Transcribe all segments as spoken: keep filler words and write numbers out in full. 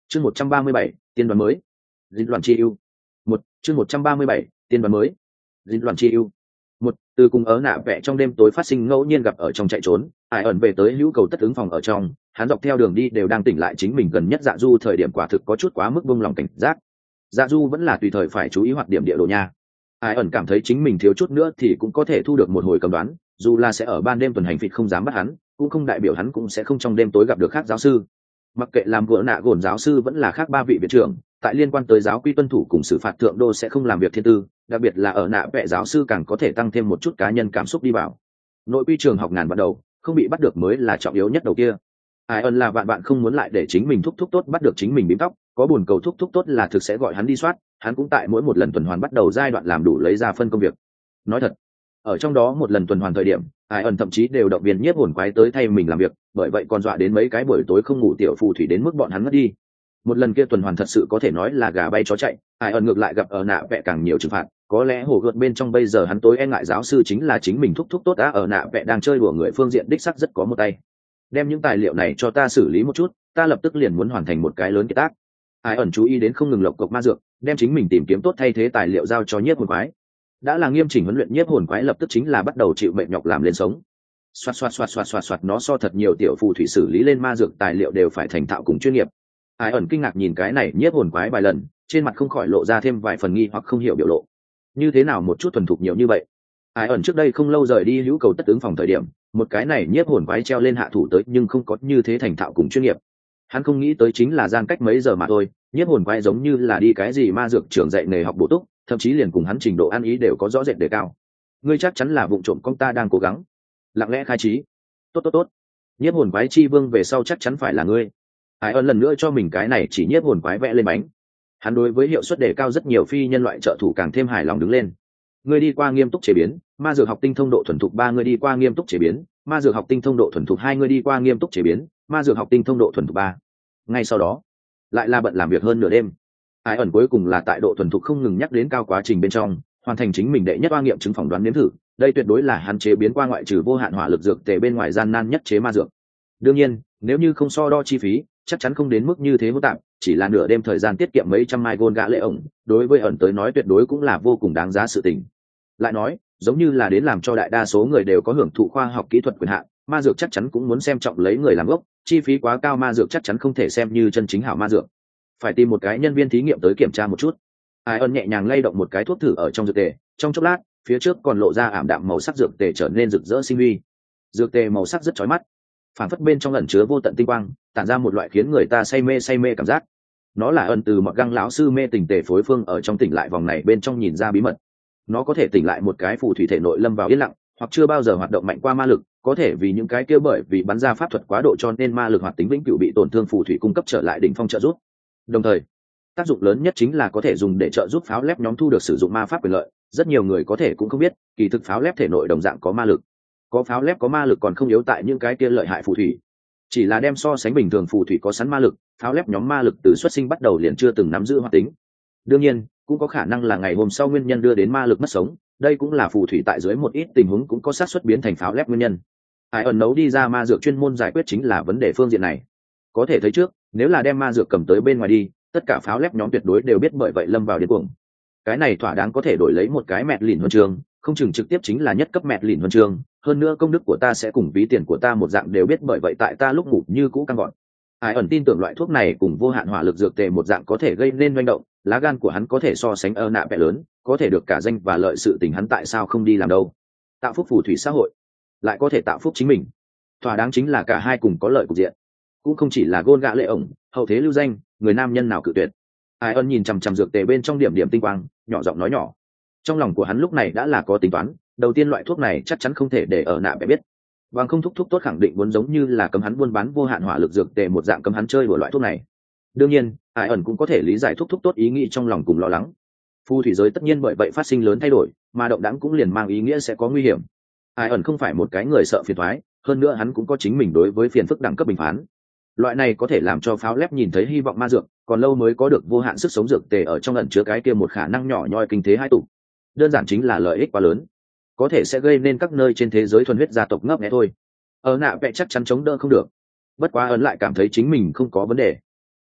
chương một trăm ba mươi bảy tiên đoán mới. Dịch loạn chi ưu. Một chương một trăm ba mươi bảy tiên đoán mới. Dịch loạn chi ưu. Một từ cùng ớ nạ vẽ trong đêm tối phát sinh ngẫu nhiên gặp ở trong chạy trốn, ai ẩn về tới hữu cầu tất ứng phòng ở trong, hắn dọc theo đường đi đều đang tỉnh lại chính mình gần nhất dạ du thời điểm quả thực có chút quá mức buông lòng cảnh giác. Dạ du vẫn là tùy thời phải chú ý hoạt điểm địa đồ nha. Ai ẩn cảm thấy chính mình thiếu chút nữa thì cũng có thể thu được một hồi cầm đoán, dù là sẽ ở ban đêm tuần hành phịt không dám bắt hắn, cũng không đại biểu hắn cũng sẽ không trong đêm tối gặp được khác giáo sư. Mặc kệ làm vỡ nạ gồn giáo sư vẫn là khác ba vị viện trưởng, tại liên quan tới giáo quy tuân thủ cùng xử phạt thượng đô sẽ không làm việc thiên tư, đặc biệt là ở nạ vẽ giáo sư càng có thể tăng thêm một chút cá nhân cảm xúc đi vào. Nội quy trường học ngàn bắt đầu, không bị bắt được mới là trọng yếu nhất đầu kia. Ai ẩn là vạn bạn không muốn lại để chính mình thúc thúc tốt bắt được chính mình bím tóc, có buồn cầu thúc thúc tốt là thực sẽ gọi hắn đi soát, hắn cũng tại mỗi một lần tuần hoàn bắt đầu giai đoạn làm đủ lấy ra phân công việc. Nói thật, ở trong đó một lần tuần hoàn thời điểm, ai ẩn thậm chí đều động viên nhiếp hồn quái tới thay mình làm việc, bởi vậy còn dọa đến mấy cái buổi tối không ngủ tiểu phù thủy đến mức bọn hắn mất đi. Một lần kia tuần hoàn thật sự có thể nói là gà bay chó chạy, ai ẩn ngược lại gặp ở nạ vẽ càng nhiều trừng phạt, có lẽ hồ gợt bên trong bây giờ hắn tối e ngại giáo sư chính là chính mình thúc thúc tốt đã ở nạ vẽ đang chơi đùa người phương diện đích sắc rất có một tay. Đem những tài liệu này cho ta xử lý một chút, ta lập tức liền muốn hoàn thành một cái lớn kiệt tác. Ai ẩn chú ý đến không ngừng lộc cộc ma dược, đem chính mình tìm kiếm tốt thay thế tài liệu giao cho nhiếp hồn quái. Đã là nghiêm chỉnh huấn luyện nhiếp hồn quái lập tức chính là bắt đầu chịu mệnh nhọc làm lên sống. Xoạt xoạt xoạt xoạt xoạt xoạt nó so thật nhiều tiểu phù thủy xử lý lên ma dược tài liệu đều phải thành thạo cùng chuyên nghiệp. Ai ẩn kinh ngạc nhìn cái này nhiếp hồn quái vài lần, trên mặt không khỏi lộ ra thêm vài phần nghi hoặc không hiểu biểu lộ. Như thế nào một chút thuần thục nhiều như vậy? Ai ẩn trước đây không lâu rời đi hữu cầu tất ứng phòng thời điểm, một cái này nhiếp hồn quái treo lên hạ thủ tới nhưng không có như thế thành thạo cùng chuyên nghiệp. Hắn không nghĩ tới chính là gian cách mấy giờ mà thôi, nhiếp hồn quái giống như là đi cái gì ma dược trưởng dạy nghề học bổ túc, thậm chí liền cùng hắn trình độ ăn ý đều có rõ rệt đề cao. Ngươi chắc chắn là vụng trộm công ta đang cố gắng. Lặng lẽ khai trí. Tốt tốt tốt. Nhiếp hồn quái chi vương về sau chắc chắn phải là ngươi. Ai ơn lần nữa cho mình cái này chỉ nhiếp hồn quái vẽ lên bánh. Hắn đối với hiệu suất đề cao rất nhiều phi nhân loại trợ thủ càng thêm hài lòng đứng lên. Ngươi đi qua nghiêm túc chế biến, ma dược học tinh thông độ thuần thục ba ngươi đi qua nghiêm túc chế biến, ma dược học tinh thông độ thuần thục hai ngươi đi qua nghiêm túc chế biến, ma dược học tinh thông độ thuần thục ba. Ngay sau đó, lại là bận làm việc hơn nửa đêm. Ai ẩn cuối cùng là tại độ thuần thục không ngừng nhắc đến cao quá trình bên trong, hoàn thành chính mình đệ nhất oa nghiệm chứng phỏng đoán nếm thử, đây tuyệt đối là hắn chế biến qua ngoại trừ vô hạn hỏa lực dược tề bên ngoài gian nan nhất chế ma dược. Đương nhiên, nếu như không so đo chi phí, chắc chắn không đến mức như thế hỗn tạp, chỉ là nửa đêm thời gian tiết kiệm mấy trăm mai gôn gã lệ ổng, đối với ẩn tới nói tuyệt đối cũng là vô cùng đáng giá sự tình. Lại nói, giống như là đến làm cho đại đa số người đều có hưởng thụ khoa học kỹ thuật quyền hạn, ma dược chắc chắn cũng muốn xem trọng lấy người làm gốc, chi phí quá cao ma dược chắc chắn không thể xem như chân chính hảo ma dược. Phải tìm một cái nhân viên thí nghiệm tới kiểm tra một chút. Ai ân nhẹ nhàng lay động một cái thuốc thử ở trong dược tề, trong chốc lát, phía trước còn lộ ra ảm đạm màu sắc dược tề trở nên rực rỡ sinh huy. Dược tề màu sắc rất chói mắt, phản phất bên trong ẩn chứa vô tận tinh quang, tản ra một loại khiến người ta say mê say mê cảm giác. Nó là ân từ một găng lão sư mê tình tề phối phương ở trong tỉnh lại vòng này bên trong nhìn ra bí mật. Nó có thể tỉnh lại một cái phù thủy thể nội lâm vào yên lặng, hoặc chưa bao giờ hoạt động mạnh qua ma lực, có thể vì những cái kia bởi vì bắn ra pháp thuật quá độ cho nên ma lực hoạt tính vĩnh cửu bị tổn thương phù thủy cung cấp trở lại đỉnh phong trợ giúp. Đồng thời, tác dụng lớn nhất chính là có thể dùng để trợ giúp pháo lép nhóm thu được sử dụng ma pháp quyền lợi. Rất nhiều người có thể cũng không biết, kỳ thực pháo lép thể nội đồng dạng có ma lực. Có pháo lép có ma lực còn không yếu tại những cái kia lợi hại phù thủy. Chỉ là đem so sánh bình thường phù thủy có sẵn ma lực, pháo lép nhóm ma lực từ xuất sinh bắt đầu liền chưa từng nắm giữ hoạt tính. Đương nhiên, cũng có khả năng là ngày hôm sau nguyên nhân đưa đến ma lực mất sống, đây cũng là phù thủy tại dưới một ít tình huống cũng có xác suất biến thành pháo lép nguyên nhân. Ai ẩn nấu đi ra ma dược chuyên môn giải quyết chính là vấn đề phương diện này. Có thể thấy trước, nếu là đem ma dược cầm tới bên ngoài đi, tất cả pháo lép nhóm tuyệt đối đều biết bởi vậy lâm vào điên cuồng. Cái này thỏa đáng có thể đổi lấy một cái mẹt lìn huân chương, không chừng trực tiếp chính là nhất cấp mẹt lìn huân chương, hơn nữa công đức của ta sẽ cùng ví tiền của ta một dạng đều biết bởi vậy tại ta lúc ngủ như cũ căng gọn. Ai ẩn tin tưởng loại thuốc này cùng vô hạn hỏa lực dược tề một dạng có thể gây nên manh động, lá gan của hắn có thể so sánh ơ nạ bẹ lớn, có thể được cả danh và lợi sự tình hắn tại sao không đi làm đâu. Tạo phúc phù thủy xã hội, lại có thể tạo phúc chính mình. Thỏa đáng chính là cả hai cùng có lợi cục diện. Cũng không chỉ là gôn gạ lệ ổng, hậu thế lưu danh, người nam nhân nào cự tuyệt. Ai ân nhìn chằm chằm dược tề bên trong điểm điểm tinh quang, nhỏ giọng nói nhỏ. Trong lòng của hắn lúc này đã là có tính toán, đầu tiên loại thuốc này chắc chắn không thể để ở nạ bẹ biết. Bằng không thúc thúc tốt khẳng định muốn giống như là cấm hắn buôn bán vô hạn hỏa lực dược tề một dạng cấm hắn chơi của loại thuốc này. Đương nhiên, ai ẩn cũng có thể lý giải thúc thúc tốt ý nghĩ trong lòng cùng lo lắng. Phù thủy giới tất nhiên bởi vậy phát sinh lớn thay đổi, mà động đẳng cũng liền mang ý nghĩa sẽ có nguy hiểm. Ai ẩn không phải một cái người sợ phiền toái, hơn nữa hắn cũng có chính mình đối với phiền phức đẳng cấp bình phán. Loại này có thể làm cho pháo lép nhìn thấy hy vọng ma dược, còn lâu mới có được vô hạn sức sống dược tề ở trong ẩn chứa cái kia một khả năng nhỏ nhoi kinh thế hai tụ. Đơn giản chính là lợi ích quá lớn, có thể sẽ gây nên các nơi trên thế giới thuần huyết gia tộc ngấp nghé thôi. Ở nạ vẽ chắc chắn chống đỡ không được. Bất quá ấn lại cảm thấy chính mình không có vấn đề.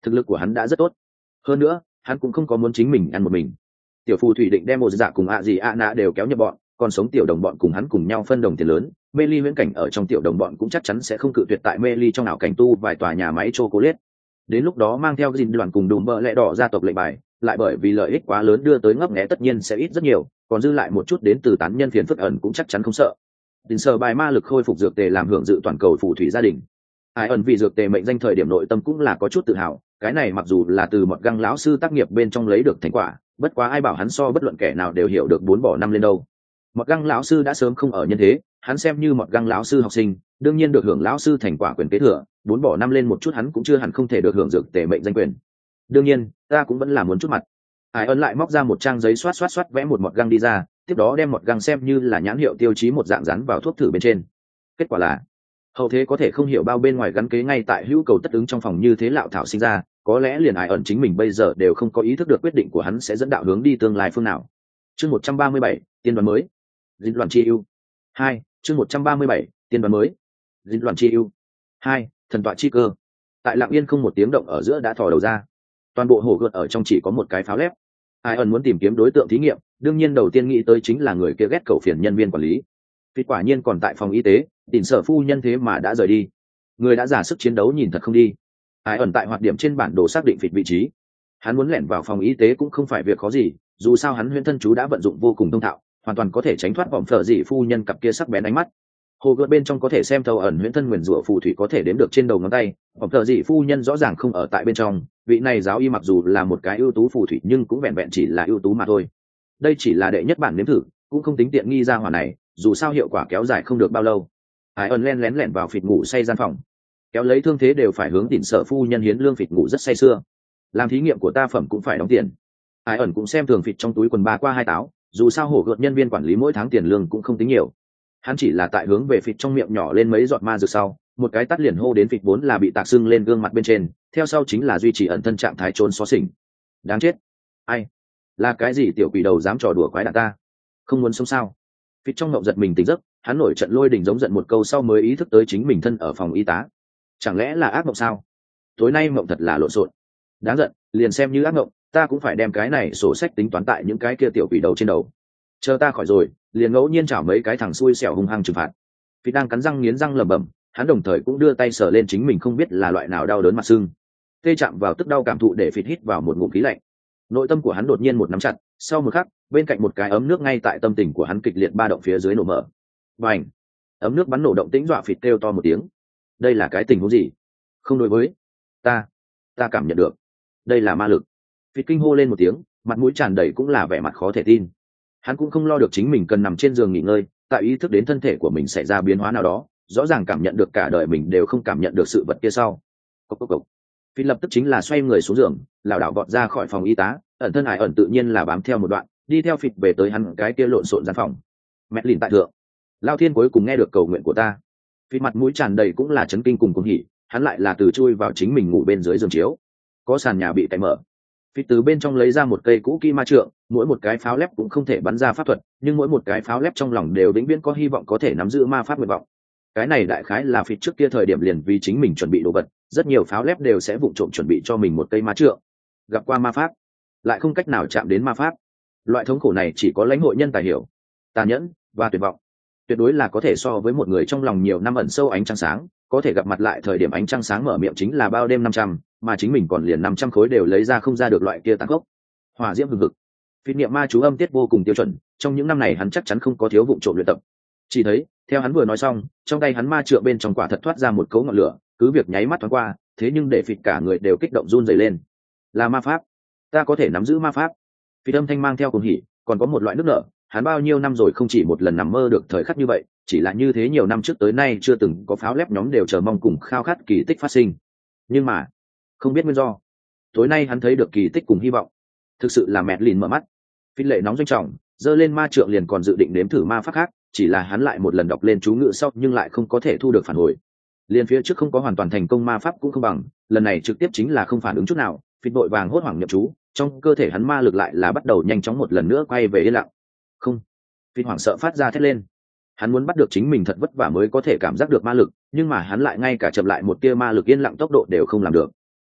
thực lực của hắn đã rất tốt. Hơn nữa hắn cũng không có muốn chính mình ăn một mình. Tiểu phù thủy định đem một dạ cùng ạ gì ạ nạ đều kéo nhập bọn, còn sống tiểu đồng bọn cùng hắn cùng nhau phân đồng tiền lớn. Mê ly huyễn cảnh ở trong tiểu đồng bọn cũng chắc chắn sẽ không cự tuyệt tại mê ly trong ảo cảnh tu vài tòa nhà máy chocolate. Đến lúc đó mang theo gìn đoàn cùng đùm bợ lẹ đỏ gia tộc lệnh bài, lại bởi vì lợi ích quá lớn đưa tới ngấp nghé tất nhiên sẽ ít rất nhiều, còn dư lại một chút đến từ tán nhân phiền phức ẩn cũng chắc chắn không sợ. Tình sở bài ma lực khôi phục dược tề làm hưởng dự toàn cầu phù thủy gia đình. Ai ẩn vì dược tề mệnh danh thời điểm nội tâm cũng là có chút tự hào, cái này mặc dù là từ một găng lão sư tác nghiệp bên trong lấy được thành quả, bất quá ai bảo hắn so bất luận kẻ nào đều hiểu được bốn bỏ năm lên đâu. Một găng lão sư đã sớm không ở nhân thế, hắn xem như một găng lão sư học sinh, đương nhiên được hưởng lão sư thành quả quyền kế thừa, bốn bỏ năm lên một chút hắn cũng chưa hẳn không thể được hưởng dược tề mệnh danh quyền. Đương nhiên ta cũng vẫn là muốn chút mặt. Ai ẩn lại móc ra một trang giấy xoát xoát xoát vẽ một mọt găng đi ra, tiếp đó đem mọt găng xem như là nhãn hiệu tiêu chí một dạng rắn vào thuốc thử bên trên. Kết quả là hậu thế có thể không hiểu bao bên ngoài gắn kế ngay tại hữu cầu tất ứng trong phòng như thế lạo thảo sinh ra, có lẽ liền ai ẩn chính mình bây giờ đều không có ý thức được quyết định của hắn sẽ dẫn đạo hướng đi tương lai phương nào. Chương một trăm ba mươi bảy, tiên đoán mới. Dịch loạn chi ưu. hai, chương một trăm ba mươi bảy, tiên đoán mới. Dịch loạn chi ưu. hai, thần tọa chi cơ. Tại lặng yên không một tiếng động ở giữa đã thò đầu ra. Toàn bộ hồ gợt ở trong chỉ có một cái pháo lép. Ai ẩn muốn tìm kiếm đối tượng thí nghiệm, đương nhiên đầu tiên nghĩ tới chính là người kia ghét cầu phiền nhân viên quản lý. Vì quả nhiên còn tại phòng y tế, tỉnh sở phu nhân thế mà đã rời đi. Người đã giả sức chiến đấu nhìn thật không đi. Ai ẩn tại hoạt điểm trên bản đồ xác định phịch vị trí. Hắn muốn lẻn vào phòng y tế cũng không phải việc khó gì, dù sao hắn huyễn thân chú đã vận dụng vô cùng thông thạo, hoàn toàn có thể tránh thoát vòng phở dị phu nhân cặp kia sắc bén ánh mắt. Hồ gợt bên trong có thể xem thấu ẩn huyễn thân nguyền rủa phù thủy có thể đếm được trên đầu ngón tay, vòng phở dị phu nhân rõ ràng không ở tại bên trong. Vị này giáo y mặc dù là một cái ưu tú phù thủy nhưng cũng vẹn vẹn chỉ là ưu tú mà thôi. Đây chỉ là đệ nhất bản nếm thử, cũng không tính tiện nghi ra hỏa này, dù sao hiệu quả kéo dài không được bao lâu. Ai ẩn len lén lẻn vào phịch ngủ say gian phòng, kéo lấy thương thế đều phải hướng tỉnh sở phu nhân hiến lương phịch ngủ rất say sưa. Làm thí nghiệm của ta phẩm cũng phải đóng tiền. Ai ẩn cũng xem thường phịch trong túi quần ba qua hai táo, dù sao hổ gợt nhân viên quản lý mỗi tháng tiền lương cũng không tính nhiều. Hắn chỉ là tại hướng về phịch trong miệng nhỏ lên mấy giọt ma dược sau, một cái tắt liền hô đến phịch vốn là bị tạc sưng lên gương mặt bên trên, theo sau chính là duy trì ẩn thân trạng thái trốn xó xỉnh. Đáng chết. Ai? Là cái gì tiểu quỷ đầu dám trò đùa quái đản ta? Không muốn sống sao? Phịch trong ngộng giật mình tỉnh giấc, hắn nổi trận lôi đình giống giận một câu sau mới ý thức tới chính mình thân ở phòng y tá. Chẳng lẽ là ác mộng sao? Tối nay mộng thật là lộn xộn. Đáng giận, liền xem như ác mộng, ta cũng phải đem cái này sổ sách tính toán tại những cái kia tiểu quỷ đầu trên đầu. Chờ ta khỏi rồi, liền ngẫu nhiên chảo mấy cái thằng xui xẻo hung hăng trừng phạt. Phịch đang cắn răng nghiến răng lẩm bẩm, hắn đồng thời cũng đưa tay sờ lên chính mình không biết là loại nào đau đớn mặt sưng. Tê chạm vào tức đau cảm thụ để phịch hít vào một ngụm khí lạnh. Nội tâm của hắn đột nhiên một nắm chặt, sau một khắc, bên cạnh một cái ấm nước ngay tại tâm tình của hắn kịch liệt ba động phía dưới nổ mở. Bành! Ấm nước bắn nổ động tĩnh dọa phịch kêu to một tiếng. Đây là cái tình huống gì? Không đối với ta, ta cảm nhận được, đây là ma lực. Phịch kinh hô lên một tiếng, mặt mũi tràn đầy cũng là vẻ mặt khó thể tin. Hắn cũng không lo được chính mình cần nằm trên giường nghỉ ngơi, tại ý thức đến thân thể của mình xảy ra biến hóa nào đó, rõ ràng cảm nhận được cả đời mình đều không cảm nhận được sự vật kia sau. Cốc cốc cốc. Phi lập tức chính là xoay người xuống giường, lảo đảo vọt ra khỏi phòng y tá, ẩn thân Ải ẩn tự nhiên là bám theo một đoạn, đi theo Phịch về tới hắn cái kia lộn xộn gian phòng. Mẹ lìn tại thượng, Lao Thiên cuối cùng nghe được cầu nguyện của ta. Phi mặt mũi tràn đầy cũng là chấn kinh cùng cuồng hỉ, hắn lại là từ chui vào chính mình ngủ bên dưới giường chiếu, có sàn nhà bị cày mở. Phi từ bên trong lấy ra một cây cũ kỹ ma trượng, mỗi một cái pháo lép cũng không thể bắn ra pháp thuật, nhưng mỗi một cái pháo lép trong lòng đều vĩnh viễn có hy vọng có thể nắm giữ ma pháp nguyện vọng. Cái này đại khái là Phi trước kia thời điểm liền vì chính mình chuẩn bị đồ vật, rất nhiều pháo lép đều sẽ vụng trộm chuẩn bị cho mình một cây ma trượng. Gặp qua ma pháp, lại không cách nào chạm đến ma pháp. Loại thống khổ này chỉ có lãnh hội nhân tài hiểu. Tàn nhẫn và tuyệt vọng, tuyệt đối là có thể so với một người trong lòng nhiều năm ẩn sâu ánh trăng sáng, có thể gặp mặt lại thời điểm ánh trăng sáng mở miệng chính là bao đêm năm trăm, mà chính mình còn liền năm trăm khối đều lấy ra không ra được loại kia tăng gốc. Hỏa diễm hừng hực. Phi niệm ma chú âm tiết vô cùng tiêu chuẩn, trong những năm này hắn chắc chắn không có thiếu vụ trộm luyện tập. Chỉ thấy, theo hắn vừa nói xong, trong tay hắn ma trượng bên trong quả thật thoát ra một cấu ngọn lửa, cứ việc nháy mắt thoáng qua, thế nhưng để Phịch cả người đều kích động run rẩy lên. Là ma pháp, ta có thể nắm giữ ma pháp. Phi âm thanh mang theo cuồng hỉ, còn có một loại nước nở, hắn bao nhiêu năm rồi không chỉ một lần nằm mơ được thời khắc như vậy, chỉ là như thế nhiều năm trước tới nay chưa từng có pháo lép nhóm đều chờ mong cùng khao khát kỳ tích phát sinh. Nhưng mà, không biết nguyên do, tối nay hắn thấy được kỳ tích cùng hy vọng. Thực sự là mẹ lìn mở mắt. Phi lệ nóng doanh trọng, giơ lên ma trượng liền còn dự định nếm thử ma pháp khác, chỉ là hắn lại một lần đọc lên chú ngữ sau nhưng lại không có thể thu được phản hồi. Liên phía trước không có hoàn toàn thành công ma pháp cũng không bằng, lần này trực tiếp chính là không phản ứng chút nào. Phi vội vàng hốt hoảng nhập chú, trong cơ thể hắn ma lực lại là bắt đầu nhanh chóng một lần nữa quay về yên lặng. Không, Phi hoảng sợ phát ra thét lên. Hắn muốn bắt được chính mình thật vất vả mới có thể cảm giác được ma lực, nhưng mà hắn lại ngay cả chậm lại một tia ma lực yên lặng tốc độ đều không làm được.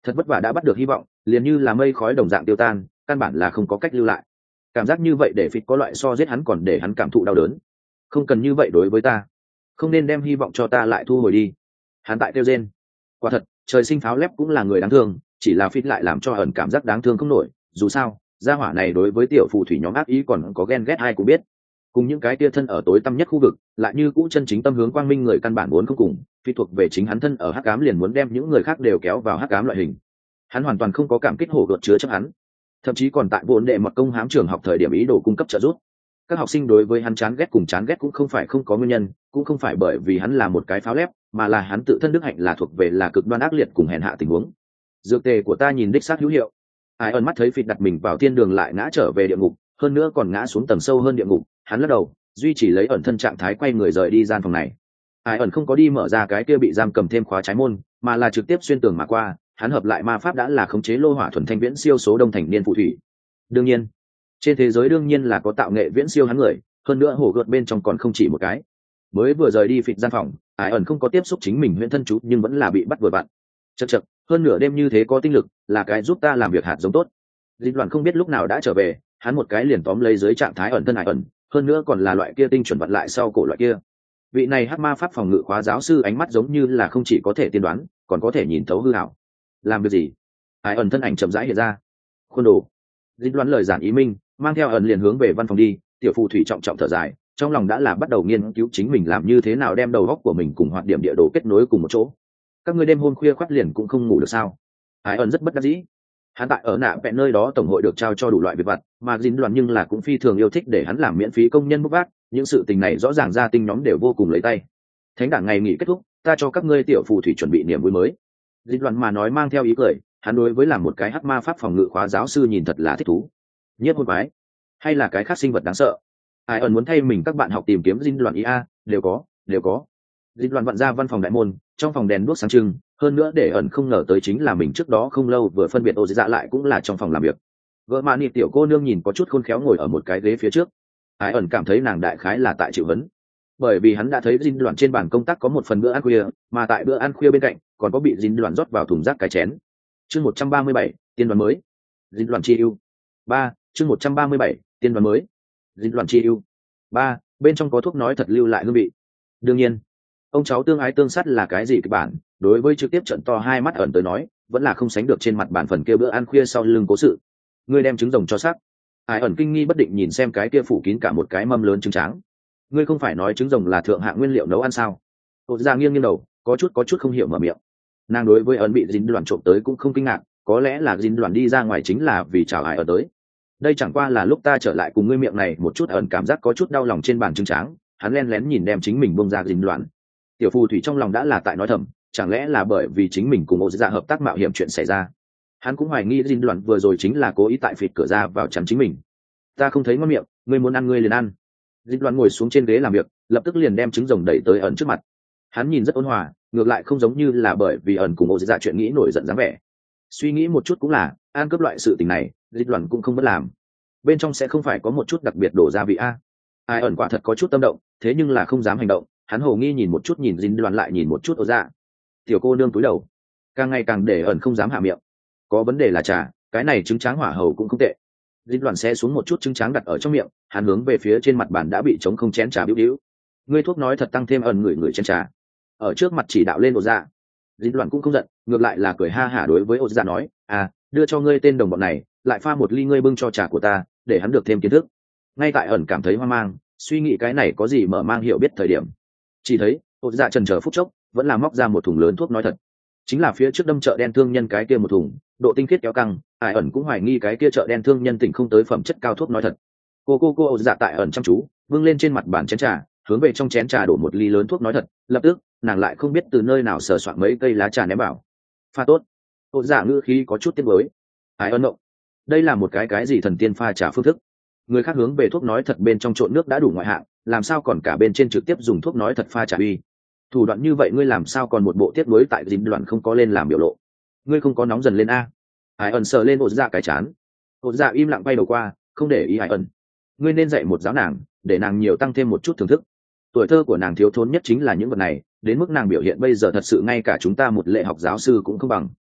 Thật vất vả đã bắt được hy vọng, liền như là mây khói đồng dạng tiêu tan, căn bản là không có cách lưu lại. Cảm giác như vậy để phịt có loại so giết hắn còn để hắn cảm thụ đau đớn. Không cần như vậy đối với ta, không nên đem hy vọng cho ta lại thu hồi đi. Hắn tại kêu rên. Quả thật, trời sinh pháo lép cũng là người đáng thương, chỉ là phịt lại làm cho ẩn cảm giác đáng thương không nổi. Dù sao, gia hỏa này đối với tiểu phù thủy nhóm ác ý còn có ghen ghét ai cũng biết. Cùng những cái tia thân ở tối tăm nhất khu vực, lại như cũ chân chính tâm hướng quang minh người căn bản muốn không cùng, phi thuộc về chính hắn thân ở hắc ám liền muốn đem những người khác đều kéo vào hắc ám loại hình. Hắn hoàn toàn không có cảm kích hổ gợt chứa chấp hắn, thậm chí còn tại vốn đệ mật công hám trường học thời điểm ý đồ cung cấp trợ giúp. Các học sinh đối với hắn chán ghét cùng chán ghét cũng không phải không có nguyên nhân, cũng không phải bởi vì hắn là một cái pháo lép, mà là hắn tự thân đức hạnh là thuộc về là cực đoan ác liệt cùng hèn hạ tình huống. Dược tề của ta nhìn đích xác hữu hiệu. Ai ẩn mắt thấy phịt đặt mình vào thiên đường lại ngã trở về địa ngục, hơn nữa còn ngã xuống tầng sâu hơn địa ngục, hắn lắc đầu, duy trì lấy ẩn thân trạng thái quay người rời đi gian phòng này. Ai ẩn không có đi mở ra cái kia bị giam cầm thêm khóa trái môn, mà là trực tiếp xuyên tường mà qua. Hắn hợp lại ma pháp đã là khống chế lô hỏa thuần thanh viễn siêu số đông thành niên phù thủy. Đương nhiên, trên thế giới đương nhiên là có tạo nghệ viễn siêu hắn người, hơn nữa hổ gợt bên trong còn không chỉ một cái. Mới vừa rời đi phịt gian phòng, Ai ẩn không có tiếp xúc chính mình huyễn thân chú, nhưng vẫn là bị bắt vừa vặn. Chậc chậc, hơn nửa đêm như thế có tinh lực, là cái giúp ta làm việc hạt giống tốt. Dịch Loan không biết lúc nào đã trở về, hắn một cái liền tóm lấy dưới trạng thái ẩn thân Ai ẩn, hơn nữa còn là loại kia tinh chuẩn vật lại sau cổ loại kia. Vị này hắc ma pháp phòng ngự khóa giáo sư ánh mắt giống như là không chỉ có thể tiên đoán, còn có thể nhìn thấu hư ảo. Làm việc gì? Ai ẩn thân ảnh chậm rãi hiện ra. Khuôn đồ. Dịch Loan lời giản ý minh, mang theo ẩn liền hướng về văn phòng đi. Tiểu phù thủy trọng trọng thở dài, trong lòng đã là bắt đầu nghiên cứu chính mình làm như thế nào đem đầu óc của mình cùng hoạt điểm địa đồ kết nối cùng một chỗ. Các ngươi đêm hôm khuya khoắt liền cũng không ngủ được sao? Ai ẩn rất bất đắc dĩ. Hắn tại ở nạ vẽ nơi đó tổng hội được trao cho đủ loại việc vặt, mà dính đoàn nhưng là cũng phi thường yêu thích để hắn làm miễn phí công nhân bốc vác. Những sự tình này rõ ràng gia tinh nhóm đều vô cùng lấy tay. Thánh đảng ngày nghỉ kết thúc, ta cho các ngươi tiểu phù thủy chuẩn bị niềm vui mới. Dính đoàn mà nói mang theo ý cười, hắn đối với làm một cái hắc ma pháp phòng ngự khóa giáo sư nhìn thật là thích thú. Nhiếp hôn quái, hay là cái khác sinh vật đáng sợ. Ai ẩn muốn thay mình các bạn học tìm kiếm dính đoàn ý a, đều có, đều có. Dính đoàn vặn ra văn phòng đại môn, trong phòng đèn đuốc sáng trưng, hơn nữa để ẩn không ngờ tới chính là mình trước đó không lâu vừa phân biệt ô dạ lại cũng là trong phòng làm việc. Vợ mạ nị tiểu cô nương nhìn có chút khôn khéo ngồi ở một cái ghế phía trước. Ai ẩn cảm thấy nàng đại khái là tại chịu vấn, bởi vì hắn đã thấy dính đoàn trên bàn công tác có một phần bữa ăn khuya, mà tại bữa ăn khuya bên cạnh còn có bị dính đoàn rót vào thùng rác cái chén. Chương một trăm ba mươi bảy, tiên đoàn mới. Dính đoàn chi ưu. ba, chương một trăm ba mươi bảy, tiên đoàn mới. Dính đoàn chi ưu. ba, bên trong có thuốc nói thật lưu lại hương vị. Đương nhiên, ông cháu tương ái tương sát là cái gì kịch bản, đối với trực tiếp trận to hai mắt ẩn tới nói vẫn là không sánh được trên mặt bàn phần kia bữa ăn khuya sau lưng cố sự. Ngươi đem trứng rồng cho xác. Ai ẩn kinh nghi bất định nhìn xem cái kia phủ kín cả một cái mâm lớn trứng tráng. Ngươi không phải nói trứng rồng là thượng hạng nguyên liệu nấu ăn sao? Ô ra nghiêng nghiêng đầu, có chút có chút không hiểu mở miệng. Nàng đối với ẩn bị dính đoàn trộm tới cũng không kinh ngạc, có lẽ là dính đoàn đi ra ngoài chính là vì chào ai ở tới. Đây chẳng qua là lúc ta trở lại cùng ngươi miệng này một chút ẩn cảm giác có chút đau lòng trên bàn trứng tráng, hắn len lén nhìn đem chính mình bông ra dính đoàn. Tiểu phù thủy trong lòng đã là tại nói thầm, chẳng lẽ là bởi vì chính mình cùng ô dạ hợp tác mạo hiểm chuyện xảy ra. Hắn cũng hoài nghi dính đoàn vừa rồi chính là cố ý tại phịt cửa ra vào chắn chính mình. Ta không thấy ngon miệng, ngươi muốn ăn ngươi liền ăn. Dính đoàn ngồi xuống trên ghế làm việc, lập tức liền đem trứng rồng đẩy tới ẩn trước mặt. Hắn nhìn rất ôn hòa, ngược lại không giống như là bởi vì ẩn cùng ô dạ chuyện nghĩ nổi giận dáng vẻ. Suy nghĩ một chút cũng là, ăn cướp loại sự tình này, dính đoàn cũng không bất làm. Bên trong sẽ không phải có một chút đặc biệt đổ gia vị a. Ai ẩn quả thật có chút tâm động, thế nhưng là không dám hành động. Hắn hồ nghi nhìn một chút nhìn dính đoàn lại nhìn một chút ô dạ. Tiểu cô nương cúi đầu, càng ngày càng để ẩn không dám hạ miệng. Có vấn đề là trà, cái này trứng tráng hỏa hầu cũng không tệ. Dính đoàn xé xuống một chút trứng tráng đặt ở trong miệng, hắn hướng về phía trên mặt bàn đã bị trống không chén trà bĩu bĩu. Ngươi thuốc nói thật tăng thêm ẩn người người chén trà. Ở trước mặt chỉ đạo lên ô dạ. Dính đoàn cũng không giận, ngược lại là cười ha hả đối với ô dạ nói, à, đưa cho ngươi tên đồng bọn này, lại pha một ly ngươi bưng cho trà của ta, để hắn được thêm kiến thức. Ngay tại ẩn cảm thấy hoang mang, suy nghĩ cái này có gì mở mang hiểu biết thời điểm, chỉ thấy ô dạ trần chờ phút chốc vẫn là móc ra một thùng lớn thuốc nói thật, chính là phía trước đâm chợ đen thương nhân cái kia một thùng, độ tinh khiết kéo căng. Ai ẩn cũng hoài nghi cái kia chợ đen thương nhân tỉnh không tới phẩm chất cao thuốc nói thật. Cô cô cô ô dạ tại ẩn chăm chú vâng lên trên mặt bàn chén trà, hướng về trong chén trà đổ một ly lớn thuốc nói thật. Lập tức nàng lại không biết từ nơi nào sờ soạn mấy cây lá trà ném vào. Pha tốt. Ô dạ ngữ khí có chút tiếc mới. Ai ẩn động, đây là một cái cái gì thần tiên pha trà phương thức. Người khác hướng về thuốc nói thật bên trong trộn nước đã đủ ngoại hạng, làm sao còn cả bên trên trực tiếp dùng thuốc nói thật pha trà uy. Thủ đoạn như vậy ngươi làm sao còn một bộ tiếp nối tại dính đoạn không có lên làm biểu lộ. Ngươi không có nóng dần lên a. Ai ẩn sờ lên ô dạ cái chán. Ô dạ im lặng bay đầu qua, không để ý Ai ẩn. Ngươi nên dạy một giáo nàng, để nàng nhiều tăng thêm một chút thưởng thức. Tuổi thơ của nàng thiếu thốn nhất chính là những vật này, đến mức nàng biểu hiện bây giờ thật sự ngay cả chúng ta một lệ học giáo sư cũng không bằng.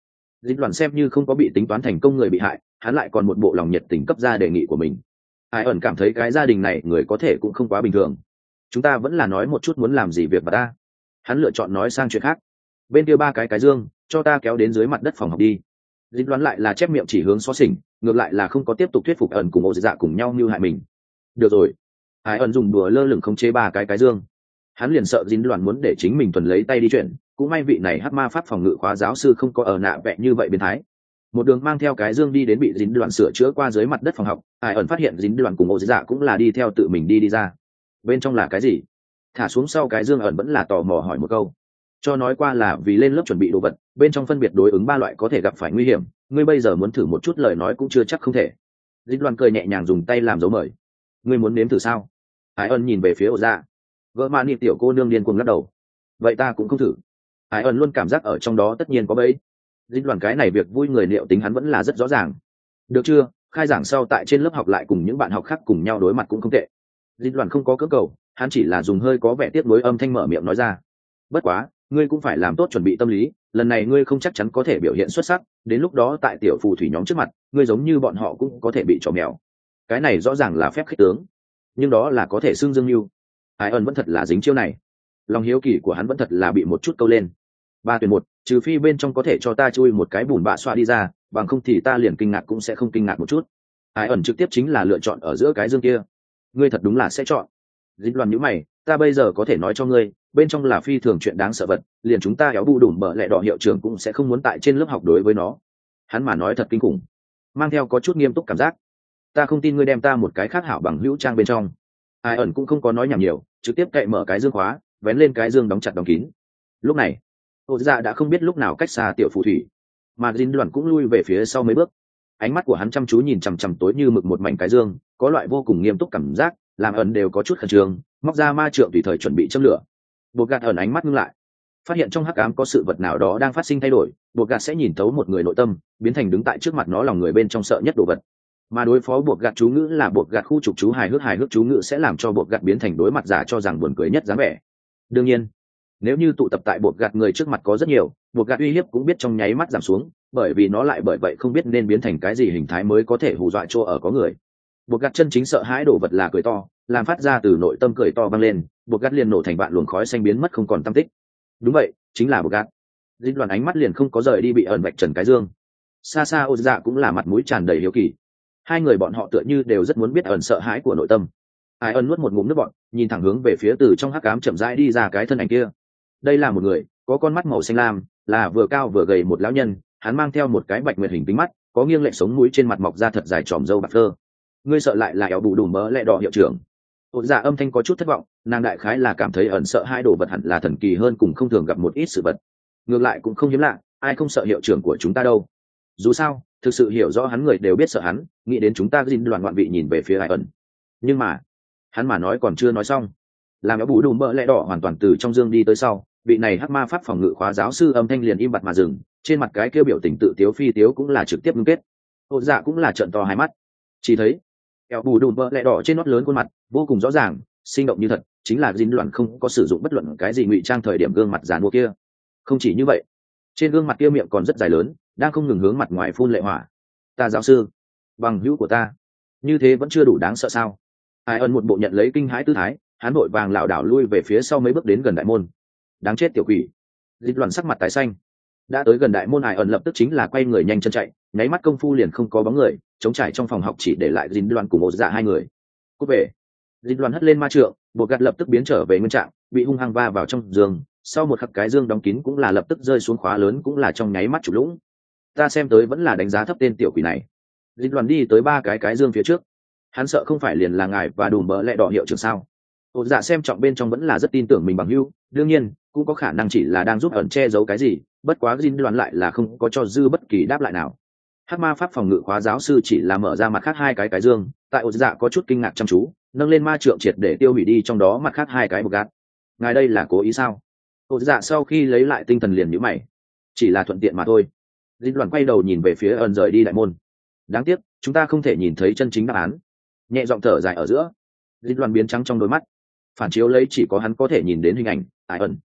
Dịch đoàn xem như không có bị tính toán thành công người bị hại, hắn lại còn một bộ lòng nhiệt tình cấp ra đề nghị của mình. Ai ẩn cảm thấy cái gia đình này người có thể cũng không quá bình thường. Chúng ta vẫn là nói một chút muốn làm gì việc mà ta. Hắn lựa chọn nói sang chuyện khác. Bên kia ba cái cái dương, cho ta kéo đến dưới mặt đất phòng học đi. Dịch đoán lại là chép miệng chỉ hướng xó xỉnh, ngược lại là không có tiếp tục thuyết phục ẩn cùng ô dạ cùng nhau như hại mình. Được rồi. Ai ẩn dùng đùa lơ lửng không chế ba cái cái dương. Hắn liền sợ dính đoàn muốn để chính mình tuần lấy tay đi chuyện, cũng may vị này hắc ma pháp phòng ngự khóa giáo sư không có ở nạ vẽ như vậy biến thái. Một đường mang theo cái dương đi đến bị dính đoàn sửa chữa qua dưới mặt đất phòng học, Ai ẩn phát hiện dính đoàn cùng ô dạ cũng là đi theo tự mình đi đi ra. Bên trong là cái gì? Thả xuống sau cái dương, ẩn vẫn là tò mò hỏi một câu. Cho nói qua là vì lên lớp chuẩn bị đồ vật, bên trong phân biệt đối ứng ba loại có thể gặp phải nguy hiểm, ngươi bây giờ muốn thử một chút lời nói cũng chưa chắc không thể. Dính đoàn cười nhẹ nhàng dùng tay làm dấu mời. Ngươi muốn nếm thử sao? Ai ẩn nhìn về phía ô dạ. Vợ mà nị tiểu cô nương điên cuồng lắc đầu. Vậy ta cũng không thử. Ai ẩn luôn cảm giác ở trong đó tất nhiên có bẫy. Dính đoàn cái này việc vui người liệu tính hắn vẫn là rất rõ ràng. Được chưa, khai giảng sau tại trên lớp học lại cùng những bạn học khác cùng nhau đối mặt cũng không tệ. Dính đoàn không có cưỡng cầu, hắn chỉ là dùng hơi có vẻ tiếc nuối âm thanh mở miệng nói ra. Bất quá, ngươi cũng phải làm tốt chuẩn bị tâm lý, lần này ngươi không chắc chắn có thể biểu hiện xuất sắc, đến lúc đó tại tiểu phù thủy nhóm trước mặt, ngươi giống như bọn họ cũng có thể bị trò mèo. Cái này rõ ràng là phép khích tướng, nhưng đó là có thể xưng dương lưu. Ai ẩn vẫn thật là dính chiêu này, lòng hiếu kỳ của hắn vẫn thật là bị một chút câu lên. Ba tuyển một, trừ phi bên trong có thể cho ta chui một cái bùn bạ xoa đi ra, bằng không thì ta liền kinh ngạc cũng sẽ không kinh ngạc một chút. Ai ẩn trực tiếp chính là lựa chọn ở giữa cái dương kia. Ngươi thật đúng là sẽ chọn. Dính đoàn nhíu mày, ta bây giờ có thể nói cho ngươi, bên trong là phi thường chuyện đáng sợ vật, liền chúng ta éo bu đủm bợ lẹ đỏ hiệu trưởng cũng sẽ không muốn tại trên lớp học đối với nó. Hắn mà nói thật kinh khủng, mang theo có chút nghiêm túc cảm giác. Ta không tin ngươi đem ta một cái khác hảo bằng hữu trang bên trong. Ai ẩn cũng không có nói nhảm nhiều, trực tiếp cậy mở cái dương khóa, vén lên cái dương đóng chặt đóng kín. Lúc này, ô dạ đã không biết lúc nào cách xa tiểu phù thủy, mà dính đoàn cũng lui về phía sau mấy bước. Ánh mắt của hắn chăm chú nhìn chằm chằm tối như mực một mảnh cái dương, có loại vô cùng nghiêm túc cảm giác, làm ẩn đều có chút khẩn trương, móc ra ma trượng tùy thời chuẩn bị châm lửa. Bột gạt ẩn ánh mắt ngưng lại, phát hiện trong hắc ám có sự vật nào đó đang phát sinh thay đổi, bột gạt sẽ nhìn thấu một người nội tâm, biến thành đứng tại trước mặt nó lòng người bên trong sợ nhất đồ vật. Mà đối phó bột gạt chú ngữ là bột gạt khu trục chú hài hước hài hước chú ngữ sẽ làm cho bột gạt biến thành đối mặt giả cho rằng buồn cười nhất dáng vẻ. Đương nhiên, nếu như tụ tập tại bột gạt người trước mặt có rất nhiều, bột gạt uy hiếp cũng biết trong nháy mắt giảm xuống, bởi vì nó lại bởi vậy không biết nên biến thành cái gì hình thái mới có thể hù dọa chỗ ở có người. Bột gạt chân chính sợ hãi đồ vật là cười to, làm phát ra từ nội tâm cười to vang lên, bột gạt liền nổ thành vạn luồng khói xanh biến mất không còn tăm tích. Đúng vậy, chính là bột gạt. Dính đoàn ánh mắt liền không có rời đi bị ẩn vạch trần cái dương. Xa xa ô dạ cũng là mặt mũi tràn đầy hiếu kỳ. Hai người bọn họ tựa như đều rất muốn biết ẩn sợ hãi của nội tâm. Ai ẩn nuốt một ngụm nước bọt, nhìn thẳng hướng về phía từ trong hắc ám chậm rãi đi ra cái thân ảnh kia. Đây là một người có con mắt màu xanh lam, là vừa cao vừa gầy một lão nhân, hắn mang theo một cái bạch nguyệt hình kính mắt, có nghiêng lệch sống mũi, trên mặt mọc ra thật dài tròm râu bạc phơ. Ngươi sợ lại là éo bù đùm mỡ lẹ đỏ hiệu trưởng. Ôn dạ âm thanh có chút thất vọng, nàng đại khái là cảm thấy ẩn sợ hai đồ vật hẳn là thần kỳ hơn, cùng không thường gặp một ít sự vật. Ngược lại cũng không hiếm lạ, ai không sợ hiệu trưởng của chúng ta đâu. Dù sao, thực sự hiểu rõ hắn người đều biết sợ hắn, nghĩ đến chúng ta dính đoàn ngoạn vị nhìn về phía ai ẩn. Nhưng mà, hắn mà nói còn chưa nói xong, làm éo bù đùm mỡ lẹ đỏ hoàn toàn từ trong dương đi tới sau, vị này hắc ma pháp phòng ngự khóa giáo sư âm thanh liền im bặt mà dừng, trên mặt cái kêu biểu tình tự tiếu phi tiếu cũng là trực tiếp ngưng kết. Ôn dạ cũng là trợn to hai mắt, chỉ thấy éo bù đùm mỡ lẹ đỏ trên nót lớn khuôn mặt vô cùng rõ ràng, sinh động như thật, chính là dính đoàn không có sử dụng bất luận cái gì ngụy trang thời điểm gương mặt giàn mua kia. Không chỉ như vậy, trên gương mặt kia miệng còn rất dài lớn, đang không ngừng hướng mặt ngoài phun lệ hỏa. Ta giáo sư, bằng hữu của ta, như thế vẫn chưa đủ đáng sợ sao? Ai ẩn một bộ nhận lấy kinh hãi tư thái, hắn vội vàng lảo đảo lui về phía sau mấy bước đến gần đại môn. Đáng chết tiểu quỷ! Dính đoàn sắc mặt tái xanh. Đã tới gần đại môn, Ai ẩn lập tức chính là quay người nhanh chân chạy, nháy mắt công phu liền không có bóng người, trống trải trong phòng học chỉ để lại dính đoàn cùng một dạ hai người. Cút về! Dính đoàn hất lên ma trượng, bột gạt lập tức biến trở về nguyên trạng, bị hung hăng va vào trong giường. Sau một khắc cái dương đóng kín cũng là lập tức rơi xuống, khóa lớn cũng là trong nháy mắt trục lũng. Ta xem tới vẫn là đánh giá thấp tên tiểu quỷ này. Dính đoàn đi tới ba cái cái dương phía trước, hắn sợ không phải liền là ngài và đùm bỡ lẹ đỏ hiệu trưởng sao? Ôn dạ xem trọng bên trong vẫn là rất tin tưởng mình bằng hữu, đương nhiên cũng có khả năng chỉ là đang giúp ẩn che giấu cái gì, bất quá dính đoàn lại là không có cho dư bất kỳ đáp lại nào. Hắc ma pháp phòng ngự khóa giáo sư chỉ là mở ra mặt khác hai cái cái dương, tại ôn dạ có chút kinh ngạc chăm chú, nâng lên ma trượng triệt để tiêu hủy đi trong đó mặt khác hai cái bột gạt. Ngài đây là cố ý sao? Ôn dạ sau khi lấy lại tinh thần liền nhíu mày, chỉ là thuận tiện mà thôi. Dính đoàn quay đầu nhìn về phía ẩn rời đi đại môn. Đáng tiếc chúng ta không thể nhìn thấy chân chính đáp án. Nhẹ giọng thở dài ở giữa, dính đoàn biến trắng trong đôi mắt, phản chiếu lấy chỉ có hắn có thể nhìn đến hình ảnh. Ai ẩn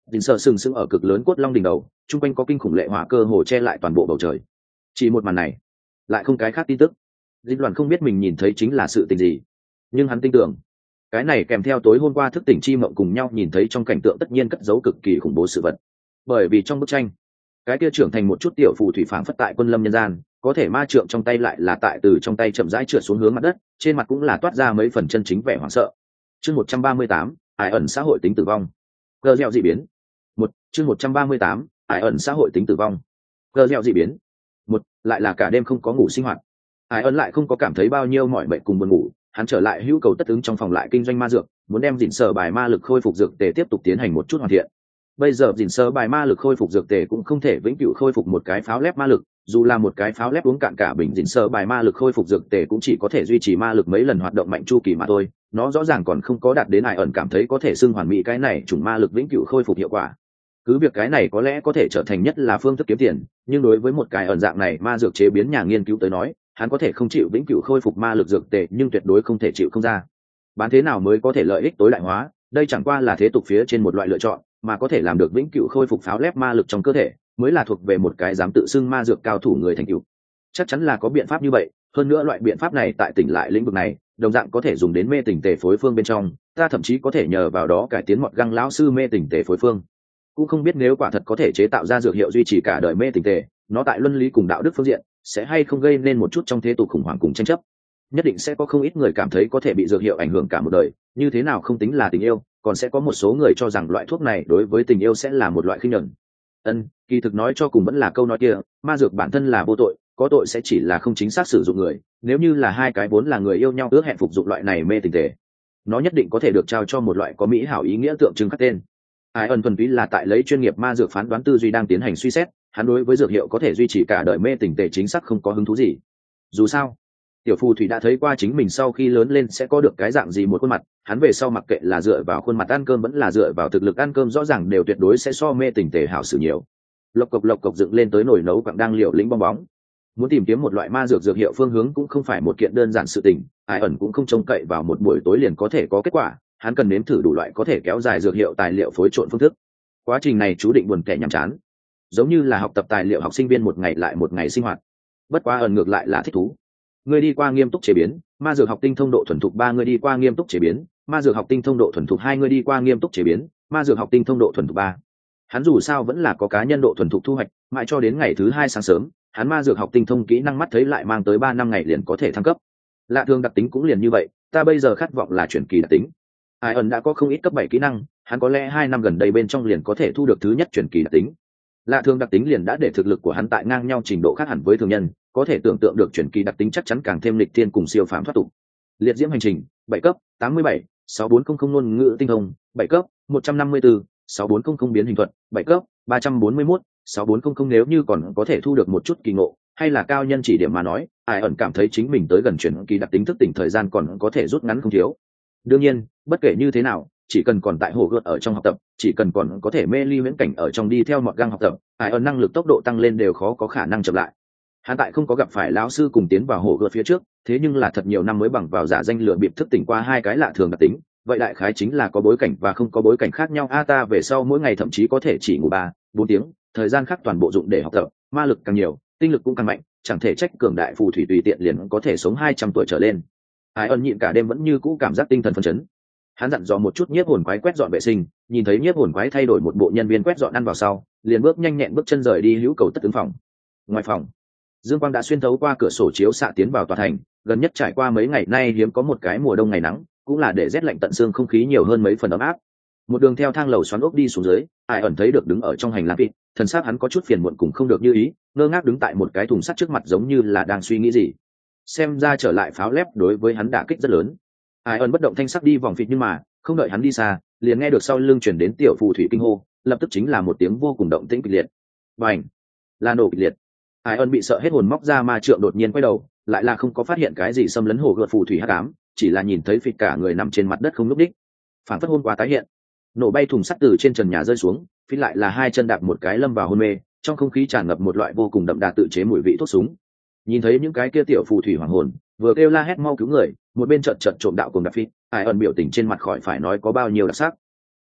Dình sợ sừng sững ở cực lớn cốt long đỉnh đầu, chung quanh có kinh khủng lệ hỏa cơ hồ che lại toàn bộ bầu trời. Chỉ một màn này, lại không cái khác tin tức. Dinh Loan không biết mình nhìn thấy chính là sự tình gì, nhưng hắn tin tưởng cái này kèm theo tối hôm qua thức tỉnh chi mộng cùng nhau nhìn thấy trong cảnh tượng tất nhiên cất giấu cực kỳ khủng bố sự vật. Bởi vì trong bức tranh, cái kia trưởng thành một chút tiểu phù thủy phảng phất tại quân lâm nhân gian, có thể ma trượng trong tay lại là tại từ trong tay chậm rãi trượt xuống hướng mặt đất, trên mặt cũng là toát ra mấy phần chân chính vẻ hoảng sợ. Chương một trăm ba mươi tám, ải ẩn xã hội tính tử vong. Cờ gieo dị biến. Một, chương một trăm ba mươi tám, ải ẩn xã hội tính tử vong. Cờ gieo dị biến. Một, lại là cả đêm không có ngủ sinh hoạt. Ải ẩn lại không có cảm thấy bao nhiêu mỏi mệt cùng buồn ngủ, hắn trở lại hữu cầu tất ứng trong phòng lại kinh doanh ma dược, muốn đem dịn sờ bài ma lực khôi phục dược tề tiếp tục tiến hành một chút hoàn thiện. Bây giờ dịn sờ bài ma lực khôi phục dược tề cũng không thể vĩnh cửu khôi phục một cái pháo lép ma lực, dù là một cái pháo lép uống cạn cả bình dịn sờ bài ma lực khôi phục dược tề cũng chỉ có thể duy trì ma lực mấy lần hoạt động mạnh chu kỳ mà thôi, nó rõ ràng còn không có đạt đến Ải ẩn cảm thấy có thể xưng hoàn mỹ cái này chủng ma lực vĩnh cửu khôi phục hiệu quả. Cứ việc cái này có lẽ có thể trở thành nhất là phương thức kiếm tiền, nhưng đối với một cái ẩn dạng này ma dược chế biến nhà nghiên cứu tới nói, hắn có thể không chịu vĩnh cửu khôi phục ma lực dược tệ nhưng tuyệt đối không thể chịu không ra. Bán thế nào mới có thể lợi ích tối đại hóa, đây chẳng qua là thế tục phía trên một loại lựa chọn, mà có thể làm được vĩnh cửu khôi phục pháo lép ma lực trong cơ thể mới là thuộc về một cái dám tự xưng ma dược cao thủ người thành tựu. Chắc chắn là có biện pháp như vậy, hơn nữa loại biện pháp này tại tỉnh lại lĩnh vực này đồng dạng có thể dùng đến mê tỉnh tề phối phương bên trong, ta thậm chí có thể nhờ vào đó cải tiến mọt găng lão sư mê tỉnh tề phối phương. Cũng không biết nếu quả thật có thể chế tạo ra dược hiệu duy trì cả đời mê tỉnh tề, nó tại luân lý cùng đạo đức phương diện sẽ hay không gây nên một chút trong thế tục khủng hoảng cùng tranh chấp. Nhất định sẽ có không ít người cảm thấy có thể bị dược hiệu ảnh hưởng cả một đời, như thế nào không tính là tình yêu, còn sẽ có một số người cho rằng loại thuốc này đối với tình yêu sẽ là một loại khinh nhẫn. Ân, kỳ thực nói cho cùng vẫn là câu nói kia, ma dược bản thân là vô tội, có tội sẽ chỉ là không chính xác sử dụng người. Nếu như là hai cái vốn là người yêu nhau ước hẹn phục dụng loại này mê tình tề, nó nhất định có thể được trao cho một loại có mỹ hảo ý nghĩa tượng trưng khắc tên. Ai ẩn thuần túy là tại lấy chuyên nghiệp ma dược phán đoán tư duy đang tiến hành suy xét, hắn đối với dược hiệu có thể duy trì cả đời mê tình tề chính xác không có hứng thú gì. Dù sao, tiểu phù thủy đã thấy qua chính mình sau khi lớn lên sẽ có được cái dạng gì một khuôn mặt, hắn về sau mặc kệ là dựa vào khuôn mặt ăn cơm vẫn là dựa vào thực lực ăn cơm rõ ràng đều tuyệt đối sẽ so mê tình tề hảo xử nhiều. Lộc cộc lộc cộc dựng lên tới nồi nấu quặng đang liều lĩnh bong bóng. Muốn tìm kiếm một loại ma dược dược hiệu phương hướng cũng không phải một kiện đơn giản sự tình, Ai ẩn cũng không trông cậy vào một buổi tối liền có thể có kết quả, hắn cần nếm thử đủ loại có thể kéo dài dược hiệu tài liệu phối trộn phương thức. Quá trình này chú định buồn tẻ nhàm chán, giống như là học tập tài liệu học sinh viên một ngày lại một ngày sinh hoạt. Bất quá ẩn ngược lại là thích thú. Người đi qua nghiêm túc chế biến, ma dược học tinh thông độ thuần thục ba người đi qua nghiêm túc chế biến, ma dược học tinh thông độ thuần thục hai người đi qua nghiêm túc chế biến, ma dược học tinh thông độ thuần thục ba. Hắn dù sao vẫn là có cá nhân độ thuần thục thu hoạch, mãi cho đến ngày thứ hai sáng sớm, hắn ma dược học tinh thông kỹ năng mắt thấy lại mang tới ba năm ngày liền có thể thăng cấp. Lạ thường đặc tính cũng liền như vậy, ta bây giờ khát vọng là chuyển kỳ đặc tính. Ai ẩn đã có không ít cấp bảy kỹ năng, hắn có lẽ hai năm gần đây bên trong liền có thể thu được thứ nhất chuyển kỳ đặc tính. Lạ thường đặc tính liền đã để thực lực của hắn tại ngang nhau trình độ khác hẳn với thường nhân, có thể tưởng tượng được chuyển kỳ đặc tính chắc chắn càng thêm lịch thiên cùng siêu phàm thoát tục. Liệt diễm hành trình, bảy cấp, tám mươi bảy, sáu bốn không không ngôn ngữ tinh thông, bảy cấp, một trăm năm mươi tư, sáu bốn không không biến hình thuật, bảy cấp, ba trăm bốn mươi mốt, sáu bốn không không nếu như còn có thể thu được một chút kỳ ngộ, hay là cao nhân chỉ điểm mà nói, Ai ẩn cảm thấy chính mình tới gần chuyển kỳ đặc tính thức tỉnh thời gian còn có thể rút ngắn không thiếu. Đương nhiên, bất kể như thế nào, chỉ cần còn tại hồ gợt ở trong học tập, chỉ cần còn có thể mê ly viễn cảnh ở trong đi theo mọt găng học tập, Ai ẩn năng lực tốc độ tăng lên đều khó có khả năng chậm lại. Hắn tại không có gặp phải lão sư cùng tiến vào hồ gợt phía trước, thế nhưng là thật nhiều năm mới bằng vào giả danh lừa bịp thức tỉnh qua hai cái lạ thường đặc tính, vậy đại khái chính là có bối cảnh và không có bối cảnh khác nhau. A ta về sau mỗi ngày thậm chí có thể chỉ ngủ ba bốn tiếng, thời gian khác toàn bộ dụng để học tập, ma lực càng nhiều, tinh lực cũng càng mạnh, chẳng thể trách cường đại phù thủy tùy tiện liền có thể sống hai trăm tuổi trở lên. Ai ẩn nhịn cả đêm vẫn như cũ cảm giác tinh thần phấn chấn. Hắn dặn dò một chút nhiếp hồn quái quét dọn vệ sinh, nhìn thấy nhiếp hồn quái thay đổi một bộ nhân viên quét dọn ăn vào sau, liền bước nhanh nhẹn bước chân rời đi hữu cầu tất ứng phòng. Ngoài phòng, dương quang đã xuyên thấu qua cửa sổ chiếu xạ tiến vào tòa thành, gần nhất trải qua mấy ngày nay hiếm có một cái mùa đông ngày nắng, cũng là để rét lạnh tận xương không khí nhiều hơn mấy phần ấm áp. Một đường theo thang lầu xoắn ốc đi xuống dưới, Ai ẩn thấy được đứng ở trong hành lang vịt, thần sắc hắn có chút phiền muộn cùng không được như ý, ngơ ngác đứng tại một cái thùng sắt trước mặt giống như là đang suy nghĩ gì. Xem ra trở lại pháo lép đối với hắn đả kích rất lớn. Ai ẩn bất động thanh sắc đi vòng vịt nhưng mà không đợi hắn đi xa, liền nghe được sau lưng chuyển đến tiểu phù thủy kinh hô, lập tức chính là một tiếng vô cùng động tĩnh kịch liệt. Bành! Là nổ kịch liệt. Ai ẩn bị sợ hết hồn móc ra ma trượng đột nhiên quay đầu, lại là không có phát hiện cái gì xâm lấn hồ gợt phù thủy hắc ám, chỉ là nhìn thấy phịch cả người nằm trên mặt đất không lúc đích. Phản phất hôn quá tái hiện. Nổ bay thùng sắt từ trên trần nhà rơi xuống, phịch lại là hai chân đạp một cái lâm vào hôn mê, trong không khí tràn ngập một loại vô cùng đậm đà tự chế mùi vị thuốc súng. Nhìn thấy những cái kia tiểu phù thủy hoàng hồn, vừa kêu la hét mau cứu người, một bên chợt chợt trộm đạo cùng đạp phịch, Ai ẩn biểu tình trên mặt khỏi phải nói có bao nhiêu đặc sắc.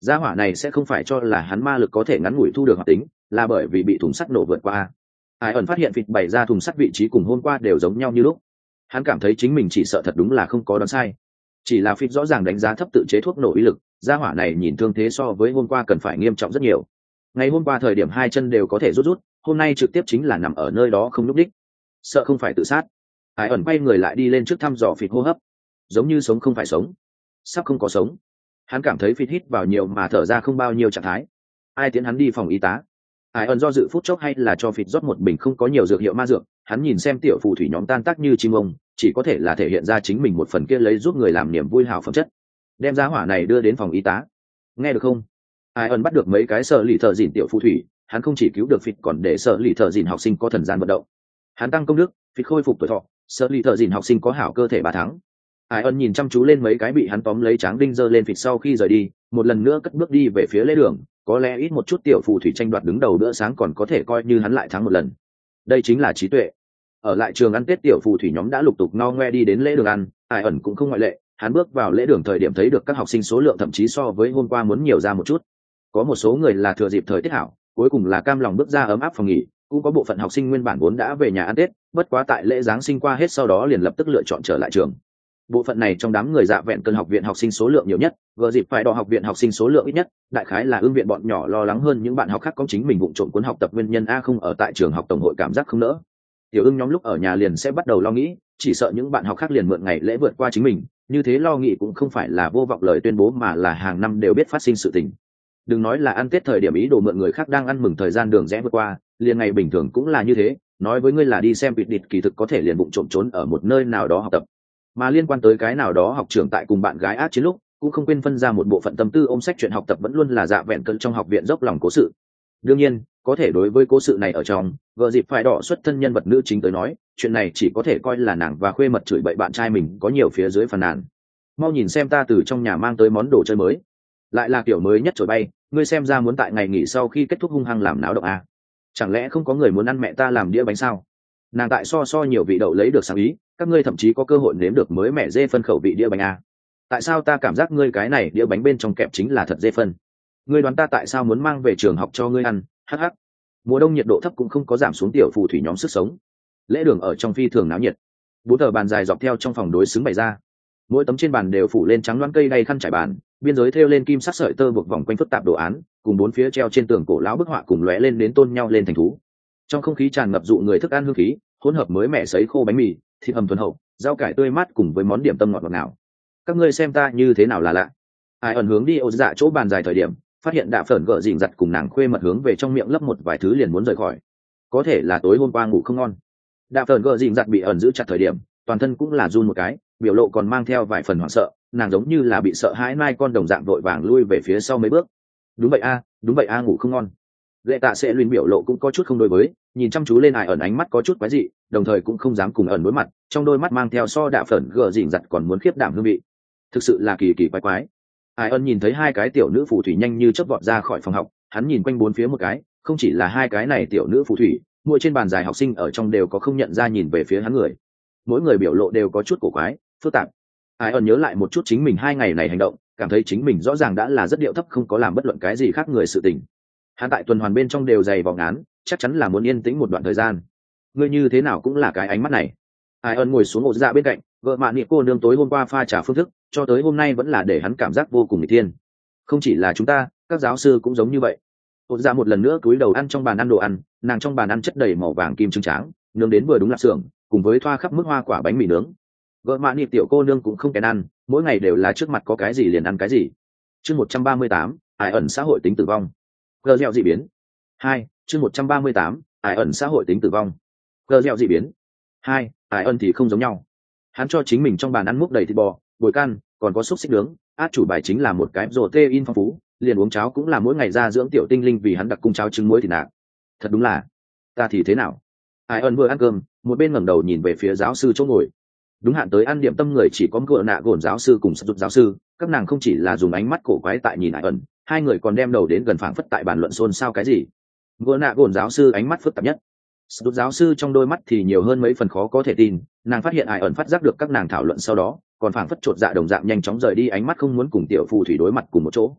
Gia hỏa này sẽ không phải cho là hắn ma lực có thể ngắn ngủi thu được hoạt tính, là bởi vì bị thùng sắt nổ vượt qua. Ai ẩn phát hiện vịt bày ra thùng sắt vị trí cùng hôm qua đều giống nhau như lúc. Hắn cảm thấy chính mình chỉ sợ thật đúng là không có đoán sai. Chỉ là vịt rõ ràng đánh giá thấp tự chế thuốc nổ uy lực, gia hỏa này nhìn thương thế so với hôm qua cần phải nghiêm trọng rất nhiều. Ngày hôm qua thời điểm hai chân đều có thể rút rút, hôm nay trực tiếp chính là nằm ở nơi đó không nhúc đích. Sợ không phải tự sát. Ai ẩn quay người lại đi lên trước thăm dò vịt hô hấp, giống như sống không phải sống, sắp không có sống. Hắn cảm thấy vịt hít vào nhiều mà thở ra không bao nhiêu trạng thái. Ai tiến hắn đi phòng y tá. Ai ẩn do dự phút chốc hay là cho vịt rót một bình không có nhiều dược hiệu ma dược, hắn nhìn xem tiểu phù thủy nhóm tan tác như chim ông, chỉ có thể là thể hiện ra chính mình một phần kia lấy giúp người làm niềm vui hào phẩm chất. Đem giá hỏa này đưa đến phòng y tá. Nghe được không? Ai ẩn bắt được mấy cái sợ lì thợ dìn tiểu phù thủy, hắn không chỉ cứu được vịt còn để sợ lì thợ dìn học sinh có thần gian vận động. Hắn tăng công đức, vịt khôi phục tuổi thọ, sợ lì thợ dìn học sinh có hảo cơ thể ba tháng. Ai ẩn nhìn chăm chú lên mấy cái bị hắn tóm lấy tráng đinh giơ lên vịt sau khi rời đi, một lần nữa cất bước đi về phía lễ đường. Có lẽ ít một chút tiểu phù thủy tranh đoạt đứng đầu bữa sáng còn có thể coi như hắn lại thắng một lần. Đây chính là trí tuệ. Ở lại trường ăn tết tiểu phù thủy nhóm đã lục tục no ngoe đi đến lễ đường ăn, Ai ẩn cũng không ngoại lệ. Hắn bước vào lễ đường thời điểm thấy được các học sinh số lượng thậm chí so với hôm qua muốn nhiều ra một chút. Có một số người là thừa dịp thời tiết hảo, cuối cùng là cam lòng bước ra ấm áp phòng nghỉ, cũng có bộ phận học sinh nguyên bản vốn đã về nhà ăn tết, bất quá tại lễ giáng sinh qua hết sau đó liền lập tức lựa chọn trở lại trường. Bộ phận này trong đám người dạ vẹn cân học viện học sinh số lượng nhiều nhất, gờ dịp phải đỏ học viện học sinh số lượng ít nhất, đại khái là ương viện bọn nhỏ lo lắng hơn những bạn học khác có chính mình vụng trộm cuốn học tập nguyên nhân a không ở tại trường học tổng hội cảm giác không nỡ. Tiểu ương nhóm lúc ở nhà liền sẽ bắt đầu lo nghĩ, chỉ sợ những bạn học khác liền mượn ngày lễ vượt qua chính mình, như thế lo nghĩ cũng không phải là vô vọng lời tuyên bố mà là hàng năm đều biết phát sinh sự tình. Đừng nói là ăn tết thời điểm ý đồ mượn người khác đang ăn mừng thời gian đường rẽ vượt qua, liền ngày bình thường cũng là như thế, nói với ngươi là đi xem vịt địt kỳ thực có thể liền vụng trộm trốn ở một nơi nào đó học tập. Mà liên quan tới cái nào đó học trưởng tại cùng bạn gái ác chiến lúc cũng không quên phân ra một bộ phận tâm tư ôm sách chuyện học tập vẫn luôn là dạ vẹn cân trong học viện dốc lòng cố sự. Đương nhiên có thể đối với cố sự này ở trong vợ dịp phải đỏ xuất thân nhân vật nữ chính tới nói, chuyện này chỉ có thể coi là nàng và khuê mật chửi bậy bạn trai mình có nhiều phía dưới phàn nàn. Mau nhìn xem ta từ trong nhà mang tới món đồ chơi mới, lại là kiểu mới nhất trổi bay, ngươi xem ra muốn tại ngày nghỉ sau khi kết thúc hung hăng làm náo động à? Chẳng lẽ không có người muốn ăn mẹ ta làm đĩa bánh sao? Nàng tại so so nhiều vị đậu lấy được sáng ý, các ngươi thậm chí có cơ hội nếm được mới mẻ dê phân khẩu vị đĩa bánh à? Tại sao ta cảm giác ngươi cái này đĩa bánh bên trong kẹp chính là thật dê phân? Ngươi đoán ta tại sao muốn mang về trường học cho ngươi ăn? Hắc hắc. Mùa đông nhiệt độ thấp cũng không có giảm xuống tiểu phù thủy nhóm sức sống. Lễ đường ở trong phi thường náo nhiệt, bốn tờ bàn dài dọc theo trong phòng đối xứng bày ra, mỗi tấm trên bàn đều phủ lên trắng loáng cây đay khăn trải bàn, biên giới thêu lên kim sắc sợi tơ buộc vòng quanh phức tạp đồ án, cùng bốn phía treo trên tường cổ lão bức họa cùng lóe lên đến tôn nhau lên thành thú. Trong không khí tràn ngập dụ người thức ăn hương khí, hỗn hợp mới mẻ sấy khô bánh mì, thịt hầm thuần hậu, rau cải tươi mát cùng với món điểm tâm ngọt ngọt nào. Các ngươi xem ta như thế nào là lạ. Ai ẩn hướng đi ô dạ chỗ bàn dài thời điểm, phát hiện đạ phởn gợ dịnh giặt cùng nàng khuê mật hướng về trong miệng lấp một vài thứ liền muốn rời khỏi. Có thể là tối hôm qua ngủ không ngon. Đạ phởn gợ dịnh giặt bị ẩn giữ chặt thời điểm, toàn thân cũng là run một cái, biểu lộ còn mang theo vài phần hoảng sợ, nàng giống như là bị sợ hãi nai con đồng dạng vội vàng lui về phía sau mấy bước. Đúng vậy a, đúng vậy a, ngủ không ngon. Lệ tạ sẽ luyện biểu lộ cũng có chút không đối với, nhìn chăm chú lên Ai ẩn ánh mắt có chút quái dị, đồng thời cũng không dám cùng ẩn đối mặt, trong đôi mắt mang theo so đạ phởn gờ dịnh giặt còn muốn khiếp đảm hương vị. Thực sự là kỳ kỳ quái quái. Ai ẩn nhìn thấy hai cái tiểu nữ phù thủy nhanh như chớp vọt ra khỏi phòng học, hắn nhìn quanh bốn phía một cái, không chỉ là hai cái này tiểu nữ phù thủy, mỗi trên bàn dài học sinh ở trong đều có không nhận ra nhìn về phía hắn người. Mỗi người biểu lộ đều có chút cổ quái, phức tạp. Ai ẩn nhớ lại một chút chính mình hai ngày này hành động, cảm thấy chính mình rõ ràng đã là rất điệu thấp, không có làm bất luận cái gì khác người sự tình. Hắn tại tuần hoàn bên trong đều dày vò ngán, chắc chắn là muốn yên tĩnh một đoạn thời gian. Ngươi như thế nào cũng là cái ánh mắt này. Ai ẩn ngồi xuống ổ dạ bên cạnh, vợ mạ nị cô nương tối hôm qua pha trà phương thức, cho tới hôm nay vẫn là để hắn cảm giác vô cùng nghịch thiên. Không chỉ là chúng ta, các giáo sư cũng giống như vậy. Ổ dạ một lần nữa cúi đầu ăn trong bàn ăn đồ ăn, nàng trong bàn ăn chất đầy màu vàng kim trứng tráng, nướng đến vừa đúng lạp xưởng, cùng với thoa khắp mức hoa quả bánh mì nướng. Vợ mạ nị tiểu cô nương cũng không kén ăn, mỗi ngày đều là trước mặt có cái gì liền ăn cái gì. Chương một trăm ba mươi tám, Ai ẩn xã hội tính tử vong. Gờ dẻo dị biến. Hai, chương một trăm ba mươi tám, Ai ẩn xã hội tính tử vong. Gờ dẻo dị biến. Hai, Ai ẩn thì không giống nhau. Hắn cho chính mình trong bàn ăn múc đầy thịt bò, bồi căn, còn có xúc xích nướng, át chủ bài chính là một cái protein phong phú, liền uống cháo cũng là mỗi ngày ra dưỡng tiểu tinh linh vì hắn đặc cung cháo trứng muối thịt nạc. Thật đúng là, ta thì thế nào? Ai ẩn vừa ăn cơm, một bên ngẩng đầu nhìn về phía giáo sư chỗ ngồi. Đúng hạn tới ăn điểm tâm người chỉ có gợ nạ gồn giáo sư cùng sắp giúp giáo sư, các nàng không chỉ là dùng ánh mắt cổ quái tại nhìn Ai ẩn, hai người còn đem đầu đến gần phảng phất tại bàn luận xôn xao cái gì. Gợ nạ gồn giáo sư ánh mắt phức tạp nhất, sắp giúp giáo sư trong đôi mắt thì nhiều hơn mấy phần khó có thể tin. Nàng phát hiện Ai ẩn phát giác được các nàng thảo luận sau đó, còn phảng phất chột dạ đồng dạng nhanh chóng rời đi ánh mắt không muốn cùng tiểu phù thủy đối mặt cùng một chỗ.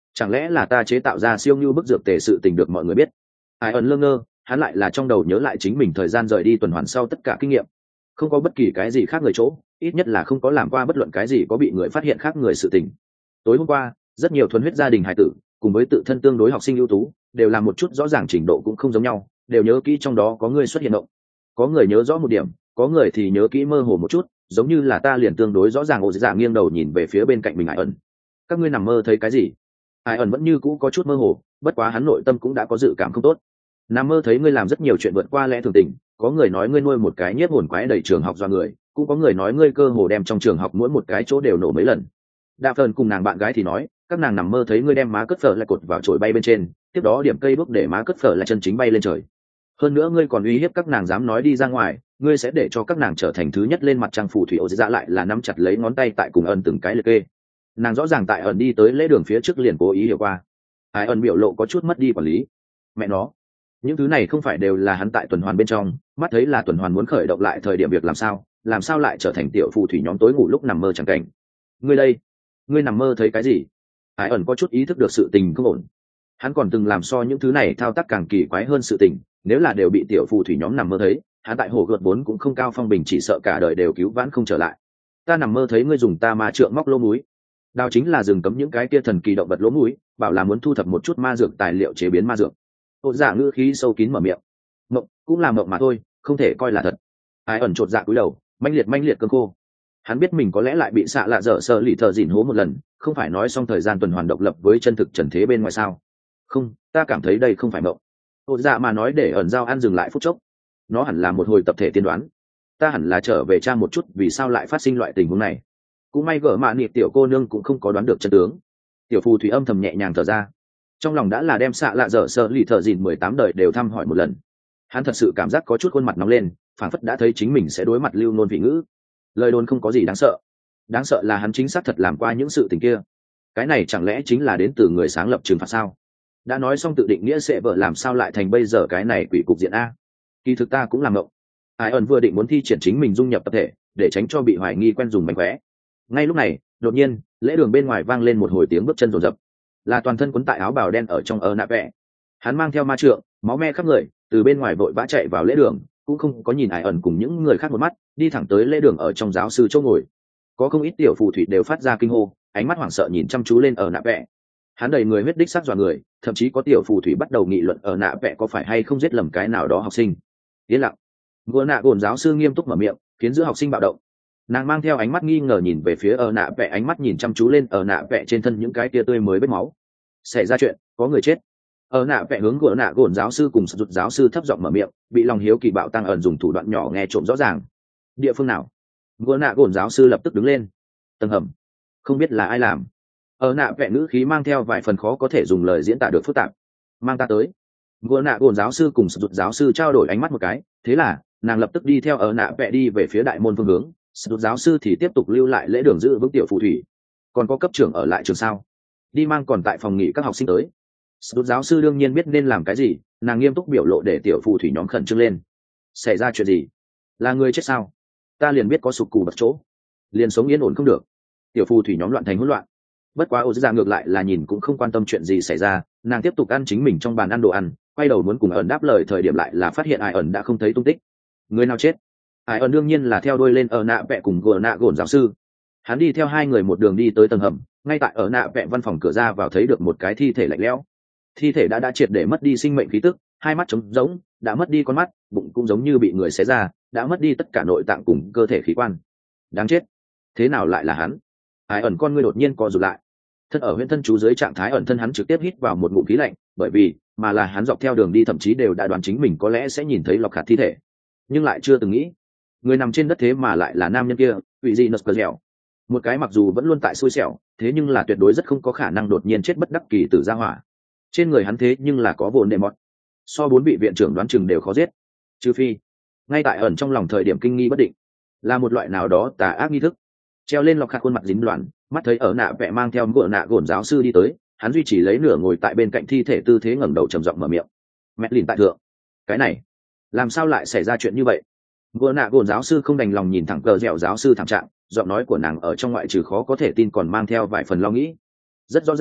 chẳng lẽ là ta chế tạo ra siêu như bức dược tề sự tình được mọi người biết? Ai ẩn lơ ngơ, hắn lại là trong đầu nhớ lại chính mình thời gian rời đi tuần hoàn sau tất cả kinh nghiệm, không có bất kỳ cái gì khác người chỗ, ít nhất là không có làm qua bất luận cái gì có bị người phát hiện khác người sự tình. Tối hôm qua, rất nhiều thuần huyết gia đình hải tử cùng với tự thân tương đối học sinh ưu tú đều làm một chút rõ ràng trình độ cũng không giống nhau, đều nhớ kỹ trong đó có người xuất hiện động. Có người nhớ rõ một điểm, có người thì nhớ kỹ mơ hồ một chút, giống như là ta liền tương đối rõ ràng. Ổ Dạ nghiêng đầu nhìn về phía bên cạnh mình Ai ẩn. Các ngươi nằm mơ thấy cái gì? Ai ẩn vẫn như cũ có chút mơ hồ, bất quá hắn nội tâm cũng đã có dự cảm không tốt. Nằm mơ thấy ngươi làm rất nhiều chuyện vượt qua lẽ thường tình, có người nói ngươi nuôi một cái nhiếp hồn quái đầy trường học do người, cũng có người nói ngươi cơ hồ đem trong trường học mỗi một cái chỗ đều nổ mấy lần. Đa phần cùng nàng bạn gái thì nói, các nàng nằm mơ thấy ngươi đem má cất phở lại cột vào chổi bay bên trên, tiếp đó điểm cây đuốc để má cất phở lại chân chính bay lên trời. Hơn nữa ngươi còn uy hiếp các nàng dám nói đi ra ngoài, ngươi sẽ để cho các nàng trở thành thứ nhất lên mặt trăng phù thủy. Ổ Dạ lại là nắm chặt lấy ngón tay tại cùng ẩn từng cái liệt kê. Nàng rõ ràng tại ẩn đi tới lễ đường phía trước liền cố ý hiểu qua. Ai ẩn biểu lộ có chút mất đi quản lý. Mẹ nó, những thứ này không phải đều là hắn tại tuần hoàn bên trong mắt thấy là tuần hoàn muốn khởi động lại thời điểm việc làm sao làm sao lại trở thành tiểu phù thủy nhóm tối ngủ lúc nằm mơ chẳng cảnh. Ngươi đây, ngươi nằm mơ thấy cái gì? Ai ẩn có chút ý thức được sự tình không ổn. Hắn còn từng làm so những thứ này thao tác càng kỳ quái hơn sự tình, nếu là đều bị tiểu phù thủy nhóm nằm mơ thấy, hắn tại hồ gợt vốn cũng không cao phong bình, chỉ sợ cả đời đều cứu vãn không trở lại. Ta nằm mơ thấy ngươi dùng ta ma trượng móc lỗ mũi. Đao chính là rừng cấm những cái kia thần kỳ động vật lỗ mũi, bảo là muốn thu thập một chút ma dược tài liệu chế biến ma dược. Ổ Dạ ngữ khí sâu kín mở miệng. Mộng cũng là mộng mà thôi, không thể coi là thật. Ai ẩn chột dạ cúi đầu, manh liệt manh liệt cơn khô. Hắn biết mình có lẽ lại bị xạ lạ dở sợ lì thợ dỉn hố một lần, không phải nói xong thời gian tuần hoàn độc lập với chân thực trần thế bên ngoài sao? Không, ta cảm thấy đây không phải mộng. Ổ Dạ mà nói để ẩn giao ăn dừng lại phút chốc. Nó hẳn là một hồi tập thể tiên đoán. Ta hẳn là trở về tra một chút vì sao lại phát sinh loại tình huống này. Cũng may gỡ mạ nịt tiểu cô nương cũng không có đoán được chân tướng. Tiểu phù thủy âm thầm nhẹ nhàng thở ra, trong lòng đã là đem xạ lạ dở sợ lì thợ dìn mười tám đời đều thăm hỏi một lần. Hắn thật sự cảm giác có chút khuôn mặt nóng lên, phảng phất đã thấy chính mình sẽ đối mặt lưu nôn vị ngữ. Lời đồn không có gì đáng sợ, đáng sợ là hắn chính xác thật làm qua những sự tình kia. Cái này chẳng lẽ chính là đến từ người sáng lập trừng phạt sao? Đã nói xong tự định nghĩa sẽ vợ làm sao lại thành bây giờ cái này quỷ cục diện a? Kỳ thực ta cũng làm ngộng. Ai ẩn vừa định muốn thi triển chính mình dung nhập tập thể để tránh cho bị hoài nghi quen dùng mánh khóe. Ngay lúc này, đột nhiên, lễ đường bên ngoài vang lên một hồi tiếng bước chân rồn rập. Là toàn thân quấn tại áo bào đen ở trong ơ nạ vẽ. Hắn mang theo ma trượng, máu me khắp người, từ bên ngoài vội vã chạy vào lễ đường, cũng không có nhìn Ai ẩn cùng những người khác một mắt, đi thẳng tới lễ đường ở trong giáo sư chỗ ngồi. Có không ít tiểu phù thủy đều phát ra kinh hô, ánh mắt hoảng sợ nhìn chăm chú lên ở nạ vẽ. Hắn đầy người huyết đích sắc dọa người, thậm chí có tiểu phù thủy bắt đầu nghị luận ở nạ vẽ có phải hay không giết lầm cái nào đó học sinh. Yên lặng. Vừa nạ gồn giáo sư nghiêm túc mở miệng, khiến giữa học sinh bạo động. Nàng mang theo ánh mắt nghi ngờ nhìn về phía ở nạ vẽ, ánh mắt nhìn chăm chú lên ở nạ vẽ trên thân những cái tia tươi mới vết máu. Xảy ra chuyện, có người chết. Ở nạ vẽ hướng của nạ gồn giáo sư cùng sụt giáo sư thấp giọng mở miệng, bị lòng hiếu kỳ bạo tăng ẩn dùng thủ đoạn nhỏ nghe trộm rõ ràng. Địa phương nào? Của nạ gồn giáo sư lập tức đứng lên. Tầng hầm. Không biết là ai làm. Ở nạ vẽ ngữ khí mang theo vài phần khó có thể dùng lời diễn tả được phức tạp. Mang ta tới. Của nạ gồn giáo sư cùng sụt giáo sư trao đổi ánh mắt một cái, thế là nàng lập tức đi theo ở nạ vẽ đi về phía đại môn phương hướng. Sụt giáo sư thì tiếp tục lưu lại lễ đường giữ vững tiểu phù thủy. Còn có cấp trưởng ở lại trường sao? Đi mang còn tại phòng nghỉ các học sinh tới. Sụt giáo sư đương nhiên biết nên làm cái gì, nàng nghiêm túc biểu lộ để tiểu phù thủy nhóm khẩn trương lên. Xảy ra chuyện gì? Là người chết sao? Ta liền biết có sụp cù bật chỗ, liền sống yên ổn không được. Tiểu phù thủy nhóm loạn thành hỗn loạn. Bất quá Ổ Dạ ngược lại là nhìn cũng không quan tâm chuyện gì xảy ra, nàng tiếp tục ăn chính mình trong bàn ăn đồ ăn, quay đầu muốn cùng ẩn đáp lời thời điểm lại là phát hiện Ai ẩn đã không thấy tung tích. Người nào chết? Ai ẩn đương nhiên là theo đuôi lên ở nạ vẽ cùng gờ nạ gồn giáo sư. Hắn đi theo hai người một đường đi tới tầng hầm, ngay tại ở nạ vẽ văn phòng cửa ra vào thấy được một cái thi thể lạnh lẽo. Thi thể đã đã triệt để mất đi sinh mệnh khí tức, hai mắt trống rỗng, đã mất đi con mắt, bụng cũng giống như bị người xé ra, đã mất đi tất cả nội tạng cùng cơ thể khí quan. Đáng chết, thế nào lại là hắn? Ai ẩn con ngươi đột nhiên co rụt lại. Thân ở huyễn thân chú dưới trạng thái ẩn thân, hắn trực tiếp hít vào một ngụm khí lạnh, bởi vì mà là hắn dọc theo đường đi thậm chí đều đã đoán chính mình có lẽ sẽ nhìn thấy lọc khạt thi thể, nhưng lại chưa từng nghĩ người nằm trên đất thế mà lại là nam nhân kia, vị gì nật cờ dẻo. Một cái mặc dù vẫn luôn tại xui xẻo, thế nhưng là tuyệt đối rất không có khả năng đột nhiên chết bất đắc kỳ tử ra hỏa. Trên người hắn thế nhưng là có vồn đệ mọt, so bốn vị viện trưởng đoán chừng đều khó giết, trừ phi ngay tại ẩn trong lòng thời điểm kinh nghi bất định là một loại nào đó tà ác nghi thức. Treo lên lọc khạc khuôn mặt dính loạn, mắt thấy ở nạ vẽ mang theo ngựa nạ gồn giáo sư đi tới, hắn duy trì lấy nửa ngồi tại bên cạnh thi thể tư thế ngẩng đầu trầm giọng mở miệng. Mẹ lìn tại thượng, cái này làm sao lại xảy ra chuyện như vậy? Ngựa nạ gồn giáo sư không đành lòng nhìn thẳng cờ dẻo giáo sư thảm trạng, giọng nói của nàng ở trong ngoại trừ khó có thể tin còn mang theo vài phần lo nghĩ. Rất rõ ràng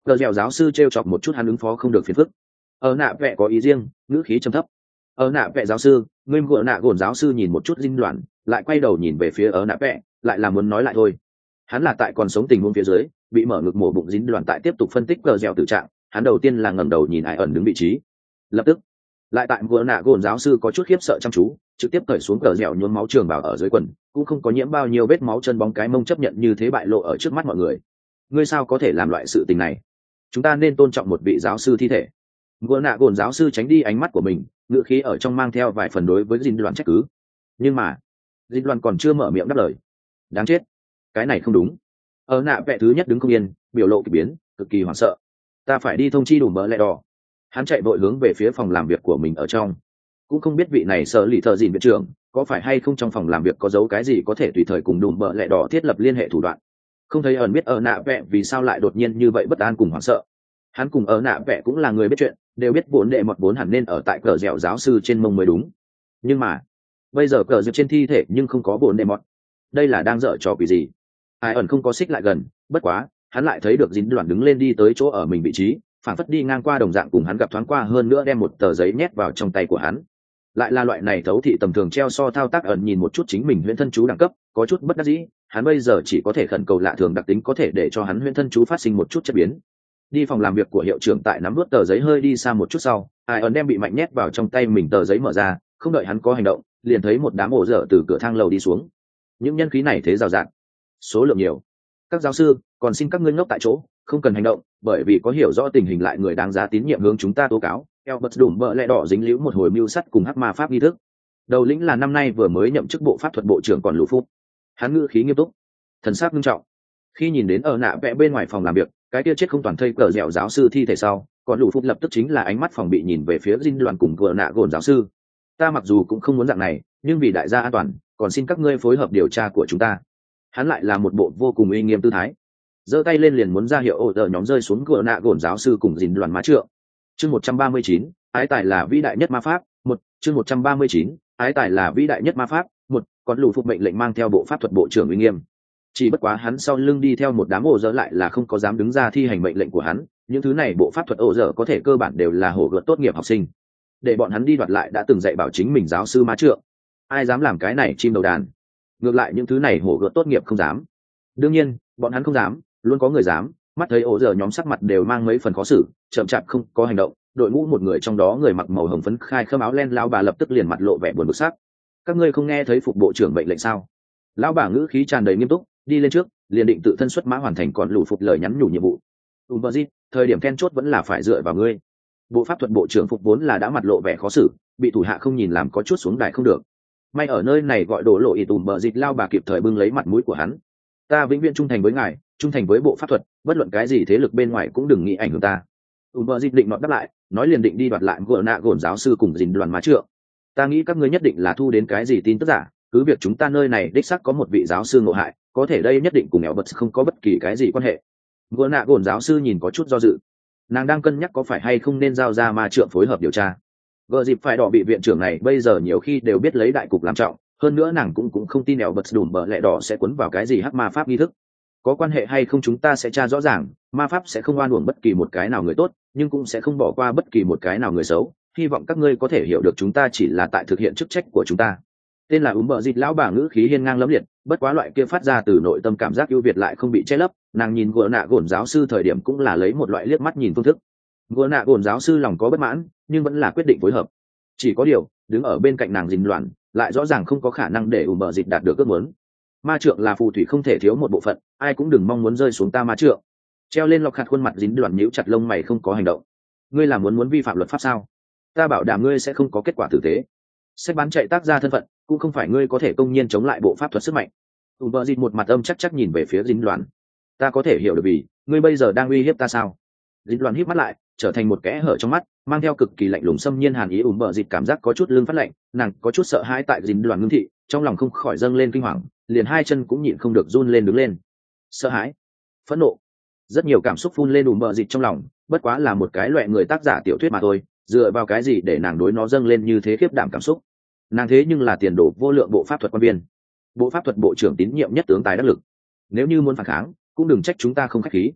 Cờ dẻo giáo sư t chọc một chút hắn ứng phó không được phiền phức. Ở nạ vẽ có ý riêng, ngữ khí trầm thấp. Ở nạ vẽ giáo sư, ngươi ngựa nạ gồn giáo sư nhìn một chút dinh loạn, lại quay đầu nhìn về phía ở nạ vẽ, lại là muốn nói lại thôi. Hắn là tại còn sống tình huống phía dưới, bị mở ngực mổ bụng dính loạn tại tiếp tục phân tích cờ dẻo tử trạng, hắn đầu tiên là ngẩng đầu nhìn ai ẩn đứng vị trí. Lập tức, lại tại ngựa nạ gồn giáo sư có chút khiếp sợ chăm chú, trực tiếp cởi xuống cờ dẻo nhuốm máu trường vào ở dưới quần, cũng không có nhiễm bao nhiêu vết máu chân bóng cái mông chấp nhận như thế bại lộ ở trước mắt mọi người. Ngươi sao có thể làm loại sự tình này? Chúng ta nên tôn trọng một vị giáo sư thi thể. Ngựa nạ gồn giáo sư tránh đi ánh mắt của mình, ngữ khí ở trong mang theo vài phần đối với dinh loạn trách cứ. Nhưng mà dinh loạn còn chưa mở miệng đáp lời. Đáng chết, cái này không đúng. Ở nạ vẽ thứ nhất đứng không yên, biểu lộ kỳ biến, cực kỳ hoảng sợ. Ta phải đi thông chi đủ mỡ lẹ đỏ. Hắn chạy vội hướng về phía phòng làm việc của mình ở trong, cũng không biết vị này sợ lì thợ dìn viện trưởng có phải hay không trong phòng làm việc có dấu cái gì có thể tùy thời cùng đủ mỡ lẹ đỏ thiết lập liên hệ thủ đoạn. Không thấy ẩn biết ở nạ vẽ vì sao lại đột nhiên như vậy bất an cùng hoảng sợ. Hắn cùng ở nạ vẽ cũng là người biết chuyện, đều biết vốn đệ mọt vốn hẳn nên ở tại cờ dẻo giáo sư trên mông mới đúng. Nhưng mà bây giờ cờ dẻo trên thi thể nhưng không có vốn đệ mọt, đây là đang dở trò quỷ gì? Ai ẩn không có xích lại gần, bất quá hắn lại thấy được dính đoàn đứng lên đi tới chỗ ở mình vị trí, phản phất đi ngang qua đồng dạng cùng hắn gặp thoáng qua, hơn nữa đem một tờ giấy nhét vào trong tay của hắn. Lại là loại này thấu thị tầm thường treo so thao tác. Ẩn nhìn một chút chính mình huyễn thân chú đẳng cấp, có chút bất đắc dĩ, hắn bây giờ chỉ có thể khẩn cầu lạ thường đặc tính có thể để cho hắn huyễn thân chú phát sinh một chút chất biến. Đi phòng làm việc của hiệu trưởng tại nắm vớt tờ giấy hơi đi xa một chút sau, ai ẩn đem bị mạnh nhét vào trong tay mình tờ giấy mở ra, không đợi hắn có hành động, liền thấy một đám ổ dở từ cửa thang lầu đi xuống. Những nhân khí này thế rào rạt, số lượng nhiều. Các giáo sư, còn xin các ngươi ngốc tại chỗ, không cần hành động, bởi vì có hiểu rõ tình hình lại người đáng giá tín nhiệm hướng chúng ta tố cáo. Albert đùm bợ lẹ đỏ dính líu một hồi mưu sắt cùng hắc ma pháp nghi thức. Đầu lĩnh là năm nay vừa mới nhậm chức bộ pháp thuật bộ trưởng còn lũ phút. Hắn ngữ khí nghiêm túc, thần sắc nghiêm trọng. Khi nhìn đến ở nạ vẽ bên ngoài phòng làm việc, cái kia chết không toàn thây cờ dẻo giáo sư thi thể sau, còn lũ phút lập tức chính là ánh mắt phòng bị nhìn về phía dinh đoàn cùng cửa nạ gồn giáo sư. Ta mặc dù cũng không muốn dạng này, nhưng vì đại gia an toàn, còn xin các ngươi phối hợp điều tra của chúng ta. Hắn lại là một bộ vô cùng uy nghiêm tư thái, giơ tay lên liền muốn ra hiệu ổ giờ nhóm rơi xuống cửa nạ gồn giáo sư cùng dinh đoàn má trượng. Chương một trăm ba mươi chín, ái tài là vĩ đại nhất ma pháp. Một, chương một trăm ba mươi chín, ái tài là vĩ đại nhất ma pháp. Một, còn lũ phục mệnh lệnh mang theo bộ pháp thuật bộ trưởng uy nghiêm. Chỉ bất quá hắn sau lưng đi theo một đám ổ dở lại là không có dám đứng ra thi hành mệnh lệnh của hắn. Những thứ này bộ pháp thuật ổ dở có thể cơ bản đều là hổ gợt tốt nghiệp học sinh, để bọn hắn đi đoạt lại đã từng dạy bảo chính mình giáo sư ma trượng. Ai dám làm cái này chim đầu đàn? Ngược lại những thứ này hổ gợt tốt nghiệp không dám. Đương nhiên bọn hắn không dám, luôn có người dám. Mắt thấy ổ dở nhóm sắc mặt đều mang mấy phần khó xử, chậm chạp không có hành động. Đội ngũ một người trong đó người mặc màu hồng phấn khai khâm áo len lão bà lập tức liền mặt lộ vẻ buồn bực sắc. Các ngươi không nghe thấy phục bộ trưởng mệnh lệnh sao? Lão bà ngữ khí tràn đầy nghiêm túc, đi lên trước, liền định tự thân xuất mã hoàn thành còn lũ phục lời nhắn nhủ nhiệm vụ. Umberzit, thời điểm then chốt vẫn là phải dựa vào ngươi. Bộ pháp thuật bộ trưởng phục vốn là đã mặt lộ vẻ khó xử, bị thủ hạ không nhìn làm có chút xuống đài không được. May ở nơi này gọi đổ lộ ý Umberzit lao bà kịp thời bưng lấy mặt mũi của hắn. Ta vĩnh viễn trung thành với ngài, trung thành với bộ pháp thuật, bất luận cái gì thế lực bên ngoài cũng đừng nghĩ ảnh hưởng ta. Umberzit định nọt đáp lại, nói liền định đi đoạt lại gỡ nạ gồn giáo sư cùng dình đoàn má trượng. Ta nghĩ các ngươi nhất định là thu đến cái gì tin tức giả, cứ việc chúng ta nơi này đích xác có một vị giáo sư ngộ hại, có thể đây nhất định cùng Albert không có bất kỳ cái gì quan hệ. Gỡ nạ gồn giáo sư nhìn có chút do dự, nàng đang cân nhắc có phải hay không nên giao ra ma trượng phối hợp điều tra. Gỡ dịp phải đỏ bị viện trưởng này bây giờ nhiều khi đều biết lấy đại cục làm trọng, hơn nữa nàng cũng cũng không tin Albert đùm bờ lẹ đỏ sẽ cuốn vào cái gì hắc ma pháp nghi thức. Có quan hệ hay không chúng ta sẽ tra rõ ràng, ma pháp sẽ không oan uổng bất kỳ một cái nào người tốt, nhưng cũng sẽ không bỏ qua bất kỳ một cái nào người xấu. Hy vọng các ngươi có thể hiểu được chúng ta chỉ là tại thực hiện chức trách của chúng ta. Tên là úm bờ dịt lão bà ngữ khí hiên ngang lẫm liệt, bất quá loại kia phát ra từ nội tâm cảm giác ưu việt lại không bị che lấp. Nàng nhìn gỡ nạ gồn giáo sư thời điểm cũng là lấy một loại liếc mắt nhìn phương thức. Gỡ nạ gồn giáo sư lòng có bất mãn, nhưng vẫn là quyết định phối hợp. Chỉ có điều, đứng ở bên cạnh nàng dình loạn, lại rõ ràng không có khả năng để úm bờ dịt đạt được ước muốn. Ma trượng là phù thủy không thể thiếu một bộ phận, ai cũng đừng mong muốn rơi xuống ta ma trượng. Treo lên lọc hạt khuôn mặt dính đoạn nhíu chặt lông mày không có hành động. Ngươi là muốn muốn vi phạm luật pháp sao? Ta bảo đảm ngươi sẽ không có kết quả tử tế. Sách bán chạy tác ra thân phận, cũng không phải ngươi có thể công nhiên chống lại bộ pháp thuật sức mạnh. Ùm bờ dịt một mặt âm chắc chắc nhìn về phía dính đoạn. Ta có thể hiểu được vì ngươi bây giờ đang uy hiếp ta sao? Dính đoạn híp mắt lại, trở thành một kẽ hở trong mắt, mang theo cực kỳ lạnh lùng xâm nhiên hàn ý. Ùm bờ dịt cảm giác có chút lưng phát lạnh, nàng có chút sợ hãi tại dính đoạn ngưng thị, trong lòng không khỏi dâng lên kinh hoàng, liền hai chân cũng nhịn không được run lên đứng lên. Sợ hãi, phẫn nộ, rất nhiều cảm xúc phun lên ùm bờ dịt trong lòng, bất quá là một cái loại người tác giả tiểu thuyết mà thôi, dựa vào cái gì để nàng đối nó dâng lên như thế khiếp đảm cảm xúc? Nàng thế nhưng là tiền đồ vô lượng bộ pháp thuật quan viên, bộ pháp thuật bộ trưởng tín nhiệm nhất tướng tài đắc lực, nếu như muốn phản kháng cũng đừng trách chúng ta không khách khí.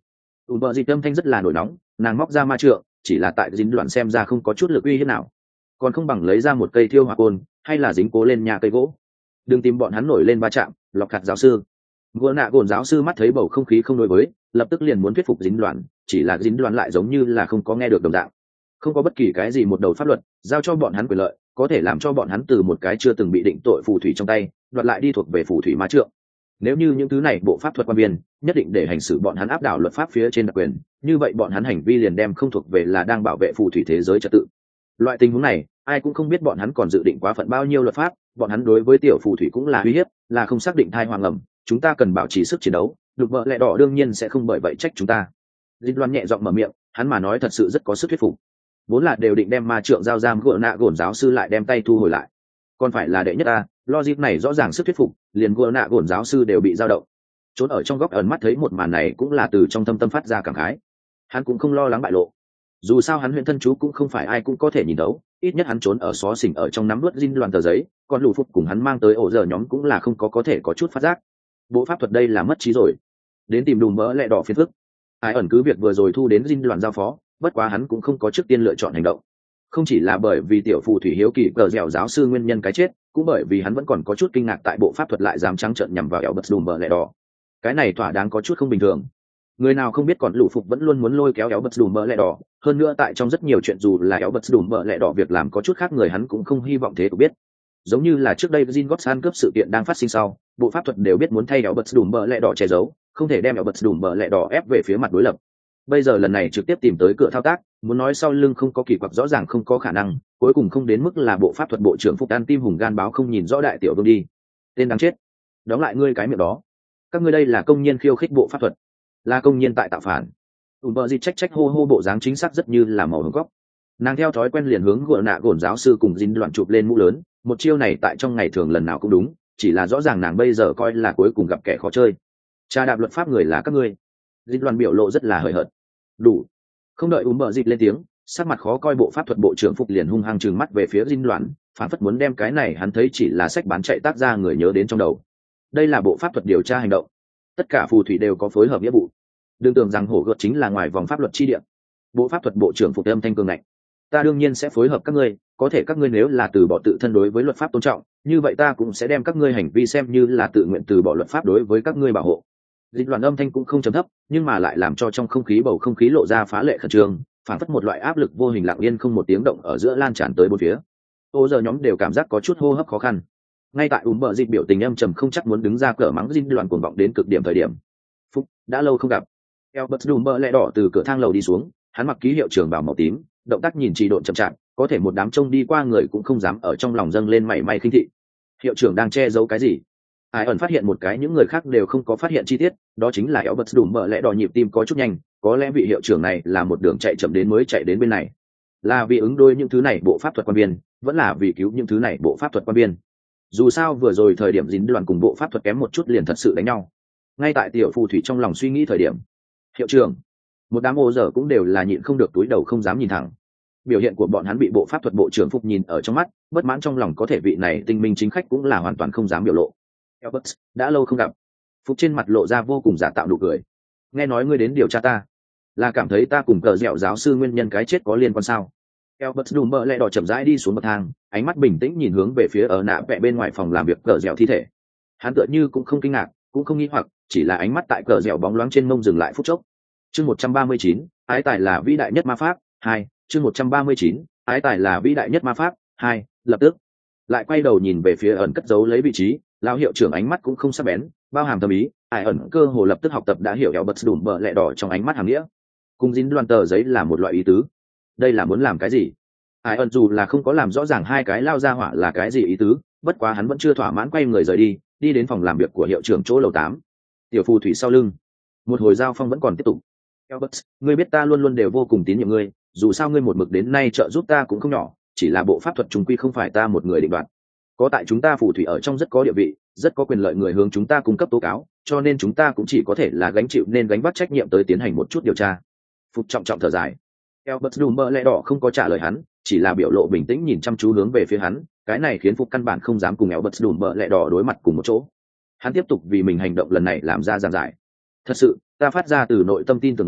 ùm bờ dịt âm thanh rất là nổi nóng, nàng móc ra ma trượng, chỉ là tại dính đoạn xem ra không có chút lực uy hiếp nào, còn không bằng lấy ra một cây thiêu hỏa côn hay là dính cố lên nhà cây gỗ. Đừng tìm bọn hắn nổi lên va chạm. Lọc hạt giáo sư gỗ nạ gồn giáo sư mắt thấy bầu không khí không đối với, lập tức liền muốn thuyết phục dính đoạn, chỉ là dính đoạn lại giống như là không có nghe được đồng dạng. Không có bất kỳ cái gì một đầu pháp luật giao cho bọn hắn quyền lợi có thể làm cho bọn hắn từ một cái chưa từng bị định tội phù thủy trong tay đoạt lại đi thuộc về phù thủy ma trượng. Nếu như những thứ này bộ pháp thuật quan viên nhất định để hành xử bọn hắn áp đảo luật pháp phía trên đặc quyền, như vậy bọn hắn hành vi liền đem không thuộc về là đang bảo vệ phù thủy thế giới trật tự. Loại tình huống này ai cũng không biết bọn hắn còn dự định quá phận bao nhiêu luật pháp, bọn hắn đối với tiểu phù thủy cũng là uy hiếp, là không xác định thai hoàng ẩm. Chúng ta cần bảo trì sức chiến đấu, đục vợ lẹ đỏ đương nhiên sẽ không bởi vậy trách chúng ta. Dịch loan nhẹ giọng mở miệng, hắn mà nói thật sự rất có sức thuyết phục. Vốn là đều định đem ma trượng giao giam gỡ nạ gồn giáo sư lại đem tay thu hồi lại, còn phải là đệ nhất ta. Logic này rõ ràng sức thuyết phục, liền gỡ nạ gồn giáo sư đều bị dao động. Trốn ở trong góc ẩn mắt thấy một màn này cũng là từ trong thâm tâm phát ra cảm khái. Hắn cũng không lo lắng bại lộ, dù sao hắn huyện thân chú cũng không phải ai cũng có thể nhìn đấu, ít nhất hắn trốn ở xó xỉnh ở trong nắm đuốt dinh loạn tờ giấy, còn lù phục cùng hắn mang tới ổ giờ nhóm cũng là không có có thể có chút phát giác. Bộ pháp thuật đây là mất trí rồi, đến tìm đùm mỡ lẹ đỏ phiền phức. Ai ẩn cứ việc vừa rồi thu đến dinh loạn giao phó, bất quá hắn cũng không có trước tiên lựa chọn hành động, không chỉ là bởi vì tiểu phù thủy hiếu kỳ cờ dẻo giáo sư nguyên nhân cái chết, cũng bởi vì hắn vẫn còn có chút kinh ngạc tại bộ pháp thuật lại dám trắng trợn nhằm vào eo bật đùm mỡ lẹ đỏ. Cái này thỏa đáng có chút không bình thường. Người nào không biết còn lũ phục vẫn luôn muốn lôi kéo éo bật đùm mỡ lẹ đỏ, hơn nữa tại trong rất nhiều chuyện dù là éo bật đùm mỡ lẹ đỏ việc làm có chút khác người hắn cũng không hy vọng thế cũng biết. Giống như là trước đây Jin Gotsan cướp sự kiện đang phát sinh sau, bộ pháp thuật đều biết muốn thay éo bật đùm mỡ lẹ đỏ che giấu, không thể đem éo bật đùm mỡ lẹ đỏ ép về phía mặt đối lập. Bây giờ lần này trực tiếp tìm tới cửa thao tác, muốn nói sau lưng không có kỳ quặc rõ ràng không có khả năng, cuối cùng không đến mức là bộ pháp thuật bộ trưởng Phúc An tim hùng gan báo không nhìn rõ đại tiểu vương đi. Tên đáng chết, đóng lại ngươi cái miệng đó. Các ngươi đây là công nhân khiêu khích bộ pháp thuật, là công nhân tại tạo phản. ùm bờ dịt trách trách hô hô bộ dáng chính xác rất như là màu hồng góc. Nàng theo thói quen liền hướng gỡ nạ gồn giáo sư cùng dính đoạn chụp lên mũ lớn, một chiêu này tại trong ngày thường lần nào cũng đúng, chỉ là rõ ràng nàng bây giờ coi là cuối cùng gặp kẻ khó chơi. Tra đạp luật pháp người là các ngươi. Dính đoạn biểu lộ rất là hời hợt. Đủ. Không đợi ùm bờ dịt lên tiếng, sắc mặt khó coi bộ pháp thuật bộ trưởng Phục liền hung hăng trừng mắt về phía dính đoạn, phản phất muốn đem cái này hắn thấy chỉ là sách bán chạy tác ra người nhớ đến trong đầu. Đây là bộ pháp thuật điều tra hành động, tất cả phù thủy đều có phối hợp nghĩa vụ, đừng tưởng rằng hổ gợt chính là ngoài vòng pháp luật chi địa. Bộ pháp thuật bộ trưởng Phục âm thanh cường ngạnh, ta đương nhiên sẽ phối hợp các ngươi, có thể các ngươi nếu là từ bỏ tự thân đối với luật pháp tôn trọng, như vậy ta cũng sẽ đem các ngươi hành vi xem như là tự nguyện từ bỏ luật pháp đối với các ngươi bảo hộ. Dịch loạn âm thanh cũng không trầm thấp, nhưng mà lại làm cho trong không khí bầu không khí lộ ra phá lệ khẩn trương, phản phất một loại áp lực vô hình lặng yên không một tiếng động ở giữa lan tràn tới bốn phía. Ô giờ nhóm đều cảm giác có chút hô hấp khó khăn. Ngay tại ùm bờ dịch biểu tình âm trầm không chắc muốn đứng ra cỡ mắng dinh loạn cuồng vọng đến cực điểm thời điểm. Phúc đã lâu không gặp. Albert đùm bờ lẹ đỏ từ cửa thang lầu đi xuống, hắn mặc ký hiệu trưởng bảo màu tím, động tác nhìn trì độn chậm chạp, có thể một đám trông đi qua người cũng không dám ở trong lòng dâng lên mảy may khinh thị. Hiệu trưởng đang che giấu cái gì? Ai ẩn phát hiện một cái những người khác đều không có phát hiện chi tiết, đó chính là Albert đùm bờ lẹ đỏ nhịp tim có chút nhanh, có lẽ vị hiệu trưởng này là một đường chạy chậm đến mới chạy đến bên này, là vì ứng đối những thứ này bộ pháp thuật quan biên, vẫn là vì cứu những thứ này bộ pháp thuật quan biên. Dù sao vừa rồi thời điểm dính đoàn cùng bộ pháp thuật kém một chút liền thật sự đánh nhau. Ngay tại tiểu phù thủy trong lòng suy nghĩ thời điểm, hiệu trưởng, một đám ô giờ cũng đều là nhịn không được túi đầu không dám nhìn thẳng. Biểu hiện của bọn hắn bị bộ pháp thuật bộ trưởng Phục nhìn ở trong mắt, bất mãn trong lòng có thể vị này tinh minh chính khách cũng là hoàn toàn không dám biểu lộ. Albert, đã lâu không gặp. Phục trên mặt lộ ra vô cùng giả tạo nụ cười. Nghe nói ngươi đến điều tra ta, là cảm thấy ta cùng cờ dẻo giáo sư nguyên nhân cái chết có liên quan sao? Albert đùm bờ lẹ đỏ chậm rãi đi xuống bậc thang, ánh mắt bình tĩnh nhìn hướng về phía ở nạ vẽ bên ngoài phòng làm việc cờ dẻo thi thể. Hắn tựa như cũng không kinh ngạc, cũng không nghi hoặc, chỉ là ánh mắt tại cờ dẻo bóng loáng trên mông dừng lại phút chốc. Chương một trăm ba mươi chín, ái tài là vĩ đại nhất ma pháp, hai, chương một trăm ba mươi chín, ái tài là vĩ đại nhất ma pháp, hai, lập tức lại quay đầu nhìn về phía ẩn cất giấu lấy vị trí, lão hiệu trưởng ánh mắt cũng không sắc bén, bao hàm thâm ý, ai ẩn cơ hồ lập tức học tập đã hiểu Albert đùm bờ lẹ đỏ trong ánh mắt hàm nghĩa. Cùng dính loan tờ giấy là một loại ý tứ. Đây là muốn làm cái gì? Ai ẩn dù là không có làm rõ ràng hai cái lao ra hỏa là cái gì ý tứ, bất quá hắn vẫn chưa thỏa mãn quay người rời đi, đi đến phòng làm việc của hiệu trưởng chỗ lầu tám. Tiểu phù thủy sau lưng, một hồi giao phong vẫn còn tiếp tục. Albert, ngươi biết ta luôn luôn đều vô cùng tín nhiệm ngươi, dù sao ngươi một mực đến nay trợ giúp ta cũng không nhỏ, chỉ là bộ pháp thuật trùng quy không phải ta một người định đoạt. Có tại chúng ta phù thủy ở trong rất có địa vị, rất có quyền lợi người hướng chúng ta cung cấp tố cáo, cho nên chúng ta cũng chỉ có thể là gánh chịu nên gánh vác trách nhiệm tới tiến hành một chút điều tra. Phục trọng trọng thở dài. Albert Dumber lẽ đỏ không có trả lời hắn, chỉ là biểu lộ bình tĩnh nhìn chăm chú hướng về phía hắn, cái này khiến Phục căn bản không dám cùng Albert Dumber lẽ đỏ đối mặt cùng một chỗ. Hắn tiếp tục vì mình hành động lần này làm ra giảng giải. Thật sự, ta phát ra từ nội tâm tin tưởng ngươi,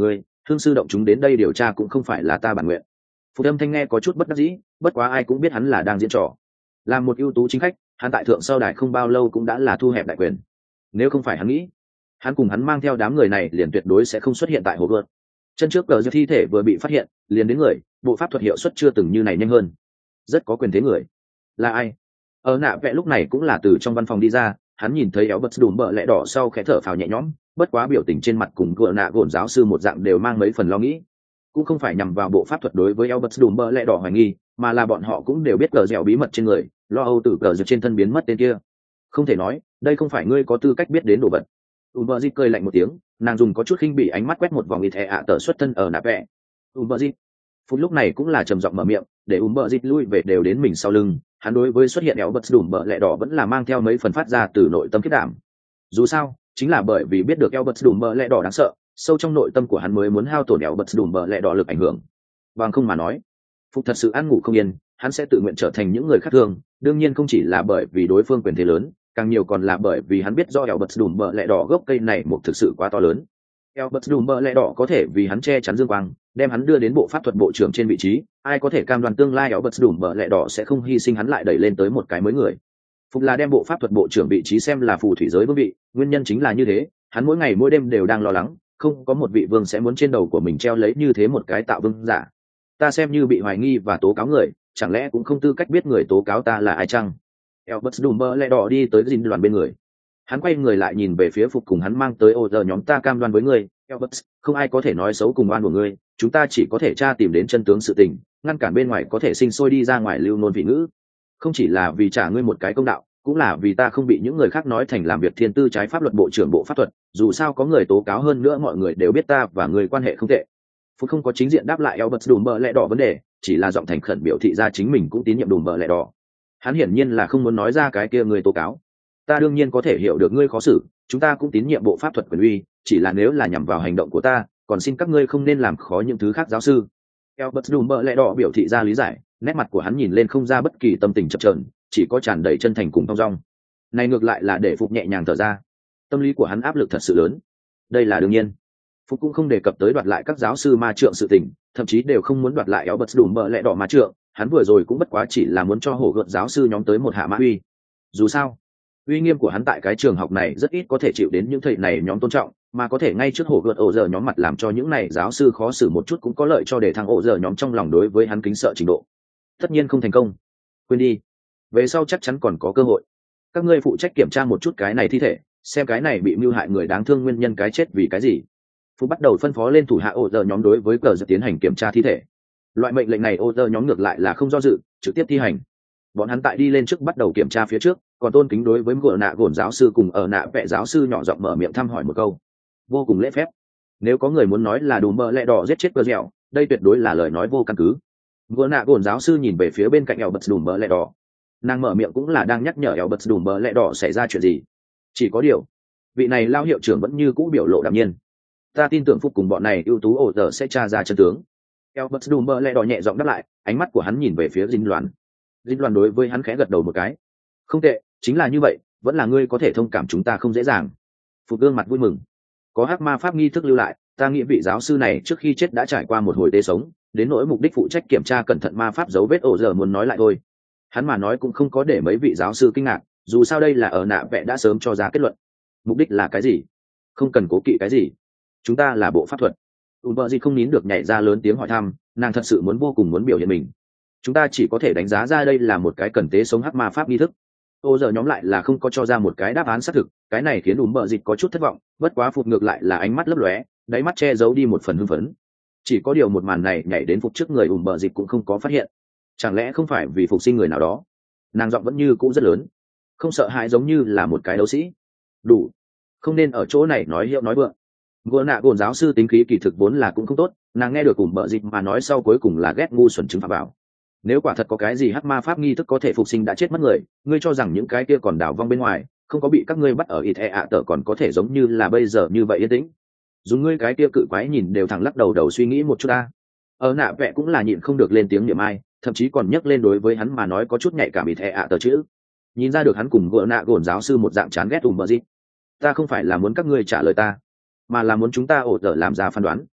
hương sư động chúng đến đây điều tra cũng không phải là ta bản nguyện. Phục âm thanh nghe có chút bất đắc dĩ, bất quá ai cũng biết hắn là đang diễn trò. Là một ưu tú chính khách, hắn tại thượng sau đài không bao lâu cũng đã là thu hẹp đại quyền. Nếu không phải hắn nghĩ, hắn cùng hắn mang theo đám người này liền tuyệt đối sẽ không xuất hiện tại hồ gợt. Chân trước cờ giật thi thể vừa bị phát hiện, liền đến người, bộ pháp thuật hiệu suất chưa từng như này nhanh hơn. Rất có quyền thế người. Là ai? Ở nạ vẽ lúc này cũng là từ trong văn phòng đi ra, hắn nhìn thấy éo bật đùm bợ lẽ đỏ sau khẽ thở phào nhẹ nhõm, bất quá biểu tình trên mặt cùng gợ nạ gồn giáo sư một dạng đều mang mấy phần lo nghĩ. Cũng không phải nhằm vào bộ pháp thuật đối với éo bật đùm bợ lẽ đỏ hoài nghi, mà là bọn họ cũng đều biết cờ dẻo bí mật trên người, lo âu từ cờ giật trên thân biến mất tên kia. Không thể nói, đây không phải ngươi có tư cách biết đến đồ vật. Umberji cười lạnh một tiếng, nàng dùng có chút khinh bỉ ánh mắt quét một vòng ít hệ ạ tờ xuất thân ở nạ vẽ. Umberji, phút lúc này cũng là trầm giọng mở miệng, để Umberji lui về đều đến mình sau lưng. Hắn đối với xuất hiện éo bật đùm bợ lẽ đỏ vẫn là mang theo mấy phần phát ra từ nội tâm kết đảm. Dù sao, chính là bởi vì biết được éo bật đùm bợ lẽ đỏ đáng sợ, sâu trong nội tâm của hắn mới muốn hao tổn éo bật đùm bợ lẽ đỏ lực ảnh hưởng. Bằng không mà nói, Phục thật sự ăn ngủ không yên, hắn sẽ tự nguyện trở thành những người khác thường. Đương nhiên không chỉ là bởi vì đối phương quyền thế lớn, càng nhiều còn là bởi vì hắn biết do éo bật đùm bợ lẽ đỏ gốc cây này một thực sự quá to lớn. éo bật đùm bợ lẽ đỏ có thể vì hắn che chắn dương quang, đem hắn đưa đến bộ pháp thuật bộ trưởng trên vị trí, ai có thể cam đoan tương lai éo bật đùm bợ lẽ đỏ sẽ không hy sinh hắn lại đẩy lên tới một cái mới người. Phục là đem bộ pháp thuật bộ trưởng vị trí xem là phù thủy giới vương vị, nguyên nhân chính là như thế, hắn mỗi ngày mỗi đêm đều đang lo lắng, không có một vị vương sẽ muốn trên đầu của mình treo lấy như thế một cái tạo vương giả. Ta xem như bị hoài nghi và tố cáo người, chẳng lẽ cũng không tư cách biết người tố cáo ta là ai chăng? Albert Dumber lẹ đỏ đi tới dinh đoàn bên người, hắn quay người lại nhìn về phía Phục cùng hắn mang tới ô giờ nhóm ta cam đoan với ngươi, Albert, không ai có thể nói xấu cùng oan của ngươi, chúng ta chỉ có thể tra tìm đến chân tướng sự tình, ngăn cản bên ngoài có thể sinh sôi đi ra ngoài lưu nôn vị ngữ. Không chỉ là vì trả ngươi một cái công đạo, cũng là vì ta không bị những người khác nói thành làm việc thiên tư trái pháp luật bộ trưởng bộ pháp thuật, dù sao có người tố cáo hơn nữa mọi người đều biết ta và người quan hệ không tệ. Phục không có chính diện đáp lại Albert Dumber lẹ đỏ vấn đề, chỉ là giọng thành khẩn biểu thị ra chính mình cũng tín nhiệm Dumber lẹ đỏ. Hắn hiển nhiên là không muốn nói ra cái kia người tố cáo. Ta đương nhiên có thể hiểu được ngươi khó xử, chúng ta cũng tín nhiệm bộ pháp thuật quyền uy, chỉ là nếu là nhằm vào hành động của ta, còn xin các ngươi không nên làm khó những thứ khác giáo sư. Albert Dumber lẹ đỏ biểu thị ra lý giải, nét mặt của hắn nhìn lên không ra bất kỳ tâm tình chập chờn, chỉ có tràn đầy chân thành cùng thong dong. Này ngược lại là để Phục nhẹ nhàng thở ra. Tâm lý của hắn áp lực thật sự lớn. Đây là đương nhiên. Phục cũng không đề cập tới đoạt lại các giáo sư ma trượng sự tình, thậm chí đều không muốn đoạt lại Albert Dumber lẹ đỏ ma trượng, hắn vừa rồi cũng bất quá chỉ là muốn cho hổ gợt giáo sư nhóm tới một hạ mã uy. Dù sao, uy nghiêm của hắn tại cái trường học này rất ít có thể chịu đến những thầy này nhóm tôn trọng, mà có thể ngay trước hổ gợt ổ giờ nhóm mặt làm cho những này giáo sư khó xử một chút cũng có lợi cho để thằng ổ giờ nhóm trong lòng đối với hắn kính sợ trình độ. Tất nhiên không thành công, quên đi, về sau chắc chắn còn có cơ hội. Các ngươi phụ trách kiểm tra một chút cái này thi thể, xem cái này bị mưu hại người đáng thương nguyên nhân cái chết vì cái gì. Phú bắt đầu phân phó lên thủ hạ ổ giờ nhóm đối với cờ giật tiến hành kiểm tra thi thể. Loại mệnh lệnh này ổ giờ nhóm ngược lại là không do dự, trực tiếp thi hành. Bọn hắn tại đi lên trước bắt đầu kiểm tra phía trước, còn tôn kính đối với gỡ nạ gồn giáo sư cùng ở nạ vẽ giáo sư nhỏ giọng mở miệng thăm hỏi một câu, vô cùng lễ phép. Nếu có người muốn nói là đủ mơ lẹ đỏ giết chết cờ dẻo, đây tuyệt đối là lời nói vô căn cứ. Gỡ nạ gồn giáo sư nhìn về phía bên cạnh eo bật đủ mơ lẹ đỏ, nàng mở miệng cũng là đang nhắc nhở eo bật đủ mơ lẹ đỏ xảy ra chuyện gì. Chỉ có điều, vị này lao hiệu trưởng vẫn như cũ biểu lộ đạm nhiên. Ta tin tưởng Phúc cùng bọn này ưu tú ổ giờ sẽ tra ra chân tướng. Albert Dumber lẹ đỏ nhẹ giọng đáp lại, ánh mắt của hắn nhìn về phía Dinh Loan. Dinh Loan đối với hắn khẽ gật đầu một cái. Không tệ, chính là như vậy, vẫn là ngươi có thể thông cảm chúng ta không dễ dàng. Phục gương mặt vui mừng. Có hắc ma pháp nghi thức lưu lại, ta nghĩ vị giáo sư này trước khi chết đã trải qua một hồi tế sống, đến nỗi mục đích phụ trách kiểm tra cẩn thận ma pháp dấu vết ổ giờ muốn nói lại thôi. Hắn mà nói cũng không có để mấy vị giáo sư kinh ngạc, dù sao đây là ở nạ vẽ đã sớm cho ra kết luận. Mục đích là cái gì? Không cần cố kỵ cái gì. Chúng ta là bộ pháp thuật. ùn bợ gì không nín được nhảy ra lớn tiếng hỏi thăm, nàng thật sự muốn vô cùng muốn biểu hiện mình. Chúng ta chỉ có thể đánh giá ra đây là một cái cần tế sống hắc ma pháp nghi thức. Ô giờ nhóm lại là không có cho ra một cái đáp án xác thực, cái này khiến ùn bợ dịch có chút thất vọng, bất quá Phục ngược lại là ánh mắt lấp lóe, đáy mắt che giấu đi một phần hưng phấn. Chỉ có điều một màn này nhảy đến Phục trước người ùn bợ dịch cũng không có phát hiện. Chẳng lẽ không phải vì phục sinh người nào đó? Nàng giọng vẫn như cũ rất lớn, không sợ hãi giống như là một cái đấu sĩ. Đủ, không nên ở chỗ này nói hiệu nói vượng. Gỗ nạ gồn giáo sư tính khí kỳ thực vốn là cũng không tốt, nàng nghe được cùng bợ dịch mà nói sau cuối cùng là ghét ngu xuẩn chứng phạm bảo. Nếu quả thật có cái gì hắc ma pháp nghi thức có thể phục sinh đã chết mất người, ngươi cho rằng những cái kia còn đảo vong bên ngoài, không có bị các ngươi bắt ở ít e ạ tờ còn có thể giống như là bây giờ như vậy yên tĩnh. Dùng ngươi cái kia cự quái nhìn đều thẳng lắc đầu đầu suy nghĩ một chút ta. Ở nạ vẽ cũng là nhịn không được lên tiếng niệm ai, thậm chí còn nhắc lên đối với hắn mà nói có chút nhạy cảm ít e ạ tờ chữ. Nhìn ra được hắn cùng gỗ nạ gồn giáo sư một dạng chán ghét ùm bợ dịch. Ta không phải là muốn các ngươi trả lời ta, mà là muốn chúng ta ổ dở làm ra phán đoán.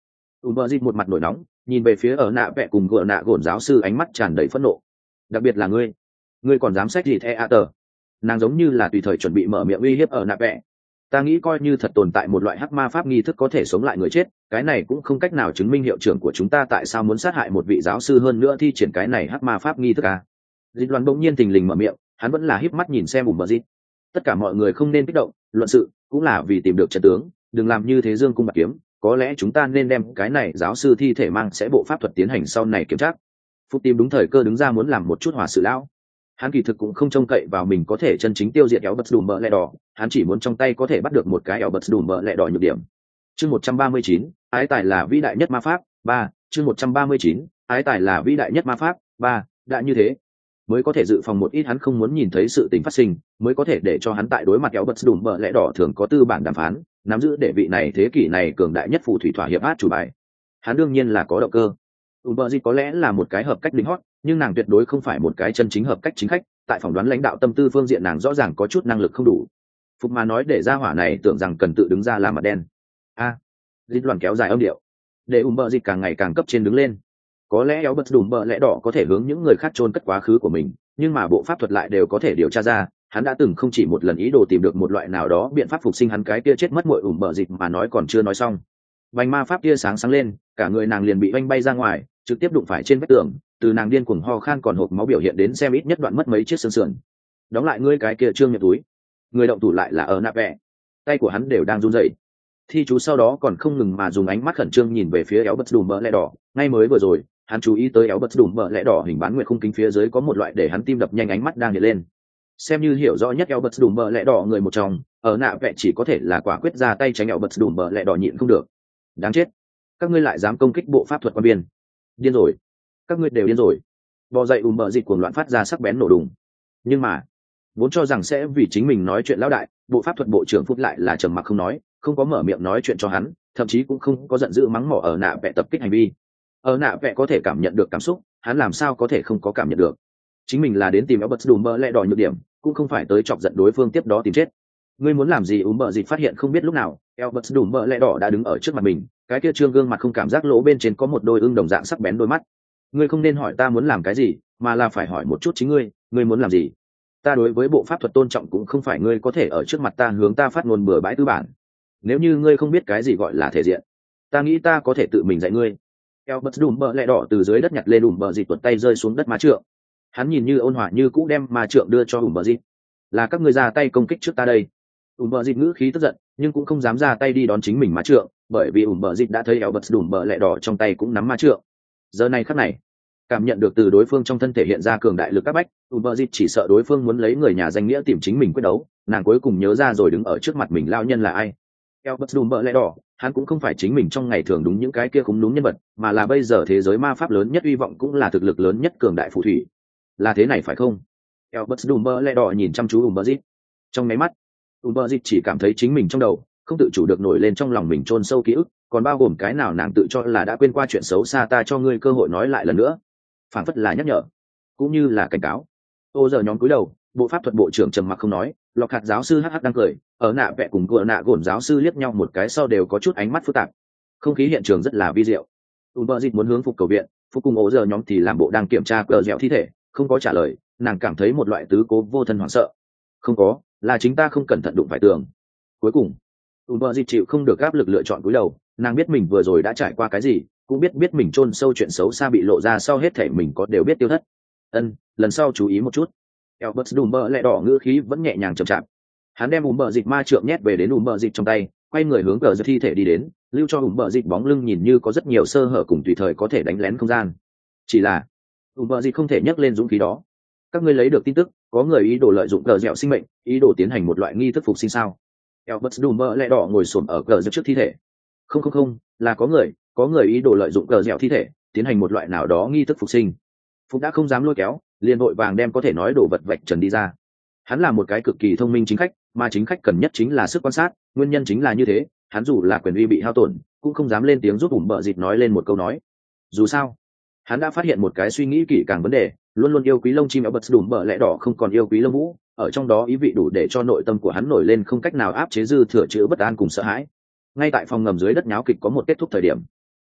Umberjit một mặt nổi nóng, nhìn về phía ở nạ vẽ cùng gỡ nạ gổn giáo sư, ánh mắt tràn đầy phẫn nộ. Đặc biệt là ngươi, ngươi còn dám xét gì the a tờ? Nàng giống như là tùy thời chuẩn bị mở miệng uy hiếp ở nạ vẽ. Ta nghĩ coi như thật tồn tại một loại hắc ma pháp nghi thức có thể sống lại người chết, cái này cũng không cách nào chứng minh hiệu trưởng của chúng ta tại sao muốn sát hại một vị giáo sư, hơn nữa thi triển cái này hắc ma pháp nghi thức à. Dịch Loan bỗng nhiên thình lình mở miệng, hắn vẫn là híp mắt nhìn xem Umberjit. Tất cả mọi người không nên kích động, luận sự cũng là vì tìm được trận tướng, đừng làm như thế dương cung bạc kiếm. Có lẽ chúng ta nên đem cái này giáo sư thi thể mang sẽ bộ pháp thuật tiến hành sau này kiểm tra. Phúc tìm đúng thời cơ đứng ra muốn làm một chút hòa sự lão. Hắn kỳ thực cũng không trông cậy vào mình có thể chân chính tiêu diệt éo bật đùm bợ lẹ đỏ, hắn chỉ muốn trong tay có thể bắt được một cái éo bật đùm bợ lẹ đỏ nhược điểm. Chương một trăm ba mươi chín, ái tài là vĩ đại nhất ma pháp. Ba. Chương một trăm ba mươi chín, ái tài là vĩ đại nhất ma pháp. Ba. Đã như thế, mới có thể dự phòng một ít hắn không muốn nhìn thấy sự tình phát sinh, mới có thể để cho hắn tại đối mặt éo bật đùm bợ lẹ đỏ thường có tư bản đàm phán, nắm giữ để vị này thế kỷ này cường đại nhất phù thủy thỏa hiệp át chủ bài. Hắn đương nhiên là có động cơ. Umberjit có lẽ là một cái hợp cách lính hót, nhưng nàng tuyệt đối không phải một cái chân chính hợp cách chính khách. Tại phỏng đoán lãnh đạo tâm tư phương diện, nàng rõ ràng có chút năng lực không đủ. Phục mà nói để ra hỏa này tưởng rằng cần tự đứng ra làm mặt đen. A, à, Dịch Loan kéo dài âm điệu, để Umberjit càng ngày càng cấp trên đứng lên. Có lẽ éo bật đùm bợ lẽ đỏ có thể hướng những người khác chôn cất quá khứ của mình, nhưng mà bộ pháp thuật lại đều có thể điều tra ra. Hắn đã từng không chỉ một lần ý đồ tìm được một loại nào đó biện pháp phục sinh hắn cái kia chết mất muội Umberjit, mà nói còn chưa nói xong. Vành ma pháp kia sáng sáng lên, cả người nàng liền bị oanh bay ra ngoài, trực tiếp đụng phải trên vách tường, từ nàng điên cuồng ho khan còn hộc máu biểu hiện đến xem ít nhất đoạn mất mấy chiếc xương sườn. Đóng lại ngươi cái kia trương miệng túi. Người động thủ lại là ở nạp vẽ, tay của hắn đều đang run rẩy. Thi chú sau đó còn không ngừng mà dùng ánh mắt khẩn trương nhìn về phía éo bật đùm bợ lẽ đỏ. Ngay mới vừa rồi, hắn chú ý tới éo bật đùm bợ lẽ đỏ hình bán nguyệt khung kính phía dưới có một loại để hắn tim đập nhanh ánh mắt đang hiện lên. Xem như hiểu rõ nhất éo bật đùm bợ lẽ đỏ người một trong, ở nạ vẽ chỉ có thể là quả quyết ra tay tránh éo bật đùm bợ lẽ đỏ nhịn không được. Đáng chết, các ngươi lại dám công kích bộ pháp thuật quan biên. Điên rồi, các ngươi đều điên rồi. Bò dậy Umberjit cuồng loạn phát ra sắc bén nổ đùng. Nhưng mà vốn cho rằng sẽ vì chính mình nói chuyện lão đại, bộ pháp thuật bộ trưởng Phúc lại là trầm mặc không nói, không có mở miệng nói chuyện cho hắn, thậm chí cũng không có giận dữ mắng mỏ ở nạ vẽ tập kích hành vi. Ở nạ vẽ có thể cảm nhận được cảm xúc, hắn làm sao có thể không có cảm nhận được. Chính mình là đến tìm éo bật đùm bợ lẽ đỏ nhược điểm, cũng không phải tới chọc giận đối phương tiếp đó tìm chết. Ngươi muốn làm gì? Umberjit phát hiện không biết lúc nào éo bật đùm bợ lẽ đỏ đã đứng ở trước mặt mình, cái kia trương gương mặt không cảm giác lỗ bên trên có một đôi ưng đồng dạng sắc bén đôi mắt. Ngươi không nên hỏi ta muốn làm cái gì, mà là phải hỏi một chút chính ngươi, ngươi muốn làm gì. Ta đối với bộ pháp thuật tôn trọng cũng không phải ngươi có thể ở trước mặt ta hướng ta phát ngôn bừa bãi tư bản. Nếu như ngươi không biết cái gì gọi là thể diện, ta nghĩ ta có thể tự mình dạy ngươi. Éo bật đùm bợ lẽ đỏ từ dưới đất nhặt lên Umberjit, tuột tay rơi xuống đất ma trượng. Hắn nhìn như ôn hòa như cũ đem ma trượng đưa cho Umberjit. Là các ngươi ra tay công kích trước ta đây. Umberjit ngữ khí tức giận, nhưng cũng không dám ra tay đi đón chính mình ma trượng, bởi vì Umberjit đã thấy éo bật đùm bợ lẽ đỏ trong tay cũng nắm ma trượng. Giờ này khắc này, cảm nhận được từ đối phương trong thân thể hiện ra cường đại lực áp bách, Umberjit chỉ sợ đối phương muốn lấy người nhà danh nghĩa tìm chính mình quyết đấu. Nàng cuối cùng nhớ ra rồi, đứng ở trước mặt mình lao nhân là ai. éo bật đùm bợ lẽ đỏ, hắn cũng không phải chính mình trong ngày thường đúng những cái kia khúng đúng nhân vật, mà là bây giờ thế giới ma pháp lớn nhất, hy vọng cũng là thực lực lớn nhất cường đại phù thủy. Là thế này phải không? éo bật đùm bợ lẽ đỏ nhìn chăm chú Umberjit. Trong máy mắt, Umberjit chỉ cảm thấy chính mình trong đầu không tự chủ được nổi lên trong lòng mình chôn sâu ký ức, còn bao gồm cái nào nàng tự cho là đã quên qua chuyện xấu xa, ta cho ngươi cơ hội nói lại lần nữa. Phản phất là nhắc nhở, cũng như là cảnh cáo. Ô giờ nhóm cúi đầu, bộ pháp thuật bộ trưởng trầm mặc không nói. Lọc hạt giáo sư hh đang cười, ở nạ vẽ cùng cựa nạ gổn giáo sư liếc nhau một cái sau đều có chút ánh mắt phức tạp. Không khí hiện trường rất là vi diệu. Umberjit muốn hướng phục cầu viện, phục cùng ố giờ nhóm thì làm bộ đang kiểm tra cờ dẻo thi thể, không có trả lời. Nàng cảm thấy một loại tứ cố vô thân hoảng sợ. Không có, là chính ta không cẩn thận đụng phải tường. Cuối cùng Umberjit chịu không được áp lực lựa chọn cúi đầu. Nàng biết mình vừa rồi đã trải qua cái gì, cũng biết biết mình chôn sâu chuyện xấu xa bị lộ ra sau hết thể mình có đều biết tiêu thất. Ân, lần sau chú ý một chút. Albert đùm bợ lẽ đỏ ngữ khí vẫn nhẹ nhàng chậm chạp. Hắn đem Umberjit ma trượng nhét về đến Umberjit trong tay, quay người hướng cờ thi thể đi đến, lưu cho Umberjit bóng lưng nhìn như có rất nhiều sơ hở cùng tùy thời có thể đánh lén không gian. Chỉ là Umberjit không thể nhấc lên dũng khí đó. Các ngươi lấy được tin tức, có người ý đồ lợi dụng cờ dẻo sinh mệnh, ý đồ tiến hành một loại nghi thức phục sinh sao? Albert đùm bợ lẽ đỏ ngồi xổm ở cờ trước thi thể. Không không không, là có người, có người ý đồ lợi dụng cờ dẻo thi thể, tiến hành một loại nào đó nghi thức phục sinh. Phúc đã không dám lôi kéo, liền vội vàng đem có thể nói đồ vật vạch trần đi ra. Hắn là một cái cực kỳ thông minh chính khách, mà chính khách cần nhất chính là sức quan sát, nguyên nhân chính là như thế, hắn dù là quyền uy bị hao tổn, cũng không dám lên tiếng giúp Umberjit nói lên một câu nói. Dù sao, hắn đã phát hiện một cái suy nghĩ kỹ càng vấn đề, luôn luôn yêu quý lông chim Albert đùm bợ lẽ đỏ không còn yêu quý lông vũ, ở trong đó ý vị đủ để cho nội tâm của hắn nổi lên không cách nào áp chế dư thừa chữ bất an cùng sợ hãi. Ngay tại phòng ngầm dưới đất nháo kịch có một kết thúc thời điểm,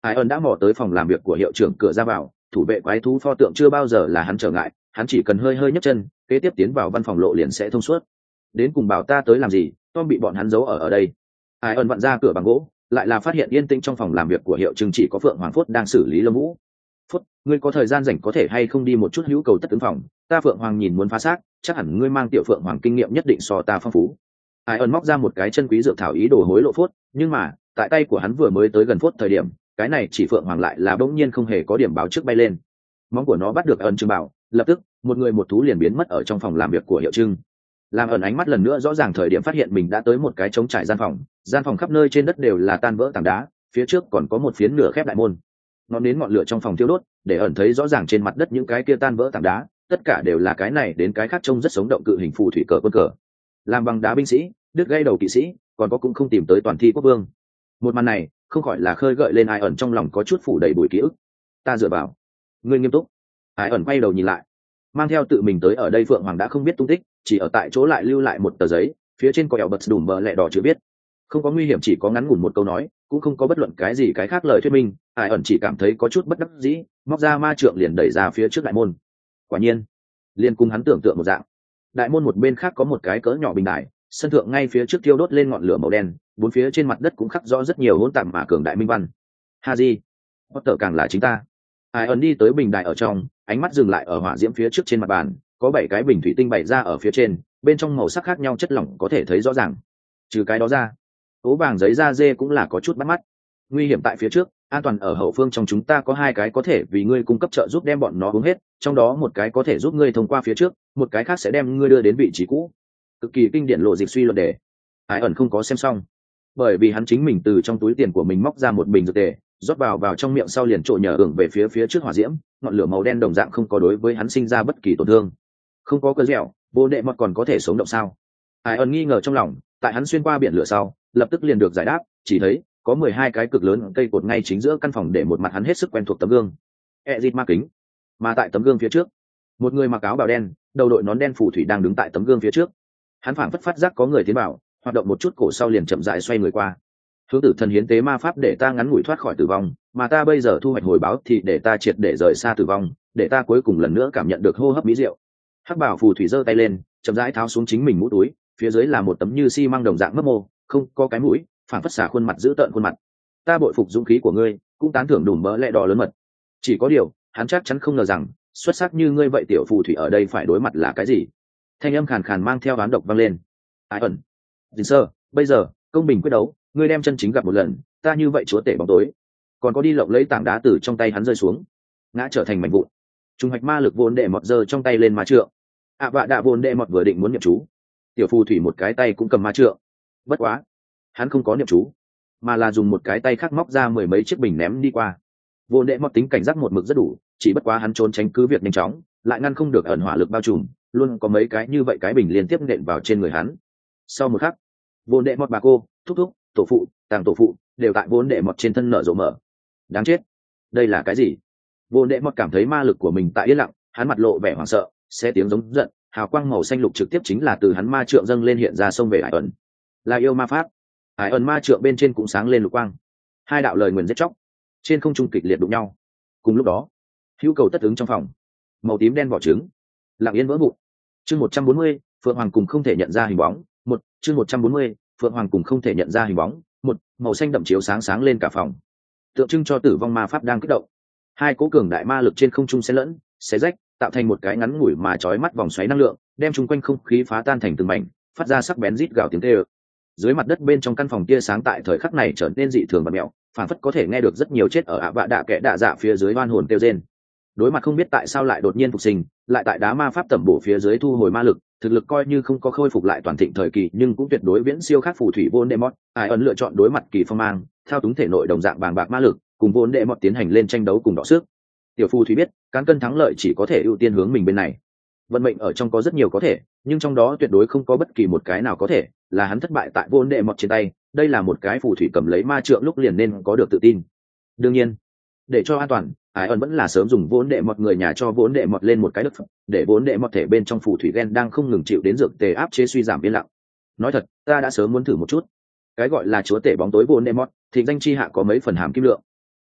Ai ẩn đã mò tới phòng làm việc của hiệu trưởng cửa ra vào, thủ vệ quái thú pho tượng chưa bao giờ là hắn trở ngại, hắn chỉ cần hơi hơi nhấc chân, kế tiếp tiến vào văn phòng lộ liền sẽ thông suốt. Đến cùng bảo ta tới làm gì, Tom bị bọn hắn giấu ở ở đây. Ai ẩn vặn ra cửa bằng gỗ, lại là phát hiện yên tĩnh trong phòng làm việc của hiệu trưởng chỉ có Phượng Hoàng Phốt đang xử lý lông vũ. Phốt, ngươi có thời gian rảnh có thể hay không đi một chút hữu cầu tất ứng phòng, ta Phượng Hoàng nhìn muốn phá xác, chắc hẳn ngươi mang tiểu Phượng Hoàng kinh nghiệm nhất định so ta phong phú. Ai ẩn móc ra một cái chân quý dược thảo ý đồ hối lộ Phốt, nhưng mà tại tay của hắn vừa mới tới gần Phốt thời điểm, cái này chỉ Phượng Hoàng lại là bỗng nhiên không hề có điểm báo trước bay lên. Móng của nó bắt được ẩn trưng bảo, lập tức một người một thú liền biến mất ở trong phòng làm việc của hiệu trưng. Làm ẩn ánh mắt lần nữa rõ ràng thời điểm phát hiện mình đã tới một cái trống trải gian phòng, gian phòng khắp nơi trên đất đều là tan vỡ tảng đá, phía trước còn có một phiến nửa khép đại môn. Ngọn nến ngọn lửa trong phòng thiêu đốt, để ẩn thấy rõ ràng trên mặt đất những cái kia tan vỡ tảng đá, tất cả đều là cái này đến cái khác trông rất sống động cự hình phù thủy cờ quân cờ. Làm bằng đá binh sĩ, đứt gây đầu kỵ sĩ, còn có cũng không tìm tới toàn thi quốc vương. Một màn này không khỏi là khơi gợi lên ai ẩn trong lòng có chút phủ đầy bụi ký ức. Ta dựa vào, ngươi nghiêm túc. Ai ẩn quay đầu nhìn lại, mang theo tự mình tới ở đây Phượng Hoàng đã không biết tung tích, chỉ ở tại chỗ lại lưu lại một tờ giấy, phía trên có kẹo bật đùm bờ lẹ đỏ chưa biết. Không có nguy hiểm, chỉ có ngắn ngủn một câu nói, cũng không có bất luận cái gì cái khác lời thuyết minh. Ai ẩn chỉ cảm thấy có chút bất đắc dĩ, móc ra ma trượng liền đẩy ra phía trước đại môn. Quả nhiên, liền cùng hắn tưởng tượng một dạng. Đại môn một bên khác có một cái cỡ nhỏ bình đài, sân thượng ngay phía trước thiêu đốt lên ngọn lửa màu đen, bốn phía trên mặt đất cũng khắc rõ rất nhiều hỗn tạp mà cường đại minh văn. Haji, Potter càng là chính ta. Ai ẩn đi tới bình đài ở trong, ánh mắt dừng lại ở hỏa diễm phía trước trên mặt bàn, có bảy cái bình thủy tinh bày ra ở phía trên, bên trong màu sắc khác nhau chất lỏng có thể thấy rõ ràng. Trừ cái đó ra, ố vàng giấy da dê cũng là có chút bắt mắt. Nguy hiểm tại phía trước, an toàn ở hậu phương, trong chúng ta có hai cái có thể vì ngươi cung cấp trợ giúp đem bọn nó uống hết, trong đó một cái có thể giúp ngươi thông qua phía trước, một cái khác sẽ đem ngươi đưa đến vị trí cũ. Cực kỳ kinh điển lộ dịch suy luận đề. Ai ẩn không có xem xong, bởi vì hắn chính mình từ trong túi tiền của mình móc ra một bình dược tề, rót vào vào trong miệng sau liền trội nhờ hưởng về phía phía trước hỏa diễm, ngọn lửa màu đen đồng dạng không có đối với hắn sinh ra bất kỳ tổn thương. Không có cơ dẻo, vô đệ mọt còn có thể sống động sao? Ai ẩn nghi ngờ trong lòng, tại hắn xuyên qua biển lửa sau, lập tức liền được giải đáp, chỉ thấy có mười hai cái cực lớn cây cột ngay chính giữa căn phòng để một mặt hắn hết sức quen thuộc tấm gương. Ezit ma kính, mà tại tấm gương phía trước, một người mặc áo bào đen, đầu đội nón đen phù thủy đang đứng tại tấm gương phía trước. Hắn phảng phất phát giác có người tiến vào, hoạt động một chút cổ sau liền chậm rãi xoay người qua. Hướng tử thần hiến tế ma pháp để ta ngắn ngủi thoát khỏi tử vong, mà ta bây giờ thu hoạch hồi báo thì để ta triệt để rời xa tử vong, để ta cuối cùng lần nữa cảm nhận được hô hấp mỹ diệu. Hắc bảo phù thủy giơ tay lên, chậm rãi tháo xuống chính mình mũ túi, phía dưới là một tấm như xi măng đồng dạng mấp mô, không có cái mũi, phảng phất xả khuôn mặt giữ tợn khuôn mặt. Ta bội phục dũng khí của ngươi, cũng tán thưởng đùm bỡ lẽ đỏ lớn mật. Chỉ có điều, hắn chắc chắn không ngờ rằng, xuất sắc như ngươi vậy tiểu phù thủy ở đây phải đối mặt là cái gì. Thanh âm khàn khàn mang theo oán độc vang lên. Ai ẩn, Dình sơ, bây giờ công bình quyết đấu, ngươi đem chân chính gặp một lần, ta như vậy chúa tể bóng tối. Còn có đi lộng lấy tảng đá từ trong tay hắn rơi xuống, ngã trở thành mảnh vụn. Trung hoạch ma lực vốn để mọt giơ trong tay lên ma trượng. ạ vạ đạ vốn đệ mọt vừa định muốn niệm chú, tiểu phù thủy một cái tay cũng cầm ma trượng. Bất quá, hắn không có niệm chú, mà là dùng một cái tay khác móc ra mười mấy chiếc bình ném đi qua. Vốn đệ mọt tính cảnh giác một mực rất đủ, chỉ bất quá hắn trốn tránh cứ việc nhanh chóng, lại ngăn không được ẩn hỏa lực bao trùm, luôn có mấy cái như vậy cái bình liên tiếp nện vào trên người hắn. Sau một khắc, vốn đệ mọt bà cô, thúc thúc, tổ phụ, tàng tổ phụ đều tại vốn đệ mọt trên thân nở rộ mở. Đáng chết, đây là cái gì? Vốn đệ mọt cảm thấy ma lực của mình tại yên lặng, hắn mặt lộ vẻ hoảng sợ, xe tiếng giống giận, hào quang màu xanh lục trực tiếp chính là từ hắn ma trượng dâng lên hiện ra xông về Hải ẩn. Là yêu ma pháp. Hải ẩn ma trượng bên trên cũng sáng lên lục quang. Hai đạo lời nguyền giết chóc trên không trung kịch liệt đụng nhau. Cùng lúc đó, hữu cầu tất ứng trong phòng, màu tím đen vỏ trứng lặng yên vỡ vụn. Chương một trăm bốn mươi, Phượng Hoàng cùng không thể nhận ra hình bóng. Một, chương một trăm bốn mươi, Phượng Hoàng cùng không thể nhận ra hình bóng. Một, màu xanh đậm chiếu sáng sáng lên cả phòng, tượng trưng cho tử vong ma pháp đang kích động. Hai cố cường đại ma lực trên không trung xen lẫn, xé rách, tạo thành một cái ngắn ngủi mà chói mắt vòng xoáy năng lượng, đem chung quanh không khí phá tan thành từng mảnh, phát ra sắc bén rít gào tiếng kêu. Dưới mặt đất bên trong căn phòng tia sáng tại thời khắc này trở nên dị thường và mèo, phản phất có thể nghe được rất nhiều chết ở ạ vạ đạ kẻ đạ dạ phía dưới oan hồn kêu rên. Đối mặt không biết tại sao lại đột nhiên phục sinh, lại tại đá ma pháp tẩm bổ phía dưới thu hồi ma lực, thực lực coi như không có khôi phục lại toàn thịnh thời kỳ, nhưng cũng tuyệt đối viễn siêu khác phù thủy Voldemort. Ai ẩn lựa chọn đối mặt kỳ phong mang, thao túng thể nội đồng dạng bàng bạc ma lực, cùng Voldemort tiến hành lên tranh đấu cùng đọ sức. Tiểu phù thủy biết, cán cân thắng lợi chỉ có thể ưu tiên hướng mình bên này. Vận mệnh ở trong có rất nhiều có thể, nhưng trong đó tuyệt đối không có bất kỳ một cái nào có thể là hắn thất bại tại Voldemort trên tay. Đây là một cái phù thủy cầm lấy ma trượng lúc liền nên có được tự tin. Đương nhiên, để cho an toàn, Ai ẩn vẫn là sớm dùng vốn đệ mọt người nhà cho vốn đệ mọt lên một cái đức phẩm, để vốn đệ mọt thể bên trong phù thủy gen đang không ngừng chịu đến dược tề áp chế suy giảm yên lặng. Nói thật, ta đã sớm muốn thử một chút. Cái gọi là chúa tể bóng tối vốn đệ mọt, thì danh chi hạ có mấy phần hàm kim lượng.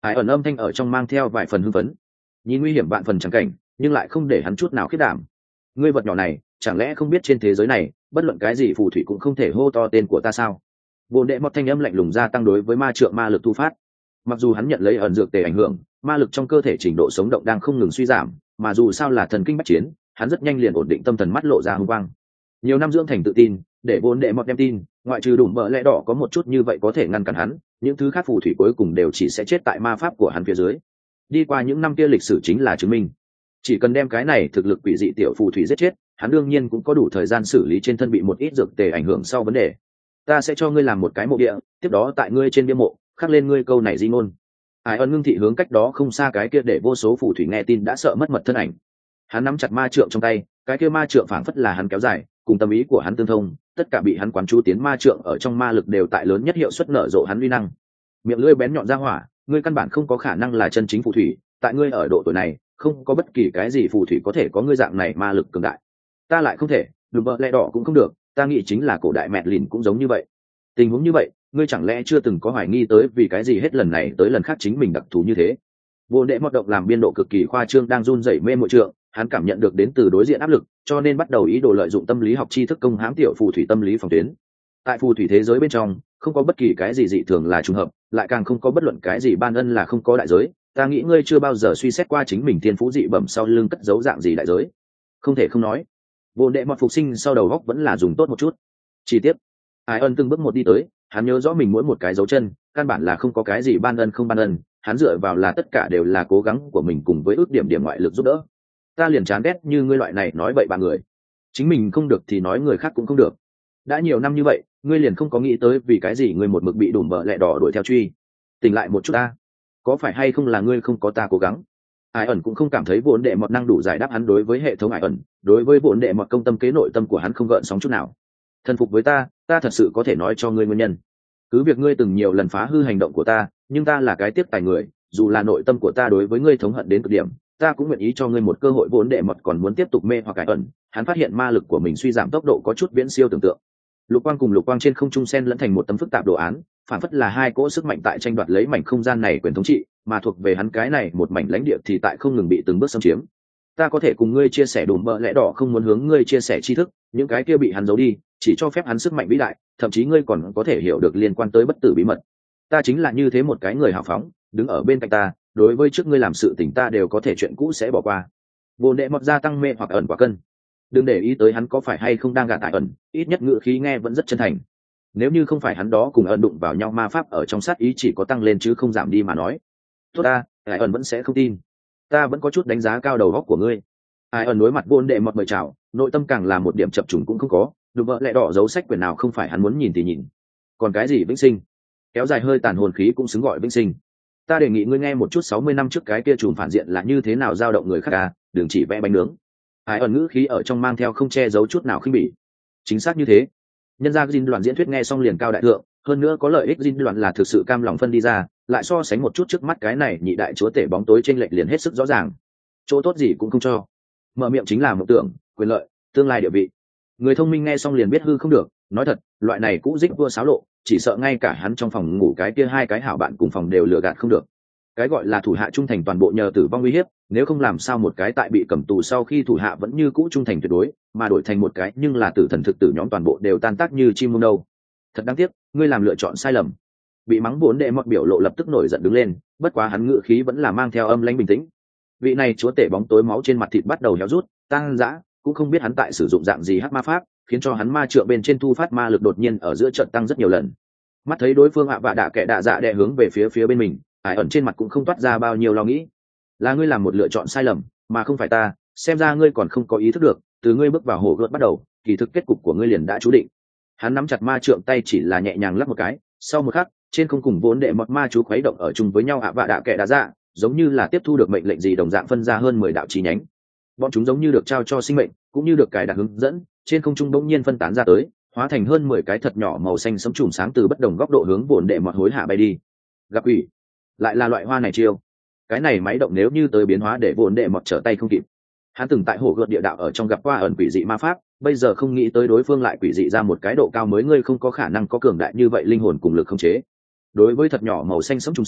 Ai ẩn âm thanh ở trong mang theo vài phần hưng phấn, nhìn nguy hiểm vạn phần chẳng cảnh nhưng lại không để hắn chút nào khiết đảm. Ngươi vật nhỏ này chẳng lẽ không biết trên thế giới này bất luận cái gì phù thủy cũng không thể hô to tên của ta sao? Vô đệ một thanh âm lạnh lùng gia tăng đối với ma trượng ma lực thu phát. Mặc dù hắn nhận lấy ẩn dược tề ảnh hưởng, ma lực trong cơ thể trình độ sống động đang không ngừng suy giảm, mà dù sao là thần kinh bách chiến, hắn rất nhanh liền ổn định tâm thần, mắt lộ ra hung quang. Nhiều năm dưỡng thành tự tin, để vô đệ một đem tin, ngoại trừ đủ bợ lẽ đỏ có một chút như vậy có thể ngăn cản hắn, những thứ khác phù thủy cuối cùng đều chỉ sẽ chết tại ma pháp của hắn phía dưới. Đi qua những năm kia lịch sử chính là chứng minh, chỉ cần đem cái này thực lực quỷ dị tiểu phù thủy giết chết, hắn đương nhiên cũng có đủ thời gian xử lý trên thân bị một ít dược tề ảnh hưởng sau vấn đề. Ta sẽ cho ngươi làm một cái mộ địa, tiếp đó tại ngươi trên bia mộ khắc lên ngươi câu này di ngôn. Ai ân ngưng thị hướng cách đó không xa cái kia để vô số phù thủy nghe tin đã sợ mất mật thân ảnh. Hắn nắm chặt ma trượng trong tay, cái kia ma trượng phảng phất là hắn kéo dài, cùng tâm ý của hắn tương thông, tất cả bị hắn quán chú tiến ma trượng ở trong ma lực đều tại lớn nhất hiệu suất nở rộ hắn uy năng. Miệng lưỡi bén nhọn ra hỏa, ngươi căn bản không có khả năng là chân chính phù thủy, tại ngươi ở độ tuổi này, không có bất kỳ cái gì phù thủy có thể có ngươi dạng này ma lực cường đại. Ta lại không thể, đùm bợ lẽ đỏ cũng không được, ta nghĩ chính là cổ đại mẹ lìn cũng giống như vậy. Tình huống như vậy, ngươi chẳng lẽ chưa từng có hoài nghi tới vì cái gì hết lần này tới lần khác chính mình đặc thù như thế? Vô đệ một động làm biên độ cực kỳ khoa trương đang run rẩy mê mội trượng, hắn cảm nhận được đến từ đối diện áp lực, cho nên bắt đầu ý đồ lợi dụng tâm lý học tri thức công hãm tiểu phù thủy tâm lý phòng tuyến. Tại phù thủy thế giới bên trong, không có bất kỳ cái gì dị thường là trùng hợp, lại càng không có bất luận cái gì ban ân là không có đại giới. Ta nghĩ ngươi chưa bao giờ suy xét qua chính mình thiên phú dị bẩm sau lưng cất giấu dạng gì đại giới. Không thể không nói, vô đệ một phục sinh sau đầu góc vẫn là dùng tốt một chút. Chi tiết, Ai ân từng bước một đi tới, hắn nhớ rõ mình mỗi một cái dấu chân, căn bản là không có cái gì ban ân không ban ân, hắn dựa vào là tất cả đều là cố gắng của mình cùng với ước điểm điểm ngoại lực giúp đỡ. Ta liền chán ghét như ngươi loại này nói bậy bạ người, chính mình không được thì nói người khác cũng không được. Đã nhiều năm như vậy, ngươi liền không có nghĩ tới vì cái gì ngươi một mực bị đùm bợ lẹ đỏ đuổi theo truy? Tỉnh lại một chút ta, có phải hay không là ngươi không có ta cố gắng? Ai ẩn cũng không cảm thấy vốn đệ mọt năng đủ giải đáp hắn đối với hệ thống Ai ẩn, đối với vốn đệ mọt công tâm kế nội tâm của hắn không gợn sóng chút nào. Thần phục với ta, ta thật sự có thể nói cho ngươi nguyên nhân. Cứ việc ngươi từng nhiều lần phá hư hành động của ta, nhưng ta là cái tiếp tài người, dù là nội tâm của ta đối với ngươi thống hận đến cực điểm, ta cũng nguyện ý cho ngươi một cơ hội. Vốn đệ mọt còn muốn tiếp tục mê hoặc Ai ẩn, hắn phát hiện ma lực của mình suy giảm tốc độ có chút viễn siêu tưởng tượng. Lục quang cùng lục quang trên không trung sen lẫn thành một tấm phức tạp đồ án, phản phất là hai cỗ sức mạnh tại tranh đoạt lấy mảnh không gian này quyền thống trị, mà thuộc về hắn cái này một mảnh lãnh địa thì tại không ngừng bị từng bước xâm chiếm. Ta có thể cùng ngươi chia sẻ đùm bợ lẽ đỏ không muốn hướng ngươi chia sẻ tri thức, những cái kia bị hắn giấu đi, chỉ cho phép hắn sức mạnh vĩ đại, thậm chí ngươi còn có thể hiểu được liên quan tới bất tử bí mật. Ta chính là như thế một cái người hào phóng, đứng ở bên cạnh ta, đối với trước ngươi làm sự tình ta đều có thể chuyện cũ sẽ bỏ qua. Vô đệ mọt gia tăng mê hoặc ẩn quả cân. Đừng để ý tới hắn có phải hay không đang gạt tại ẩn, ít nhất ngữ khí nghe vẫn rất chân thành. Nếu như không phải hắn đó cùng ẩn đụng vào nhau ma pháp ở trong sát ý chỉ có tăng lên chứ không giảm đi mà nói, tốt ta, Ai ẩn vẫn sẽ không tin. Ta vẫn có chút đánh giá cao đầu óc của ngươi. Ai ẩn đối mặt vô đệ mọt mời chào, nội tâm càng là một điểm chập trùng cũng không có, đùm bợ lẹ đỏ dấu sách quyển nào không phải hắn muốn nhìn thì nhìn. Còn cái gì vĩnh sinh, kéo dài hơi tàn hồn khí cũng xứng gọi vĩnh sinh. Ta đề nghị ngươi nghe một chút sáu mươi năm trước cái kia chùm phản diện là như thế nào dao động người khác à, đừng chỉ vẽ bánh nướng. Ai ẩn ngữ khí ở trong mang theo không che giấu chút nào khinh bỉ. Chính xác như thế. Nhân ra Jin Loạn diễn thuyết nghe xong liền cao đại thượng, hơn nữa có lợi ích Jin Loạn là thực sự cam lòng phân đi ra, lại so sánh một chút trước mắt cái này nhị đại chúa tể bóng tối trên lệch liền hết sức rõ ràng. Chỗ tốt gì cũng không cho. Mở miệng chính là mộng tưởng, quyền lợi, tương lai địa vị. Người thông minh nghe xong liền biết hư không được, nói thật, loại này cũ dích vua xáo lộ, chỉ sợ ngay cả hắn trong phòng ngủ cái kia hai cái hảo bạn cùng phòng đều lừa gạt không được. Cái gọi là thủ hạ trung thành toàn bộ nhờ tử vong uy hiếp, nếu không làm sao một cái tại bị cầm tù sau khi thủ hạ vẫn như cũ trung thành tuyệt đối, mà đổi thành một cái nhưng là tử thần thực tử nhóm toàn bộ đều tan tác như chim muông đâu. Thật đáng tiếc, ngươi làm lựa chọn sai lầm. Bị mắng vốn đệ mọt biểu lộ lập tức nổi giận đứng lên, bất quá hắn ngự khí vẫn là mang theo âm lãnh bình tĩnh. Vị này chúa tể bóng tối máu trên mặt thịt bắt đầu héo rút, tăng dã, cũng không biết hắn tại sử dụng dạng gì hắc ma pháp, khiến cho hắn ma trượng bên trên thu phát ma lực đột nhiên ở giữa trận tăng rất nhiều lần. Mắt thấy đối phương ạ vạ đạ kẻ đạ dạ đè hướng về phía phía bên mình, Ai ẩn trên mặt cũng không toát ra bao nhiêu lo nghĩ. Là ngươi làm một lựa chọn sai lầm, mà không phải ta, xem ra ngươi còn không có ý thức được, từ ngươi bước vào hồ gợt bắt đầu, kỳ thực kết cục của ngươi liền đã chú định. Hắn nắm chặt ma trượng tay chỉ là nhẹ nhàng lắc một cái, sau một khắc, trên không cùng vốn đệ mọt ma chú khuấy động ở chung với nhau ạ vạ đạ kẻ đạ dạ, giống như là tiếp thu được mệnh lệnh gì đồng dạng phân ra hơn mười đạo chi nhánh. Bọn chúng giống như được trao cho sinh mệnh, cũng như được cài đặt hướng dẫn, trên không trung bỗng nhiên phân tán ra tới, hóa thành hơn mười cái thật nhỏ màu xanh sẫm chùm sáng từ bất đồng góc độ hướng vốn đệ mọt hối hạ bay đi. Gặp ủy, lại là loại hoa này chiêu. Cái này máy động nếu như tới biến hóa để vốn đệ mọt trở tay không kịp. Hắn từng tại hồ gợt địa đạo ở trong gặp qua ẩn quỷ dị ma pháp, bây giờ không nghĩ tới đối phương lại quỷ dị ra một cái độ cao mới, ngươi không có khả năng có cường đại như vậy linh hồn cùng lực khống chế. Đối với thật nhỏ màu xanh sẫm trùng sáng,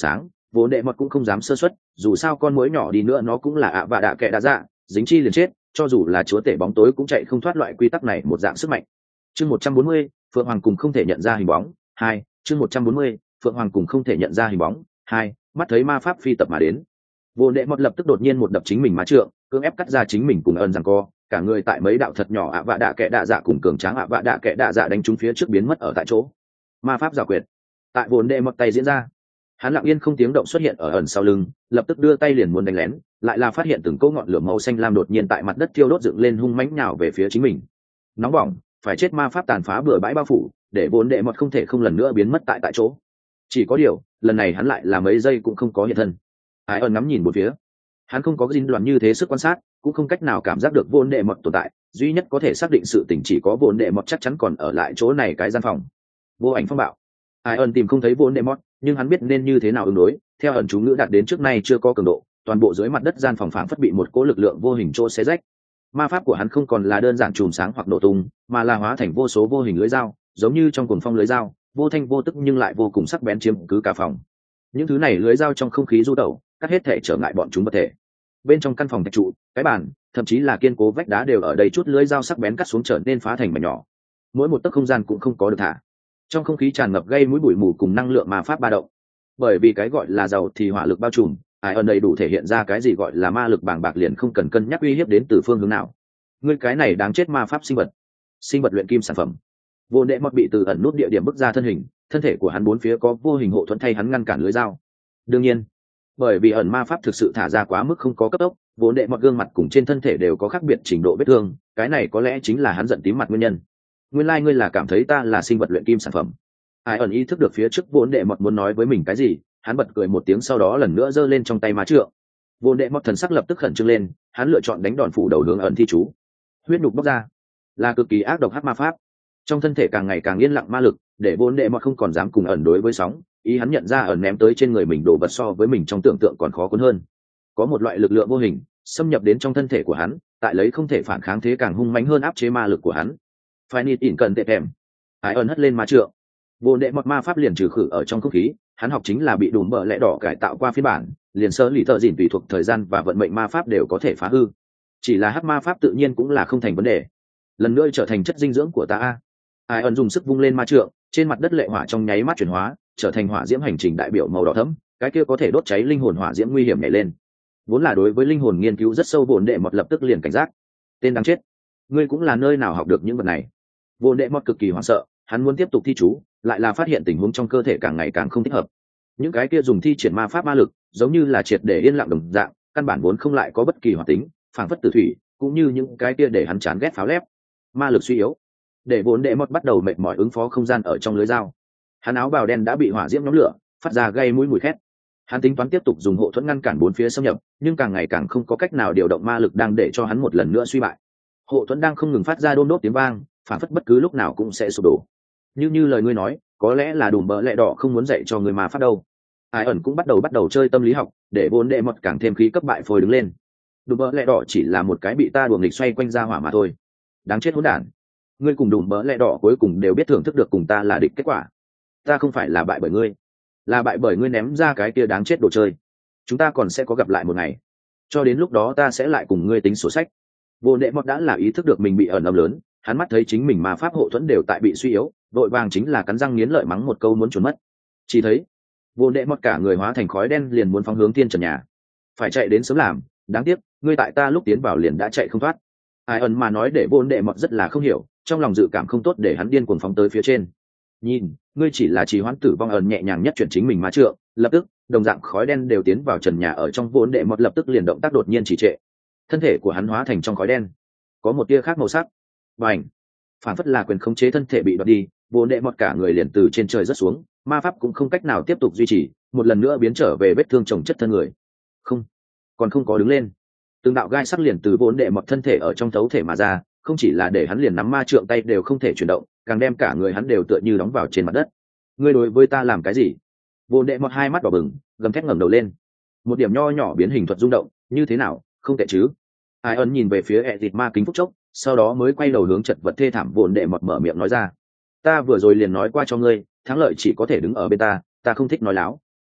vốn đệ mọt cũng không dám sơ suất, dù sao con muỗi nhỏ đi nữa nó cũng là ạ và đạ kệ đa dạ, dính chi liền chết, cho dù là chúa tể bóng tối cũng chạy không thoát loại quy tắc này một dạng sức mạnh. Chương một trăm bốn mươi, Phượng Hoàng cùng không thể nhận ra hình bóng. Hai, chương một trăm bốn mươi, Phượng Hoàng cùng không thể nhận ra hình bóng. Hai, mắt thấy ma pháp phi tập mà đến. Vô đệ mọt lập tức đột nhiên một đập chính mình má trượng, cưỡng ép cắt ra chính mình cùng ân rằng co, cả người tại mấy đạo thật nhỏ ạ vạ đạ kệ đạ dạ cùng cường tráng ạ vạ đạ kệ đạ dạ đánh trúng phía trước biến mất ở tại chỗ. Ma pháp giảo quyệt tại vô đệ mọt tay diễn ra. Hắn lặng yên không tiếng động xuất hiện ở ẩn sau lưng, lập tức đưa tay liền muốn đánh lén, lại là phát hiện từng cỗ ngọn lửa màu xanh lam đột nhiên tại mặt đất thiêu đốt dựng lên hung mãnh nhào về phía chính mình. Nóng bỏng, phải chết ma pháp tàn phá bừa bãi bao phủ, để vốn đệ mọt không thể không lần nữa biến mất tại tại chỗ. Chỉ có điều, lần này hắn lại là mấy giây cũng không có hiện thân. Ai ẩn ngắm nhìn một phía, hắn không có dính đoàn như thế sức quan sát, cũng không cách nào cảm giác được vốn đệ mọt tồn tại, duy nhất có thể xác định sự tình chỉ có vốn đệ mọt chắc chắn còn ở lại chỗ này cái gian phòng. Vô ảnh phong bạo. Ai ẩn tìm không thấy vốn đệ mọt, nhưng hắn biết nên như thế nào ứng đối. Theo ẩn chú ngữ đạt đến trước nay chưa có cường độ, toàn bộ dưới mặt đất gian phòng phảng phất bị một cỗ lực lượng vô hình chỗ xé rách. Ma pháp của hắn không còn là đơn giản chùm sáng hoặc nổ tung, mà là hóa thành vô số vô hình lưới dao, giống như trong cuồng phong lưới dao, vô thanh vô tức nhưng lại vô cùng sắc bén chiếm cứ cả phòng. Những thứ này lưới dao trong không khí du tẩu, cắt hết thể trở ngại bọn chúng vật thể. Bên trong căn phòng thạch trụ, cái bàn, thậm chí là kiên cố vách đá đều ở đây chút lưới dao sắc bén cắt xuống trở nên phá thành mảnh nhỏ. Mỗi một tấc không gian cũng không có được thả. Trong không khí tràn ngập gây mũi bụi mù cùng năng lượng ma pháp ba động. Bởi vì cái gọi là giàu thì hỏa lực bao trùm, ai ẩn đầy đủ thể hiện ra cái gì gọi là ma lực bàng bạc liền không cần cân nhắc uy hiếp đến từ phương hướng nào. Ngươi cái này đáng chết ma pháp sinh vật, sinh vật luyện kim sản phẩm. Vô đệ mọt bị từ ẩn nút địa điểm bước ra thân hình, thân thể của hắn bốn phía có vô hình hộ thuẫn thay hắn ngăn cản lưới dao. Đương nhiên, bởi vì ẩn ma pháp thực sự thả ra quá mức không có cấp tốc, vốn đệ mọt gương mặt cùng trên thân thể đều có khác biệt trình độ vết thương, cái này có lẽ chính là hắn giận tím mặt nguyên nhân. Nguyên lai like ngươi là cảm thấy ta là sinh vật luyện kim sản phẩm. Ai ẩn ý thức được phía trước vốn đệ mọt muốn nói với mình cái gì, hắn bật cười một tiếng sau đó lần nữa giơ lên trong tay má trượng. Vốn đệ mọt thần sắc lập tức khẩn trương lên, hắn lựa chọn đánh đòn phủ đầu hướng ẩn thi chú. Huyết nhục bốc ra, là cực kỳ ác độc hắc ma pháp. Trong thân thể càng ngày càng yên lặng ma lực, để vốn đệ mọt không còn dám cùng ẩn đối với sóng, ý hắn nhận ra ẩn ném tới trên người mình đồ vật so với mình trong tưởng tượng còn khó cuốn hơn. Có một loại lực lượng vô hình xâm nhập đến trong thân thể của hắn, tại lấy không thể phản kháng thế càng hung mãnh hơn áp chế ma lực của hắn. Phải nịt ỉn cần tệ thèm. Ai ẩn hất lên má trượng. Vô đệ mọt ma pháp liền trừ khử ở trong không khí, hắn học chính là bị đùm bờ lẽ đỏ cải tạo qua phiên bản, liền sơ lì thợ dỉn tùy thuộc thời gian và vận mệnh ma pháp đều có thể phá hư. Chỉ là hắc ma pháp tự nhiên cũng là không thành vấn đề. Lần nữa trở thành chất dinh dưỡng của ta a. Ai ẩn dùng sức vung lên ma trượng, trên mặt đất lệ hỏa trong nháy mắt chuyển hóa, trở thành hỏa diễm hành trình đại biểu màu đỏ thẫm, cái kia có thể đốt cháy linh hồn hỏa diễm nguy hiểm nhảy lên. Vốn là đối với linh hồn nghiên cứu rất sâu vốn đệ mọt lập tức liền cảnh giác. Tên đáng chết, ngươi cũng là nơi nào học được những vật này? Vốn đệ mọt cực kỳ hoảng sợ, hắn muốn tiếp tục thi chú, lại là phát hiện tình huống trong cơ thể càng ngày càng không thích hợp. Những cái kia dùng thi triển ma pháp ma lực, giống như là triệt để yên lặng đồng dạng, căn bản vốn không lại có bất kỳ hoạt tính, phảng phất tử thủy, cũng như những cái kia để hắn chán ghét pháo lép. Ma lực suy yếu, để vốn đệ mọt bắt đầu mệt mỏi ứng phó không gian ở trong lưới dao. Hắn áo bào đen đã bị hỏa diễm nhóm lửa, phát ra gây mũi mùi khét. Hắn tính toán tiếp tục dùng hộ thuẫn ngăn cản bốn phía xâm nhập, nhưng càng ngày càng không có cách nào điều động ma lực đang để cho hắn một lần nữa suy bại. Hộ thuẫn đang không ngừng phát ra đôn đốt tiếng vang, phảng phất bất cứ lúc nào cũng sẽ sụp đổ. Như như lời ngươi nói, có lẽ là đùm bỡ lẽ đỏ không muốn dạy cho người mà pháp đâu. Ai ẩn cũng bắt đầu bắt đầu chơi tâm lý học, để vốn đệ mọt càng thêm khí cấp bại phôi đứng lên. Đùm bỡ lẽ đỏ chỉ là một cái bị ta đùa nghịch xoay quanh ra hỏa mà thôi. Đáng chết hỗn đản. Ngươi cùng đùm bỡ lẽ đỏ cuối cùng đều biết thưởng thức được cùng ta là địch kết quả. Ta không phải là bại bởi ngươi, là bại bởi ngươi ném ra cái kia đáng chết đồ chơi. Chúng ta còn sẽ có gặp lại một ngày, cho đến lúc đó ta sẽ lại cùng ngươi tính sổ sách. Vô đệ mọt đã là ý thức được mình bị ẩn âm lớn, hắn mắt thấy chính mình mà pháp hộ thuẫn đều tại bị suy yếu, vội vàng chính là cắn răng nghiến lợi mắng một câu muốn trốn mất. Chỉ thấy vô đệ mọt cả người hóa thành khói đen liền muốn phóng hướng thiên trần nhà. Phải chạy đến sớm làm, đáng tiếc ngươi tại ta lúc tiến vào liền đã chạy không thoát. Ai ẩn mà nói để vô đệ mọt rất là không hiểu, trong lòng dự cảm không tốt để hắn điên cuồng phóng tới phía trên. Nhìn, ngươi chỉ là trì hoãn tử vong. Ẩn nhẹ nhàng nhất chuyển chính mình má trượng, lập tức đồng dạng khói đen đều tiến vào trần nhà ở trong vô đệ mọt lập tức liền động tác đột nhiên trì trệ, thân thể của hắn hóa thành trong khói đen, có một tia khác màu sắc. Bành, phản phất là quyền khống chế thân thể bị đoạt đi, vô đệ mọt cả người liền từ trên trời rớt xuống, ma pháp cũng không cách nào tiếp tục duy trì, một lần nữa biến trở về vết thương chồng chất thân người. Không, còn không có đứng lên. Từng đạo gai sắc liền từ vô đệ mọt thân thể ở trong thấu thể mà ra, không chỉ là để hắn liền nắm ma trượng tay đều không thể chuyển động, càng đem cả người hắn đều tựa như đóng vào trên mặt đất. Ngươi đối với ta làm cái gì? Vô đệ mọt hai mắt đỏ bừng, gầm thét ngẩng đầu lên. Một điểm nho nhỏ biến hình thuật rung động, như thế nào, không tệ chứ? Ai ẩn nhìn về phía ẹ thịt ma kính phúc chốc, sau đó mới quay đầu hướng chật vật thê thảm vồn đệ mọt mở miệng nói ra. Ta vừa rồi liền nói qua cho ngươi, thắng lợi chỉ có thể đứng ở bên ta, ta không thích nói láo.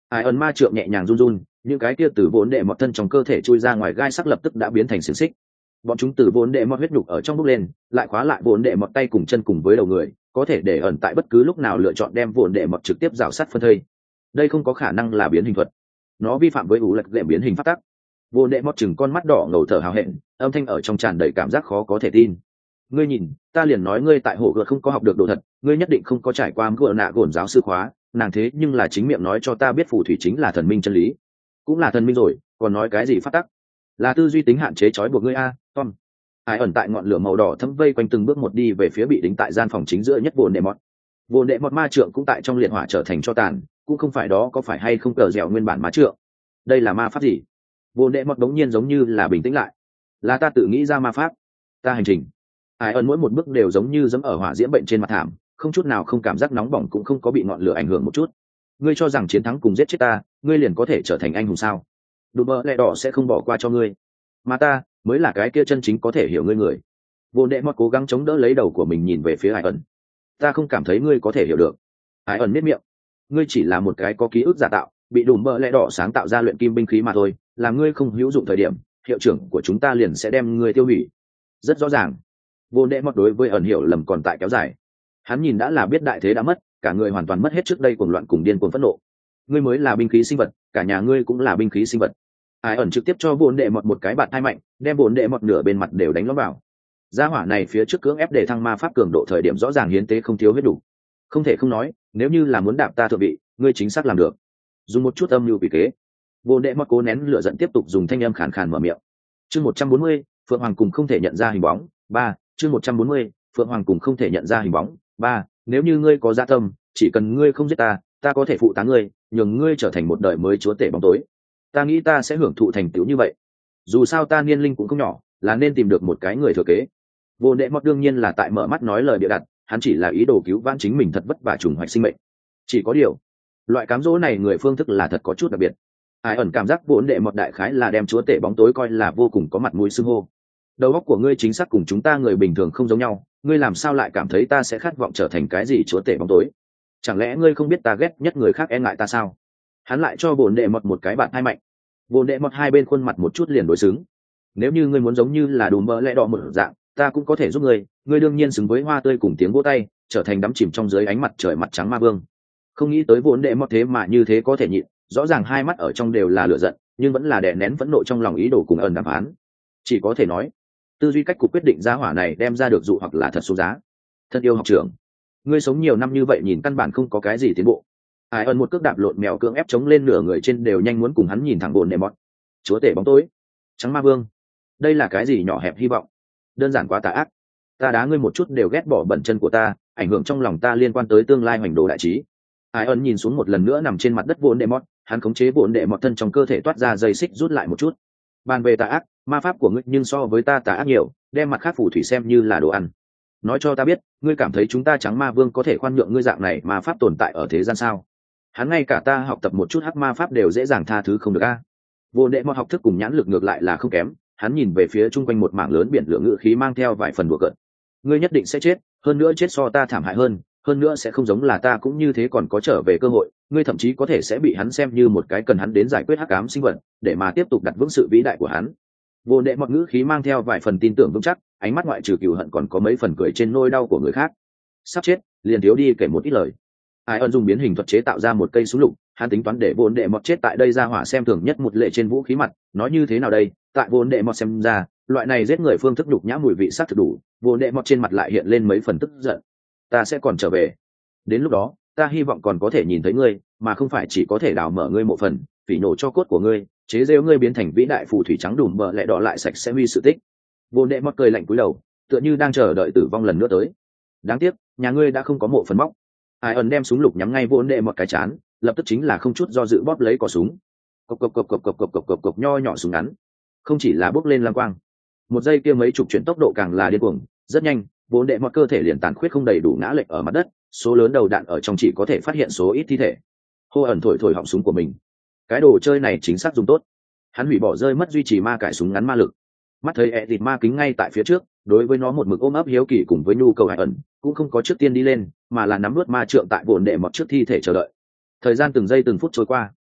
Ai ẩn ma trượng nhẹ nhàng run run, những cái kia từ vốn đệ mọt thân trong cơ thể chui ra ngoài gai sắc lập tức đã biến thành xiềng xích. Bọn chúng từ vốn đệ mọt huyết nhục ở trong bốc lên, lại khóa lại vốn đệ mọt tay cùng chân cùng với đầu người, có thể để ẩn tại bất cứ lúc nào lựa chọn đem vốn đệ mọt trực tiếp rào sát phân thây. Đây không có khả năng là biến hình thuật, nó vi phạm với ủ lệch lệm biến hình pháp tắc. Vốn đệ mọt chừng con mắt đỏ ngầu thở hào hẹn, âm thanh ở trong tràn đầy cảm giác khó có thể tin. Ngươi nhìn, ta liền nói ngươi tại hồ gợt không có học được đồ thật, ngươi nhất định không có trải qua gợn nạ gồn giáo sư khóa, nàng thế nhưng là chính miệng nói cho ta biết phù thủy chính là thần minh chân lý, cũng là thần minh rồi, còn nói cái gì pháp tắc? Là tư duy tính hạn chế trói buộc ngươi a, Tom. Ai ẩn tại ngọn lửa màu đỏ thấm vây quanh từng bước một đi về phía bị đính tại gian phòng chính giữa nhất vồn đệ mọt. Vồn đệ mọt ma trượng cũng tại trong liệt hỏa trở thành cho tàn, cũng không phải đó có phải hay không cờ dẻo nguyên bản ma trượng. Đây là ma pháp gì? Vồn đệ mọt đống nhiên giống như là bình tĩnh lại. Là ta tự nghĩ ra ma pháp, ta hành trình. Ai ẩn mỗi một bước đều giống như dẫm ở hỏa diễm bệnh trên mặt thảm, không chút nào không cảm giác nóng bỏng, cũng không có bị ngọn lửa ảnh hưởng một chút. Ngươi cho rằng chiến thắng cùng giết chết ta, ngươi liền có thể trở thành anh hùng sao? Đùm bơ lẹ đỏ sẽ không bỏ qua cho ngươi, mà ta mới là cái kia chân chính có thể hiểu ngươi người. Vô đệ mọt cố gắng chống đỡ lấy đầu của mình nhìn về phía Ai ẩn. Ta không cảm thấy ngươi có thể hiểu được. Ai ẩn miết miệng. Ngươi chỉ là một cái có ký ức giả tạo, bị đùm bơ lẹ đỏ sáng tạo ra luyện kim binh khí mà thôi, làm ngươi không hữu dụng thời điểm, hiệu trưởng của chúng ta liền sẽ đem ngươi tiêu hủy. Rất rõ ràng. Vô đệ mọt đối với ẩn hiểu lầm còn tại kéo dài. Hắn nhìn đã là biết đại thế đã mất, cả người hoàn toàn mất hết trước đây cuồng loạn cùng điên cuồng phẫn nộ. Ngươi mới là binh khí sinh vật, cả nhà ngươi cũng là binh khí sinh vật. Ai ẩn trực tiếp cho vốn đệ mọt một cái bạt thai mạnh, đem vốn đệ mọt nửa bên mặt đều đánh lõm vào. Gia hỏa này phía trước cưỡng ép để thăng ma pháp cường độ thời điểm rõ ràng hiến tế không thiếu huyết đủ. Không thể không nói, nếu như là muốn đạp ta thượng vị, ngươi chính xác làm được. Dùng một chút âm mưu vì kế. Vốn đệ mọt cố nén lửa giận tiếp tục dùng thanh âm khàn khàn mở miệng. Chương một trăm bốn mươi, Phượng Hoàng cùng không thể nhận ra hình bóng. Ba, chương một trăm bốn mươi, Phượng Hoàng cùng không thể nhận ra hình bóng. Ba, nếu như ngươi có dạ tâm, chỉ cần ngươi không giết ta, ta có thể phụ tá ngươi, nhường ngươi trở thành một đời mới chúa tể bóng tối. Ta nghĩ ta sẽ hưởng thụ thành tựu như vậy. Dù sao ta niên linh cũng không nhỏ, là nên tìm được một cái người thừa kế. Vô đệ mọt đương nhiên là tại mở mắt nói lời bịa đặt, hắn chỉ là ý đồ cứu vãn chính mình thật vất vả trùng hoạch sinh mệnh. Chỉ có điều, loại cám dỗ này người phương thức là thật có chút đặc biệt. Ai ẩn cảm giác vốn đệ mọt đại khái là đem chúa tể bóng tối coi là vô cùng có mặt mũi xưng hô. Đầu óc của ngươi chính xác cùng chúng ta người bình thường không giống nhau, ngươi làm sao lại cảm thấy ta sẽ khát vọng trở thành cái gì chúa tể bóng tối? Chẳng lẽ ngươi không biết ta ghét nhất người khác e ngại ta sao? Hắn lại cho bồn đệ mọt một cái bạn hai mạnh. Bồn đệ mọt hai bên khuôn mặt một chút liền đối xứng. Nếu như ngươi muốn giống như là đùm mỡ lẽ đỏ một dạng, ta cũng có thể giúp ngươi, ngươi đương nhiên xứng với hoa tươi cùng tiếng vỗ tay, trở thành đắm chìm trong dưới ánh mặt trời mặt trắng ma vương. Không nghĩ tới bồn đệ mọt thế mà như thế có thể nhịn, rõ ràng hai mắt ở trong đều là lửa giận, nhưng vẫn là đè nén phẫn nộ trong lòng ý đồ cùng ẩn đàm phán. Chỉ có thể nói, tư duy cách cục quyết định giá hỏa này đem ra được dụ hoặc là thật số giá. Thân yêu học trưởng, ngươi sống nhiều năm như vậy nhìn căn bản không có cái gì tiến bộ. Ai ẩn một cước đạp lộn mèo cưỡng ép chống lên nửa người trên đều nhanh muốn cùng hắn nhìn thẳng bồn đệ mọt. Chúa tể bóng tối, trắng ma vương, đây là cái gì nhỏ hẹp hy vọng, đơn giản quá tà ác. Ta đá ngươi một chút đều ghét bỏ bẩn chân của ta, ảnh hưởng trong lòng ta liên quan tới tương lai hoành đồ đại trí. Ai ẩn nhìn xuống một lần nữa nằm trên mặt đất bồn đệ mọt, hắn khống chế bồn đệ mọt thân trong cơ thể toát ra dây xích rút lại một chút. Bàn về tà ác, ma pháp của ngươi nhưng so với ta tà ác nhiều, đem mặt khác phù thủy xem như là đồ ăn. Nói cho ta biết, ngươi cảm thấy chúng ta trắng ma vương có thể khoan nhượng ngươi dạng này mà pháp tồn tại ở thế gian sao? Hắn ngay cả ta học tập một chút hắc ma pháp đều dễ dàng tha thứ không được a. Vô đệ mọt học thức cùng nhãn lực ngược lại là không kém, hắn nhìn về phía chung quanh một mảng lớn biển lửa ngự khí mang theo vài phần đùa cợt. Ngươi nhất định sẽ chết, hơn nữa chết so ta thảm hại hơn, hơn nữa sẽ không giống là ta cũng như thế còn có trở về cơ hội, ngươi thậm chí có thể sẽ bị hắn xem như một cái cần hắn đến giải quyết hắc ám sinh vật, để mà tiếp tục đặt vững sự vĩ đại của hắn. Vô đệ mọt ngữ khí mang theo vài phần tin tưởng vững chắc, ánh mắt ngoại trừ cừu hận còn có mấy phần cười trên nỗi đau của người khác. Sắp chết, liền thiếu đi kể một ít lời. Ai ẩn dùng biến hình thuật chế tạo ra một cây súng lục, hắn tính toán để vô đệ mọt chết tại đây ra hỏa xem thường nhất một lệ trên vũ khí mặt, nói như thế nào đây, tại vô đệ mọt xem ra, loại này giết người phương thức đục nhã mùi vị sát thực đủ, vô đệ mọt trên mặt lại hiện lên mấy phần tức giận. Ta sẽ còn trở về. Đến lúc đó, ta hy vọng còn có thể nhìn thấy ngươi, mà không phải chỉ có thể đào mở ngươi một phần, phỉ nổ cho cốt của ngươi, chế rêu ngươi biến thành vĩ đại phù thủy trắng đùm bờ lẹ đỏ lại sạch sẽ huy sự tích. Vô đệ mọt cười lạnh cúi đầu, tựa như đang chờ đợi tử vong lần nữa tới. Đáng tiếc, nhà ngươi đã không có mộ phần móc. Ai ẩn đem súng lục nhắm ngay vô đệ mọt cái chán, lập tức chính là không chút do dự bóp lấy cò súng. Cộc cộc cộc cộc cộc cộc cộc cộc cộc nho nhỏ súng ngắn, không chỉ là bốc lên lam quang, một giây kia mấy chục chuyển tốc độ càng là điên cuồng, rất nhanh, vô đệ mọt cơ thể liền tàn khuyết không đầy đủ ngã lệch ở mặt đất, số lớn đầu đạn ở trong chỉ có thể phát hiện số ít thi thể. Hô ẩn thổi thổi họng súng của mình, cái đồ chơi này chính xác dùng tốt. Hắn hủy bỏ rơi mất duy trì ma cải súng ngắn ma lực, mắt thấy ẹ thịt ma kính ngay tại phía trước, đối với nó một mực ôm ấp hiếu kỳ cùng với nhu cầu Ai ẩn cũng không có trước tiên đi lên, mà là nắm nuốt ma trượng tại bồn đệ mọt trước thi thể chờ đợi. Thời gian từng giây từng phút trôi qua,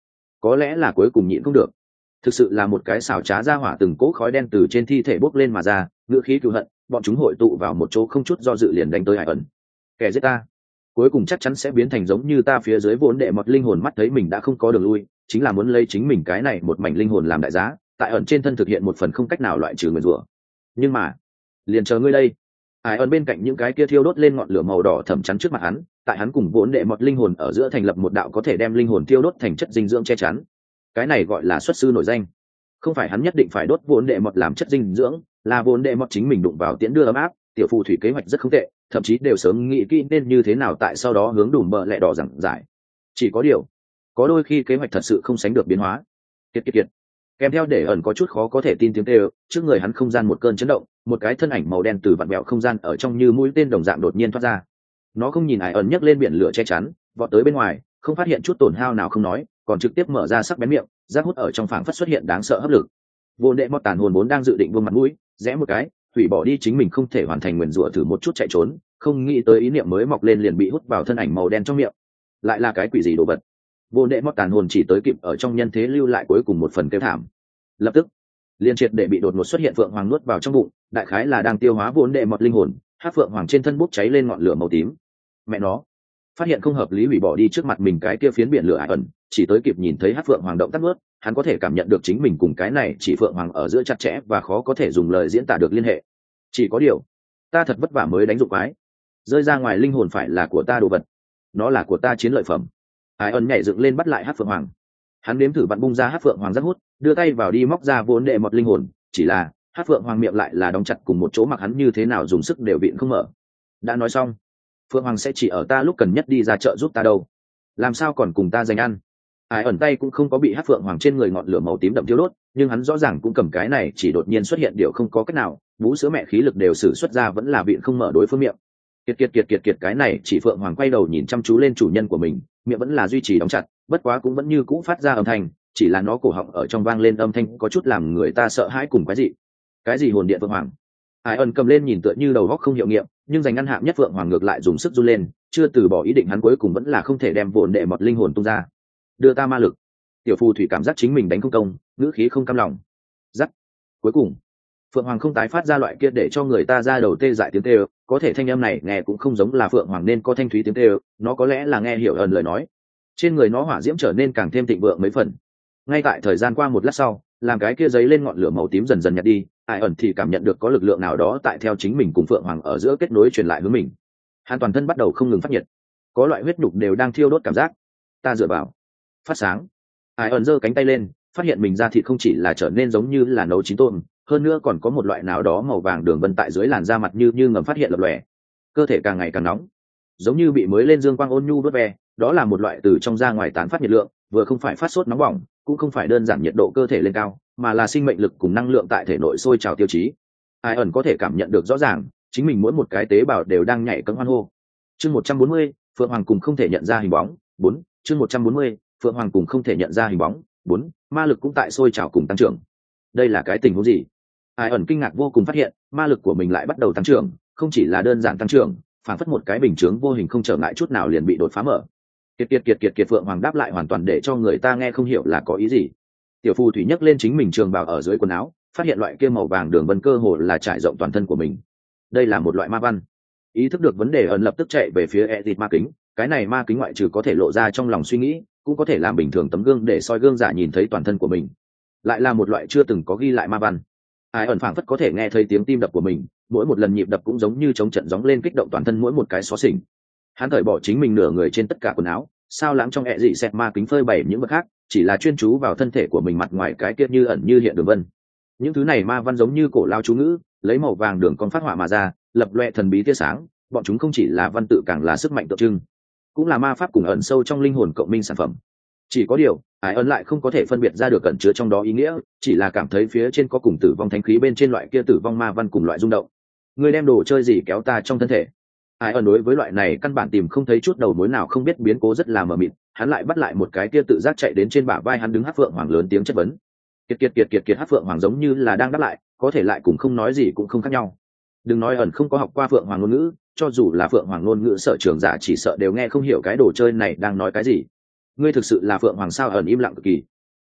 có lẽ là cuối cùng nhịn không được. Thực sự là một cái xảo trá ra hỏa, từng cỗ khói đen từ trên thi thể bốc lên mà ra, ngựa khí cừu hận, bọn chúng hội tụ vào một chỗ không chút do dự liền đánh tới Hải ẩn. Kẻ giết ta cuối cùng chắc chắn sẽ biến thành giống như ta phía dưới vốn đệ một linh hồn, mắt thấy mình đã không có đường lui, chính là muốn lấy chính mình cái này một mảnh linh hồn làm đại giá, tại ẩn trên thân thực hiện một phần không cách nào loại trừ nguyền rủa. Nhưng mà liền chờ ngươi đây. Hải ẩn bên cạnh những cái kia thiêu đốt lên ngọn lửa màu đỏ thẫm chắn trước mặt hắn, tại hắn cùng vốn đệ một linh hồn ở giữa thành lập một đạo có thể đem linh hồn thiêu đốt thành chất dinh dưỡng che chắn. Cái này gọi là xuất sư nổi danh. Không phải hắn nhất định phải đốt vốn đệ một làm chất dinh dưỡng, là vốn đệ một chính mình đụng vào tiễn đưa ấm áp. Tiểu phù thủy kế hoạch rất không tệ, thậm chí đều sớm nghĩ kỹ nên như thế nào tại sau đó hướng đùm bợ lẹ đỏ giảng giải. Chỉ có điều, có đôi khi kế hoạch thật sự không sánh được biến hóa. Kiệt kiệt kiệt. Kèm theo để ẩn có chút khó có thể tin tiếng kêu, trước người hắn không gian một cơn chấn động, một cái thân ảnh màu đen từ vặn vẹo không gian ở trong như mũi tên đồng dạng đột nhiên thoát ra. Nó không nhìn Hải ẩn nhấc lên biển lửa che chắn, vọt tới bên ngoài, không phát hiện chút tổn hao nào không nói, còn trực tiếp mở ra sắc bén miệng, rác hút ở trong phảng phất xuất hiện đáng sợ hấp lực. Vô đệ mọt tàn hồn vốn đang dự định buông mặt mũi, rẽ một cái, hủy bỏ đi chính mình không thể hoàn thành nguyền rủa, thử một chút chạy trốn, không nghĩ tới ý niệm mới mọc lên liền bị hút vào thân ảnh màu đen trong miệng. Lại là cái quỷ gì đồ vật? Vô đệ mọt tàn hồn chỉ tới kịp ở trong nhân thế lưu lại cuối cùng một phần kêu thảm. Lập tức liên triệt để bị đột ngột xuất hiện phượng hoàng nuốt vào trong bụng, đại khái là đang tiêu hóa vốn đệ mọt linh hồn. Hát phượng hoàng trên thân bốc cháy lên ngọn lửa màu tím. Mẹ nó, phát hiện không hợp lý hủy bỏ đi trước mặt mình cái kia phiến biển lửa Hải ẩn, chỉ tới kịp nhìn thấy Hát phượng hoàng động tác nuốt, hắn có thể cảm nhận được chính mình cùng cái này chỉ phượng hoàng ở giữa chặt chẽ và khó có thể dùng lời diễn tả được liên hệ. Chỉ có điều, ta thật vất vả mới đánh dụng quái, rơi ra ngoài linh hồn phải là của ta đồ vật, nó là của ta chiến lợi phẩm. Hải ẩn nhảy dựng lên bắt lại Hát phượng hoàng, hắn nếm thử vặn bung ra Hát phượng hoàng rất hút, đưa tay vào đi móc ra vốn đệ một linh hồn, chỉ là Hát phượng hoàng miệng lại là đóng chặt cùng một chỗ, mặc hắn như thế nào dùng sức đều vịn không mở. Đã nói xong, phượng hoàng sẽ chỉ ở ta lúc cần nhất đi ra chợ giúp ta đâu, làm sao còn cùng ta giành ăn. Hải ẩn tay cũng không có bị Hát phượng hoàng trên người ngọn lửa màu tím đậm thiêu đốt, nhưng hắn rõ ràng cũng cầm cái này chỉ đột nhiên xuất hiện điều không có cách nào, bú sữa mẹ khí lực đều sử xuất ra vẫn là vịn không mở đối phương miệng. Kiệt kiệt kiệt kiệt kiệt cái này chỉ phượng hoàng quay đầu nhìn chăm chú lên chủ nhân của mình, miệng vẫn là duy trì đóng chặt, bất quá cũng vẫn như cũ phát ra âm thanh, chỉ là nó cổ họng ở trong vang lên âm thanh có chút làm người ta sợ hãi cùng cái gì. Cái gì hồn điện phượng hoàng? Hải ẩn cầm lên nhìn tựa như đầu góc không hiệu nghiệm, nhưng giành ngăn hạng nhất phượng hoàng ngược lại dùng sức run lên, chưa từ bỏ ý định, hắn cuối cùng vẫn là không thể đem vồn đệ một linh hồn tung ra. Đưa ta ma lực. Tiểu phù thủy cảm giác chính mình đánh không công, ngữ khí không cam lòng. Dắt. Cuối cùng, phượng hoàng không tái phát ra loại kia để cho người ta ra đầu tê dại tiếng tê, có thể thanh âm này nghe cũng không giống là phượng hoàng nên có thanh thúy tiếng tê, nó có lẽ là nghe hiểu ẩn lời nói. Trên người nó hỏa diễm trở nên càng thêm thịnh vượng mấy phần. Ngay tại thời gian qua một lát sau, làm cái kia giấy lên ngọn lửa màu tím dần dần nhạt đi, Hải ẩn thì cảm nhận được có lực lượng nào đó tại theo chính mình cùng phượng hoàng ở giữa kết nối truyền lại hướng mình. Hắn toàn thân bắt đầu không ngừng phát nhiệt, có loại huyết nhục đều đang thiêu đốt cảm giác. Ta dựa vào, phát sáng. Hải ẩn giơ cánh tay lên, phát hiện mình da thịt không chỉ là trở nên giống như là nấu chín tôm, hơn nữa còn có một loại nào đó màu vàng đường vân tại dưới làn da mặt như như ngầm phát hiện lập lòe. Cơ thể càng ngày càng nóng, giống như bị mới lên dương quang ôn nhu đốt ve, đó là một loại từ trong ra ngoài tán phát nhiệt lượng, vừa không phải phát sốt nóng bỏng, cũng không phải đơn giản nhiệt độ cơ thể lên cao, mà là sinh mệnh lực cùng năng lượng tại thể nội sôi trào tiêu chí. Ai ẩn có thể cảm nhận được rõ ràng, chính mình mỗi một cái tế bào đều đang nhảy cẫng hoan hô. Chương một trăm bốn mươi, Phượng Hoàng cùng không thể nhận ra hình bóng, bốn. Chương một trăm bốn mươi, Phượng Hoàng cùng không thể nhận ra hình bóng, bốn. Ma lực cũng tại sôi trào cùng tăng trưởng. Đây là cái tình huống gì? Ai ẩn kinh ngạc vô cùng phát hiện, ma lực của mình lại bắt đầu tăng trưởng, không chỉ là đơn giản tăng trưởng, phản phất một cái bình chướng vô hình không trở ngại chút nào liền bị đột phá mở. Kiệt kiệt kiệt kiệt kiệt Phượng Hoàng đáp lại hoàn toàn để cho người ta nghe không hiểu là có ý gì. Tiểu phù thủy nhấc lên chính mình trường bào ở dưới quần áo, phát hiện loại kia màu vàng đường vân cơ hồ là trải rộng toàn thân của mình. Đây là một loại ma văn. Ý thức được vấn đề, ẩn lập tức chạy về phía Edith ma kính. Cái này ma kính ngoại trừ có thể lộ ra trong lòng suy nghĩ, cũng có thể làm bình thường tấm gương để soi gương giả nhìn thấy toàn thân của mình. Lại là một loại chưa từng có ghi lại ma văn. Ai ẩn phảng phất có thể nghe thấy tiếng tim đập của mình, mỗi một lần nhịp đập cũng giống như chống trận gióng lên kích động toàn thân mỗi một cái xó xỉnh. Hắn cởi bỏ chính mình nửa người trên tất cả quần áo, sao lãng trong ẹ dị xẹt ma kính phơi bày những vật khác, chỉ là chuyên chú vào thân thể của mình mặt ngoài cái kia như ẩn như hiện đường vân. Những thứ này ma văn giống như cổ lao chú ngữ, lấy màu vàng đường con phát họa mà ra, lập loè thần bí tia sáng, bọn chúng không chỉ là văn tự càng là sức mạnh tượng trưng, cũng là ma pháp cùng ẩn sâu trong linh hồn cộng minh sản phẩm. Chỉ có điều, Ái ẩn lại không có thể phân biệt ra được cẩn chứa trong đó ý nghĩa, chỉ là cảm thấy phía trên có cùng tử vong thánh khí bên trên loại kia tử vong ma văn cùng loại rung động. Người đem đồ chơi gì kéo ta trong thân thể? Ai ẩn đối với loại này căn bản tìm không thấy chút đầu mối nào, không biết biến cố rất là mờ mịt. Hắn lại bắt lại một cái kia tự giác chạy đến trên bả vai hắn đứng Hát Phượng Hoàng lớn tiếng chất vấn. Kiệt kiệt kiệt kiệt kiệt Hát Phượng Hoàng giống như là đang đáp lại, có thể lại cũng không nói gì cũng không khác nhau. Đừng nói ẩn không có học qua Phượng Hoàng ngôn ngữ, cho dù là Phượng Hoàng ngôn ngữ sở trường giả chỉ sợ đều nghe không hiểu cái đồ chơi này đang nói cái gì. Ngươi thực sự là Phượng Hoàng sao? Ẩn im lặng cực kỳ,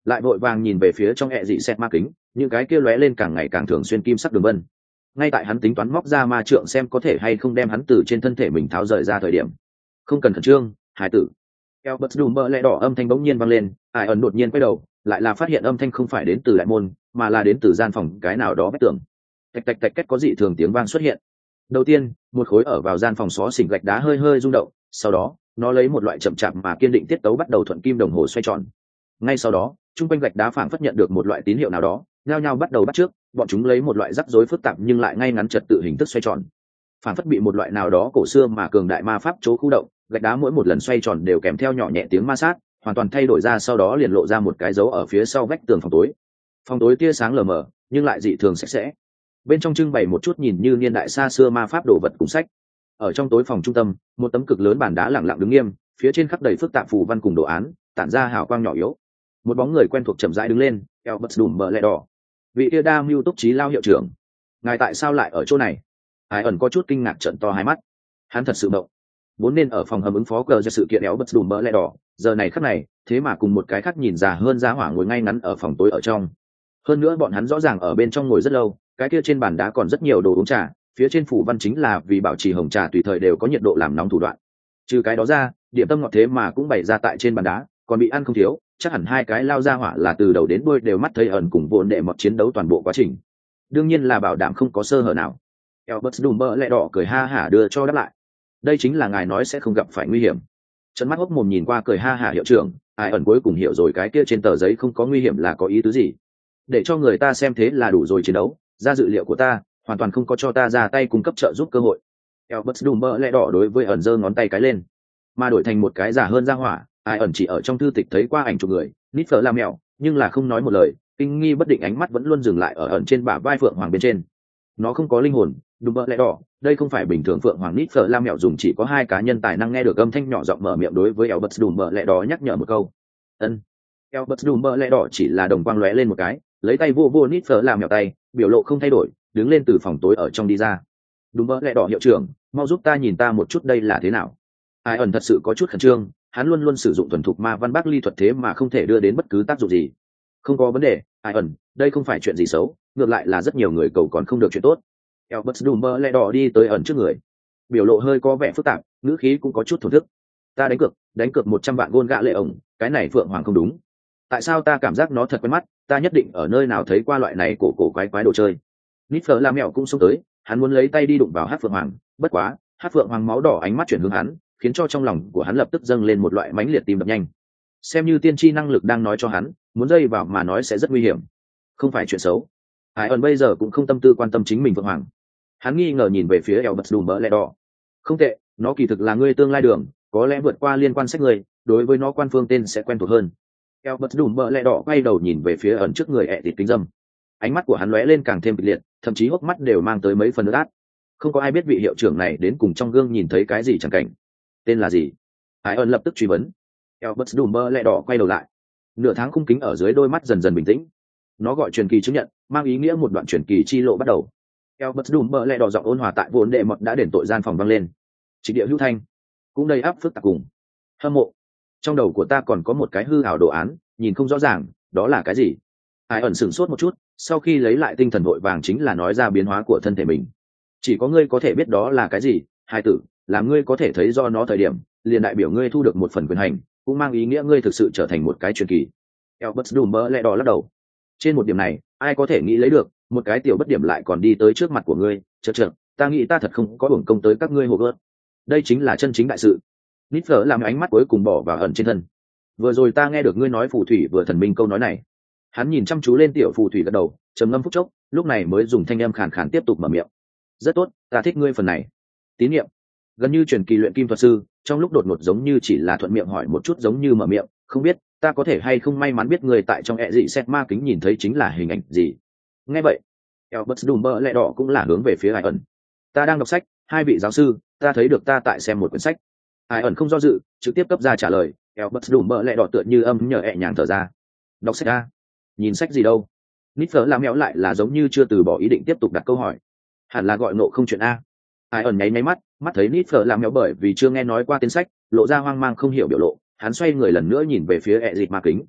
lại vội vàng nhìn về phía trong ẹ dị xét ma kính, những cái kia lóe lên càng ngày càng thường xuyên kim sắc đường vân. Ngay tại hắn tính toán móc ra ma trượng xem có thể hay không đem hắn từ trên thân thể mình tháo rời ra thời điểm, không cần khẩn trương, hải tử. Albert Dumber lẹ đỏ âm thanh bỗng nhiên vang lên, ai ẩn đột nhiên quay đầu, lại là phát hiện âm thanh không phải đến từ đại môn, mà là đến từ gian phòng cái nào đó vách tường. Tạch tạch tạch kết có dị thường tiếng vang xuất hiện. Đầu tiên, một khối ở vào gian phòng xó xỉnh gạch đá hơi hơi rung động, sau đó, nó lấy một loại chậm chạp mà kiên định tiết tấu bắt đầu thuận kim đồng hồ xoay tròn. Ngay sau đó, trung quanh gạch đá phảng phất nhận được một loại tín hiệu nào đó, nhao nhao bắt đầu bắt trước, bọn chúng lấy một loại rắc rối phức tạp nhưng lại ngay ngắn trật tự hình thức xoay tròn. Phảng phất bị một loại nào đó cổ xưa mà cường đại ma pháp chỗ khu động, gạch đá mỗi một lần xoay tròn đều kèm theo nhỏ nhẹ tiếng ma sát, hoàn toàn thay đổi ra sau đó liền lộ ra một cái dấu ở phía sau vách tường phòng tối. Phòng tối tia sáng lờ mờ, nhưng lại dị thường sạch sẽ. Bên trong trưng bày một chút nhìn như niên đại xa xưa ma pháp đồ vật cùng sách. Ở trong tối phòng trung tâm, một tấm cực lớn bàn đá lẳng lặng đứng nghiêm, phía trên khắc đầy phức tạp phù văn cùng đồ án, tản ra hào quang nhỏ yếu. Một bóng người quen thuộc chậm rãi đứng lên, Albert Dumber lẹ đỏ. Vị kia đa mưu túc trí lao hiệu trưởng, ngài tại sao lại ở chỗ này? Ai ẩn có chút kinh ngạc trợn to hai mắt. Hắn thật sự động. Vốn nên ở phòng hầm ứng phó cờ ra sự kiện Albert Dumber lẹ đỏ, giờ này khắc này, thế mà cùng một cái khác nhìn già hơn giá hỏa ngồi ngay ngắn ở phòng tối ở trong. Hơn nữa bọn hắn rõ ràng ở bên trong ngồi rất lâu, cái kia trên bàn đá còn rất nhiều đồ uống trà, phía trên phủ văn chính là vì bảo trì hồng trà tùy thời đều có nhiệt độ làm nóng thủ đoạn. Trừ cái đó ra, điểm tâm ngọt thế mà cũng bày ra tại trên bàn đá, còn bị ăn không thiếu, chắc hẳn hai cái lao ra hỏa là từ đầu đến đuôi đều mắt thấy ẩn cùng vốn đệ mọt chiến đấu toàn bộ quá trình. Đương nhiên là bảo đảm không có sơ hở nào. Albert Dumber lẹ đỏ cười ha hả đưa cho đáp lại. Đây chính là ngài nói sẽ không gặp phải nguy hiểm. Trấn mắt hốc mồm nhìn qua cười ha hả hiệu trưởng, ai ẩn cuối cùng hiểu rồi cái kia trên tờ giấy không có nguy hiểm là có ý tứ gì. Để cho người ta xem thế là đủ rồi chiến đấu, ra dự liệu của ta, hoàn toàn không có cho ta ra tay cung cấp trợ giúp cơ hội. Albert Dumber lẹ đỏ đối với ẩn giơ ngón tay cái lên, mà đổi thành một cái giả hơn ra hỏa, ai ẩn chỉ ở trong thư tịch thấy qua ảnh chụp người, nít phở la mèo, nhưng là không nói một lời, kinh nghi bất định ánh mắt vẫn luôn dừng lại ở ẩn trên bả vai phượng hoàng bên trên. Nó không có linh hồn, Dumber lẹ đỏ, đây không phải bình thường phượng hoàng nít phở la mèo dùng chỉ có hai cá nhân tài năng nghe được âm thanh nhỏ giọng mở miệng đối với Albert Dumber lẹ đỏ nhắc nhở một câu. Ân. Albert Dumber lẹ đỏ chỉ là đồng quang lóe lên một cái, lấy tay vô vô nít phở la mèo tay, biểu lộ không thay đổi, đứng lên từ phòng tối ở trong đi ra. Dumber lẹ đỏ hiệu trưởng, mau giúp ta nhìn ta một chút đây là thế nào. Ai ẩn thật sự có chút khẩn trương, hắn luôn luôn sử dụng thuần thục ma văn bác ly thuật thế mà không thể đưa đến bất cứ tác dụng gì. Không có vấn đề, ai ẩn, đây không phải chuyện gì xấu, ngược lại là rất nhiều người cầu còn không được chuyện tốt. Albert Dumber lẹ đỏ đi tới ẩn trước người, biểu lộ hơi có vẻ phức tạp, ngữ khí cũng có chút thổn thức. Ta đánh cược, đánh cược một trăm vạn gôn gạ lệ ổng, cái này phượng hoàng không đúng. Tại sao ta cảm giác nó thật quen mắt, ta nhất định ở nơi nào thấy qua loại này cổ cổ quái quái đồ chơi. Nitfer la mèo cũng xông tới, hắn muốn lấy tay đi đụng vào hát phượng hoàng, bất quá, hát phượng hoàng máu đỏ ánh mắt chuyển hướng hắn, khiến cho trong lòng của hắn lập tức dâng lên một loại mãnh liệt tim đập nhanh. Xem như tiên tri năng lực đang nói cho hắn, muốn dây vào mà nói sẽ rất nguy hiểm, không phải chuyện xấu. Hải ẩn bây giờ cũng không tâm tư quan tâm chính mình phượng hoàng. Hắn nghi ngờ nhìn về phía Albert Dumber lẹ đỏ. Không tệ, nó kỳ thực là ngươi tương lai đường, có lẽ vượt qua liên quan sách người, đối với nó quan phương tên sẽ quen thuộc hơn. Albert Dumber lẹ đỏ quay đầu nhìn về phía ẩn trước người ẹ thịt kính dâm. Ánh mắt của hắn lóe lên càng thêm kịch liệt, thậm chí hốc mắt đều mang tới mấy phần nước át. Không có ai biết vị hiệu trưởng này đến cùng trong gương nhìn thấy cái gì chẳng cảnh. Tên là gì? Hải ẩn lập tức truy vấn. Albert Dumber lẹ đỏ quay đầu lại. Nửa tháng khung kính ở dưới đôi mắt dần dần bình tĩnh. Nó gọi truyền kỳ chứng nhận, mang ý nghĩa một đoạn truyền kỳ chi lộ bắt đầu. Albert Dumber lẹ đỏ giọng ôn hòa tại vốn đệ mật đã đền tội gian phòng vang lên. Trịch địa hữu thanh, cũng đầy áp phức tạp cùng hâm mộ. Trong đầu của ta còn có một cái hư ảo đồ án, nhìn không rõ ràng, đó là cái gì? Ai ẩn sửng sốt một chút, sau khi lấy lại tinh thần vội vàng chính là nói ra biến hóa của thân thể mình. Chỉ có ngươi có thể biết đó là cái gì, hai tử, là ngươi có thể thấy do nó thời điểm, liền đại biểu ngươi thu được một phần quyền hành, cũng mang ý nghĩa ngươi thực sự trở thành một cái truyền kỳ. Albert Dumber lẹ đỏ lắc đầu. Trên một điểm này, ai có thể nghĩ lấy được, một cái tiểu bất điểm lại còn đi tới trước mặt của ngươi, chợt chợt, ta nghĩ ta thật không có hưởng công tới các ngươi hồ gớt. Đây chính là chân chính đại sự. Nitfer làm ánh mắt cuối cùng bỏ vào ẩn trên thân. Vừa rồi ta nghe được ngươi nói phù thủy vừa thần minh câu nói này. Hắn nhìn chăm chú lên tiểu phù thủy gật đầu, trầm ngâm phút chốc, lúc này mới dùng thanh âm khàn khàn tiếp tục mở miệng. Rất tốt, ta thích ngươi phần này. Tín nhiệm. Gần như truyền kỳ luyện kim thuật sư, trong lúc đột ngột giống như chỉ là thuận miệng hỏi một chút giống như mở miệng, không biết ta có thể hay không may mắn biết người tại trong ẹ dị xét ma kính nhìn thấy chính là hình ảnh gì. Nghe vậy, Albert Dumber lẹ đỏ cũng là hướng về phía Ai ẩn. Ta đang đọc sách, hai vị giáo sư, ta thấy được ta tại xem một quyển sách. Ai ẩn không do dự, trực tiếp cấp ra trả lời. Albert Dumber lẹ đỏ tựa như âm nhờ ẹ nhàng thở ra. Đọc sách a? Nhìn sách gì đâu? Nitfer làm méo lại là giống như chưa từ bỏ ý định tiếp tục đặt câu hỏi. Hẳn là gọi nộ không chuyện a. Ai ẩn nháy nháy mắt, mắt thấy Nitfer làm méo bởi vì chưa nghe nói qua tên sách, lộ ra hoang mang không hiểu biểu lộ, hắn xoay người lần nữa nhìn về phía ẹ dịt ma kính.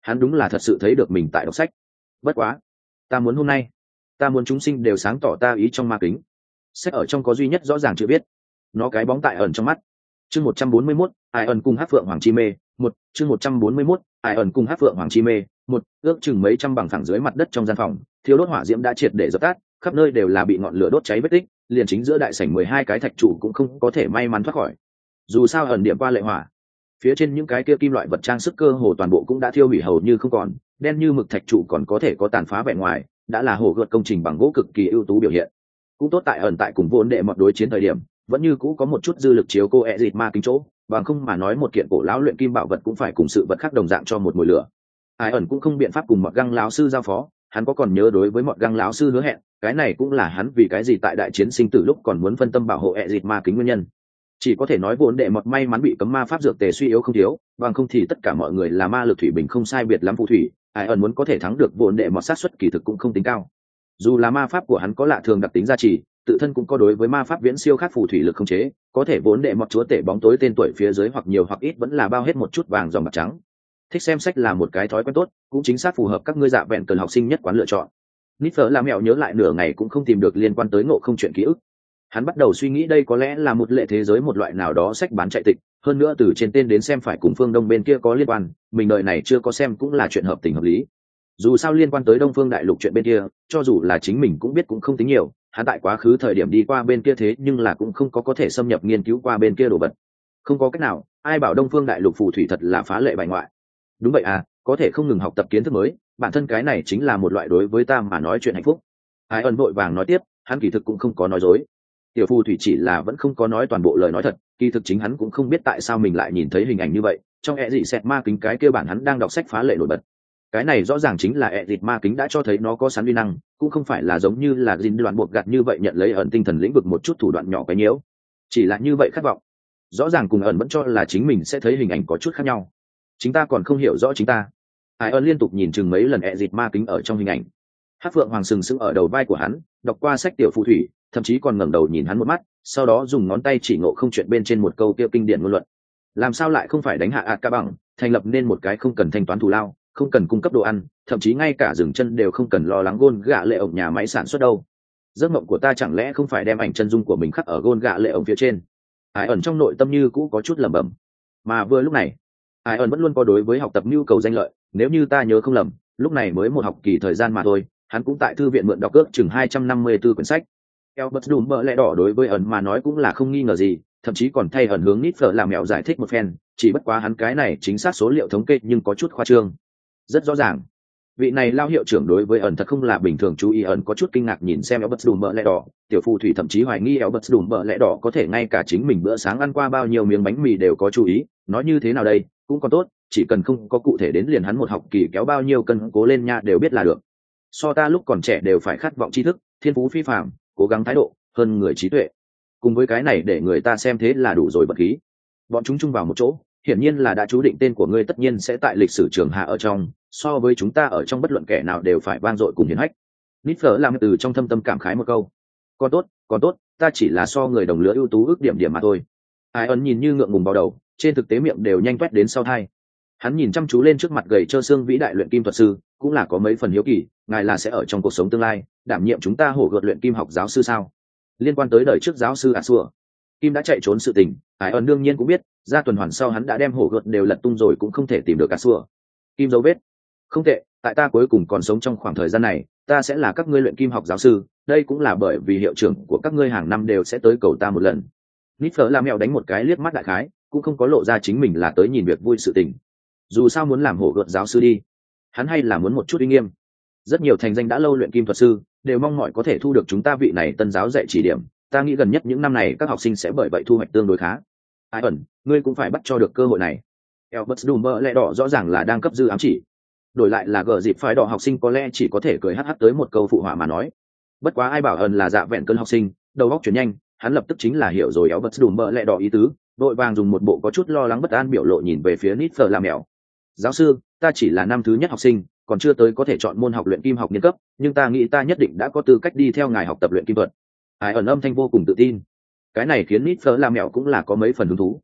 Hắn đúng là thật sự thấy được mình tại đọc sách. Bất quá, ta muốn hôm nay, ta muốn chúng sinh đều sáng tỏ ta ý trong ma kính. Sách ở trong có duy nhất rõ ràng chưa biết, nó cái bóng tại ẩn trong mắt. Chương một trăm bốn mươi mốt, ai ẩn cùng Hắc Phượng Hoàng Chi Mê, một, chương một trăm bốn mươi mốt, ai ẩn cùng Hắc Phượng Hoàng Chi Mê, một, ước chừng mấy trăm bằng phẳng dưới mặt đất trong gian phòng, thiếu đốt hỏa diễm đã triệt để dập tắt, khắp nơi đều là bị ngọn lửa đốt cháy vết tích, liền chính giữa đại sảnh mười hai cái thạch trụ cũng không có thể may mắn thoát khỏi. Dù sao ẩn điểm qua lệ hỏa, phía trên những cái kia kim loại vật trang sức cơ hồ toàn bộ cũng đã thiêu hủy hầu như không còn, đen như mực thạch trụ còn có thể có tàn phá vẻ ngoài, đã là hồ gợt công trình bằng gỗ cực kỳ ưu tú biểu hiện. Cũng tốt tại ẩn tại cùng vốn đệ mọt đối chiến thời điểm, vẫn như cũ có một chút dư lực chiếu cô ẹ dịt ma kính chỗ, bằng không mà nói một kiện cổ lão luyện kim bảo vật cũng phải cùng sự vật khác đồng dạng cho một mùi lửa. Ai ẩn cũng không biện pháp cùng mọt găng lão sư giao phó, hắn có còn nhớ đối với mọt găng lão sư hứa hẹn, cái này cũng là hắn vì cái gì tại đại chiến sinh tử lúc còn muốn phân tâm bảo hộ ẹ dịt ma kính nguyên nhân. Chỉ có thể nói vốn đệ mọt may mắn bị cấm ma pháp dược tề suy yếu không thiếu, bằng không thì tất cả mọi người là ma lực thủy bình không sai biệt lắm phù thủy, ai ẩn muốn có thể thắng được vốn đệ mọt sát suất kỳ thực cũng không tính cao. Dù là ma pháp của hắn có lạ thường đặc tính gia trì, tự thân cũng có đối với ma pháp viễn siêu khác phù thủy lực không chế, có thể vốn đệ mọt chúa tể bóng tối tên tuổi phía dưới hoặc nhiều hoặc ít vẫn là bao hết một chút vàng dòng bạc trắng. Thích xem sách là một cái thói quen tốt, cũng chính xác phù hợp các ngươi dạ vẹn cần học sinh nhất quán lựa chọn. Nít Phở làm mẹo nhớ lại nửa ngày cũng không tìm được liên quan tới ngộ không chuyện ký ức. Hắn bắt đầu suy nghĩ đây có lẽ là một lệ thế giới một loại nào đó sách bán chạy tịch, hơn nữa từ trên tên đến xem phải cùng phương Đông bên kia có liên quan, mình đợi này chưa có xem cũng là chuyện hợp tình hợp lý. Dù sao liên quan tới Đông Phương Đại Lục chuyện bên kia, cho dù là chính mình cũng biết cũng không tính nhiều, hắn tại quá khứ thời điểm đi qua bên kia thế nhưng là cũng không có có thể xâm nhập nghiên cứu qua bên kia đồ vật. Không có cách nào, ai bảo Đông Phương Đại Lục phù thủy thật là phá lệ bài ngoại. Đúng vậy à, có thể không ngừng học tập kiến thức mới, bản thân cái này chính là một loại đối với ta mà nói chuyện hạnh phúc. Ai ẩn vội vàng nói tiếp, hắn kỳ thực cũng không có nói dối. Tiểu phù thủy chỉ là vẫn không có nói toàn bộ lời nói thật, kỳ thực chính hắn cũng không biết tại sao mình lại nhìn thấy hình ảnh như vậy, trong ẹ dị xẹt ma kính cái kia bản hắn đang đọc sách phá lệ nổi bật. Cái này rõ ràng chính là ẹ dịt ma kính đã cho thấy nó có sẵn uy năng, cũng không phải là giống như là dinh đoạn buộc gạt như vậy nhận lấy ẩn tinh thần lĩnh vực một chút thủ đoạn nhỏ cái nhiễu, chỉ là như vậy khát vọng. Rõ ràng cùng ẩn vẫn cho là chính mình sẽ thấy hình ảnh có chút khác nhau, chính ta còn không hiểu rõ chính ta. Ai ẩn liên tục nhìn chừng mấy lần ẹ dịt ma kính ở trong hình ảnh. Hắc Phượng Hoàng sừng sững ở đầu vai của hắn, đọc qua sách tiểu phù thủy, thậm chí còn ngẩng đầu nhìn hắn một mắt, sau đó dùng ngón tay chỉ ngộ không chuyện bên trên một câu kia kinh điển ngôn luận. Làm sao lại không phải đánh hạ ạt ca bằng, thành lập nên một cái không cần thanh toán thù lao, không cần cung cấp đồ ăn, thậm chí ngay cả dừng chân đều không cần lo lắng gôn gạ lệ ổng nhà máy sản xuất đâu. Giấc mộng của ta chẳng lẽ không phải đem ảnh chân dung của mình khắc ở gôn gạ lệ ổng phía trên? Ai ẩn trong nội tâm như cũ có chút lẩm bẩm. Mà vừa lúc này, ai ẩn vẫn luôn có đối với học tập nhu cầu danh lợi, nếu như ta nhớ không lầm, lúc này mới một học kỳ thời gian mà thôi, hắn cũng tại thư viện mượn đọc ước chừng hai trăm năm mươi tư quyển sách. Albert Doom bợ lẽ đỏ đối với ẩn mà nói cũng là không nghi ngờ gì, thậm chí còn thay ẩn hướng Nít Phở làm mẹo giải thích một phen, chỉ bất quá hắn cái này chính xác số liệu thống kê nhưng có chút khoa trương. Rất rõ ràng, vị này lao hiệu trưởng đối với ẩn thật không là bình thường, chú ý ẩn có chút kinh ngạc nhìn xem Albert Doom bợ lẽ đỏ, tiểu phù thủy thậm chí hoài nghi Albert Doom bợ lẽ đỏ có thể ngay cả chính mình bữa sáng ăn qua bao nhiêu miếng bánh mì đều có chú ý, nói như thế nào đây, cũng còn tốt, chỉ cần không có cụ thể đến liền hắn một học kỳ kéo bao nhiêu cân cố lên nha đều biết là được. So ta lúc còn trẻ đều phải khát vọng tri thức, thiên phú phi phàm, cố gắng thái độ, hơn người trí tuệ. Cùng với cái này để người ta xem thế là đủ rồi bật khí. Bọn chúng chung vào một chỗ, hiển nhiên là đã chú định tên của ngươi tất nhiên sẽ tại lịch sử trường hạ ở trong, so với chúng ta ở trong bất luận kẻ nào đều phải vang dội cùng hiển hách. Nít Phở làm từ trong thâm tâm cảm khái một câu. Còn tốt, còn tốt, ta chỉ là so người đồng lứa ưu tú ước điểm điểm mà thôi. Ai ẩn nhìn như ngượng ngùng vào đầu, trên thực tế miệng đều nhanh quét đến sau thai. Hắn nhìn chăm chú lên trước mặt gầy trơ xương vĩ đại luyện kim thuật sư, cũng là có mấy phần hiếu kỳ, ngài là sẽ ở trong cuộc sống tương lai đảm nhiệm chúng ta hổ gợt luyện kim học giáo sư sao? Liên quan tới đời trước giáo sư a xua, kim đã chạy trốn sự tình, Hải ẩn đương nhiên cũng biết, ra tuần hoàn sau hắn đã đem hổ gợt đều lật tung rồi cũng không thể tìm được a xua. Kim dấu vết. Không tệ, tại ta cuối cùng còn sống trong khoảng thời gian này, ta sẽ là các ngươi luyện kim học giáo sư, đây cũng là bởi vì hiệu trưởng của các ngươi hàng năm đều sẽ tới cầu ta một lần. Nít Phở làm mèo đánh một cái liếc mắt đại khái, cũng không có lộ ra chính mình là tới nhìn việc vui sự tình. Dù sao muốn làm hổ gợt giáo sư đi, hắn hay là muốn một chút uy nghiêm. Rất nhiều thành danh đã lâu luyện kim thuật sư đều mong mỏi có thể thu được chúng ta vị này tân giáo dạy chỉ điểm, ta nghĩ gần nhất những năm này các học sinh sẽ bởi vậy thu hoạch tương đối khá. Ai ẩn, ngươi cũng phải bắt cho được cơ hội này. Albert Doom bợ lẽ đỏ rõ ràng là đang cấp dư ám chỉ, đổi lại là gờ dịp phái đỏ học sinh có lẽ chỉ có thể cười hắc hắc tới một câu phụ họa mà nói. Bất quá ai bảo ẩn là dạ vẹn cơn học sinh, đầu óc chuyển nhanh, hắn lập tức chính là hiểu rồi Albert Doom bợ lẽ đỏ ý tứ, đội vàng dùng một bộ có chút lo lắng bất an biểu lộ nhìn về phía Nít Phở làm mèo. Giáo sư, ta chỉ là năm thứ nhất học sinh, còn chưa tới có thể chọn môn học luyện kim học niên cấp, nhưng ta nghĩ ta nhất định đã có tư cách đi theo ngài học tập luyện kim thuật. Ai ẩn âm thanh vô cùng tự tin, cái này khiến Nít Phở làm mèo cũng là có mấy phần hứng thú.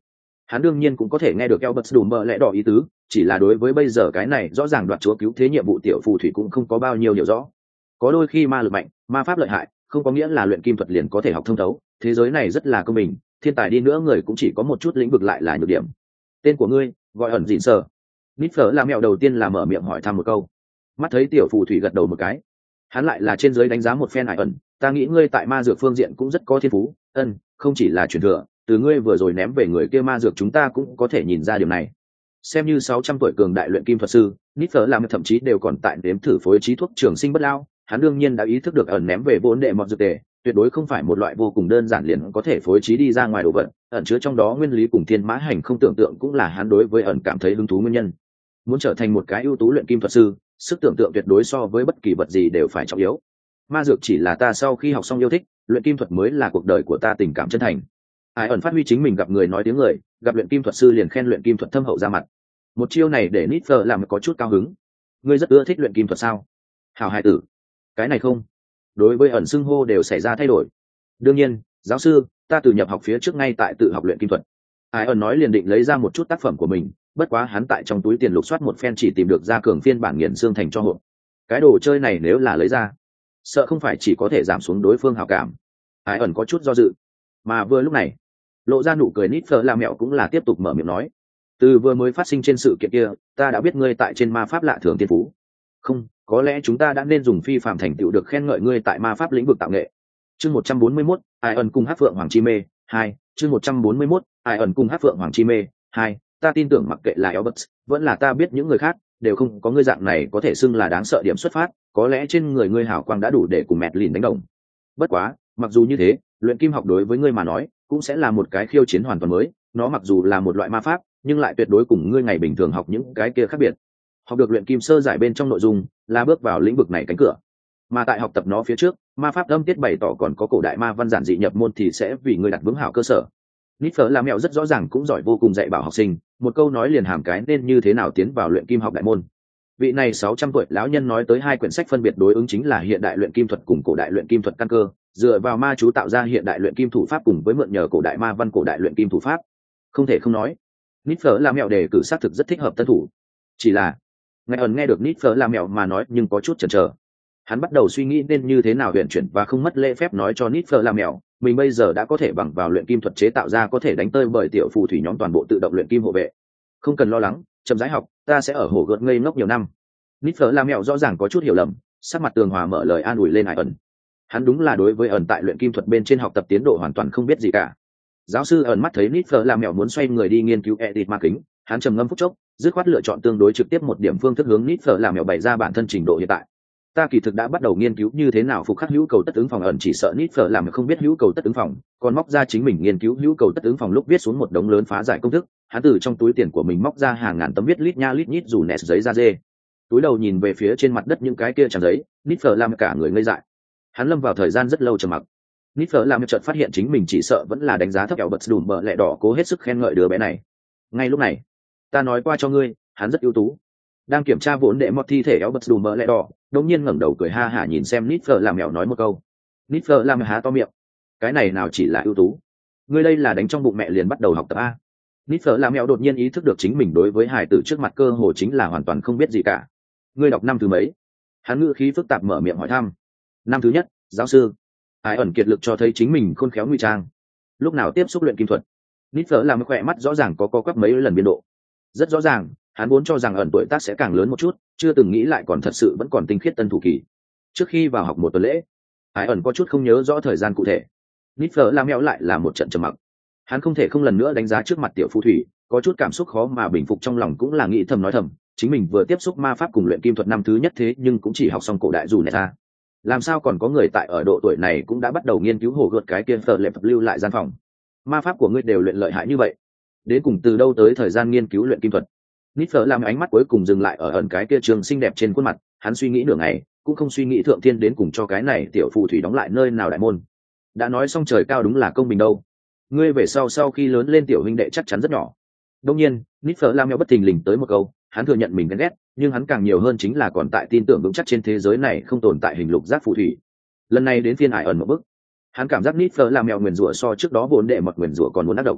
Hắn đương nhiên cũng có thể nghe được Albert Đùm bờ lẽ đỏ ý tứ, chỉ là đối với bây giờ cái này rõ ràng đoạt chúa cứu thế nhiệm vụ tiểu phù thủy cũng không có bao nhiêu hiểu rõ. Có đôi khi ma lực mạnh, ma pháp lợi hại, không có nghĩa là luyện kim thuật liền có thể học thông thấu, thế giới này rất là công bình, thiên tài đi nữa người cũng chỉ có một chút lĩnh vực lại là nhược điểm. Tên của ngươi, gọi ẩn dịn sờ. Nitfer là mẹo đầu tiên là mở miệng hỏi thăm một câu. Mắt thấy tiểu phù thủy gật đầu một cái, hắn lại là trên dưới đánh giá một phen Hải ẩn, ta nghĩ ngươi tại ma dược phương diện cũng rất có thiên phú, ân, không chỉ là truyền thừa, từ ngươi vừa rồi ném về người kia ma dược chúng ta cũng có thể nhìn ra điều này. Xem như sáu trăm tuổi cường đại luyện kim thuật sư, Nitfer làm thậm chí đều còn tại đếm thử phối trí thuốc trường sinh bất lao, hắn đương nhiên đã ý thức được ẩn ném về vốn đệ mọt dược tề, tuyệt đối không phải một loại vô cùng đơn giản liền có thể phối trí đi ra ngoài đồ vật, ẩn chứa trong đó nguyên lý cùng thiên mã hành không tưởng tượng cũng là hắn đối với ẩn cảm thấy hứng thú nguyên nhân. Muốn trở thành một cái ưu tú luyện kim thuật sư, sức tưởng tượng tuyệt đối so với bất kỳ vật gì đều phải trọng yếu. Ma dược chỉ là ta sau khi học xong yêu thích, luyện kim thuật mới là cuộc đời của ta tình cảm chân thành. Ai ẩn phát huy chính mình gặp người nói tiếng người, gặp luyện kim thuật sư liền khen luyện kim thuật thâm hậu ra mặt. Một chiêu này để Nitfer làm có chút cao hứng. Ngươi rất ưa thích luyện kim thuật sao? Hảo hài tử. Cái này không. Đối với ẩn xưng hô đều xảy ra thay đổi. Đương nhiên, giáo sư, ta từ nhập học phía trước ngay tại tự học luyện kim thuật. Ai ẩn nói liền định lấy ra một chút tác phẩm của mình, bất quá hắn tại trong túi tiền lục soát một phen chỉ tìm được ra cường phiên bản nghiền xương thành cho hộp. Cái đồ chơi này nếu là lấy ra, sợ không phải chỉ có thể giảm xuống đối phương hảo cảm. Ai ẩn có chút do dự, mà vừa lúc này lộ ra nụ cười. Nitfer la mẹo cũng là tiếp tục mở miệng nói, từ vừa mới phát sinh trên sự kiện kia ta đã biết ngươi tại trên ma pháp lạ thường tiên phú. Không, có lẽ chúng ta đã nên dùng phi phạm thành tựu được khen ngợi ngươi tại ma pháp lĩnh vực tạo nghệ. Chương một trăm bốn mươi mốt, Ai ẩn cùng Hát Phượng Hoàng Chi Mê hai. Chương một trăm bốn mươi mốt, Ai ẩn cùng Hát Phượng Hoàng Chi Mê hai. Ta tin tưởng mặc kệ là Albert, vẫn là ta biết những người khác, đều không có ngươi dạng này có thể xưng là đáng sợ điểm xuất phát, có lẽ trên người ngươi hảo quang đã đủ để cùng Mẹt Lìn đánh đồng. Bất quá, mặc dù như thế, luyện kim học đối với ngươi mà nói, cũng sẽ là một cái khiêu chiến hoàn toàn mới, nó mặc dù là một loại ma pháp, nhưng lại tuyệt đối cùng ngươi ngày bình thường học những cái kia khác biệt. Học được luyện kim sơ giải bên trong nội dung, là bước vào lĩnh vực này cánh cửa. Mà tại học tập nó phía trước, ma pháp âm tiết bày tỏ còn có cổ đại ma văn giản dị nhập môn thì sẽ vì ngươi đặt vững hảo cơ sở. Nitfer là mẹo rất rõ ràng cũng giỏi vô cùng dạy bảo học sinh, một câu nói liền hàm cái nên như thế nào tiến vào luyện kim học đại môn. Vị này sáu trăm tuổi lão nhân nói tới hai quyển sách phân biệt đối ứng chính là hiện đại luyện kim thuật cùng cổ đại luyện kim thuật căn cơ, dựa vào ma chú tạo ra hiện đại luyện kim thủ pháp cùng với mượn nhờ cổ đại ma văn cổ đại luyện kim thủ pháp. Không thể không nói, Nitfer là mẹo đề cử xác thực rất thích hợp tân thủ. Chỉ là, ngài ẩn nghe được Nitfer là mẹo mà nói nhưng có chút chần chờ. Hắn bắt đầu suy nghĩ nên như thế nào huyền chuyển và không mất lễ phép nói cho Nitfer là mẹo, mình bây giờ đã có thể bằng vào luyện kim thuật chế tạo ra có thể đánh tơi bởi tiểu phù thủy nhóm toàn bộ tự động luyện kim hộ vệ. Không cần lo lắng, chậm rãi học, ta sẽ ở hồ gợt ngây ngốc nhiều năm. Nitfer là mẹo rõ ràng có chút hiểu lầm, sắc mặt tường hòa mở lời an ủi lên Ai ẩn. Hắn đúng là đối với ẩn tại luyện kim thuật bên trên học tập tiến độ hoàn toàn không biết gì cả. Giáo sư ẩn mắt thấy Nitfer là mẹo muốn xoay người đi nghiên cứu edit ma kính, hắn trầm ngâm phút chốc, dứt khoát lựa chọn tương đối trực tiếp một điểm phương thức hướng Nitfer là mẹo bày ra bản thân trình độ hiện tại. Ta kỳ thực đã bắt đầu nghiên cứu như thế nào phục khắc hữu cầu tất ứng phòng. Ẩn chỉ sợ Nitfer làm không biết hữu cầu tất ứng phòng, còn móc ra chính mình nghiên cứu hữu cầu tất ứng phòng lúc viết xuống một đống lớn phá giải công thức. Hắn từ trong túi tiền của mình móc ra hàng ngàn tấm viết lít nha lít nhít dù nẹt giấy da dê. Túi đầu nhìn về phía trên mặt đất những cái kia trang giấy, Nitfer làm cả người ngây dại. Hắn lâm vào thời gian rất lâu trầm mặc. Nitfer làm chợt phát hiện chính mình chỉ sợ vẫn là đánh giá thấp Albert Đùm bờ lẹ đỏ cố hết sức khen ngợi đứa bé này. Ngay lúc này, ta nói qua cho ngươi, hắn rất ưu tú. Đang kiểm tra vốn đệ mọt thi thể Albert Đùm bờ lẹ đỏ, đột nhiên ngẩng đầu cười ha hả nhìn xem Nitfer làm mèo nói một câu. Nitfer làm há to miệng. Cái này nào chỉ là ưu tú, ngươi đây là đánh trong bụng mẹ liền bắt đầu học tập a. Nitfer làm mèo đột nhiên ý thức được chính mình đối với hài tử trước mặt cơ hồ chính là hoàn toàn không biết gì cả. Ngươi đọc năm thứ mấy? Hắn ngữ khí phức tạp mở miệng hỏi thăm. Năm thứ nhất, giáo sư. Ai ẩn kiệt lực cho thấy chính mình khôn khéo nguy trang. Lúc nào tiếp xúc luyện kim thuật? Nitfer làm khỏe mắt rõ ràng có co quắp mấy lần biên độ. Rất rõ ràng, hắn vốn cho rằng ẩn tuổi tác sẽ càng lớn một chút, chưa từng nghĩ lại còn thật sự vẫn còn tinh khiết tân thủ kỳ. Trước khi vào học một tuần lễ, Ai ẩn có chút không nhớ rõ thời gian cụ thể. Nitfer làm mèo lại là một trận trầm mặc. Hắn không thể không lần nữa đánh giá trước mặt tiểu phù thủy, có chút cảm xúc khó mà bình phục trong lòng cũng là nghĩ thầm nói thầm, chính mình vừa tiếp xúc ma pháp cùng luyện kim thuật năm thứ nhất thế nhưng cũng chỉ học xong cổ đại dù này ra. Làm sao còn có người tại ở độ tuổi này cũng đã bắt đầu nghiên cứu hồ gợt cái kia phở lệ phật lưu lại gian phòng. Ma pháp của ngươi đều luyện lợi hại như vậy, đến cùng từ đâu tới thời gian nghiên cứu luyện kim thuật? Nitfer làm ánh mắt cuối cùng dừng lại ở ẩn cái kia trường xinh đẹp trên khuôn mặt, hắn suy nghĩ nửa ngày, cũng không suy nghĩ thượng thiên đến cùng cho cái này tiểu phù thủy đóng lại nơi nào đại môn. Đã nói xong trời cao đúng là công bình đâu. Ngươi về sau sau khi lớn lên tiểu huynh đệ chắc chắn rất nhỏ. Đương nhiên, Nitfer làm mèo bất thình lình tới một câu, hắn thừa nhận mình ghen ghét, nhưng hắn càng nhiều hơn chính là còn tại tin tưởng vững chắc trên thế giới này không tồn tại hình lục giác phù thủy. Lần này đến phiên Ai ẩn một bức, hắn cảm giác Nitfer làm mèo nguyền rủa so trước đó vốn đệ mật nguyền rủa còn muốn ác độc.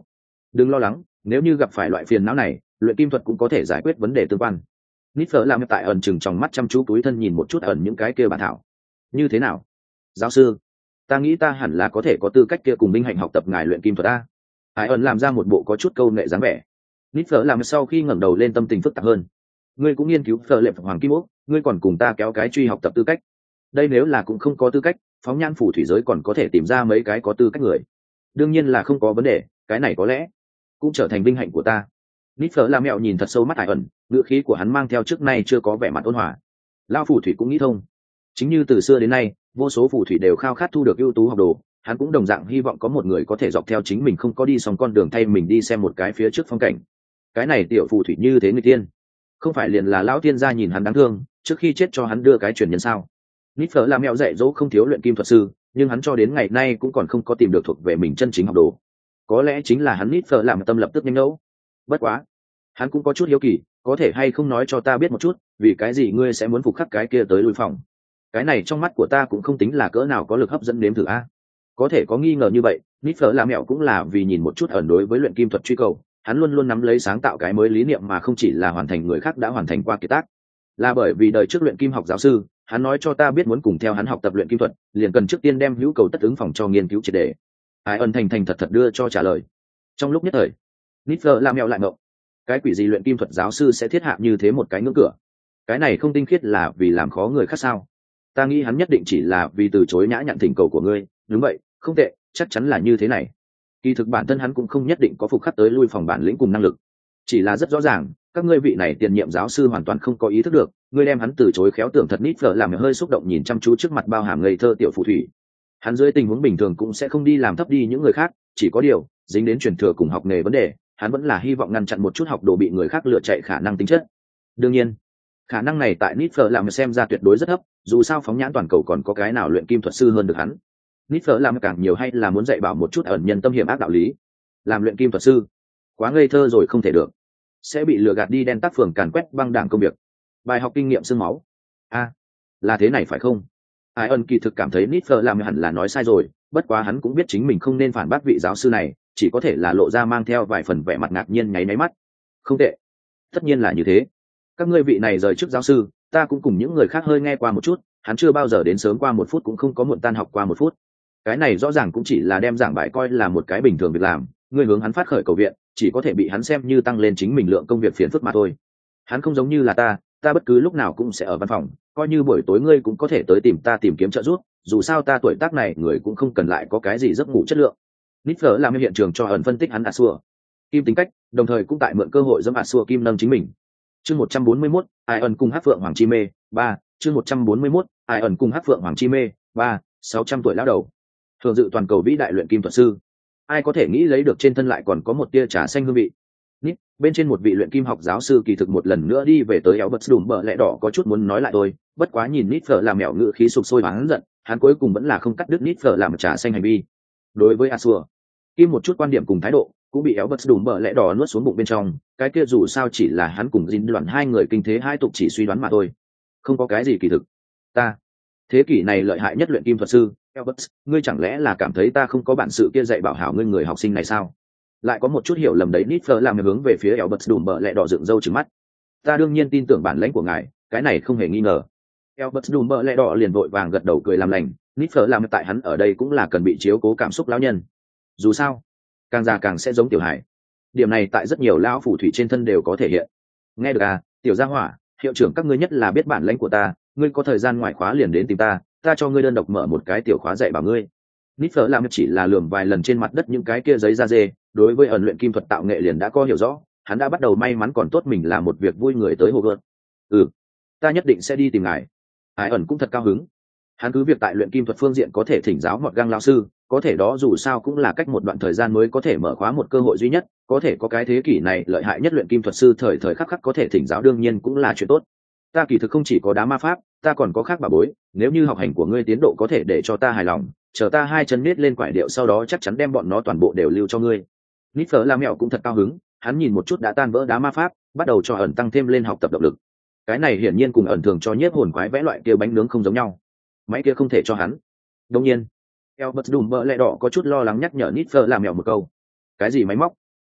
Đừng lo lắng, nếu như gặp phải loại phiền não này, luyện kim thuật cũng có thể giải quyết vấn đề tương quan. Nít phở làm tại ẩn chừng trong mắt chăm chú túi thân nhìn một chút ẩn những cái kia bản thảo. Như thế nào, giáo sư? Ta nghĩ ta hẳn là có thể có tư cách kia cùng minh hạnh học tập ngài luyện kim thuật a. Ai ẩn làm ra một bộ có chút câu nệ dáng vẻ. Nít phở làm sau khi ngẩng đầu lên tâm tình phức tạp hơn. Ngươi cũng nghiên cứu phở lệ hoàng kim ốc, ngươi còn cùng ta kéo cái truy học tập tư cách. Đây nếu là cũng không có tư cách, phóng nhan phủ thủy giới còn có thể tìm ra mấy cái có tư cách người. Đương nhiên là không có vấn đề, cái này có lẽ cũng trở thành vinh hạnh của ta. Nít phở làm mẹo nhìn thật sâu mắt Ai ẩn, ngữ khí của hắn mang theo trước nay chưa có vẻ mặt ôn hòa. Lao phù thủy cũng nghĩ thông, chính như từ xưa đến nay vô số phù thủy đều khao khát thu được ưu tú học đồ, hắn cũng đồng dạng hy vọng có một người có thể dọc theo chính mình không có đi xong con đường thay mình đi xem một cái phía trước phong cảnh. Cái này tiểu phù thủy như thế người tiên, không phải liền là lão tiên gia nhìn hắn đáng thương, trước khi chết cho hắn đưa cái truyền nhân sao? Nít phở làm mẹo dạy dỗ không thiếu luyện kim thuật sư, nhưng hắn cho đến ngày nay cũng còn không có tìm được thuộc về mình chân chính học đồ. Có lẽ chính là hắn Nít phở làm tâm lập tức nhanh ngẫu. Bất quá, hắn cũng có chút hiếu kỳ, có thể hay không nói cho ta biết một chút, vì cái gì ngươi sẽ muốn phục khắc cái kia tới lui phòng? Cái này trong mắt của ta cũng không tính là cỡ nào có lực hấp dẫn nếm thử a. Có thể có nghi ngờ như vậy, Nít phở làm mẹo cũng là vì nhìn một chút ẩn đối với luyện kim thuật truy cầu, hắn luôn luôn nắm lấy sáng tạo cái mới lý niệm mà không chỉ là hoàn thành người khác đã hoàn thành qua kiệt tác. Là bởi vì đời trước luyện kim học giáo sư, hắn nói cho ta biết muốn cùng theo hắn học tập luyện kim thuật, liền cần trước tiên đem hữu cầu tất ứng phòng cho nghiên cứu triệt để. Ai ẩn thành thành thật thật đưa cho trả lời. Trong lúc nhất thời, Nít phở làm mẹo lại ngộng. Cái quỷ gì luyện kim thuật giáo sư sẽ thiết hạ như thế một cái ngưỡng cửa? Cái này không tinh khiết là vì làm khó người khác sao? Ta nghĩ hắn nhất định chỉ là vì từ chối nhã nhặn thỉnh cầu của ngươi. Đúng vậy, không tệ, chắc chắn là như thế này. Kỳ thực bản thân hắn cũng không nhất định có phục khắc tới lui phòng bản lĩnh cùng năng lực, chỉ là rất rõ ràng các ngươi vị này tiền nhiệm giáo sư hoàn toàn không có ý thức được ngươi đem hắn từ chối khéo tưởng thật. Nít phở làm hơi xúc động nhìn chăm chú trước mặt bao hàm ngây thơ tiểu phù thủy. Hắn dưới tình huống bình thường cũng sẽ không đi làm thấp đi những người khác, chỉ có điều dính đến truyền thừa cùng học nghề vấn đề, hắn vẫn là hy vọng ngăn chặn một chút học đồ bị người khác lựa chạy khả năng tính chất. Đương nhiên khả năng này tại Nít phở làm xem ra tuyệt đối rất thấp, dù sao phóng nhãn toàn cầu còn có cái nào luyện kim thuật sư hơn được hắn. Nít phở làm càng nhiều hay là muốn dạy bảo một chút ẩn nhân tâm hiểm ác đạo lý. Làm luyện kim thuật sư quá ngây thơ rồi không thể được, sẽ bị lừa gạt đi đen tác phường càn quét băng đảng công việc. Bài học kinh nghiệm xương máu. A à, là thế này phải không? Ai ẩn kỳ thực cảm thấy Nít phở làm hẳn là nói sai rồi, bất quá hắn cũng biết chính mình không nên phản bác vị giáo sư này, chỉ có thể là lộ ra mang theo vài phần vẻ mặt ngạc nhiên nháy nháy mắt. Không tệ, tất nhiên là như thế. Các ngươi vị này rời chức giáo sư, ta cũng cùng những người khác hơi nghe qua một chút, hắn chưa bao giờ đến sớm qua một phút cũng không có muộn tan học qua một phút. Cái này rõ ràng cũng chỉ là đem giảng bài coi là một cái bình thường việc làm, ngươi hướng hắn phát khởi cầu viện chỉ có thể bị hắn xem như tăng lên chính mình lượng công việc phiền phức mà thôi. Hắn không giống như là ta, ta bất cứ lúc nào cũng sẽ ở văn phòng, coi như buổi tối ngươi cũng có thể tới tìm ta tìm kiếm trợ giúp, dù sao ta tuổi tác này người cũng không cần lại có cái gì giấc ngủ chất lượng. Nít phở làm hiện trường cho ẩn phân tích hắn Asua Kim tính cách, đồng thời cũng tại mượn cơ hội dẫm Asua Kim nâng chính mình. Chương một trăm bốn mươi mốt, Ai ẩn cùng Hắc Phượng Hoàng Chi Mê, ba, chương một trăm bốn mươi mốt, Ai ẩn cùng Hắc Phượng Hoàng Chi Mê, ba, sáu trăm tuổi lão đầu. Thường dự toàn cầu vĩ đại luyện kim thuật sư. Ai có thể nghĩ lấy được trên thân lại còn có một tia trà xanh hương vị. Nít, bên trên một vị luyện kim học giáo sư kỳ thực một lần nữa đi về tới éo bật đùm bờ lẽ đỏ có chút muốn nói lại thôi, bất quá nhìn Nít phở làm mèo ngự khí sục sôi hắn giận, hắn cuối cùng vẫn là không cắt đứt Nít phở làm trà xanh hành vi. Đối với Asua Kim một chút quan điểm cùng thái độ cũng bị éo bật đùm bờ lẽ đỏ nuốt xuống bụng bên trong, cái kia dù sao chỉ là hắn cùng Jin loạn hai người kinh thế hai tục chỉ suy đoán mà thôi, không có cái gì kỳ thực. Ta thế kỷ này lợi hại nhất luyện kim thuật sư Albert, ngươi chẳng lẽ là cảm thấy ta không có bản sự kia dạy bảo hảo ngươi người học sinh này sao? Lại có một chút hiểu lầm đấy. Nít phở làm hướng về phía Albert đùm bờ lẹ đỏ dựng râu trừng mắt. Ta đương nhiên tin tưởng bản lãnh của ngài, cái này không hề nghi ngờ. Albert đùm bờ lẹ đỏ liền vội vàng gật đầu cười làm lành. Nít phở làm tại hắn ở đây cũng là cần bị chiếu cố cảm xúc lão nhân. Dù sao, càng già càng sẽ giống tiểu hải. Điểm này tại rất nhiều lão phù thủy trên thân đều có thể hiện. Nghe được à, tiểu gia hỏa, hiệu trưởng các ngươi nhất là biết bản lãnh của ta, ngươi có thời gian ngoại khóa liền đến tìm ta, ta cho ngươi đơn độc mở một cái tiểu khóa dạy bảo ngươi. Nít phở làm chỉ là lườm vài lần trên mặt đất những cái kia giấy da dê, đối với ẩn luyện kim thuật tạo nghệ liền đã có hiểu rõ, hắn đã bắt đầu may mắn còn tốt mình là một việc vui người tới hồ gợt. Ừ, ta nhất định sẽ đi tìm ngài. Ai ẩn cũng thật cao hứng, hắn cứ việc tại luyện kim thuật phương diện có thể thỉnh giáo một gang lão sư, có thể đó dù sao cũng là cách một đoạn thời gian mới có thể mở khóa một cơ hội duy nhất, có thể có cái thế kỷ này lợi hại nhất luyện kim thuật sư thời thời khắc khắc có thể thỉnh giáo đương nhiên cũng là chuyện tốt. Ta kỳ thực không chỉ có đá ma pháp, ta còn có khác bà bối, nếu như học hành của ngươi tiến độ có thể để cho ta hài lòng, chờ ta hai chân nết lên quải điệu sau đó chắc chắn đem bọn nó toàn bộ đều lưu cho ngươi. Nít phở la mẹo cũng thật cao hứng, hắn nhìn một chút đã tan vỡ đá ma pháp, bắt đầu cho ẩn tăng thêm lên học tập động lực. Cái này hiển nhiên cùng ẩn thường cho nhiếp hồn quái vẽ loại kia bánh nướng không giống nhau, máy kia không thể cho hắn. Đương nhiên Albert đùm bợ lẹ đỏ có chút lo lắng nhắc nhở Nít phở la mẹo một câu. Cái gì máy móc?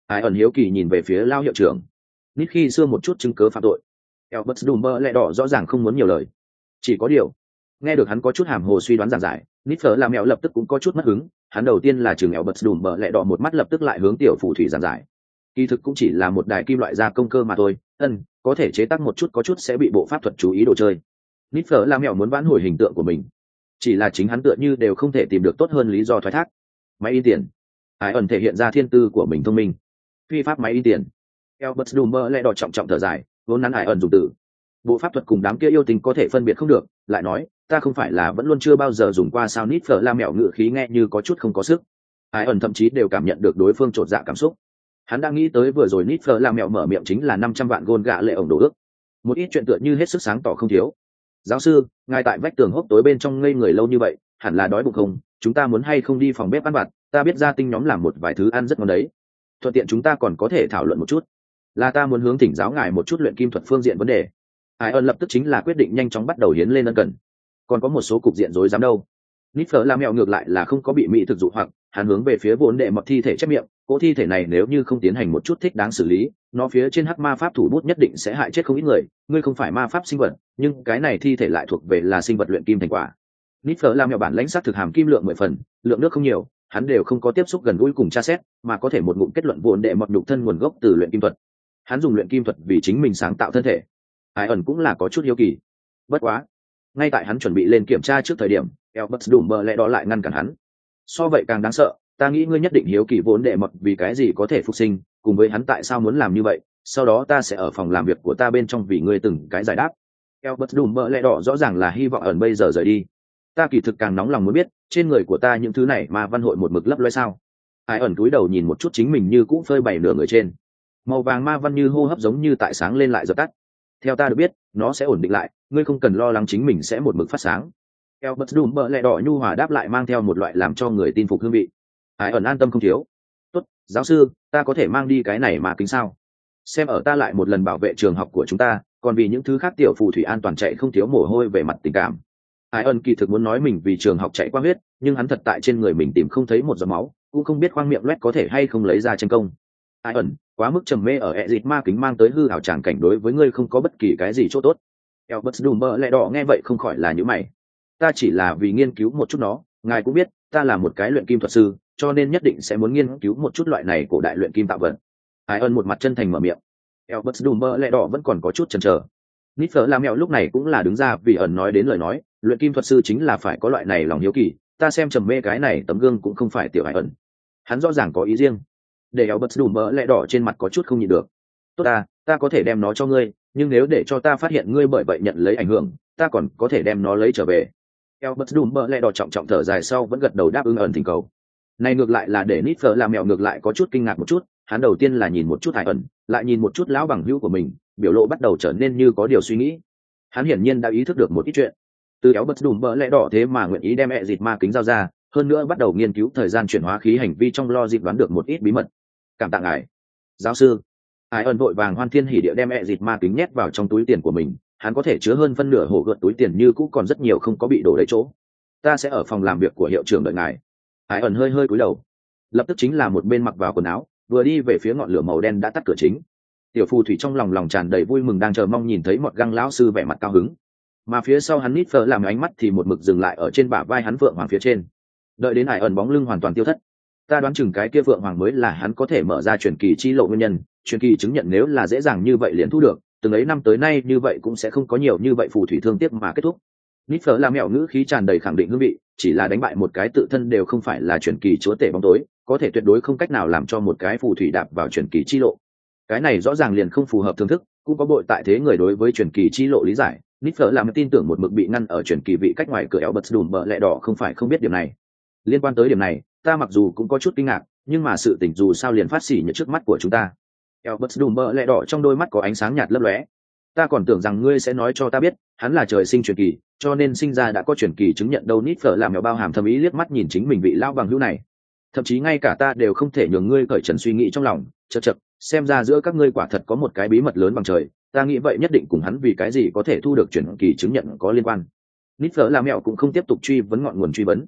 Ai ẩn hiếu kỳ nhìn về phía lao hiệu trưởng. Nít khi xưa một chút chứng cớ phạm tội. Albert Dumber lẹ đỏ rõ ràng không muốn nhiều lời. Chỉ có điều, nghe được hắn có chút hàm hồ suy đoán giảng giải, Nít phở làm mẹo lập tức cũng có chút mất hứng. Hắn đầu tiên là chừng Albert Dumber lẹ đỏ một mắt, lập tức lại hướng tiểu phù thủy giảng giải. Kỳ thực cũng chỉ là một đài kim loại gia công cơ mà thôi, ân, có thể chế tác một chút có chút sẽ bị bộ pháp thuật chú ý đồ chơi. Nít phở làm mẹo muốn vãn hồi hình tượng của mình, chỉ là chính hắn tựa như đều không thể tìm được tốt hơn lý do thoái thác. Máy in tiền. Ai ẩn thể hiện ra thiên tư của mình thông minh. Phi pháp máy in tiền. Albert Dumber lẹ đỏ trọng trọng thở dài, vốn nắn Ai ẩn dùng từ. Bộ pháp thuật cùng đám kia yêu tình có thể phân biệt không được, lại nói, ta không phải là vẫn luôn chưa bao giờ dùng qua sao. Nít phở la mẹo ngự khí nghe như có chút không có sức. Ai ẩn thậm chí đều cảm nhận được đối phương trột dạ cảm xúc. Hắn đang nghĩ tới vừa rồi Nít phở la mẹo mở miệng chính là năm trăm vạn gôn gạ lệ ổng đồ ước. Một ít chuyện tựa như hết sức sáng tỏ không thiếu. Giáo sư, ngài tại vách tường hốc tối bên trong ngây người lâu như vậy, hẳn là đói bụng không? Chúng ta muốn hay không đi phòng bếp ăn vặt? Ta biết gia tinh nhóm làm một vài thứ ăn rất ngon đấy. Thuận tiện chúng ta còn có thể thảo luận một chút. Là ta muốn hướng thỉnh giáo ngài một chút luyện kim thuật phương diện vấn đề. Ai ơn lập tức chính là quyết định nhanh chóng bắt đầu hiến lên ân cần. Còn có một số cục diện rối rắm đâu. Nít phở làm mẹo ngược lại là không có bị mỹ thực dụ hoặc, hắn hướng về phía vốn đệ mọt thi thể chép miệng, cỗ thi thể này nếu như không tiến hành một chút thích đáng xử lý, nó phía trên hắc ma pháp thủ bút nhất định sẽ hại chết không ít người. Ngươi không phải ma pháp sinh vật, nhưng cái này thi thể lại thuộc về là sinh vật luyện kim thành quả. Nít phở làm mẹo bản lãnh sắc thực hàm kim lượng mười phần, lượng nước không nhiều, hắn đều không có tiếp xúc gần gũi cùng tra xét, mà có thể một ngụm kết luận vốn đệ mọt nhục thân nguồn gốc từ luyện kim thuật. Hắn dùng luyện kim thuật vì chính mình sáng tạo thân thể. Ai ẩn cũng là có chút hiếu kỳ. Bất quá, ngay tại hắn chuẩn bị lên kiểm tra trước thời điểm, Albert Dumber lẹ đó lại ngăn cản hắn. So vậy càng đáng sợ, ta nghĩ ngươi nhất định hiếu kỳ vốn đệ mọt vì cái gì có thể phục sinh, cùng với hắn tại sao muốn làm như vậy, sau đó ta sẽ ở phòng làm việc của ta bên trong vì ngươi từng cái giải đáp. Albert Dumber lẹ đỏ rõ ràng là hy vọng ẩn bây giờ rời đi. Ta kỳ thực càng nóng lòng muốn biết, trên người của ta những thứ này mà văn hội một mực lấp loé sao? Ai ẩn cúi đầu nhìn một chút chính mình như cũ phơi bày nửa người trên. Màu vàng ma văn như hô hấp giống như tại sáng lên lại dập tắt. Theo ta được biết, nó sẽ ổn định lại, ngươi không cần lo lắng chính mình sẽ một mực phát sáng. Albert Dumber lẹ đỏ nhu hòa đáp lại mang theo một loại làm cho người tin phục hương vị. Ai ẩn an tâm không thiếu. Tốt, giáo sư, ta có thể mang đi cái này mà kính sao? Xem ở ta lại một lần bảo vệ trường học của chúng ta, còn vì những thứ khác tiểu phù thủy an toàn chạy không thiếu mồ hôi về mặt tình cảm. Ai ẩn kỳ thực muốn nói mình vì trường học chạy qua huyết, nhưng hắn thật tại trên người mình tìm không thấy một giọt máu, cũng không biết khoang miệng loét có thể hay không lấy ra tranh công. Ai ẩn, quá mức trầm mê ở ẹ dịt ma kính mang tới hư ảo tràng cảnh đối với ngươi không có bất kỳ cái gì chỗ tốt. Albert Dumber lẹ đỏ nghe vậy không khỏi là những mày. Ta chỉ là vì nghiên cứu một chút nó, ngài cũng biết, ta là một cái luyện kim thuật sư, cho nên nhất định sẽ muốn nghiên cứu một chút loại này cổ đại luyện kim tạo vật. Ai ẩn một mặt chân thành mở miệng. Albert Dumber lẹ đỏ vẫn còn có chút chần chờ. Nít phở làm mẹo lúc này cũng là đứng ra vì ẩn nói đến lời nói, luyện kim thuật sư chính là phải có loại này lòng hiếu kỳ, ta xem trầm mê cái này tấm gương cũng không phải tiểu Ai ẩn. Hắn rõ ràng có ý riêng. Để Albert Dumber lẹ đỏ trên mặt có chút không nhịn được. Tốt ta, ta có thể đem nó cho ngươi, nhưng nếu để cho ta phát hiện ngươi bởi vậy nhận lấy ảnh hưởng, ta còn có thể đem nó lấy trở về. Albert Dumber lẹ đỏ trọng trọng thở dài sau vẫn gật đầu đáp ứng ẩn thỉnh cầu. Này ngược lại là để Nít phở làm mẹo ngược lại có chút kinh ngạc một chút, hắn đầu tiên là nhìn một chút Ai ẩn, lại nhìn một chút lão bằng hữu của mình, biểu lộ bắt đầu trở nên như có điều suy nghĩ. Hắn hiển nhiên đã ý thức được một ít chuyện. Từ Albert Dumber lẹ đỏ thế mà nguyện ý đem ẹ dịt ma kính giao ra, hơn nữa bắt đầu nghiên cứu thời gian chuyển hóa khí hành vi trong lo dịp đoán được một ít bí mật. Cảm tạ ngài, giáo sư. Ai ẩn vội vàng hoan thiên hỉ địa đem ẹ dịt ma kính nhét vào trong túi tiền của mình, hắn có thể chứa hơn phân nửa hổ gợt túi tiền như cũ còn rất nhiều không có bị đổ đầy chỗ. Ta sẽ ở phòng làm việc của hiệu trưởng đợi ngài. Ai ẩn hơi hơi cúi đầu, lập tức chính là một bên mặc vào quần áo, vừa đi về phía ngọn lửa màu đen đã tắt cửa chính. Tiểu phù thủy trong lòng lòng tràn đầy vui mừng đang chờ mong nhìn thấy một găng lão sư vẻ mặt cao hứng, mà phía sau hắn Nít phở làm ánh mắt thì một mực dừng lại ở trên bả vai hắn vượng hoàng phía trên. Đợi đến Ai ẩn bóng lưng hoàn toàn tiêu thất, ta đoán chừng cái kia vượng hoàng mới là hắn có thể mở ra truyền kỳ chi lộ nguyên nhân. Truyền kỳ chứng nhận nếu là dễ dàng như vậy liền thu được, từng ấy năm tới nay như vậy cũng sẽ không có nhiều như vậy phù thủy thương tiếc mà kết thúc. Nít phở làm mẹo ngữ khí tràn đầy khẳng định hương vị, chỉ là đánh bại một cái tự thân đều không phải là truyền kỳ chúa tể bóng tối, có thể tuyệt đối không cách nào làm cho một cái phù thủy đạp vào truyền kỳ chi lộ. Cái này rõ ràng liền không phù hợp thưởng thức, cũng có bội tại thế người đối với truyền kỳ chi lộ lý giải. Nít phở làm tin tưởng một mực bị ngăn ở truyền kỳ vị cách ngoài cửa Albert Dumber lẹ đỏ không phải không biết điểm này. Liên quan tới điểm này, ta mặc dù cũng có chút kinh ngạc, nhưng mà sự tình dù sao liền phát xỉ như trước mắt của chúng ta. Albert Dumber lẹ đỏ trong đôi mắt có ánh sáng nhạt lấp lóe. Ta còn tưởng rằng ngươi sẽ nói cho ta biết, hắn là trời sinh truyền kỳ, cho nên sinh ra đã có truyền kỳ chứng nhận đâu. Nít phở làm mèo bao hàm thâm ý liếc mắt nhìn chính mình vị lão bằng hữu này. Thậm chí ngay cả ta đều không thể nhường ngươi cởi trần suy nghĩ trong lòng, chậc chậc, xem ra giữa các ngươi quả thật có một cái bí mật lớn bằng trời, ta nghĩ vậy nhất định cùng hắn vì cái gì có thể thu được truyền kỳ chứng nhận có liên quan. Nít phở làm mèo cũng không tiếp tục truy vấn ngọn nguồn truy vấn.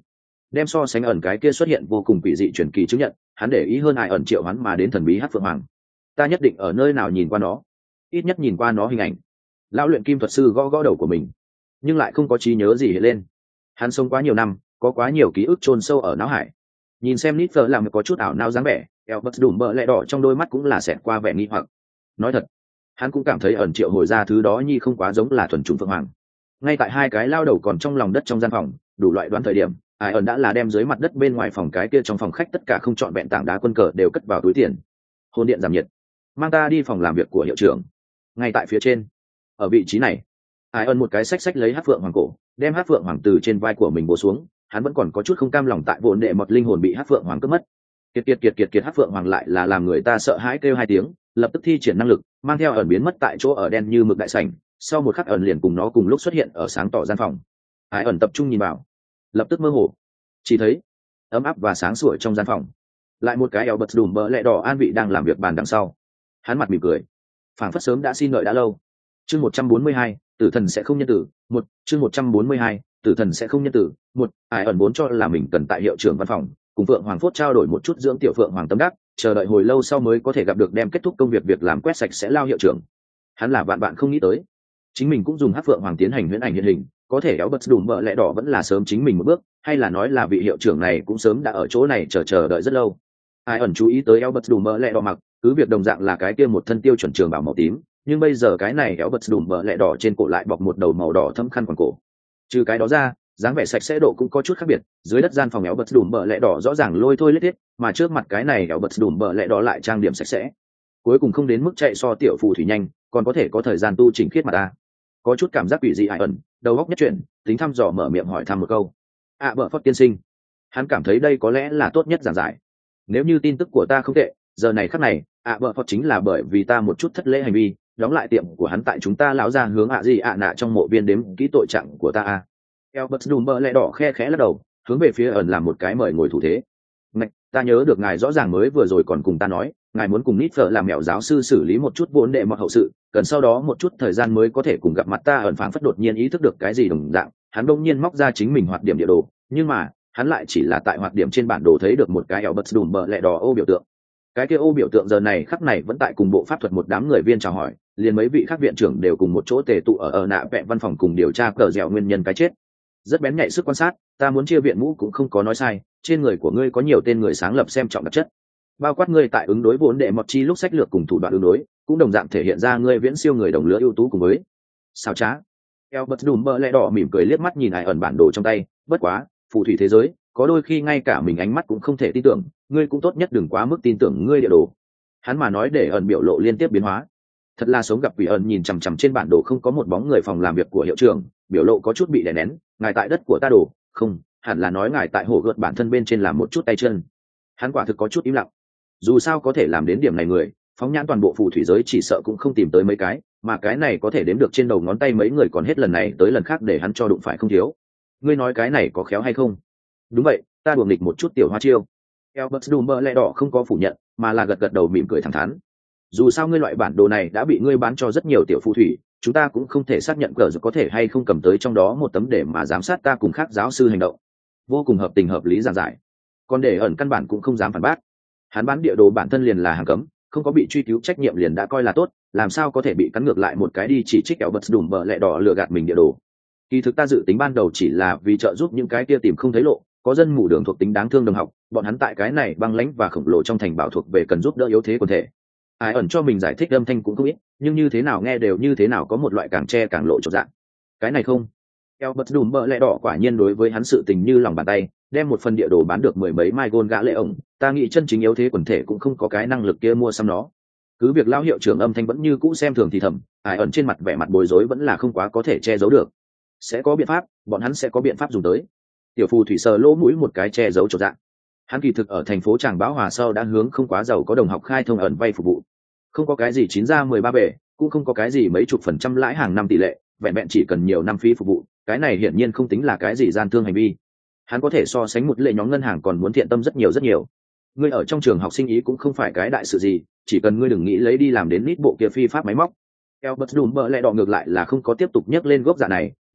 đem so sánh ẩn cái kia xuất hiện vô cùng quỷ dị truyền kỳ chứng nhận, hắn để ý hơn ai ẩn triệu hắn mà đến thần bí hắc phượng hoàng. Ta nhất định ở nơi nào nhìn qua nó, ít nhất nhìn qua nó hình ảnh. Lão luyện kim thuật sư gõ gõ đầu của mình, nhưng lại không có trí nhớ gì hiện lên. Hắn sống quá nhiều năm, có quá nhiều ký ức chôn sâu ở não hải. Nhìn xem nít phở làm có chút ảo não dáng vẻ, eo bật đùm bờ lẹ đỏ trong đôi mắt cũng là xẹt qua vẻ nghi hoặc. Nói thật, hắn cũng cảm thấy ẩn triệu hồi ra thứ đó nhi không quá giống là thuần chủng phượng hoàng. Ngay tại hai cái lao đầu còn trong lòng đất trong gian phòng, đủ loại đoán thời điểm, ai ẩn đã là đem dưới mặt đất bên ngoài phòng cái kia trong phòng khách tất cả không trọn vẹn tảng đá quân cờ đều cất vào túi tiền. Hồn điện giảm nhiệt, mang ta đi phòng làm việc của hiệu trưởng. Ngay tại phía trên, ở vị trí này, ai ẩn một cái xách xách lấy hát phượng hoàng cổ, đem hát phượng hoàng từ trên vai của mình bổ xuống. Hắn vẫn còn có chút không cam lòng tại vốn đệ một linh hồn bị hát phượng hoàng cướp mất. Kiệt kiệt kiệt kiệt kiệt hát phượng hoàng lại là làm người ta sợ hãi kêu hai tiếng, lập tức thi triển năng lực, mang theo ẩn biến mất tại chỗ ở đen như mực đại sảnh. Sau một khắc ẩn liền cùng nó cùng lúc xuất hiện ở sáng tỏ gian phòng. Ai ẩn tập trung nhìn vào, lập tức mơ hồ, chỉ thấy ấm áp và sáng sủa trong gian phòng, lại một cái eo bật đùm bỡ lẹ đỏ an vị đang làm việc bàn đằng sau. Hắn mặt mỉm cười, phảng phất sớm đã xin đợi đã lâu. Chương một trăm bốn mươi hai, tử thần sẽ không nhân tử. Một chương một trăm bốn mươi hai, tử thần sẽ không nhân tử. Một ai ẩn vốn cho là mình cần tại hiệu trưởng văn phòng cùng phượng hoàng phốt trao đổi một chút dưỡng tiểu phượng hoàng tâm đắc, chờ đợi hồi lâu sau mới có thể gặp được đem kết thúc công việc việc làm quét sạch sẽ lao hiệu trưởng. Hắn là bạn bạn không nghĩ tới, chính mình cũng dùng hát phượng hoàng tiến hành huyễn ảnh hiện hình, có thể éo bật đùm bợ lẽ đỏ vẫn là sớm chính mình một bước, hay là nói là vị hiệu trưởng này cũng sớm đã ở chỗ này chờ chờ đợi rất lâu. Ai ẩn chú ý tới éo bật đùm bợ lẽ đỏ mặc, cứ việc đồng dạng là cái kia một thân tiêu chuẩn trường bảo màu tím, nhưng bây giờ cái này éo bật đùm bợ lẽ đỏ trên cổ lại bọc một đầu màu đỏ thâm khăn quàng cổ. Trừ cái đó ra, dáng vẻ sạch sẽ độ cũng có chút khác biệt. Dưới đất gian phòng éo bật đùm bợ lẽ đỏ rõ ràng lôi thôi lết hết, mà trước mặt cái này éo bật đùm bợ lẽ đỏ lại trang điểm sạch sẽ. Cuối cùng không đến mức chạy so tiểu phù thủy nhanh, còn có thể có thời gian tu chỉnh khiết mặt ta. Có chút cảm giác quỷ dị Ai ẩn, đầu óc nhất chuyển, tính thăm dò mở miệng hỏi thăm một câu. À bợ phất tiên sinh, hắn cảm thấy đây có lẽ là tốt nhất giảng giải. Nếu như tin tức của ta không tệ, giờ này khắc này, à bợ phất chính là bởi vì ta một chút thất lễ hành vi, đóng lại tiệm của hắn tại chúng ta lão ra hướng ạ gì ạ nạ trong mộ viên đếm kỹ tội trạng của ta a. Albert Dumber lẹ đỏ khe khẽ lắc đầu, hướng về phía ẩn làm một cái mời ngồi thủ thế. Ngạch, ta nhớ được ngài rõ ràng mới vừa rồi còn cùng ta nói, ngài muốn cùng Nitfer làm mèo giáo sư xử lý một chút vốn đệ mọt hậu sự, cần sau đó một chút thời gian mới có thể cùng gặp mặt ta. Ẩn phảng phất đột nhiên ý thức được cái gì đồng dạng, hắn đông nhiên móc ra chính mình hoạt điểm địa đồ, nhưng mà hắn lại chỉ là tại hoạt điểm trên bản đồ thấy được một cái Albert Dumber lẹ đỏ ô biểu tượng. Cái kia ô biểu tượng giờ này khắc này vẫn tại cùng bộ pháp thuật một đám người viên chào hỏi, liền mấy vị khác viện trưởng đều cùng một chỗ tề tụ ở ở nạ vẽ văn phòng cùng điều tra cờ dẻo nguyên nhân cái chết. Rất bén nhạy sức quan sát, ta muốn chia viện mũ cũng không có nói sai, trên người của ngươi có nhiều tên người sáng lập xem trọng đặc chất, bao quát ngươi tại ứng đối vốn đệ mọt chi lúc sách lược cùng thủ đoạn ứng đối, cũng đồng dạng thể hiện ra ngươi viễn siêu người đồng lứa ưu tú cùng với sao trá. Albert Dumber lẹ đỏ mỉm cười liếc mắt nhìn Ai ẩn bản đồ trong tay, bất quá, phù thủy thế giới, có đôi khi ngay cả mình ánh mắt cũng không thể tin tưởng, ngươi cũng tốt nhất đừng quá mức tin tưởng ngươi địa đồ. Hắn mà nói để ẩn biểu lộ liên tiếp biến hóa. Thật là sống gặp quỷ. Ẩn nhìn chằm chằm trên bản đồ không có một bóng người phòng làm việc của hiệu trưởng, biểu lộ có chút bị đè nén. Ngài tại đất của ta đồ, không, hẳn là nói ngài tại hồ gợt bản thân bên trên làm một chút tay chân. Hắn quả thực có chút im lặng. Dù sao có thể làm đến điểm này người, phóng nhãn toàn bộ phù thủy giới chỉ sợ cũng không tìm tới mấy cái, mà cái này có thể đếm được trên đầu ngón tay mấy người, còn hết lần này tới lần khác để hắn cho đụng phải không thiếu. Ngươi nói cái này có khéo hay không? Đúng vậy, ta đùa nghịch một chút tiểu hoa chiêu. Albert Dumber lẹ đỏ không có phủ nhận, mà là gật gật đầu mỉm cười thẳng thắn. Dù sao ngươi loại bản đồ này đã bị ngươi bán cho rất nhiều tiểu phù thủy, chúng ta cũng không thể xác nhận cờ có thể hay không cầm tới trong đó một tấm để mà giám sát ta cùng khác giáo sư hành động. Vô cùng hợp tình hợp lý giản giải. Còn để ẩn căn bản cũng không dám phản bác. Hắn bán địa đồ bản thân liền là hàng cấm, không có bị truy cứu trách nhiệm liền đã coi là tốt, làm sao có thể bị cắn ngược lại một cái đi chỉ trích Albert Dumber lẹ đỏ lừa gạt mình địa đồ. Kỳ thực ta dự tính ban đầu chỉ là vì trợ giúp những cái kia tìm không thấy lộ, có dân mù đường thuộc tính đáng thương đồng học, bọn hắn tại cái này băng lãnh và khổng lồ trong thành bảo thuộc về cần giúp đỡ yếu thế quần thể. Ai ẩn cho mình giải thích âm thanh cũng không ít, nhưng như thế nào nghe đều như thế nào có một loại càng che càng lộ chỗ dạng. Cái này không. Albert Dumber lẹ đỏ quả nhiên đối với hắn sự tình như lòng bàn tay, đem một phần địa đồ bán được mười mấy mai gôn gã lệ ổng, ta nghĩ chân chính yếu thế quần thể cũng không có cái năng lực kia mua xăm nó. Cứ việc lão hiệu trưởng âm thanh vẫn như cũ xem thường thì thầm, Ai ẩn trên mặt vẻ mặt bối rối vẫn là không quá có thể che giấu được. Sẽ có biện pháp, bọn hắn sẽ có biện pháp dùng tới. Tiểu phù thủy sờ lỗ mũi một cái che giấu chỗ dạng. Hắn kỳ thực ở thành phố Tràng Bão Hòa sau đã hướng không quá giàu có đồng học khai thông ẩn vay phục vụ. Không có cái gì chín ra mười ba bể, cũng không có cái gì mấy chục phần trăm lãi hàng năm tỷ lệ, vẹn vẹn chỉ cần nhiều năm phí phục vụ, cái này hiển nhiên không tính là cái gì gian thương hành vi. Hắn có thể so sánh một lệ nhóm ngân hàng còn muốn thiện tâm rất nhiều rất nhiều. Ngươi ở trong trường học sinh ý cũng không phải cái đại sự gì, chỉ cần ngươi đừng nghĩ lấy đi làm đến nít bộ kia phi pháp máy móc. Albert Dumber lẹ đỏ ngược lại là không có tiếp tục nhắc lên gốc dạ này,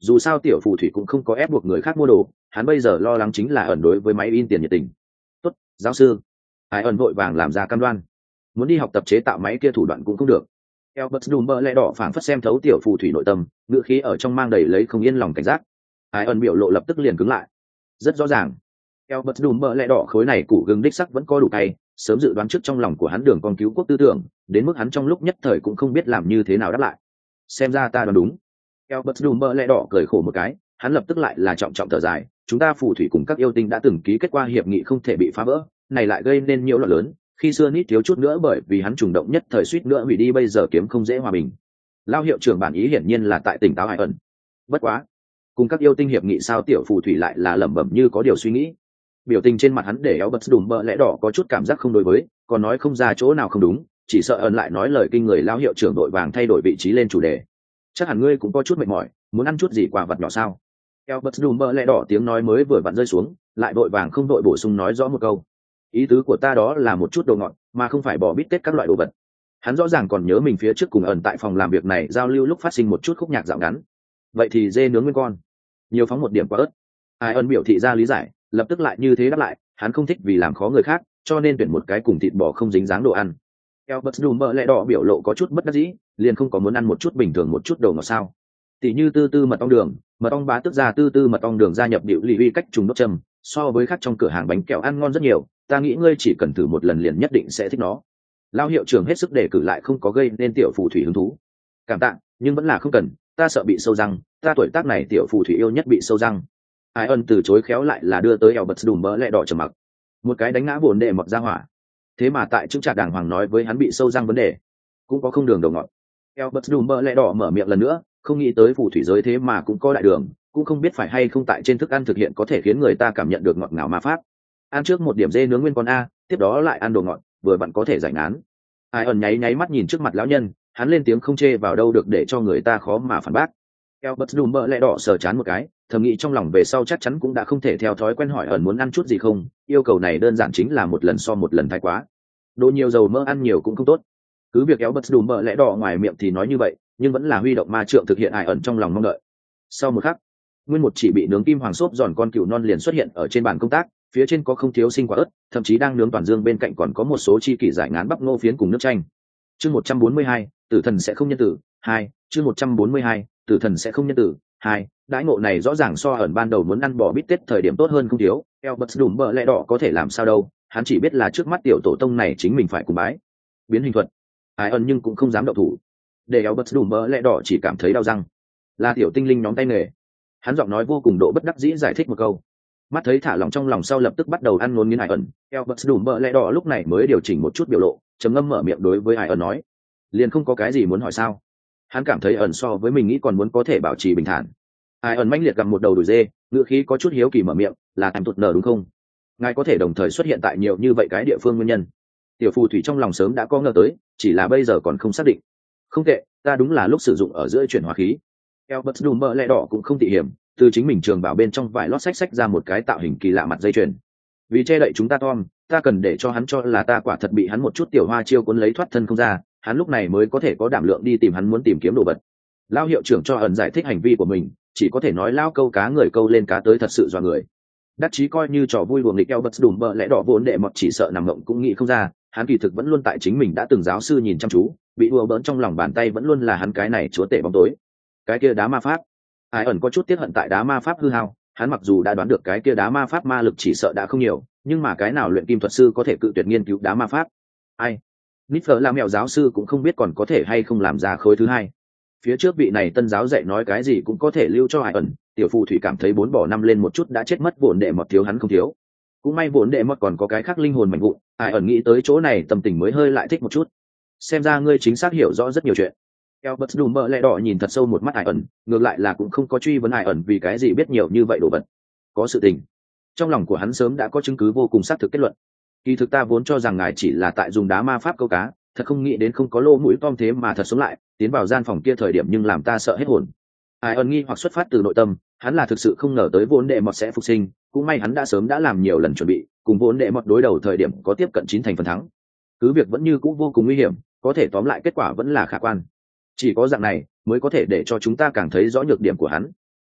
dù sao tiểu phù thủy cũng không có ép buộc người khác mua đồ, hắn bây giờ lo lắng chính là ẩn đối với máy in tiền nhiệt tình. Tốt, giáo sư. Ai ẩn vội vàng làm ra cam đoan, muốn đi học tập chế tạo máy kia thủ đoạn cũng không được. Albert Dumber lẽ đỏ phảng phất xem thấu tiểu phù thủy nội tâm, ngữ khí ở trong mang đầy lấy không yên lòng cảnh giác. Ai ẩn biểu lộ lập tức liền cứng lại. Rất rõ ràng, Albert Dumber lẽ đỏ khối này củ gừng đích sắc vẫn có đủ tay, sớm dự đoán trước trong lòng của hắn đường con cứu quốc tư tưởng, đến mức hắn trong lúc nhất thời cũng không biết làm như thế nào đáp lại. Xem ra ta đoán đúng. Albert Dumber lẽ đỏ cười khổ một cái, hắn lập tức lại là trọng trọng thở dài, chúng ta phù thủy cùng các yêu tinh đã từng ký kết qua hiệp nghị không thể bị phá vỡ, này lại gây nên nhiễu loạn lớn, khi xưa nít thiếu chút nữa bởi vì hắn trùng động nhất thời suýt nữa hủy đi bây giờ kiếm không dễ hòa bình. Lao hiệu trưởng bản ý hiển nhiên là tại tỉnh táo Hải ẩn. Bất quá, cùng các yêu tinh hiệp nghị sao tiểu phù thủy lại là lẩm bẩm như có điều suy nghĩ. Biểu tình trên mặt hắn để éo bật đùm bợ lẽ đỏ có chút cảm giác không đối với, còn nói không ra chỗ nào không đúng, chỉ sợ ẩn lại nói lời kinh người. Lao hiệu trưởng đội vàng thay đổi vị trí lên chủ đề. Chắc hẳn ngươi cũng có chút mệt mỏi, muốn ăn chút gì quà vật nhỏ sao? Albert Dumber lẽ đỏ tiếng nói mới vừa vặn rơi xuống, lại vội vàng không đội bổ sung nói rõ một câu. Ý tứ của ta đó là một chút đồ ngọt, mà không phải bỏ bít tết các loại đồ vật. Hắn rõ ràng còn nhớ mình phía trước cùng ẩn tại phòng làm việc này giao lưu lúc phát sinh một chút khúc nhạc dạo ngắn. Vậy thì dê nướng nguyên con, nhiều phóng một điểm quả ớt. Ai ẩn biểu thị ra lý giải, lập tức lại như thế đáp lại, hắn không thích vì làm khó người khác, cho nên tuyển một cái cùng thịt bò không dính dáng đồ ăn. Albert Dumber lẽ đỏ biểu lộ có chút bất đắc dĩ, liền không có muốn ăn một chút bình thường một chút đồ ngọt sao? Tỷ như tư tư mật ong đường, mật ong bá tức ra tư tư mật ong đường gia nhập điệu lì uy cách trùng đốt châm, so với khác trong cửa hàng bánh kẹo ăn ngon rất nhiều, ta nghĩ ngươi chỉ cần thử một lần liền nhất định sẽ thích nó. Lao hiệu trưởng hết sức đề cử lại không có gây nên tiểu phù thủy hứng thú. Cảm tạ, nhưng vẫn là không cần, ta sợ bị sâu răng, ta tuổi tác này tiểu phù thủy yêu nhất bị sâu răng. Ai ân từ chối khéo lại là đưa tới Albert Dumber lẽ đỏ trầm mặc. Một cái đánh ngã buồn đệ mọc ra hỏa. Thế mà tại chứng trạc đàng hoàng nói với hắn bị sâu răng vấn đề, cũng có không đường đầu ngọt. Albert Dumber lẽ đỏ mở miệng lần nữa, không nghĩ tới phù thủy giới thế mà cũng có đại đường, cũng không biết phải hay không tại trên thức ăn thực hiện có thể khiến người ta cảm nhận được ngọt ngào ma pháp. Ăn trước một điểm dê nướng nguyên con a, tiếp đó lại ăn đồ ngọt, vừa vặn có thể giải ngán. Ai ẩn nháy nháy mắt nhìn trước mặt lão nhân, hắn lên tiếng không chê vào đâu được để cho người ta khó mà phản bác. Albert Dumber lẽ đỏ sờ chán một cái, thầm nghĩ trong lòng về sau chắc chắn cũng đã không thể theo thói quen hỏi ẩn muốn ăn chút gì không, yêu cầu này đơn giản chính là một lần so một lần thái quá. Đồ nhiều dầu mỡ ăn nhiều cũng không tốt. Cứ việc Albert Dumber lẽ đỏ ngoài miệng thì nói như vậy, nhưng vẫn là huy động ma trượng thực hiện ai ẩn trong lòng mong đợi. Sau một khắc, nguyên một chỉ bị nướng kim hoàng xốp giòn con cừu non liền xuất hiện ở trên bàn công tác, phía trên có không thiếu sinh quả ớt, thậm chí đang nướng toàn dương bên cạnh còn có một số chi kỷ giải ngán bắp ngô phiến cùng nước chanh. Chương một trăm bốn mươi hai, tử thần sẽ không nhân tử. Hai, chương một trăm bốn mươi hai, tử thần sẽ không nhân tử. Hai, đãi ngộ này rõ ràng so ẩn ban đầu muốn ăn bò bít tết thời điểm tốt hơn không thiếu. Albert Dumber lẽ đỏ có thể làm sao đâu, hắn chỉ biết là trước mắt tiểu tổ tông này chính mình phải cùng bái. Biến hình thuật, ai ẩn nhưng cũng không dám động thủ. Để Albert Dumber lẽ đỏ chỉ cảm thấy đau răng. Là tiểu tinh linh nhóm tay nghề. Hắn giọng nói vô cùng độ bất đắc dĩ giải thích một câu. Mắt thấy thả lòng trong lòng sau lập tức bắt đầu ăn ngốn nghiến ai ẩn. Albert Dumber lẽ đỏ lúc này mới điều chỉnh một chút biểu lộ, trầm ngâm mở miệng đối với ai ẩn nói, liền không có cái gì muốn hỏi sao? Hắn cảm thấy ẩn so với mình nghĩ còn muốn có thể bảo trì bình thản. Ai ẩn manh liệt gặm một đầu đùi dê, ngữ khí có chút hiếu kỳ mở miệng, là em tụt nở đúng không? Ngài có thể đồng thời xuất hiện tại nhiều như vậy cái địa phương nguyên nhân. Tiểu phù thủy trong lòng sớm đã có ngờ tới, chỉ là bây giờ còn không xác định. Không tệ, ta đúng là lúc sử dụng ở giữa chuyển hóa khí. Albert Dumber lẽ đỏ cũng không tỉ hiểm, từ chính mình trường bảo bên trong vải lót xách xách ra một cái tạo hình kỳ lạ mặt dây chuyền. Vì che đậy chúng ta Tom, ta cần để cho hắn cho là ta quả thật bị hắn một chút tiểu hoa chiêu cuốn lấy thoát thân không ra, hắn lúc này mới có thể có đảm lượng đi tìm hắn muốn tìm kiếm đồ vật. Lao hiệu trưởng cho ẩn giải thích hành vi của mình, chỉ có thể nói lao câu cá người câu lên cá tới thật sự dọa người. Đắc chí coi như trò vui đùa nghịch Albert Dumber lẽ đỏ vốn đệ mọt chỉ sợ nằm mộng cũng nghĩ không ra, hắn kỳ thực vẫn luôn tại chính mình đã từng giáo sư nhìn chăm chú, bị đùa bỡn trong lòng bàn tay vẫn luôn là hắn cái này chúa tể bóng tối. Cái kia đá ma pháp, ai ẩn có chút tiếc hận tại đá ma pháp hư hao, hắn mặc dù đã đoán được cái kia đá ma pháp ma lực chỉ sợ đã không nhiều, nhưng mà cái nào luyện kim thuật sư có thể cự tuyệt nghiên cứu đá ma pháp? Ai? Niffer là mèo giáo sư cũng không biết còn có thể hay không làm ra khối thứ hai. Phía trước vị này tân giáo dạy nói cái gì cũng có thể lưu cho ai ẩn, tiểu phù thủy cảm thấy bốn bỏ năm lên một chút đã chết mất vốn đệ mọt thiếu hắn không thiếu. Cũng may vốn đệ mọt còn có cái khác linh hồn mạnh vụn, ai ẩn nghĩ tới chỗ này tâm tình mới hơi lại thích một chút. Xem ra ngươi chính xác hiểu rõ rất nhiều chuyện. Albert Dumber lẽ đỏ nhìn thật sâu một mắt ai ẩn, ngược lại là cũng không có truy vấn ai ẩn vì cái gì biết nhiều như vậy đồ vật. Có sự tình. Trong lòng của hắn sớm đã có chứng cứ vô cùng xác thực kết luận. Kỳ thực ta vốn cho rằng ngài chỉ là tại dùng đá ma pháp câu cá, thật không nghĩ đến không có lô mũi Tom thế mà thật sống lại, tiến vào gian phòng kia thời điểm nhưng làm ta sợ hết hồn. Ai ẩn nghi hoặc xuất phát từ nội tâm, hắn là thực sự không ngờ tới vốn đệ mọt sẽ phục sinh, cũng may hắn đã sớm đã làm nhiều lần chuẩn bị, cùng vốn đệ mọt đối đầu thời điểm có tiếp cận chín thành phần thắng. Cứ việc vẫn như cũ vô cùng nguy hiểm, có thể tóm lại kết quả vẫn là khả quan. Chỉ có dạng này mới có thể để cho chúng ta càng thấy rõ nhược điểm của hắn.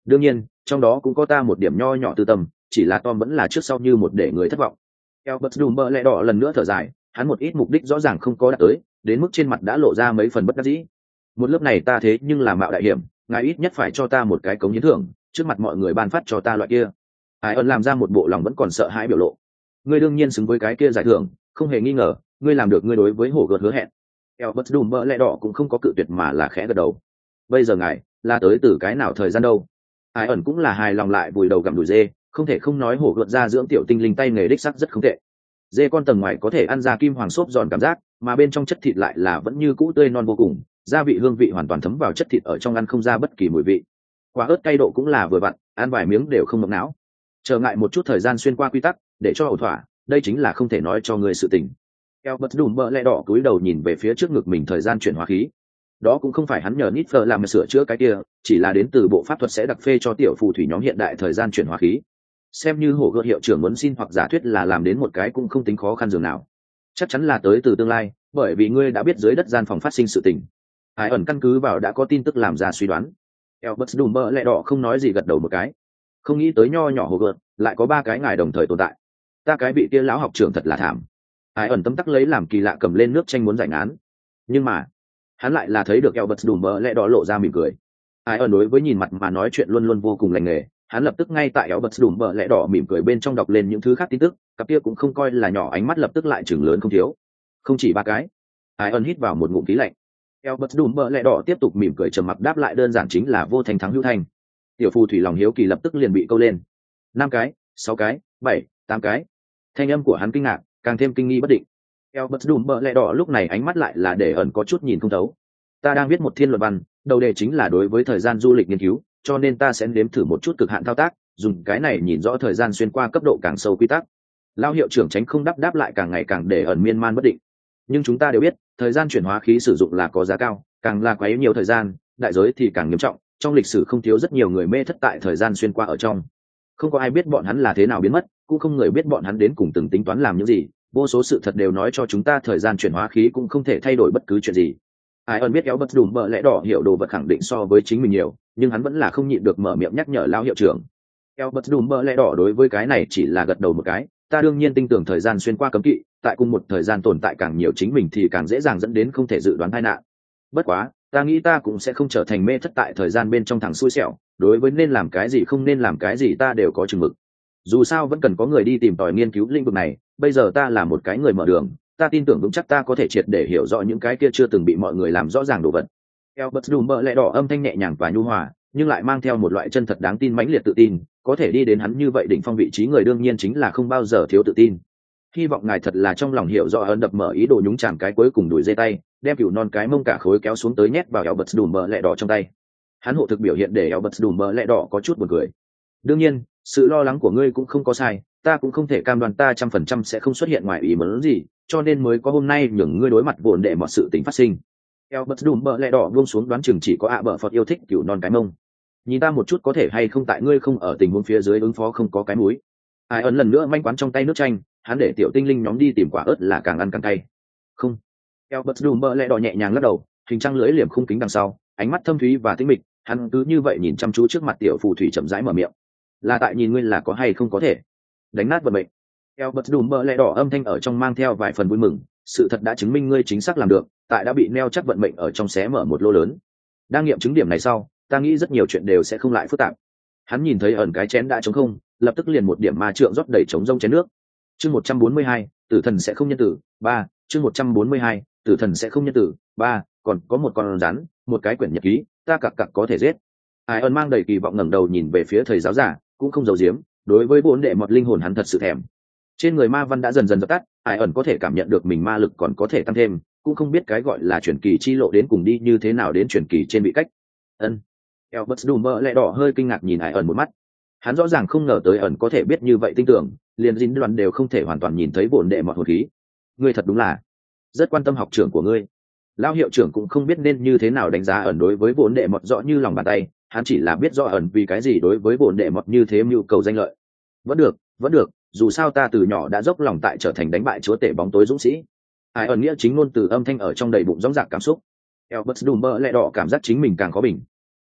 đương nhiên trong đó cũng có ta một điểm nho nhỏ tư tâm, chỉ là Tom vẫn là trước sau như một để người thất vọng. Albert Dumbledore lần nữa thở dài, hắn một ít mục đích rõ ràng không có đạt tới, đến mức trên mặt đã lộ ra mấy phần bất đắc dĩ. Một lớp này ta thế nhưng là mạo đại hiểm, ngài ít nhất phải cho ta một cái cống hiến thưởng, trước mặt mọi người ban phát cho ta loại kia. Ai ơn làm ra một bộ lòng vẫn còn sợ hãi biểu lộ. Ngươi đương nhiên xứng với cái kia giải thưởng, không hề nghi ngờ, ngươi làm được ngươi đối với hổ gợt hứa hẹn. Albert Dumbledore cũng không có cự tuyệt mà là khẽ gật đầu. Bây giờ ngài là tới từ cái nào thời gian đâu? Ai ẩn cũng là hài lòng lại vùi đầu gặm đùi dê, không thể không nói hổ gợt ra dưỡng tiểu tinh linh tay nghề đích sắc rất không tệ. Dê con tầng ngoài có thể ăn ra kim hoàng xốp giòn cảm giác, mà bên trong chất thịt lại là vẫn như cũ tươi non vô cùng, gia vị hương vị hoàn toàn thấm vào chất thịt ở trong, ăn không ra bất kỳ mùi vị. Quả ớt cay độ cũng là vừa vặn, ăn vài miếng đều không ngậm não. Trở ngại một chút thời gian xuyên qua quy tắc, để cho ổn thỏa, đây chính là không thể nói cho người sự tình. Albert Dumbledore cúi đầu nhìn về phía trước ngực mình thời gian chuyển hóa khí. Đó cũng không phải hắn nhờ Nitfer làm sửa chữa cái kia, chỉ là đến từ bộ pháp thuật sẽ đặc phê cho tiểu phù thủy nhóm hiện đại thời gian chuyển hóa khí. Xem như hổ gợt hiệu trưởng muốn xin hoặc giả thuyết là làm đến một cái cũng không tính khó khăn dường nào. Chắc chắn là tới từ tương lai, bởi vì ngươi đã biết dưới đất gian phòng phát sinh sự tình. Ai ẩn căn cứ vào đã có tin tức làm ra suy đoán. Albert Dumbledore không nói gì gật đầu một cái. Không nghĩ tới nho nhỏ hổ gợt lại có ba cái ngài đồng thời tồn tại. Ta cái vị kia lão học trưởng thật là thảm. Ai ẩn tấm tắc lấy làm kỳ lạ cầm lên nước tranh muốn giải ngán. Nhưng mà hắn lại là thấy được Albert Dumbledore lộ ra mỉm cười. Ai ẩn đối với nhìn mặt mà nói chuyện luôn luôn vô cùng lành nghề, hắn lập tức ngay tại Albert Dumbledore mỉm cười bên trong đọc lên những thứ khác tin tức, cặp kia cũng không coi là nhỏ ánh mắt lập tức lại chừng lớn không thiếu. Không chỉ ba cái. Ai ẩn hít vào một ngụm khí lạnh. Albert Dumbledore tiếp tục mỉm cười trầm mặc đáp lại đơn giản chính là vô thành thắng hữu thành. Tiểu phù thủy lòng hiếu kỳ lập tức liền bị câu lên. Năm cái, sáu cái, bảy, tám cái. Thanh âm của hắn kinh ngạc, càng thêm kinh nghi bất định. Albert Dumbledore lúc này ánh mắt lại là để ẩn có chút nhìn không thấu. Ta đang viết một thiên luận văn, đầu đề chính là đối với thời gian du lịch nghiên cứu, cho nên ta sẽ nếm thử một chút cực hạn thao tác, dùng cái này nhìn rõ thời gian xuyên qua cấp độ càng sâu quy tắc. Lao hiệu trưởng tránh không đáp đáp lại càng ngày càng để ẩn miên man bất định. Nhưng chúng ta đều biết, thời gian chuyển hóa khí sử dụng là có giá cao, càng là quá nhiều thời gian, đại giới thì càng nghiêm trọng. Trong lịch sử không thiếu rất nhiều người mê thất tại thời gian xuyên qua ở trong. Không có ai biết bọn hắn là thế nào biến mất, cũng không người biết bọn hắn đến cùng từng tính toán làm những gì. Vô số sự thật đều nói cho chúng ta thời gian chuyển hóa khí cũng không thể thay đổi bất cứ chuyện gì. Ai ơn biết Albert Dumbledore hiểu đồ vật khẳng định so với chính mình nhiều, nhưng hắn vẫn là không nhịn được mở miệng nhắc nhở lao hiệu trưởng. Albert Dumbledore đối với cái này chỉ là gật đầu một cái, ta đương nhiên tin tưởng thời gian xuyên qua cấm kỵ, tại cùng một thời gian tồn tại càng nhiều chính mình thì càng dễ dàng dẫn đến không thể dự đoán tai nạn. Bất quá, ta nghĩ ta cũng sẽ không trở thành mê thất tại thời gian bên trong thằng xui xẻo, đối với nên làm cái gì không nên làm cái gì ta đều có chừng mực. Dù sao vẫn cần có người đi tìm tòi nghiên cứu lĩnh vực này, bây giờ ta là một cái người mở đường, ta tin tưởng vững chắc ta có thể triệt để hiểu rõ những cái kia chưa từng bị mọi người làm rõ ràng đồ vật. Albert Dumbledore âm thanh nhẹ nhàng và nhu hòa, nhưng lại mang theo một loại chân thật đáng tin mãnh liệt tự tin, có thể đi đến hắn như vậy đỉnh phong vị trí người đương nhiên chính là không bao giờ thiếu tự tin. Hy vọng ngài thật là trong lòng hiểu rõ ơn đập mở ý đồ nhúng chàm cái cuối cùng đuổi dây tay, đem cừu non cái mông cả khối kéo xuống tới nhét vào Albert Dumbledore trong tay. Hắn hộ thực biểu hiện để Albert Dumbledore có chút buồn cười. Đương nhiên, sự lo lắng của ngươi cũng không có sai, ta cũng không thể cam đoan ta trăm phần trăm sẽ không xuất hiện ngoài ý muốn gì, cho nên mới có hôm nay nhường ngươi đối mặt vốn để mọi sự tình phát sinh. Albert Dumbledore buông xuống đoán chừng chỉ có ạ bợ Phật yêu thích cừu non cái mông. Nhìn ta một chút có thể hay không tại ngươi không ở tình huống phía dưới ứng phó không có cái múi. Ai ấn lần nữa manh quán trong tay nước chanh, hắn để tiểu tinh linh nhóm đi tìm quả ớt là càng ăn càng cay. Không. Albert Dumbledore nhẹ nhàng lắc đầu, hình trăng lưỡi liềm khung kính đằng sau, ánh mắt thâm thúy và tĩnh mịch, hắn cứ như vậy nhìn chăm chú trước mặt tiểu phù thủy chậm rãi mở miệng. Là tại nhìn ngươi là có hay không có thể đánh nát vận mệnh. Albert Dumbledore âm thanh ở trong mang theo vài phần vui mừng, sự thật đã chứng minh ngươi chính xác làm được, tại đã bị neo chắc vận mệnh ở trong xé mở một lỗ lớn. Đang nghiệm chứng điểm này sau, ta nghĩ rất nhiều chuyện đều sẽ không lại phức tạp. Hắn nhìn thấy ẩn cái chén đã trống không, lập tức liền một điểm ma trượng rót đầy trống rông chén nước. Chương một trăm bốn mươi hai, tử thần sẽ không nhân tử, ba, chương một trăm bốn mươi hai, tử thần sẽ không nhân tử, ba, còn có một con rắn, một cái quyển nhật ký, ta cặc cặc có thể giết. Ai ẩn mang đầy kỳ vọng ngẩng đầu nhìn về phía thầy giáo giả, cũng không giấu giếm, đối với bốn đệ mọt linh hồn hắn thật sự thèm. Trên người ma văn đã dần dần dập tắt, Ai ẩn có thể cảm nhận được mình ma lực còn có thể tăng thêm, cũng không biết cái gọi là truyền kỳ chi lộ đến cùng đi như thế nào đến truyền kỳ trên vị cách. Ân. Albert Dumbledore hơi kinh ngạc nhìn Ai ẩn một mắt. Hắn rõ ràng không ngờ tới ẩn có thể biết như vậy tin tưởng, liền dính đoàn đều không thể hoàn toàn nhìn thấy bổn đệ mọt hồn khí. Ngươi thật đúng là rất quan tâm học trưởng của ngươi. Lão hiệu trưởng cũng không biết nên như thế nào đánh giá ẩn đối với bổn đệ mọt rõ như lòng bàn tay, hắn chỉ là biết rõ ẩn vì cái gì đối với bổn đệ mọt như thế mưu cầu danh lợi. Vẫn được, vẫn được, dù sao ta từ nhỏ đã dốc lòng tại trở thành đánh bại chúa tể bóng tối dũng sĩ. Ai ẩn nghĩa chính ngôn từ âm thanh ở trong đầy bụng rõng rạc cảm xúc. Albert Dumbledore cảm giác chính mình càng khó bình.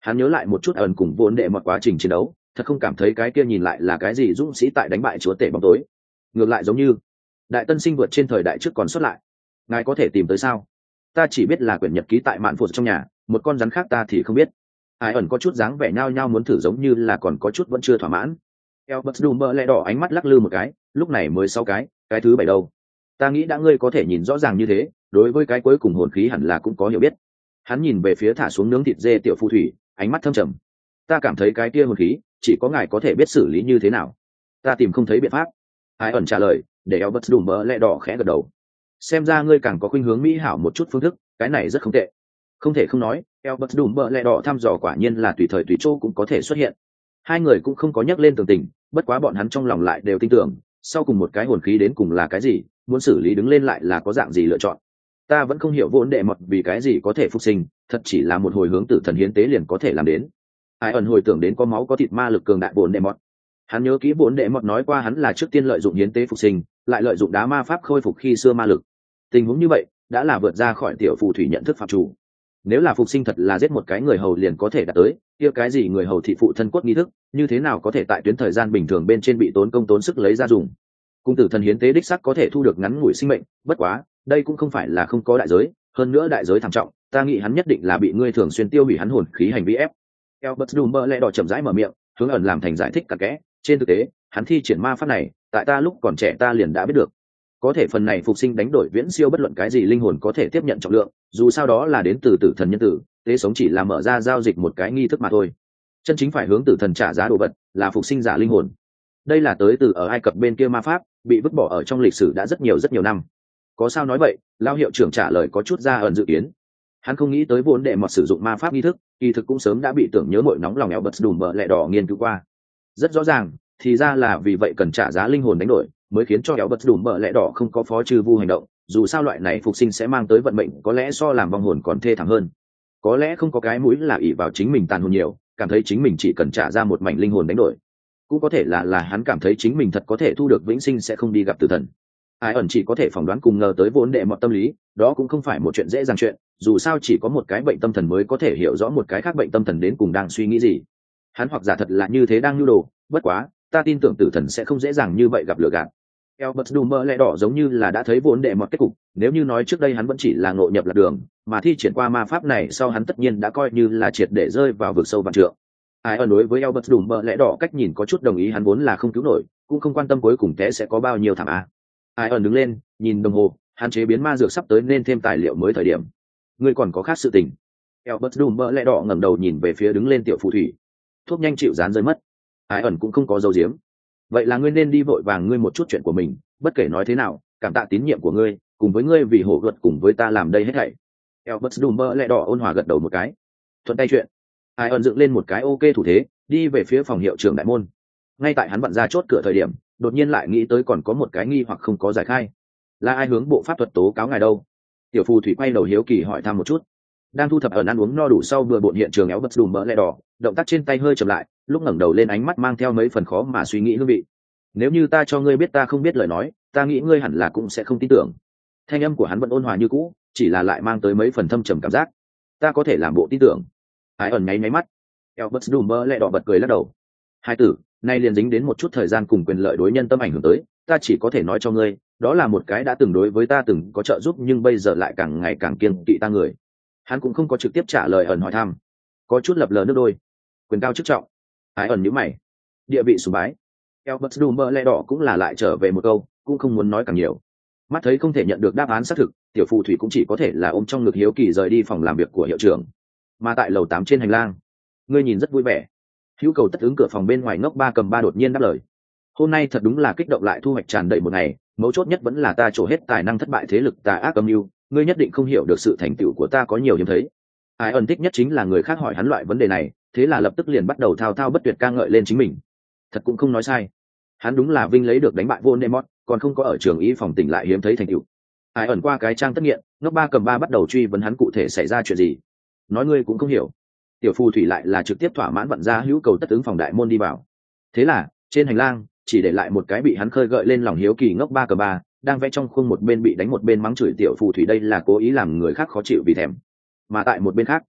Hắn nhớ lại một chút ẩn cùng vốn đệ một quá trình chiến đấu, thật không cảm thấy cái kia nhìn lại là cái gì dũng sĩ tại đánh bại chúa tể bóng tối. Ngược lại giống như đại tân sinh vượt trên thời đại trước còn xuất lại. Ngài có thể tìm tới sao? Ta chỉ biết là quyển nhật ký tại mạn phụt trong nhà, một con rắn khác ta thì không biết. Ai ẩn có chút dáng vẻ nhao nhao muốn thử giống như là còn có chút vẫn chưa thỏa mãn. Albert Dumber lẹ đỏ ánh mắt lắc lư một cái, lúc này mới sáu cái, cái thứ bảy đâu? Ta nghĩ đã ngươi có thể nhìn rõ ràng như thế, đối với cái cuối cùng hồn khí hẳn là cũng có hiểu biết. Hắn nhìn về phía thả xuống nướng thịt dê tiểu phù thủy, ánh mắt thâm trầm. Ta cảm thấy cái kia hồn khí, chỉ có ngài có thể biết xử lý như thế nào. Ta tìm không thấy biện pháp. Ai ẩn trả lời, để Albert Dumber lẹ đỏ khẽ gật đầu. Xem ra ngươi càng có khuynh hướng mỹ hảo một chút phương thức, cái này rất không tệ. Không thể không nói, Albert Dumber lẹ đỏ thăm dò quả nhiên là tùy thời tùy chỗ cũng có thể xuất hiện. Hai người cũng không có nhắc lên tường tình, bất quá bọn hắn trong lòng lại đều tin tưởng, sau cùng một cái hồn khí đến cùng là cái gì, muốn xử lý đứng lên lại là có dạng gì lựa chọn. Ta vẫn không hiểu vốn đệ mọt vì cái gì có thể phục sinh, thật chỉ là một hồi hướng tử thần hiến tế liền có thể làm đến. Ai ẩn hồi tưởng đến có máu có thịt ma lực cường đại vốn đệ mọt. Hắn nhớ kỹ vốn đệ mọt nói qua hắn là trước tiên lợi dụng hiến tế phục sinh, lại lợi dụng đá ma pháp khôi phục khi xưa ma lực. Tình huống như vậy đã là vượt ra khỏi tiểu phù thủy nhận thức phạm chủ. Nếu là phục sinh thật là giết một cái người hầu liền có thể đạt tới, kia cái gì người hầu thị phụ thân cốt nghi thức, như thế nào có thể tại tuyến thời gian bình thường bên trên bị tốn công tốn sức lấy ra dùng. Cung tử thần hiến tế đích sắc có thể thu được ngắn ngủi sinh mệnh, bất quá đây cũng không phải là không có đại giới, hơn nữa đại giới thảm trọng, ta nghĩ hắn nhất định là bị ngươi thường xuyên tiêu hủy hắn hồn khí hành vi ép. Albert Dumber lẹ đỏ chậm rãi mở miệng, hướng ẩn làm thành giải thích cặn kẽ, trên thực tế hắn thi triển ma pháp này tại ta lúc còn trẻ ta liền đã biết được, có thể phần này phục sinh đánh đổi viễn siêu bất luận cái gì linh hồn có thể tiếp nhận trọng lượng, dù sao đó là đến từ tử thần nhân tử, tế sống chỉ là mở ra giao dịch một cái nghi thức mà thôi. Chân chính phải hướng tử thần trả giá đồ vật là phục sinh giả linh hồn. Đây là tới từ ở Ai Cập bên kia ma pháp, bị vứt bỏ ở trong lịch sử đã rất nhiều rất nhiều năm. Có sao nói vậy? Lao hiệu trưởng trả lời có chút ra ẩn dự kiến. Hắn không nghĩ tới vốn đệ mọt sử dụng ma pháp nghi thức, kỳ thực cũng sớm đã bị tưởng nhớ mội nóng lòng Albert Dumber lẹ đỏ nghiên cứu qua. Rất rõ ràng, thì ra là vì vậy cần trả giá linh hồn đánh đổi, mới khiến cho Albert Dumber lẹ đỏ không có phó trừ vu hành động, dù sao loại này phục sinh sẽ mang tới vận mệnh có lẽ so làm vong hồn còn thê thảm hơn. Có lẽ không có cái mũi là ỷ vào chính mình tàn hồn nhiều, cảm thấy chính mình chỉ cần trả ra một mảnh linh hồn đánh đổi. Cũng có thể là là hắn cảm thấy chính mình thật có thể thu được vĩnh sinh sẽ không đi gặp tử thần. Ai ẩn chỉ có thể phỏng đoán cùng ngờ tới vốn đệ mọt tâm lý, đó cũng không phải một chuyện dễ dàng chuyện, dù sao chỉ có một cái bệnh tâm thần mới có thể hiểu rõ một cái khác bệnh tâm thần đến cùng đang suy nghĩ gì. Hắn hoặc giả thật là như thế đang nhu đồ, bất quá ta tin tưởng tử thần sẽ không dễ dàng như vậy gặp lừa gạt. Albert Dumber lẹ đỏ giống như là đã thấy vốn đệ mọt kết cục, nếu như nói trước đây hắn vẫn chỉ là ngộ nhập lạc đường, mà thi triển qua ma pháp này sau hắn tất nhiên đã coi như là triệt để rơi vào vực sâu vạn trượng. Ai ẩn đối với Albert Dumber lẹ đỏ cách nhìn có chút đồng ý, hắn vốn là không cứu nổi, cũng không quan tâm cuối cùng té sẽ có bao nhiêu thảm á. Ai ẩn đứng lên, nhìn đồng hồ, hắn chế biến ma dược sắp tới nên thêm tài liệu mới thời điểm. Ngươi còn có khác sự tình? Albert Dumber lẹ đỏ ngẩng đầu nhìn về phía đứng lên tiểu phù thủy. Thuốc nhanh chịu dán rơi mất. Ai ẩn cũng không có dấu diếm. Vậy là ngươi nên đi vội vàng ngươi một chút chuyện của mình, bất kể nói thế nào, cảm tạ tín nhiệm của ngươi, cùng với ngươi vì hổ gợt cùng với ta làm đây hết thảy. Albert Dumber lẹ đỏ ôn hòa gật đầu một cái. Thuận tay chuyện. Ai ẩn dựng lên một cái ok thủ thế, đi về phía phòng hiệu trưởng đại môn. Ngay tại hắn vặn ra chốt cửa thời điểm, đột nhiên lại nghĩ tới còn có một cái nghi hoặc không có giải khai. Là ai hướng bộ pháp thuật tố cáo ngài đâu? Tiểu phù thủy quay đầu hiếu kỳ hỏi thăm một chút. Đang thu thập ẩn ăn uống no đủ sau vừa bộn hiện trường Albert Dumber lẹ đỏ, động tác trên tay hơi chậm lại, lúc ngẩng đầu lên ánh mắt mang theo mấy phần khó mà suy nghĩ hương vị. Nếu như ta cho ngươi biết ta không biết lời nói, ta nghĩ ngươi hẳn là cũng sẽ không tin tưởng. Thanh âm của hắn vẫn ôn hòa như cũ, chỉ là lại mang tới mấy phần thâm trầm cảm giác. Ta có thể làm bộ tin tưởng. Ai ẩn nháy nháy mắt. Albert Dumber lẹ đỏ bật cười lắc đầu. Hai tử, nay liền dính đến một chút thời gian cùng quyền lợi đối nhân tâm ảnh hưởng tới, ta chỉ có thể nói cho ngươi, đó là một cái đã từng đối với ta từng có trợ giúp nhưng bây giờ lại càng ngày càng kiêng kỵ ta người. Hắn cũng không có trực tiếp trả lời ẩn hỏi thăm, có chút lập lờ nước đôi. Quyền cao chức trọng. Ai ẩn nhíu mày. Địa vị sùng bái. Albert Dumber lẹ đỏ cũng là lại trở về một câu, cũng không muốn nói càng nhiều. Mắt thấy không thể nhận được đáp án xác thực, tiểu phù thủy cũng chỉ có thể là ôm trong ngực hiếu kỳ rời đi phòng làm việc của hiệu trưởng. Mà tại lầu tám trên hành lang, ngươi nhìn rất vui vẻ. Hữu cầu tất ứng cửa phòng bên ngoài ngốc ba cầm ba đột nhiên đáp lời. Hôm nay thật đúng là kích động lại thu hoạch tràn đầy một ngày, mấu chốt nhất vẫn là ta trổ hết tài năng thất bại thế lực tà ác âm mưu, ngươi nhất định không hiểu được sự thành tựu của ta có nhiều hiếm thấy. Ai ẩn thích nhất chính là người khác hỏi hắn loại vấn đề này, thế là lập tức liền bắt đầu thao thao bất tuyệt ca ngợi lên chính mình. Thật cũng không nói sai, hắn đúng là vinh lấy được đánh bại Voldemort, còn không có ở trường y phòng tỉnh lại hiếm thấy thành tựu. Ai ẩn qua cái trang tất nghiện, ngốc ba cầm ba bắt đầu truy vấn hắn cụ thể xảy ra chuyện gì. Nói ngươi cũng không hiểu. Tiểu phù thủy lại là trực tiếp thỏa mãn vặn ra hữu cầu tất ứng phòng đại môn đi vào. Thế là trên hành lang chỉ để lại một cái bị hắn khơi gợi lên lòng hiếu kỳ ngốc ba cầm ba, đang vẽ trong khung, một bên bị đánh một bên mắng chửi tiểu phù thủy đây là cố ý làm người khác khó chịu vì thèm. Mà tại một bên khác,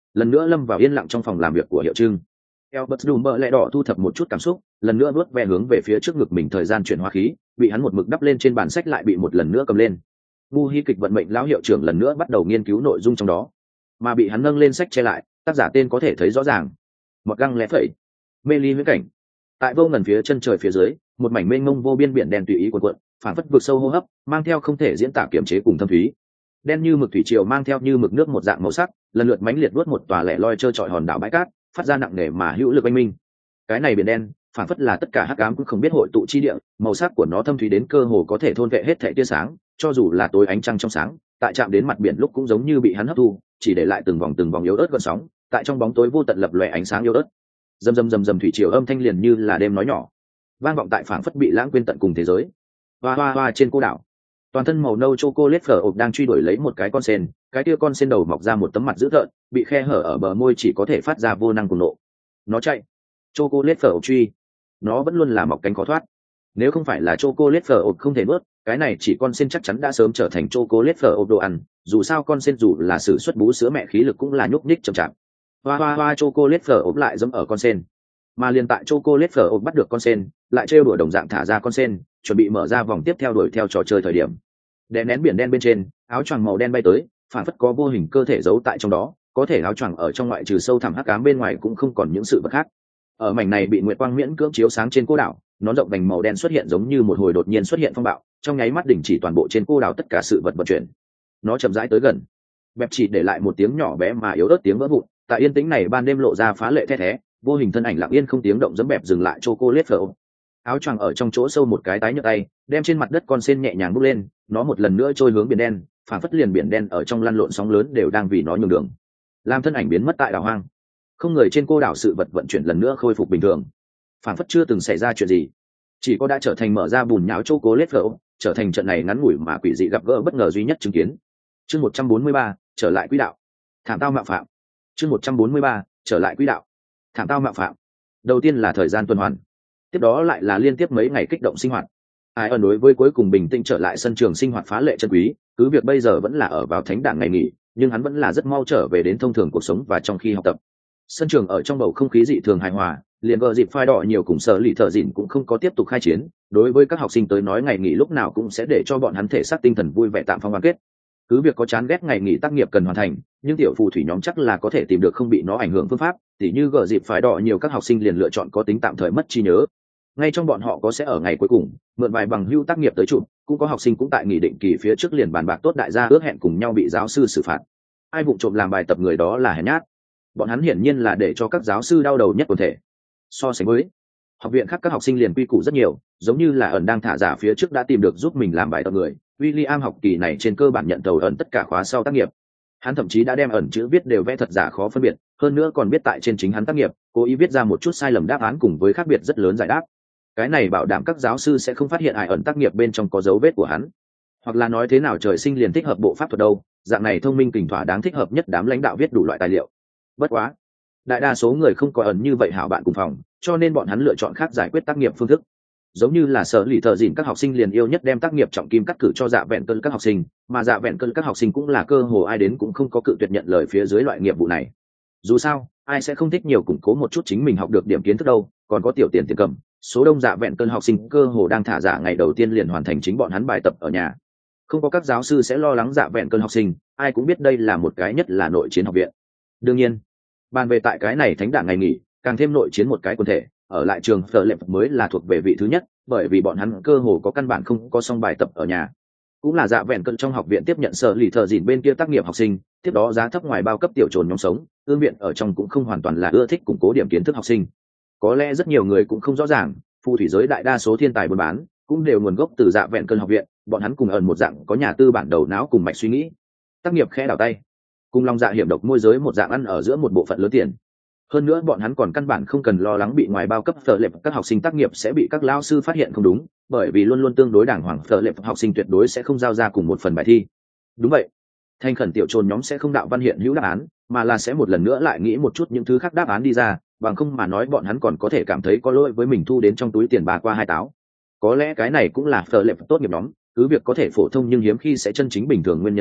lần nữa lâm vào yên lặng trong phòng làm việc của hiệu trưng. Albert đùm bợ lẹ đỏ thu thập một chút cảm xúc, lần nữa vớt ve hướng về phía trước ngực mình thời gian chuyển hóa khí, bị hắn một mực đắp lên trên bàn sách lại bị một lần nữa cầm lên. Vu Hi kịch vận mệnh lão hiệu trưởng lần nữa bắt đầu nghiên cứu nội dung trong đó, mà bị hắn nâng lên sách che lại, tác giả tên có thể thấy rõ ràng. Một găng lẽ phẩy, mê ly huyễn cảnh. Tại vô ngần phía chân trời phía dưới, một mảnh mênh mông vô biên biển đen tùy ý cuộn cuộn, phản phất vực sâu hô hấp, mang theo không thể diễn tả kiểm chế cùng thâm thúy. Đen như mực thủy triều mang theo như mực nước một dạng màu sắc, lần lượt mãnh liệt vuốt một tòa lẻ loi trơ trọi hòn đảo bãi cát, phát ra nặng nề mà hữu lực oanh minh. Cái này biển đen, phản phất là tất cả hắc ám cũng không biết hội tụ chi địa, màu sắc của nó thâm thúy đến cơ hồ có thể thôn vệ hết thảy tia sáng, cho dù là tối ánh trăng trong sáng, tại chạm đến mặt biển lúc cũng giống như bị hắn hấp thu, chỉ để lại từng vòng từng vòng yếu ớt gợn sóng, tại trong bóng tối vô tận lập lòe ánh sáng yếu ớt. Rầm rầm rầm rầm thủy triều âm thanh liền như là đêm nói nhỏ, vang vọng tại phảng phất bị lãng quên tận cùng thế giới. Hoa hoa hoa trên cô đảo, toàn thân màu nâu chocolate phở ộp đang truy đuổi lấy một cái con sen, cái kia con sen đầu mọc ra một tấm mặt dữ tợn, bị khe hở ở bờ môi chỉ có thể phát ra vô năng cùng nộ. Nó chạy, chocolate phở ộp truy, nó vẫn luôn là mọc cánh khó thoát. Nếu không phải là chocolate phở ộp không thể nuốt, cái này chỉ con sen chắc chắn đã sớm trở thành chocolate phở ộp đồ ăn. Dù sao con sen dù là sử xuất bú sữa mẹ khí lực cũng là nhúc nhích chậm chạp. Hoa hoa hoa chocolate phở ộp lại dẫm ở con sen, mà liền tại chocolate phở ộp bắt được con sen, lại trêu đùa đồng dạng thả ra con sen, chuẩn bị mở ra vòng tiếp theo đuổi theo trò chơi thời điểm. Đè nén biển đen bên trên, áo choàng màu đen bay tới, phản phất có vô hình cơ thể giấu tại trong đó, có thể áo choàng ở trong ngoại trừ sâu thẳm hắc ám bên ngoài cũng không còn những sự vật khác. Ở mảnh này bị nguyệt quang miễn cưỡng chiếu sáng trên cô đảo, nó rộng vành màu đen xuất hiện giống như một hồi đột nhiên xuất hiện phong bạo, trong nháy mắt đình chỉ toàn bộ trên cô đảo tất cả sự vật vận chuyển. Nó chậm rãi tới gần, bẹp chỉ để lại một tiếng nhỏ bé mà yếu ớt tiếng vỡ vụn, tại yên tĩnh này ban đêm lộ ra phá lệ the thé, vô hình thân ảnh lặng yên không tiếng động giẫm bẹp dừng lại chocolate phở. Áo choàng ở trong chỗ sâu một cái tái nhợt tay, đem trên mặt đất con sen nhẹ nhàng bốc lên, nó một lần nữa trôi hướng biển đen, phản phất liền biển đen ở trong lăn lộn sóng lớn đều đang vì nó nhường đường. Làm thân ảnh biến mất tại đảo hoang, không người trên cô đảo sự vật vận chuyển lần nữa khôi phục bình thường, phản phất chưa từng xảy ra chuyện gì, chỉ có đã trở thành mở ra bùn nhão chocolate phở, trở thành trận này ngắn ngủi mà quỷ dị gặp gỡ bất ngờ duy nhất chứng kiến. Chương một trăm bốn mươi ba, trở lại quỹ đạo. Thảm tao mạo phạm. Chương một trăm bốn mươi ba, trở lại quỹ đạo. Thảm tao mạo phạm. Đầu tiên là thời gian tuần hoàn, tiếp đó lại là liên tiếp mấy ngày kích động sinh hoạt. Ai ẩn đối với cuối cùng bình tĩnh trở lại sân trường sinh hoạt phá lệ chân quý, cứ việc bây giờ vẫn là ở vào thánh đảng ngày nghỉ, nhưng hắn vẫn là rất mau trở về đến thông thường cuộc sống và trong khi học tập. Sân trường ở trong bầu không khí dị thường hài hòa, liền gờ dịp phai đỏ nhiều cùng sở lì thợ dịn cũng không có tiếp tục khai chiến. Đối với các học sinh tới nói ngày nghỉ lúc nào cũng sẽ để cho bọn hắn thể xác tinh thần vui vẻ tạm phong hoàn kết. Cứ việc có chán ghét ngày nghỉ tác nghiệp cần hoàn thành, nhưng tiểu phù thủy nhóm chắc là có thể tìm được không bị nó ảnh hưởng phương pháp, tỉ như gờ dịp phái đỏ nhiều các học sinh liền lựa chọn có tính tạm thời mất trí nhớ. Ngay trong bọn họ có sẽ ở ngày cuối cùng mượn vài bằng hưu tác nghiệp tới chụp, cũng có học sinh cũng tại nghỉ định kỳ phía trước liền bàn bạc tốt đại gia ước hẹn cùng nhau bị giáo sư xử phạt. Ai vụng trộm làm bài tập người đó là hèn nhát. Bọn hắn hiển nhiên là để cho các giáo sư đau đầu nhất quần thể. So sánh với học viện khác, các học sinh liền quy củ rất nhiều, giống như là ẩn đang thả giả phía trước đã tìm được giúp mình làm bài tập người. William học kỳ này trên cơ bản nhận tàu ẩn tất cả khóa sau tác nghiệp. Hắn thậm chí đã đem ẩn chữ viết đều vẽ thật giả khó phân biệt, hơn nữa còn biết tại trên chính hắn tác nghiệp, cố ý viết ra một chút sai lầm đáp án cùng với khác biệt rất lớn giải đáp. Cái này bảo đảm các giáo sư sẽ không phát hiện ai ẩn tác nghiệp bên trong có dấu vết của hắn. Hoặc là nói thế nào trời sinh liền thích hợp bộ pháp thuật đâu, dạng này thông minh kình thỏa đáng thích hợp nhất đám lãnh đạo viết đủ loại tài liệu. Bất quá, đại đa số người không có ẩn như vậy hảo bạn cùng phòng, cho nên bọn hắn lựa chọn khác giải quyết tác nghiệp phương thức. Giống như là sở lì thợ dịn các học sinh liền yêu nhất đem tác nghiệp trọng kim cắt cử cho dạ vẹn cơn các học sinh, mà dạ vẹn cơn các học sinh cũng là cơ hồ ai đến cũng không có cự tuyệt nhận lời phía dưới loại nghiệp vụ này. Dù sao ai sẽ không thích nhiều củng cố một chút chính mình học được điểm kiến thức đâu, còn có tiểu tiền tiền cầm. Số đông dạ vẹn cơn học sinh cơ hồ đang thả giả ngày đầu tiên liền hoàn thành chính bọn hắn bài tập ở nhà. Không có các giáo sư sẽ lo lắng dạ vẹn cơn học sinh, ai cũng biết đây là một cái nhất là nội chiến học viện. Đương nhiên bàn về tại cái này thánh đảng ngày nghỉ, càng thêm nội chiến một cái quần thể ở lại trường phở lệ mới là thuộc về vị thứ nhất, bởi vì bọn hắn cơ hồ có căn bản không có xong bài tập ở nhà. Cũng là dạ vẹn cận trong học viện tiếp nhận sở lì thợ dịn bên kia tác nghiệp học sinh, tiếp đó giá thấp ngoài bao cấp tiểu trồn nhóm sống, ương viện ở trong cũng không hoàn toàn là ưa thích củng cố điểm kiến thức học sinh. Có lẽ rất nhiều người cũng không rõ ràng, phù thủy giới đại đa số thiên tài buôn bán cũng đều nguồn gốc từ dạ vẹn cận học viện, bọn hắn cùng ẩn một dạng có nhà tư bản đầu não cùng mạch suy nghĩ. Tác nghiệp khẽ đảo tay, cùng lòng dạ hiểm độc môi giới một dạng ăn ở giữa một bộ phận lớn tiền. Hơn nữa bọn hắn còn căn bản không cần lo lắng bị ngoài bao cấp phở lệp các học sinh tác nghiệp sẽ bị các lao sư phát hiện không đúng, bởi vì luôn luôn tương đối đàng hoàng phở lệp học sinh tuyệt đối sẽ không giao ra cùng một phần bài thi. Đúng vậy, thành khẩn tiểu trồn nhóm sẽ không đạo văn hiện hữu đáp án, mà là sẽ một lần nữa lại nghĩ một chút những thứ khác đáp án đi ra, bằng không mà nói bọn hắn còn có thể cảm thấy có lỗi với mình thu đến trong túi tiền bà qua hai táo. Có lẽ cái này cũng là phở lệp tốt nghiệp nhóm, cứ việc có thể phổ thông nhưng hiếm khi sẽ chân chính bình thường nguyên nhân a,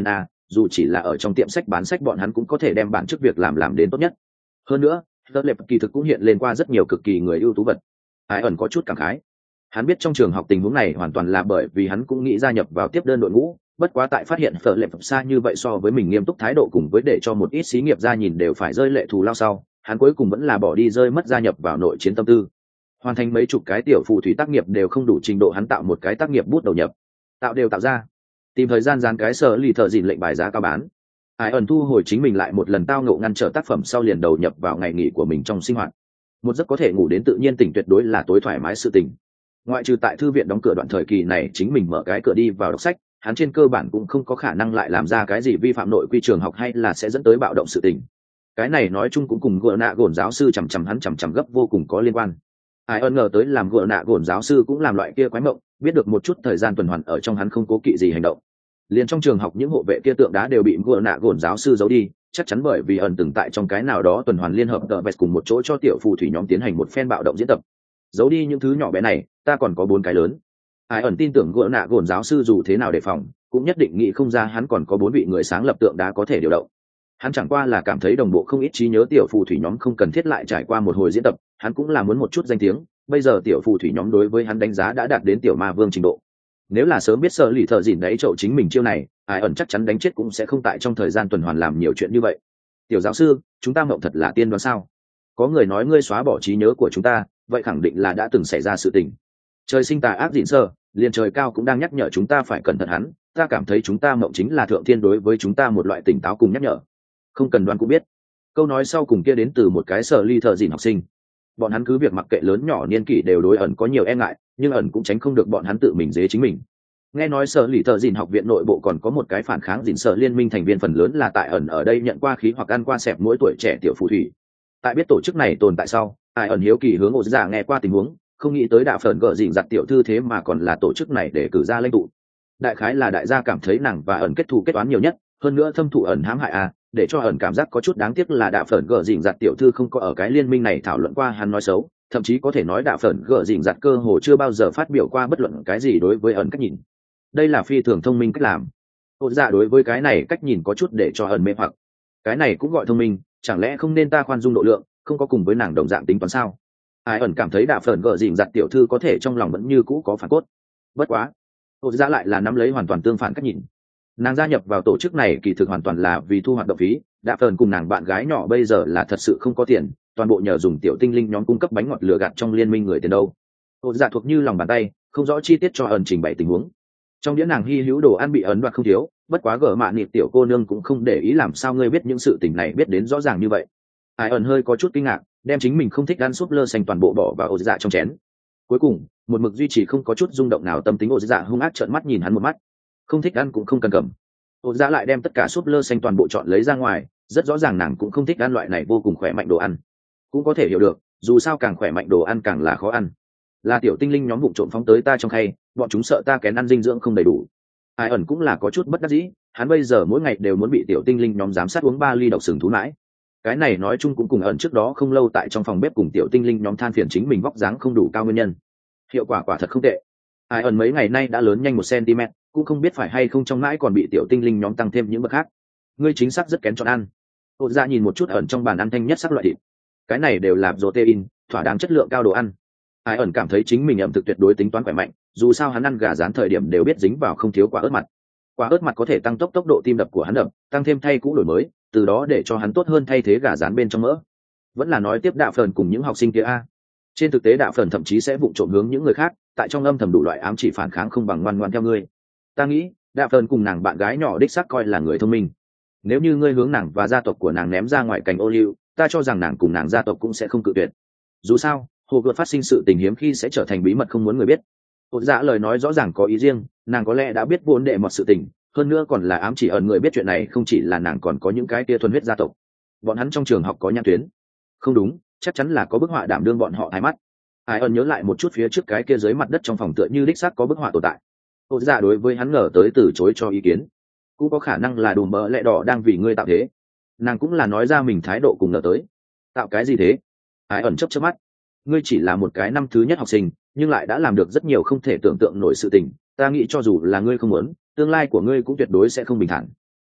dù chỉ là ở trong tiệm sách bán sách bọn hắn cũng có thể đem bản chức việc làm làm đến tốt nhất. Hơn nữa tớ lệp kỳ thực cũng hiện lên qua rất nhiều cực kỳ người ưu tú vật. Ai ẩn có chút cảm khái, hắn biết trong trường học tình huống này hoàn toàn là bởi vì hắn cũng nghĩ gia nhập vào tiếp đơn đội ngũ, bất quá tại phát hiện phở lệp xa như vậy so với mình nghiêm túc thái độ cùng với để cho một ít xí nghiệp ra nhìn đều phải rơi lệ thù lao sau, hắn cuối cùng vẫn là bỏ đi rơi mất gia nhập vào nội chiến tâm tư. Hoàn thành mấy chục cái tiểu phù thủy tác nghiệp đều không đủ trình độ hắn tạo một cái tác nghiệp bút đầu nhập, tạo đều tạo ra, tìm thời gian dán cái sở lì thợ dìn lệnh bài giá cao bán. Ai ẩn thu hồi chính mình lại một lần tao ngộ ngăn trở tác phẩm sau liền đầu nhập vào ngày nghỉ của mình trong sinh hoạt. Một giấc có thể ngủ đến tự nhiên tỉnh tuyệt đối là tối thoải mái sự tình. Ngoại trừ tại thư viện đóng cửa đoạn thời kỳ này chính mình mở cái cửa đi vào đọc sách, hắn trên cơ bản cũng không có khả năng lại làm ra cái gì vi phạm nội quy trường học hay là sẽ dẫn tới bạo động sự tình. Cái này nói chung cũng cùng gỡ nạ gồn giáo sư chằm chằm hắn chằm chằm gấp vô cùng có liên quan. Ai ơn ngờ tới làm gỡ nạ gồn giáo sư cũng làm loại kia quái mộng, biết được một chút thời gian tuần hoàn ở trong hắn không cố kỵ gì hành động. Liền trong trường học những hộ vệ kia tượng đá đều bị gỡ nạ gồn giáo sư giấu đi, chắc chắn bởi vì ẩn từng tại trong cái nào đó tuần hoàn liên hợp tờ vẹt cùng một chỗ cho tiểu phù thủy nhóm tiến hành một phen bạo động diễn tập. Giấu đi những thứ nhỏ bé này, ta còn có bốn cái lớn. Ai ẩn tin tưởng gỡ nạ gồn giáo sư dù thế nào đề phòng cũng nhất định nghĩ không ra hắn còn có bốn vị người sáng lập tượng đá có thể điều động. Hắn chẳng qua là cảm thấy đồng bộ không ít trí nhớ tiểu phù thủy nhóm không cần thiết lại trải qua một hồi diễn tập, hắn cũng là muốn một chút danh tiếng. Bây giờ tiểu phù thủy nhóm đối với hắn đánh giá đã đạt đến tiểu ma vương trình độ. Nếu là sớm biết sợ lì thợ dìn đấy chậu chính mình chiêu này, Ai ẩn chắc chắn đánh chết cũng sẽ không tại trong thời gian tuần hoàn làm nhiều chuyện như vậy. Tiểu giáo sư, chúng ta mộng thật là tiên đoán sao? Có người nói ngươi xóa bỏ trí nhớ của chúng ta, vậy khẳng định là đã từng xảy ra sự tình. Trời sinh tà ác dịn sơ, liền trời cao cũng đang nhắc nhở chúng ta phải cẩn thận hắn. Ta cảm thấy chúng ta mộng chính là thượng thiên đối với chúng ta một loại tỉnh táo cùng nhắc nhở. Không cần đoán cũng biết. Câu nói sau cùng kia đến từ một cái sợ ly thợ dìn học sinh. Bọn hắn cứ việc mặc kệ lớn nhỏ niên kỷ đều đối ẩn có nhiều e ngại, nhưng ẩn cũng tránh không được bọn hắn tự mình dế chính mình. Nghe nói sở lì thợ dìn học viện nội bộ còn có một cái phản kháng dìn sở liên minh thành viên phần lớn là tại ẩn ở đây nhận qua khí hoặc ăn qua xẹp mỗi tuổi trẻ tiểu phù thủy. Tại biết tổ chức này tồn tại sau, Ai ẩn hiếu kỳ hướng ổ giả nghe qua tình huống, không nghĩ tới đạo phần gỡ dìn giặt tiểu thư thế mà còn là tổ chức này để cử ra lãnh tụ. Đại khái là đại gia cảm thấy nàng và ẩn kết thù kết toán nhiều nhất, hơn nữa thâm thụ ẩn hãm hại à, để cho ẩn cảm giác có chút đáng tiếc là đạo phần gỡ dìn giặt tiểu thư không có ở cái liên minh này thảo luận qua hắn nói xấu, thậm chí có thể nói đạo phần gỡ dìn giặt cơ hồ chưa bao giờ phát biểu qua bất luận cái gì đối với ẩn cách nhìn. Đây là phi thường thông minh cách làm. Ôn dạ đối với cái này cách nhìn có chút để cho ẩn mê hoặc. Cái này cũng gọi thông minh, chẳng lẽ không nên ta khoan dung độ lượng, không có cùng với nàng đồng dạng tính toán sao? Ai ẩn cảm thấy đạo phần gỡ dìn giặt tiểu thư có thể trong lòng vẫn như cũ có phản cốt. Bất quá, ôn dạ lại là nắm lấy hoàn toàn tương phản cách nhìn. Nàng gia nhập vào tổ chức này kỳ thực hoàn toàn là vì thu hoạt động phí, đạo phần cùng nàng bạn gái nhỏ bây giờ là thật sự không có tiền, toàn bộ nhờ dùng tiểu tinh linh nhóm cung cấp bánh ngọt lừa gạt trong liên minh người tiền đâu. Ôn dạ thuộc như lòng bàn tay, không rõ chi tiết cho ẩn trình bày tình huống. Trong đĩa nàng hy hữu đồ ăn bị ấn đoạt không thiếu, bất quá gở mạ nịt tiểu cô nương cũng không để ý làm sao ngươi biết những sự tình này biết đến rõ ràng như vậy. Ai ẩn hơi có chút kinh ngạc, đem chính mình không thích ăn súp lơ xanh toàn bộ bỏ vào ổ dạ trong chén. Cuối cùng, một mực duy trì không có chút rung động nào tâm tính ổ dạ hung ác trợn mắt nhìn hắn một mắt. Không thích ăn cũng không cần cầm. Ổ dạ lại đem tất cả súp lơ xanh toàn bộ chọn lấy ra ngoài, rất rõ ràng nàng cũng không thích ăn loại này vô cùng khỏe mạnh đồ ăn. Cũng có thể hiểu được, dù sao càng khỏe mạnh đồ ăn càng là khó ăn. Là tiểu tinh linh nhóm vụng trộm phóng tới ta trong khay, bọn chúng sợ ta kén ăn dinh dưỡng không đầy đủ. Ai ẩn cũng là có chút bất đắc dĩ, hắn bây giờ mỗi ngày đều muốn bị tiểu tinh linh nhóm giám sát uống ba ly độc sừng thú mãi. Cái này nói chung cũng cùng ẩn trước đó không lâu tại trong phòng bếp cùng tiểu tinh linh nhóm than phiền chính mình vóc dáng không đủ cao nguyên nhân. Hiệu quả quả thật không tệ. Ai ẩn mấy ngày nay đã lớn nhanh một cm, cũng không biết phải hay không trong mãi còn bị tiểu tinh linh nhóm tăng thêm những bậc khác. Ngươi chính xác rất kén chọn ăn. Ôn ra nhìn một chút ẩn trong bàn ăn thanh nhất sắc loại thịt. Cái này đều là protein, thỏa đáng chất lượng cao đồ ăn. Ai ẩn cảm thấy chính mình ẩm thực tuyệt đối tính toán khỏe mạnh, dù sao hắn ăn gà rán thời điểm đều biết dính vào không thiếu quả ớt mặt. Quả ớt mặt có thể tăng tốc tốc độ tim đập của hắn đập, tăng thêm thay cũ đổi mới, từ đó để cho hắn tốt hơn thay thế gà rán bên trong mỡ. Vẫn là nói tiếp đạo phần cùng những học sinh kia a. Trên thực tế đạo phần thậm chí sẽ vụng trộm hướng những người khác, tại trong âm thầm đủ loại ám chỉ phản kháng không bằng ngoan ngoan theo ngươi. Ta nghĩ, đạo phần cùng nàng bạn gái nhỏ đích xác coi là người thông minh. Nếu như ngươi hướng nàng và gia tộc của nàng ném ra ngoài cành ô liu, ta cho rằng nàng cùng nàng gia tộc cũng sẽ không cự tuyệt. Dù sao, hồ gợt phát sinh sự tình hiếm khi sẽ trở thành bí mật không muốn người biết. Ôn dạ lời nói rõ ràng có ý riêng, nàng có lẽ đã biết vốn đệ một sự tình, hơn nữa còn là ám chỉ ẩn người biết chuyện này không chỉ là nàng còn có những cái kia thuần huyết gia tộc. Bọn hắn trong trường học có nhãn tuyến. Không đúng, chắc chắn là có bức họa đảm đương bọn họ thái mắt. Ai ẩn nhớ lại một chút phía trước cái kia dưới mặt đất trong phòng tựa như đích xác có bức họa tồn tại. Ôn dạ đối với hắn ngờ tới từ chối cho ý kiến. Cũng có khả năng là đùm bỡ lẹ đỏ đang vì ngươi tạo thế. Nàng cũng là nói ra mình thái độ cùng ngờ tới. Tạo cái gì thế? Ai ẩn chớp chớp mắt. Ngươi chỉ là một cái năm thứ nhất học sinh, nhưng lại đã làm được rất nhiều không thể tưởng tượng nổi sự tình. Ta nghĩ cho dù là ngươi không muốn, tương lai của ngươi cũng tuyệt đối sẽ không bình thản.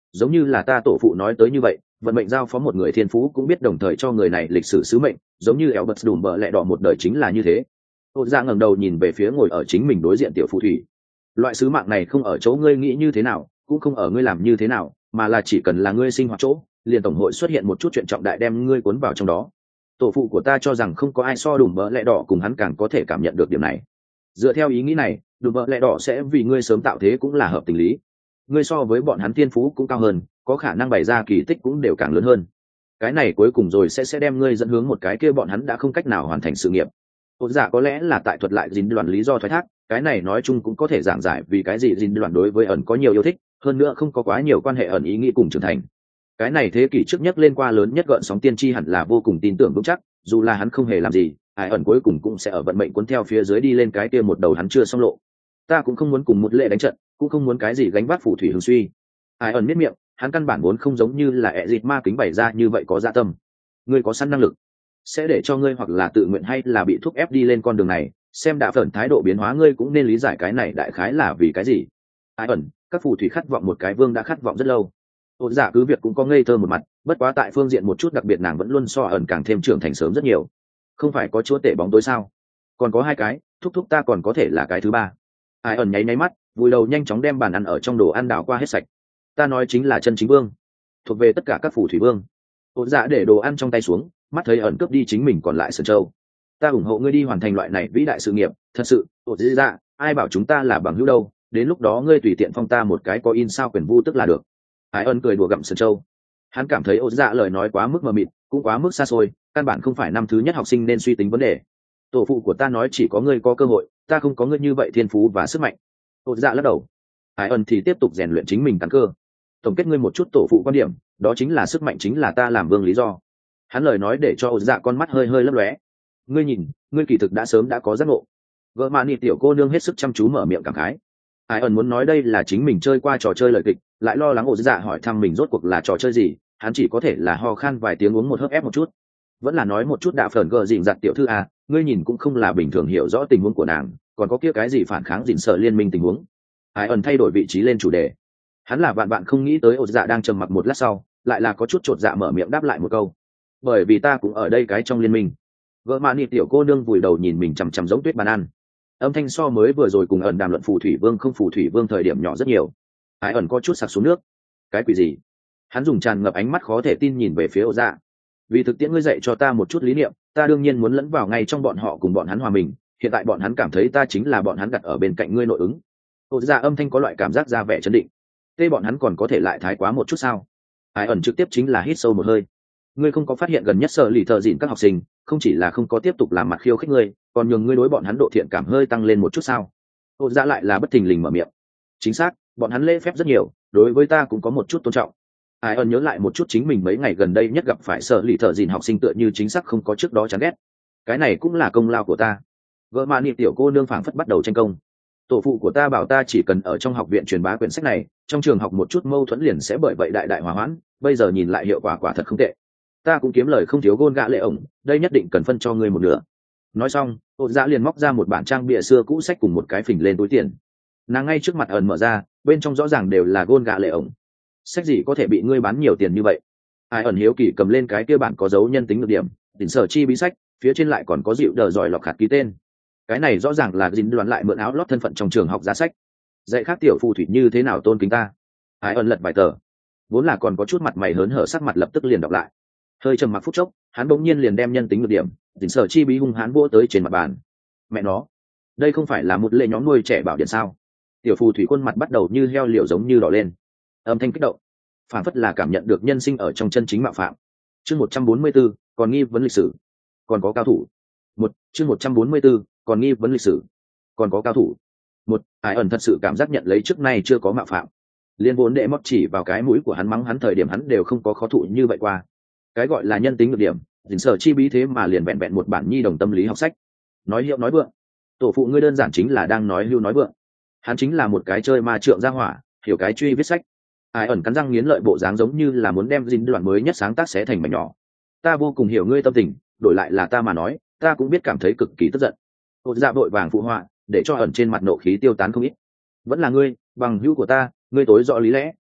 giống như là ta tổ phụ nói tới như vậy, vận mệnh giao phó một người thiên phú cũng biết đồng thời cho người này lịch sử sứ mệnh, giống như Albert đùm bờ lẹ đỏ một đời chính là như thế. Ôn Dạ ngẩng đầu nhìn về phía ngồi ở chính mình đối diện tiểu phù thủy. Loại sứ mạng này không ở chỗ ngươi nghĩ như thế nào, cũng không ở ngươi làm như thế nào, mà là chỉ cần là ngươi sinh hoạt chỗ, liền tổng hội xuất hiện một chút chuyện trọng đại đem ngươi cuốn vào trong đó. Tổ phụ của ta cho rằng không có ai so đùm bờ lẹ đỏ cùng hắn càng có thể cảm nhận được điểm này. Dựa theo ý nghĩ này, đùm bờ lẹ đỏ sẽ vì ngươi sớm tạo thế cũng là hợp tình lý. Ngươi so với bọn hắn thiên phú cũng cao hơn, có khả năng bày ra kỳ tích cũng đều càng lớn hơn. Cái này cuối cùng rồi sẽ sẽ đem ngươi dẫn hướng một cái kia bọn hắn đã không cách nào hoàn thành sự nghiệp. Ôn Dạ có lẽ là tại thuật lại dính đoàn lý do thoái thác, cái này nói chung cũng có thể giảng giải vì cái gì dính đoàn đối với ẩn có nhiều yêu thích, hơn nữa không có quá nhiều quan hệ ẩn ý nghĩ cùng trưởng thành. Cái này thế kỷ trước nhất lên qua lớn nhất gợn sóng tiên tri hẳn là vô cùng tin tưởng vững chắc, dù là hắn không hề làm gì, ai ẩn cuối cùng cũng sẽ ở vận mệnh cuốn theo phía dưới đi lên cái kia một đầu hắn chưa xong lộ. Ta cũng không muốn cùng một lệ đánh trận, cũng không muốn cái gì gánh vác phù thủy hưng suy. Ai ẩn miết miệng, hắn căn bản vốn không giống như là ẹ dịt ma kính bày ra như vậy có dạ tâm. Ngươi có sẵn năng lực, sẽ để cho ngươi hoặc là tự nguyện hay là bị thúc ép đi lên con đường này, xem đã phởn thái độ biến hóa ngươi cũng nên lý giải cái này đại khái là vì cái gì. Ai ẩn, các phù thủy khát vọng một cái vương đã khát vọng rất lâu. Ôn Dạ cứ việc cũng có ngây thơ một mặt, bất quá tại phương diện một chút đặc biệt nàng vẫn luôn so ẩn càng thêm trưởng thành sớm rất nhiều. Không phải có chúa tể bóng tối sao? Còn có hai cái, thúc thúc ta còn có thể là cái thứ ba. Ai ẩn nháy nháy mắt, vùi đầu nhanh chóng đem bàn ăn ở trong đồ ăn đảo qua hết sạch. Ta nói chính là chân chính vương, thuộc về tất cả các phù thủy vương. Ôn Dạ để đồ ăn trong tay xuống, mắt thấy ẩn cướp đi chính mình còn lại sườn châu. Ta ủng hộ ngươi đi hoàn thành loại này vĩ đại sự nghiệp, thật sự. Ôn Dạ, ai bảo chúng ta là bằng hữu đâu, đến lúc đó ngươi tùy tiện phong ta một cái có in sao quyền vu tức là được. Ai ân cười đùa gặm sườn châu. Hắn cảm thấy Ôn Dạ lời nói quá mức mờ mịt, cũng quá mức xa xôi, căn bản không phải năm thứ nhất học sinh nên suy tính vấn đề. Tổ phụ của ta nói chỉ có ngươi có cơ hội, ta không có ngươi như vậy thiên phú và sức mạnh. Ôn Dạ lắc đầu. Ai ân thì tiếp tục rèn luyện chính mình căn cơ. Tổng kết ngươi một chút tổ phụ quan điểm, đó chính là sức mạnh chính là ta làm vương lý do. Hắn lời nói để cho Ôn Dạ con mắt hơi hơi lấp lóe. Ngươi nhìn, ngươi kỳ thực đã sớm đã có giác ngộ. Vợ Mạn Nị tiểu cô nương hết sức chăm chú mở miệng cảm khái. Ai ẩn muốn nói đây là chính mình chơi qua trò chơi lời kịch, lại lo lắng Ôn Dạ hỏi thăm mình rốt cuộc là trò chơi gì, hắn chỉ có thể là ho khan vài tiếng uống một hớp ép một chút. Vẫn là nói một chút đạo phởn gờ dịnh giặt tiểu thư à, ngươi nhìn cũng không là bình thường hiểu rõ tình huống của nàng, còn có kia cái gì phản kháng dịnh sợ liên minh tình huống. Ai ẩn thay đổi vị trí lên chủ đề. Hắn là bạn bạn không nghĩ tới Ôn Dạ đang trầm mặc một lát sau, lại là có chút chột dạ mở miệng đáp lại một câu. Bởi vì ta cũng ở đây cái trong liên minh. Vợ Mạn Nị tiểu cô nương vùi đầu nhìn mình chằm chằm giống tuyết bàn ăn. Âm thanh so mới vừa rồi cùng ẩn đàm luận phù thủy vương không phù thủy vương thời điểm nhỏ rất nhiều. Ai ẩn có chút sặc xuống nước. Cái quỷ gì? Hắn dùng tràn ngập ánh mắt khó thể tin nhìn về phía Ôn Dạ. Vì thực tiễn ngươi dạy cho ta một chút lý niệm, ta đương nhiên muốn lẫn vào ngay trong bọn họ cùng bọn hắn hòa mình. Hiện tại bọn hắn cảm thấy ta chính là bọn hắn đặt ở bên cạnh ngươi nội ứng. Ôn Dạ âm thanh có loại cảm giác ra vẻ chấn định. Thế bọn hắn còn có thể lại thái quá một chút sao? Ai ẩn trực tiếp chính là hít sâu một hơi. Ngươi không có phát hiện gần nhất sợ lì thợ dịn các học sinh, không chỉ là không có tiếp tục làm mặt khiêu khích ngươi, còn nhường ngươi đối bọn hắn độ thiện cảm hơi tăng lên một chút sao? Ôn Dạ lại là bất thình lình mở miệng. Chính xác, bọn hắn lễ phép rất nhiều, đối với ta cũng có một chút tôn trọng. Ai ẩn nhớ lại một chút chính mình mấy ngày gần đây nhất gặp phải sợ lì thợ dịn học sinh tựa như chính xác không có trước đó chán ghét. Cái này cũng là công lao của ta. Vợ Mạn Nị tiểu cô nương phảng phất bắt đầu tranh công. Tổ phụ của ta bảo ta chỉ cần ở trong học viện truyền bá quyển sách này, trong trường học một chút mâu thuẫn liền sẽ bởi vậy đại đại hòa hoãn, bây giờ nhìn lại hiệu quả quả thật không tệ. Ta cũng kiếm lời không thiếu gôn gạ lệ ổng, đây nhất định cần phân cho ngươi một nửa. Nói xong, Ôn Dạ liền móc ra một bản trang bìa xưa cũ sách cùng một cái phình lên túi tiền. Nàng ngay trước mặt ẩn mở ra, bên trong rõ ràng đều là gôn gạ lệ ổng. Sách gì có thể bị ngươi bán nhiều tiền như vậy? Ai ẩn hiếu kỳ cầm lên cái kia bản có dấu nhân tính được điểm, tỉnh sở chi bí sách, phía trên lại còn có dịu đờ giỏi lọc khạt ký tên. Cái này rõ ràng là dính đoán lại mượn áo lót thân phận trong trường học giá sách. Dạy khác tiểu phù thủy như thế nào tôn kính ta. Ai ẩn lật vài tờ, vốn là còn có chút mặt mày hớn hở sắc mặt lập tức liền đọc lại. Hơi trầm mặc phút chốc, hắn bỗng nhiên liền đem nhân tính được điểm, tỉnh sở chi bí hung hãn vỗ tới trên mặt bàn. Mẹ nó, đây không phải là một lệ nhóm nuôi trẻ bảo điện sao? Tiểu phù thủy khuôn mặt bắt đầu như heo liều giống như đỏ lên, âm thanh kích động, phản phất là cảm nhận được nhân sinh ở trong chân chính mạo phạm. Chương một trăm bốn mươi 144, còn nghi vấn lịch sử, còn có cao thủ. Một chương một trăm bốn mươi 144, còn nghi vấn lịch sử, còn có cao thủ. Một, Ai ẩn thật sự cảm giác nhận lấy trước nay chưa có mạo phạm. Liên vốn đệ mót chỉ vào cái mũi của hắn mắng hắn thời điểm hắn đều không có khó thụ như vậy qua. Cái gọi là nhân tính được điểm, dình sở chi bí thế mà liền vẹn vẹn một bản nhi đồng tâm lý học sách. Nói hiệu nói vượng, tổ phụ ngươi đơn giản chính là đang nói hưu nói vượng. Hắn chính là một cái chơi ma trượng ra hỏa, hiểu cái truy viết sách. Ai ẩn cắn răng nghiến lợi bộ dáng giống như là muốn đem dinh đoạn mới nhất sáng tác xé thành mảnh nhỏ. Ta vô cùng hiểu ngươi tâm tình, đổi lại là ta mà nói, ta cũng biết cảm thấy cực kỳ tức giận. Ôn Dạ vội vàng phụ họa, để cho ẩn trên mặt nộ khí tiêu tán không ít. Vẫn là ngươi, bằng hữu của ta, ngươi tối rõ lý lẽ.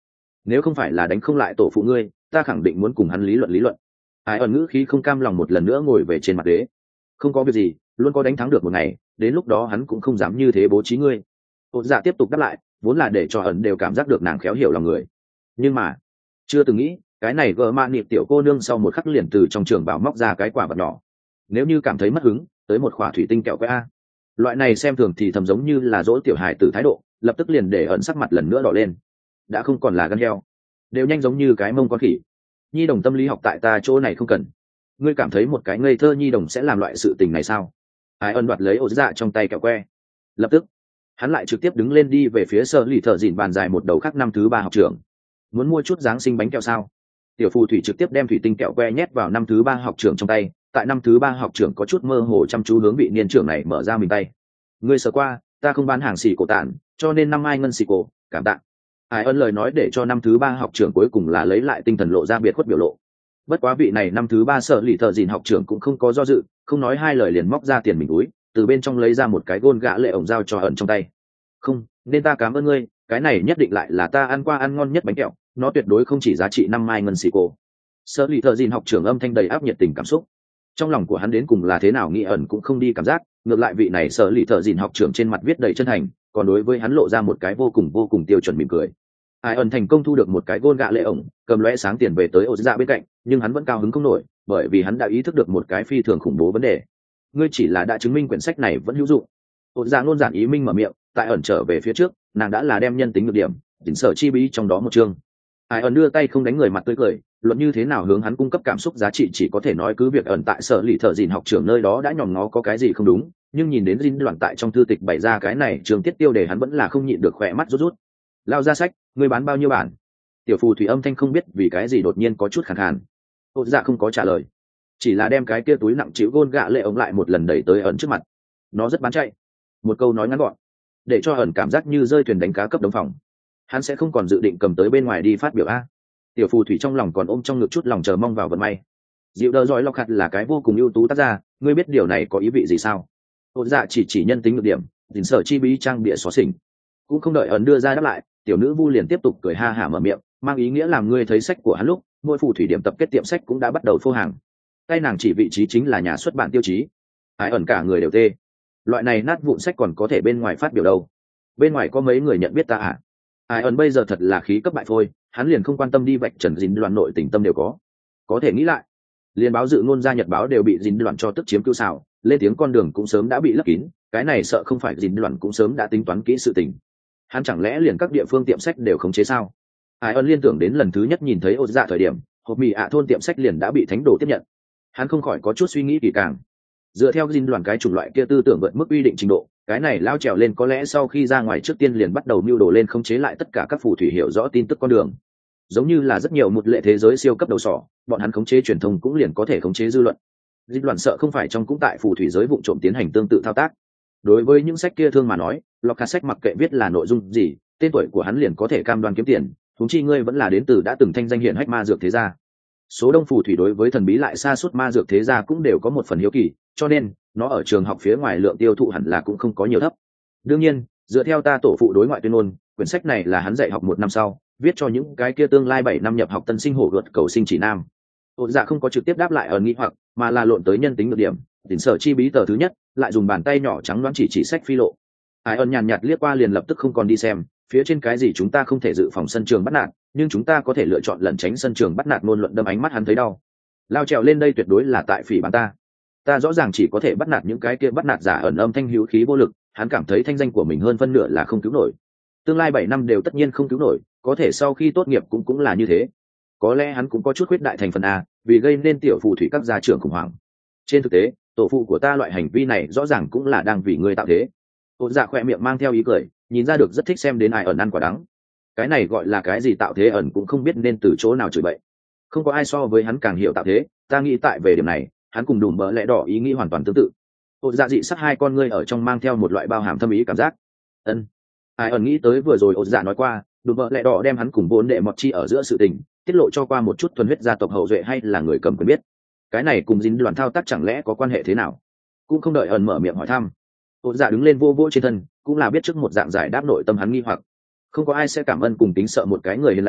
nếu không phải là đánh không lại tổ phụ ngươi ta khẳng định muốn cùng hắn lý luận lý luận. Ai ẩn ngữ khí không cam lòng một lần nữa ngồi về trên mặt đế. Không có việc gì, luôn có đánh thắng được một ngày, đến lúc đó hắn cũng không dám như thế bố trí ngươi. Ôn Dạ tiếp tục đáp lại, vốn là để cho ẩn đều cảm giác được nàng khéo hiểu lòng người, nhưng mà chưa từng nghĩ cái này gờ mạ nịp tiểu cô nương sau một khắc liền từ trong trường bảo móc ra cái quả vật nhỏ. Nếu như cảm thấy mất hứng, tới một quả thủy tinh kẹo que a. Loại này xem thường thì thầm giống như là dỗ tiểu hài tử thái độ, lập tức liền để ẩn sắc mặt lần nữa đỏ lên. Đã không còn là gan heo, đều nhanh giống như cái mông con khỉ. Nhi đồng tâm lý học tại ta chỗ này không cần. Ngươi cảm thấy một cái ngây thơ nhi đồng sẽ làm loại sự tình này sao? Ai ân đoạt lấy ổ dạ trong tay kẹo que. Lập tức hắn lại trực tiếp đứng lên đi về phía sở lì thợ dịn bàn dài một đầu khác năm thứ ba học trưởng. Muốn mua chút giáng sinh bánh kẹo sao? Tiểu phù thủy trực tiếp đem thủy tinh kẹo que nhét vào năm thứ ba học trưởng trong tay. Tại năm thứ ba học trưởng có chút mơ hồ chăm chú hướng vị niên trưởng này mở ra mình tay. Ngươi sờ qua, ta không bán hàng xì cổ tản, cho nên năm ai ngân xì cổ, cảm tạ. Ai ân lời nói để cho năm thứ ba học trưởng cuối cùng là lấy lại tinh thần lộ ra biệt khuất biểu lộ. Bất quá vị này năm thứ ba sở lì thợ dìn học trưởng cũng không có do dự, không nói hai lời liền móc ra tiền mình túi, từ bên trong lấy ra một cái gôn gã lệ ổng giao cho ẩn trong tay. Không, nên ta cảm ơn ngươi, cái này nhất định lại là ta ăn qua ăn ngon nhất bánh kẹo, nó tuyệt đối không chỉ giá trị năm mai ngân xì cổ. Sở lì thợ dìn học trưởng âm thanh đầy áp nhiệt tình cảm xúc. Trong lòng của hắn đến cùng là thế nào nghĩ ẩn cũng không đi cảm giác, ngược lại vị này sở lì thợ dìn học trưởng trên mặt viết đầy chân thành, còn đối với hắn lộ ra một cái vô cùng vô cùng tiêu chuẩn mỉm cười. Ai ẩn thành công thu được một cái gôn gạ lệ ổng, cầm lóe sáng tiền về tới ổ dạ bên cạnh, nhưng hắn vẫn cao hứng không nổi, bởi vì hắn đã ý thức được một cái phi thường khủng bố vấn đề. Ngươi chỉ là đã chứng minh quyển sách này vẫn hữu dụng. Ổ dạ luôn giản ý minh mở miệng, tại ẩn trở về phía trước, nàng đã là đem nhân tính được điểm, chỉnh sở chi bí trong đó một chương. Ai ẩn đưa tay không đánh người mặt tươi cười, luận như thế nào hướng hắn cung cấp cảm xúc giá trị chỉ có thể nói cứ việc ẩn tại sở lì thợ dìn học trưởng nơi đó đã nhòm nó có cái gì không đúng, nhưng nhìn đến dinh đoạn tại trong thư tịch bày ra cái này trường tiết tiêu đề hắn vẫn là không nhịn được khỏe mắt rút rút. Lao ra sách, ngươi bán bao nhiêu bản? Tiểu phù thủy âm thanh không biết vì cái gì đột nhiên có chút khàn khàn. Ôn Dạ không có trả lời, chỉ là đem cái kia túi nặng chịu gôn gạ lệ ống lại một lần đẩy tới ẩn trước mặt. Nó rất bán chạy, một câu nói ngắn gọn, để cho ẩn cảm giác như rơi thuyền đánh cá cấp đống phòng. Hắn sẽ không còn dự định cầm tới bên ngoài đi phát biểu a. Tiểu phù thủy trong lòng còn ôm trong ngực chút lòng chờ mong vào vận may. Dịu đỡ giỏi lọc hạt là cái vô cùng ưu tú tác gia, ngươi biết điều này có ý vị gì sao? Ôn Dạ chỉ chỉ nhân tính được điểm, dình sở chi bí trang bịa xóa xỉnh. Cũng không đợi ẩn đưa ra đáp lại, tiểu nữ vu liền tiếp tục cười ha hả mở miệng, mang ý nghĩa làm ngươi thấy sách của hắn lúc mỗi phù thủy điểm tập kết tiệm sách cũng đã bắt đầu phô hàng. Tay nàng chỉ vị trí chính là nhà xuất bản tiêu chí. Ai ẩn cả người đều tê. Loại này nát vụn sách còn có thể bên ngoài phát biểu đâu? Bên ngoài có mấy người nhận biết ta à? Ai ẩn bây giờ thật là khí cấp bại phôi, hắn liền không quan tâm đi vạch trần dính đoàn nội tình tâm đều có. Có thể nghĩ lại, liên báo dự ngôn gia nhật báo đều bị dính đoàn cho tức chiếm cứu xào, lên tiếng con đường cũng sớm đã bị lấp kín, cái này sợ không phải dính đoàn cũng sớm đã tính toán kỹ sự tình. Hắn chẳng lẽ liền các địa phương tiệm sách đều khống chế sao? Ai ân liên tưởng đến lần thứ nhất nhìn thấy ô dạ thời điểm hộp mì ạ thôn tiệm sách liền đã bị thánh đồ tiếp nhận, hắn không khỏi có chút suy nghĩ kỳ càng. Dựa theo dinh đoàn cái chủng loại kia tư tưởng vượt mức uy định trình độ, cái này lao trèo lên có lẽ sau khi ra ngoài trước tiên liền bắt đầu mưu đồ lên khống chế lại tất cả các phù thủy hiểu rõ tin tức con đường, giống như là rất nhiều một lệ thế giới siêu cấp đầu sỏ, bọn hắn khống chế truyền thông cũng liền có thể khống chế dư luận. Dinh đoàn sợ không phải trong cũng tại phù thủy giới vụ trộm tiến hành tương tự thao tác. Đối với những sách kia thương mà nói, lọc hạt sách mặc kệ viết là nội dung gì, tên tuổi của hắn liền có thể cam đoan kiếm tiền, huống chi ngươi vẫn là đến từ đã từng thanh danh hiển hách ma dược thế gia. Số đông phù thủy đối với thần bí lại xa suốt ma dược thế gia cũng đều có một phần hiếu kỳ, cho nên nó ở trường học phía ngoài lượng tiêu thụ hẳn là cũng không có nhiều thấp. Đương nhiên, dựa theo ta tổ phụ đối ngoại tuyên ngôn, quyển sách này là hắn dạy học một năm sau, viết cho những cái kia tương lai bảy năm nhập học tân sinh hổ luật cầu sinh chỉ nam. Ôn Dạ không có trực tiếp đáp lại ở nghi hoặc, mà là lộn tới nhân tính nhược điểm, tỉnh sở chi bí tờ thứ nhất, lại dùng bàn tay nhỏ trắng đoán chỉ chỉ sách phi lộ. Ai ẩn nhàn nhạt liếc qua liền lập tức không còn đi xem, phía trên cái gì chúng ta không thể dự phòng sân trường bắt nạt, nhưng chúng ta có thể lựa chọn lẩn tránh sân trường bắt nạt ngôn luận đâm ánh mắt hắn thấy đau. Lao trèo lên đây tuyệt đối là tại phỉ báng ta. Ta rõ ràng chỉ có thể bắt nạt những cái kia bắt nạt giả ẩn âm thanh hữu khí vô lực, hắn cảm thấy thanh danh của mình hơn phân nửa là không cứu nổi. Tương lai bảy năm đều tất nhiên không cứu nổi, có thể sau khi tốt nghiệp cũng cũng là như thế. Có lẽ hắn cũng có chút khuyết đại thành phần a, vì gây nên tiểu phù thủy các gia trưởng khủng hoảng. Trên thực tế, tổ phụ của ta loại hành vi này rõ ràng cũng là đang vì người tạo thế. Ôn Dạ khỏe miệng mang theo ý cười, nhìn ra được rất thích xem đến ai ẩn ăn quả đắng. Cái này gọi là cái gì tạo thế ẩn cũng không biết nên từ chỗ nào chửi bậy. Không có ai so với hắn càng hiểu tạo thế, ta nghĩ tại về điểm này, hắn cùng đùm bỡ lẽ đỏ ý nghĩ hoàn toàn tương tự. Ôn Dạ dị sắc hai con ngươi ở trong mang theo một loại bao hàm thâm ý cảm giác. Ân. Ai ẩn nghĩ tới vừa rồi Ôn Dạ nói qua, đùm bỡ lẽ đỏ đem hắn cùng vốn đệ mọt chi ở giữa sự tình, tiết lộ cho qua một chút thuần huyết gia tộc hậu duệ hay là người cầm quyền biết. Cái này cùng dính đoàn thao tác chẳng lẽ có quan hệ thế nào? Cũng không đợi ẩn mở miệng hỏi thăm, Ôn Dạ đứng lên vô vô trên thân, cũng là biết trước một dạng giải đáp nội tâm hắn nghi hoặc. Không có ai sẽ cảm ơn cùng tính sợ một cái người hiền lành,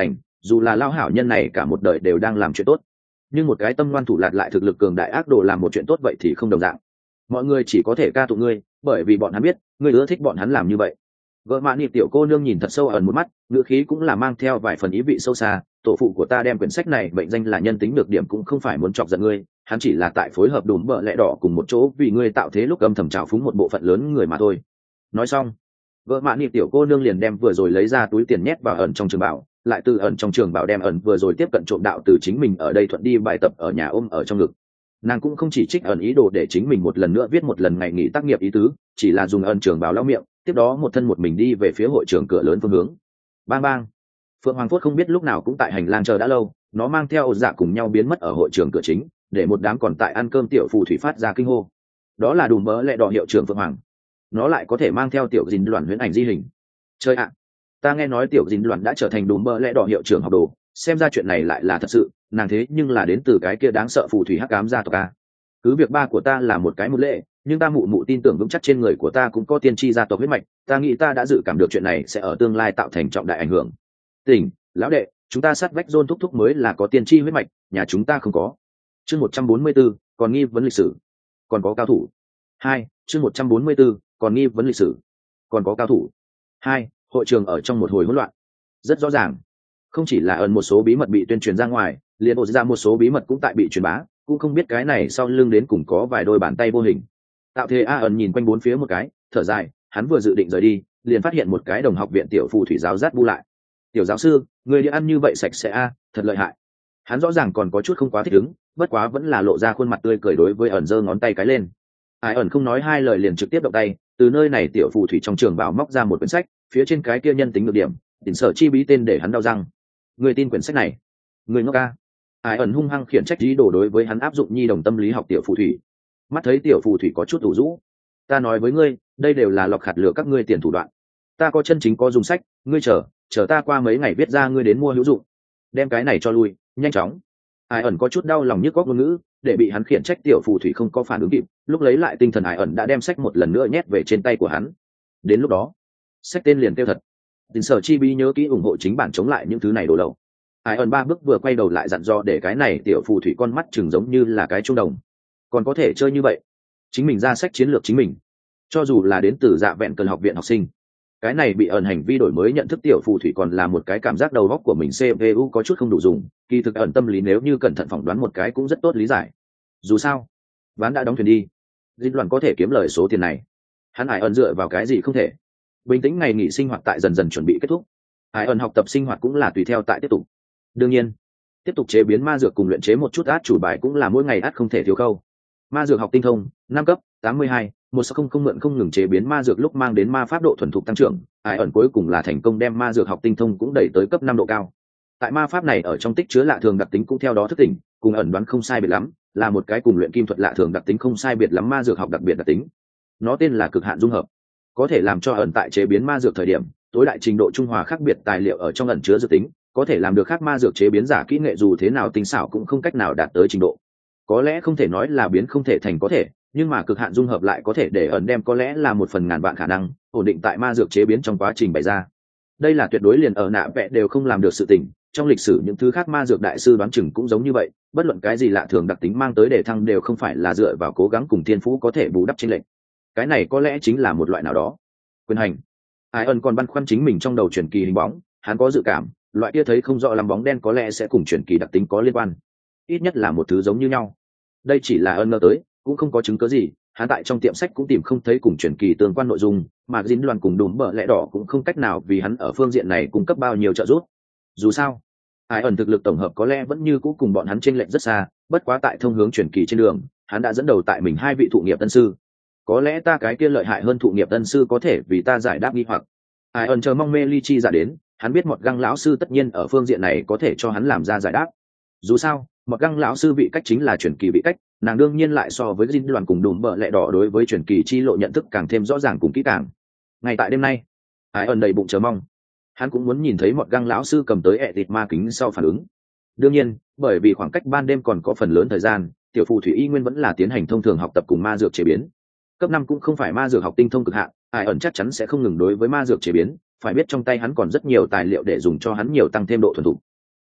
dù là lao hảo nhân này cả một đời đều đang làm chuyện tốt, nhưng một cái tâm ngoan thủ lạt lại thực lực cường đại ác đồ làm một chuyện tốt vậy thì không đồng dạng. Mọi người chỉ có thể ca tụng ngươi, bởi vì bọn hắn biết ngươi ưa thích bọn hắn làm như vậy. Vợ mạ nịp tiểu cô nương nhìn thật sâu ẩn một mắt, ngữ khí cũng là mang theo vài phần ý vị sâu xa. Tổ phụ của ta đem quyển sách này mệnh danh là nhân tính được điểm cũng không phải muốn chọc giận ngươi, hắn chỉ là tại phối hợp đùm bợ lẽ đỏ cùng một chỗ vì ngươi tạo thế lúc âm thầm trào phúng một bộ phận lớn người mà thôi. Nói xong, vợ mạ nịp tiểu cô nương liền đem vừa rồi lấy ra túi tiền nhét vào ẩn trong trường bảo, lại từ ẩn trong trường bảo đem ẩn vừa rồi tiếp cận trộm đạo từ chính mình ở đây thuận đi bài tập ở nhà ôm ở trong ngực. Nàng cũng không chỉ trích ẩn ý đồ để chính mình một lần nữa viết một lần ngày nghỉ tác nghiệp ý tứ, chỉ là dùng ẩn trường bảo lau miệng, tiếp đó một thân một mình đi về phía hội trường cửa lớn phương hướng. Bang bang. Phượng Hoàng Phốt không biết lúc nào cũng tại hành lang chờ đã lâu, nó mang theo dạ cùng nhau biến mất ở hội trường cửa chính, để một đám còn tại ăn cơm tiểu phù thủy phát ra kinh hô. Đó là đùm bỡ lẹ đỏ hiệu trưởng Phượng Hoàng. Nó lại có thể mang theo tiểu dìn loạn huyễn ảnh di hình. Chơi ạ, ta nghe nói tiểu dìn loạn đã trở thành đùm bỡ lẹ đỏ hiệu trưởng học đồ, xem ra chuyện này lại là thật sự, nàng thế nhưng là đến từ cái kia đáng sợ phù thủy hắc ám gia tộc a. Cứ việc ba của ta là một cái một lệ, nhưng ta mụ mụ tin tưởng vững chắc trên người của ta cũng có tiên tri gia tộc huyết mạch, ta nghĩ ta đã dự cảm được chuyện này sẽ ở tương lai tạo thành trọng đại ảnh hưởng. Tỉnh, lão đệ, chúng ta sát vách John thúc thúc mới là có tiên tri huyết mạch, nhà chúng ta không có. Chương một trăm bốn mươi 144, còn nghi vấn lịch sử, còn có cao thủ. Hai, chương một trăm bốn mươi 144, còn nghi vấn lịch sử, còn có cao thủ. Hai, hội trường ở trong một hồi hỗn loạn. Rất rõ ràng, không chỉ là ẩn một số bí mật bị tuyên truyền ra ngoài, liền ổ ra một số bí mật cũng tại bị truyền bá, cũng không biết cái này sau lưng đến cùng có vài đôi bàn tay vô hình. Tạo thế a ẩn nhìn quanh bốn phía một cái, thở dài, hắn vừa dự định rời đi, liền phát hiện một cái đồng học viện tiểu phù thủy giáo rát bu lại. Tiểu giáo sư, người đi ăn như vậy sạch sẽ a, thật lợi hại. Hắn rõ ràng còn có chút không quá thích ứng, bất quá vẫn là lộ ra khuôn mặt tươi cười đối với ẩn giơ ngón tay cái lên. Ai ẩn không nói hai lời liền trực tiếp động tay, từ nơi này tiểu phù thủy trong trường bảo móc ra một quyển sách, phía trên cái kia nhân tính được điểm, tỉnh sở chi bí tên để hắn đau răng. Người tin quyển sách này? Người ngốc a. Ai ẩn hung hăng khiển trách ý đồ đối với hắn áp dụng nhi đồng tâm lý học tiểu phù thủy. Mắt thấy tiểu phù thủy có chút ủ rũ, ta nói với ngươi, đây đều là lọc khạt lửa các ngươi tiền thủ đoạn. Ta có chân chính có dùng sách, ngươi chờ, chờ ta qua mấy ngày viết ra ngươi đến mua hữu dụng. Đem cái này cho lui, nhanh chóng. Ai ẩn có chút đau lòng nhức góc ngôn ngữ, để bị hắn khiển trách tiểu phù thủy không có phản ứng kịp, lúc lấy lại tinh thần Ai ẩn đã đem sách một lần nữa nhét về trên tay của hắn. Đến lúc đó, sách tên liền tiêu thật. Tình sở chi bi nhớ kỹ ủng hộ chính bản chống lại những thứ này đồ lậu. Ai ẩn ba bước vừa quay đầu lại dặn dò để cái này tiểu phù thủy con mắt chừng giống như là cái trung đồng. Còn có thể chơi như vậy, chính mình ra sách chiến lược chính mình, cho dù là đến từ dạ vẹn cần học viện học sinh. Cái này bị ẩn hành vi đổi mới nhận thức tiểu phù thủy còn là một cái cảm giác đầu óc của mình xê pê u có chút không đủ dùng, kỳ thực ẩn tâm lý nếu như cẩn thận phỏng đoán một cái cũng rất tốt lý giải. Dù sao, ván đã đóng thuyền đi, Dinh Loan có thể kiếm lời số tiền này, hắn Ai ẩn dựa vào cái gì không thể. Bình tĩnh ngày nghỉ sinh hoạt tại dần dần chuẩn bị kết thúc, Ai ẩn học tập sinh hoạt cũng là tùy theo tại tiếp tục. Đương nhiên, tiếp tục chế biến ma dược cùng luyện chế một chút át chủ bài cũng là mỗi ngày át không thể thiếu khâu. Ma dược học tinh thông, năm cấp, tám mươi hai, một sáu không không mượn không ngừng chế biến ma dược lúc mang đến ma pháp độ thuần thục tăng trưởng, Ai ẩn cuối cùng là thành công đem ma dược học tinh thông cũng đẩy tới cấp năm độ cao. Tại ma pháp này ở trong tích chứa lạ thường đặc tính cũng theo đó thức tỉnh, cùng ẩn đoán không sai biệt lắm, là một cái cùng luyện kim thuật lạ thường đặc tính không sai biệt lắm ma dược học đặc biệt đặc tính. Nó tên là cực hạn dung hợp, có thể làm cho ẩn tại chế biến ma dược thời điểm, tối đại trình độ trung hòa khác biệt tài liệu ở trong ẩn chứa dược tính, có thể làm được khác ma dược chế biến giả kỹ nghệ dù thế nào tinh xảo cũng không cách nào đạt tới trình độ. Có lẽ không thể nói là biến không thể thành có thể, nhưng mà cực hạn dung hợp lại có thể để ẩn đem có lẽ là một phần ngàn vạn khả năng ổn định tại ma dược chế biến trong quá trình bày ra. Đây là tuyệt đối liền ở nạ vẽ đều không làm được sự tình, trong lịch sử những thứ khác ma dược đại sư đoán chừng cũng giống như vậy, bất luận cái gì lạ thường đặc tính mang tới để thăng đều không phải là dựa vào cố gắng cùng thiên phú có thể bù đắp chênh lệch. Cái này có lẽ chính là một loại nào đó quyền hành. Ai ẩn còn băn khoăn chính mình trong đầu truyền kỳ hình bóng, hắn có dự cảm loại kia thấy không rõ lắm bóng đen có lẽ sẽ cùng truyền kỳ đặc tính có liên quan, ít nhất là một thứ giống như nhau. Đây chỉ là ân ngờ tới, cũng không có chứng cứ gì, hắn tại trong tiệm sách cũng tìm không thấy cùng truyền kỳ tương quan nội dung, mà dính loàn cùng đùm bợ lẽ đỏ cũng không cách nào vì hắn ở phương diện này cung cấp bao nhiêu trợ giúp. Dù sao, Ai ẩn thực lực tổng hợp có lẽ vẫn như cũ cùng bọn hắn chênh lệch rất xa, bất quá tại thông hướng truyền kỳ trên đường, hắn đã dẫn đầu tại mình hai vị thụ nghiệp tân sư. Có lẽ ta cái kia lợi hại hơn thụ nghiệp tân sư có thể vì ta giải đáp nghi hoặc. Ai ẩn chờ mong mê ly chi giả đến, hắn biết một găng lão sư tất nhiên ở phương diện này có thể cho hắn làm ra giải đáp. Dù sao, một găng lão sư vị cách chính là truyền kỳ vị cách, nàng đương nhiên lại so với dinh đoàn cùng đùm bợ lẹ đỏ đối với truyền kỳ chi lộ nhận thức càng thêm rõ ràng cùng kỹ càng. Ngay tại đêm nay, Ai ẩn đầy bụng chờ mong, hắn cũng muốn nhìn thấy một găng lão sư cầm tới ẹ thịt ma kính sau phản ứng. Đương nhiên, bởi vì khoảng cách ban đêm còn có phần lớn thời gian, tiểu phù thủy y nguyên vẫn là tiến hành thông thường học tập cùng ma dược chế biến. Cấp năm cũng không phải ma dược học tinh thông cực hạn, Ai ẩn chắc chắn sẽ không ngừng đối với ma dược chế biến, phải biết trong tay hắn còn rất nhiều tài liệu để dùng cho hắn nhiều tăng thêm độ thuần thục.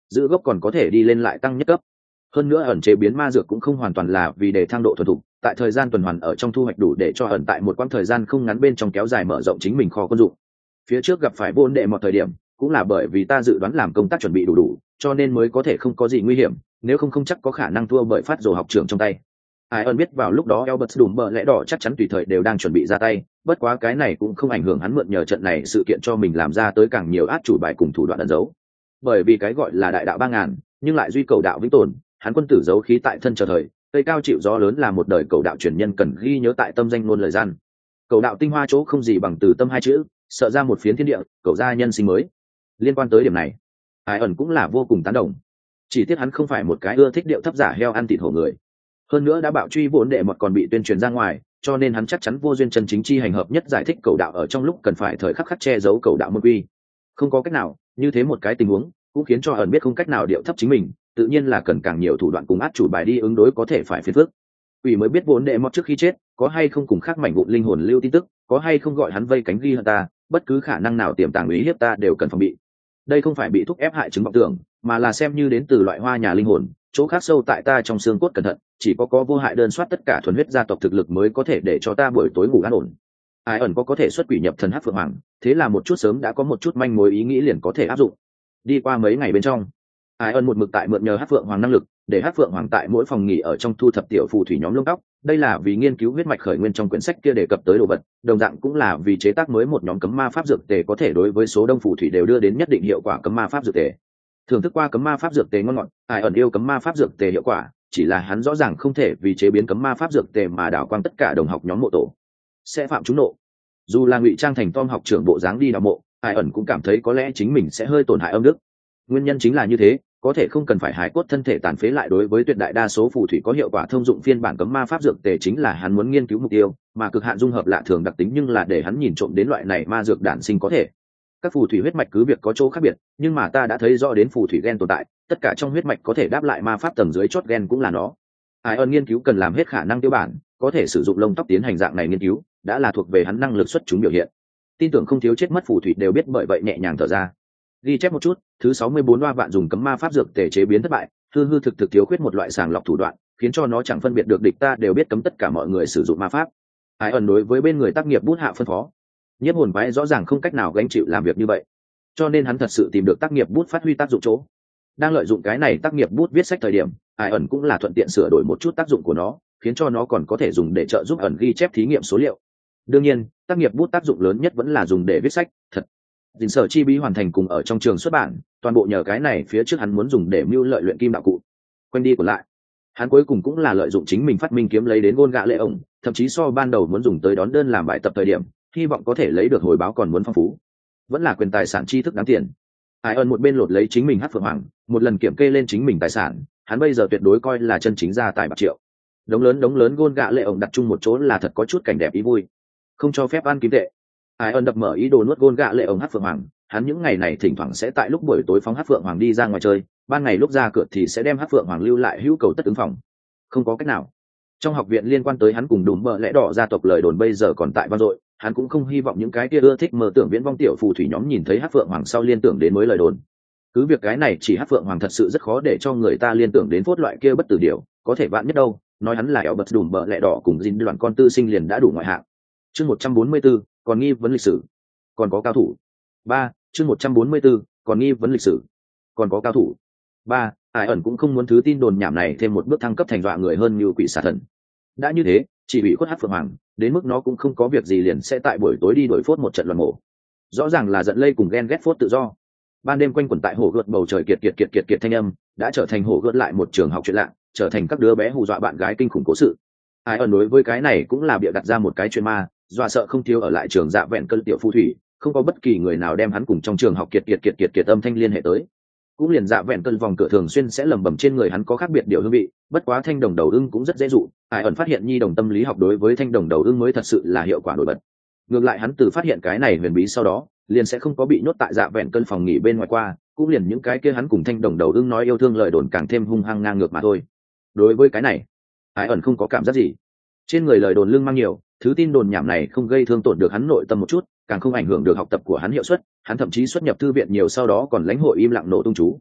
giữ gốc còn có thể đi lên lại tăng nhất cấp. Hơn nữa ẩn chế biến ma dược cũng không hoàn toàn là vì để thăng độ thuần thục, tại thời gian tuần hoàn ở trong thu hoạch đủ để cho ẩn tại một quãng thời gian không ngắn bên trong kéo dài mở rộng chính mình kho quân dụng. Phía trước gặp phải vô đệ một thời điểm cũng là bởi vì ta dự đoán làm công tác chuẩn bị đủ đủ, cho nên mới có thể không có gì nguy hiểm, nếu không không chắc có khả năng thua bởi phát rồ học trưởng trong tay. Ai ơn biết vào lúc đó Albert đùm bờ lẽ đỏ chắc chắn tùy thời đều đang chuẩn bị ra tay, bất quá cái này cũng không ảnh hưởng hắn mượn nhờ trận này sự kiện cho mình làm ra tới càng nhiều át chủ bài cùng thủ đoạn ẩn giấu. Bởi vì cái gọi là đại đạo ba ngàn, nhưng lại duy cầu đạo vĩnh tồn, hắn quân tử giấu khí tại thân chờ thời, cây cao chịu gió lớn là một đời cầu đạo truyền nhân cần ghi nhớ tại tâm danh luôn lời gian. Cầu đạo tinh hoa chỗ không gì bằng từ tâm hai chữ, sợ ra một phiến thiên địa, cầu ra nhân sinh mới. Liên quan tới điểm này, Ai ẩn cũng là vô cùng tán đồng. Chỉ tiếc hắn không phải một cái ưa thích điệu thấp giả heo ăn thịt hổ người. Hơn nữa đã bạo truy vốn đệ mọt còn bị tuyên truyền ra ngoài, cho nên hắn chắc chắn vô duyên chân chính chi hành hợp nhất giải thích cầu đạo ở trong lúc cần phải thời khắc khắc che giấu cầu đạo môn quy. Không có cách nào, như thế một cái tình huống cũng khiến cho ẩn biết không cách nào điệu thấp chính mình, tự nhiên là cần càng nhiều thủ đoạn cùng át chủ bài đi ứng đối có thể phải phiền phức. Quỷ mới biết vốn đệ mọt trước khi chết có hay không cùng khác mảnh vụn linh hồn lưu tin tức, có hay không gọi hắn vây cánh ghi hơn ta, bất cứ khả năng nào tiềm tàng ý hiếp ta đều cần phòng bị. Đây không phải bị thúc ép hại chứng vọng tưởng, mà là xem như đến từ loại hoa nhà linh hồn, chỗ khác sâu tại ta trong xương cốt cẩn thận, chỉ có có vô hại đơn soát tất cả thuần huyết gia tộc thực lực mới có thể để cho ta buổi tối ngủ an ổn. Ai ẩn có có thể xuất quỷ nhập thần hắc phượng hoàng, thế là một chút sớm đã có một chút manh mối ý nghĩ liền có thể áp dụng. Đi qua mấy ngày bên trong, Ai ẩn một mực tại mượn nhờ hắc phượng hoàng năng lực, để hắc phượng hoàng tại mỗi phòng nghỉ ở trong thu thập tiểu phù thủy nhóm lông tóc, đây là vì nghiên cứu huyết mạch khởi nguyên trong quyển sách kia đề cập tới đồ vật, đồng dạng cũng là vì chế tác mới một nhóm cấm ma pháp dược tề có thể đối với số đông phù thủy đều đưa đến nhất định hiệu quả cấm ma pháp dược tề. Thưởng thức qua cấm ma pháp dược tề ngon ngọt, Ai ẩn yêu cấm ma pháp dược tề hiệu quả, chỉ là hắn rõ ràng không thể vì chế biến cấm ma pháp dược tề mà đảo quang tất cả đồng học nhóm mộ tổ, sẽ phạm chúng nộ. Dù là ngụy trang thành Tom học trưởng bộ dáng đi đào mộ, Ai ẩn cũng cảm thấy có lẽ chính mình sẽ hơi tổn hại âm đức. Nguyên nhân chính là như thế, có thể không cần phải hài cốt thân thể tàn phế lại đối với tuyệt đại đa số phù thủy có hiệu quả thông dụng phiên bản cấm ma pháp dược tề chính là hắn muốn nghiên cứu mục tiêu, mà cực hạn dung hợp lạ thường đặc tính nhưng là để hắn nhìn trộm đến loại này ma dược đản sinh có thể. Các phù thủy huyết mạch cứ việc có chỗ khác biệt, nhưng mà ta đã thấy rõ đến phù thủy gen tồn tại, tất cả trong huyết mạch có thể đáp lại ma pháp tầng dưới chót gen cũng là nó. Ai ơn nghiên cứu cần làm hết khả năng tiêu bản, có thể sử dụng lông tóc tiến hành dạng này nghiên cứu, đã là thuộc về hắn năng lực xuất chúng biểu hiện. Tin tưởng không thiếu chết mất phù thủy đều biết, bởi vậy nhẹ nhàng thở ra. Ghi chép một chút, thứ sáu mươi bốn loa vạn dùng cấm ma pháp dược tề chế biến thất bại, hư hư thực thực thiếu khuyết một loại sàng lọc thủ đoạn, khiến cho nó chẳng phân biệt được địch ta đều biết cấm tất cả mọi người sử dụng ma pháp. Ai ẩn đối với bên người tác nghiệp bút hạ phân phó. Nhiếp hồn quái rõ ràng không cách nào gánh chịu làm việc như vậy, cho nên hắn thật sự tìm được tác nghiệp bút phát huy tác dụng chỗ. Đang lợi dụng cái này tác nghiệp bút viết sách thời điểm, Ai ẩn cũng là thuận tiện sửa đổi một chút tác dụng của nó, khiến cho nó còn có thể dùng để trợ giúp ẩn ghi chép thí nghiệm số liệu. Đương nhiên, tác nghiệp bút tác dụng lớn nhất vẫn là dùng để viết sách thật. Dình sở chi bí hoàn thành cùng ở trong trường xuất bản, toàn bộ nhờ cái này phía trước hắn muốn dùng để mưu lợi luyện kim đạo cụ. Quanh đi của lại, hắn cuối cùng cũng là lợi dụng chính mình phát minh kiếm lấy đến gôn gạ lệ ổng, thậm chí so ban đầu muốn dùng tới đón đơn làm bài tập thời điểm, hy vọng có thể lấy được hồi báo còn muốn phong phú. Vẫn là quyền tài sản tri thức đáng tiền. Ai ơn một bên lột lấy chính mình hắc phượng hoàng, một lần kiểm kê lên chính mình tài sản, hắn bây giờ tuyệt đối coi là chân chính gia tài bạc triệu. Đống lớn đống lớn gôn gạ lệ ổng đặt chung một chỗ là thật có chút cảnh đẹp ý vui. Không cho phép ăn kim tệ. Ai ơn đập mở ý đồ nuốt gôn gạ lệ ổng hắc phượng hoàng, hắn những ngày này thỉnh thoảng sẽ tại lúc buổi tối phóng hắc phượng hoàng đi ra ngoài chơi, ban ngày lúc ra cửa thì sẽ đem hắc phượng hoàng lưu lại hữu cầu tất ứng phòng. Không có cách nào, trong học viện liên quan tới hắn cùng đùm bờ lẽ đỏ gia tộc lời đồn bây giờ còn tại vang dội, hắn cũng không hy vọng những cái kia ưa thích mơ tưởng viễn vong tiểu phù thủy nhóm nhìn thấy hắc phượng hoàng sau liên tưởng đến mới lời đồn. Cứ việc cái này chỉ hắc phượng hoàng thật sự rất khó để cho người ta liên tưởng đến phốt loại kia bất tử điều, có thể vạn nhất đâu, nói hắn là eo bật đùm bờ lẽ đỏ cùng dính đoạn con tư sinh liền đã đủ ngoại hạng. Chương một trăm bốn mươi 144, còn nghi vấn lịch sử, còn có cao thủ. ba Chương một trăm bốn mươi 144, còn nghi vấn lịch sử, còn có cao thủ. ba Ai ẩn cũng không muốn thứ tin đồn nhảm này thêm một bước thăng cấp thành dọa người hơn như quỷ xà thần. Đã như thế, chỉ bị khuất hắc phượng hoàng, đến mức nó cũng không có việc gì liền sẽ tại buổi tối đi đuổi phốt một trận loạn mổ. Rõ ràng là giận lây cùng ghen ghét phốt tự do. Ban đêm quanh quẩn tại hồ gợt bầu trời kiệt kiệt kiệt kiệt kiệt thanh âm, đã trở thành hồ gợt lại một trường học chuyện lạ, trở thành các đứa bé hù dọa bạn gái kinh khủng cố sự. Ai ẩn đối với cái này cũng là bịa đặt ra một cái chuyện ma, dọa sợ không thiếu ở lại trường dạ vẹn cơn tiểu phù thủy, không có bất kỳ người nào đem hắn cùng trong trường học kiệt kiệt kiệt kiệt kiệt âm thanh liên hệ tới. Cũng liền dạ vẹn cơn vòng cửa thường xuyên sẽ lầm bầm trên người hắn có khác biệt điều hương vị, bất quá thanh đồng đầu ưng cũng rất dễ dụ. Ai ẩn phát hiện nhi đồng tâm lý học đối với thanh đồng đầu ưng mới thật sự là hiệu quả nổi bật. Ngược lại hắn từ phát hiện cái này huyền bí sau đó, liền sẽ không có bị nhốt tại dạ vẹn cơn phòng nghỉ bên ngoài qua, cũng liền những cái kia hắn cùng thanh đồng đầu ưng nói yêu thương lời đồn càng thêm hung hăng ngang ngược mà thôi. Đối với cái này, Ai ẩn không có cảm giác gì. Trên người lời đồn lưng mang nhiều, thứ tin đồn nhảm này không gây thương tổn được hắn nội tâm một chút, càng không ảnh hưởng được học tập của hắn hiệu suất. Hắn thậm chí xuất nhập thư viện nhiều, sau đó còn lãnh hội im lặng nổ tung chú.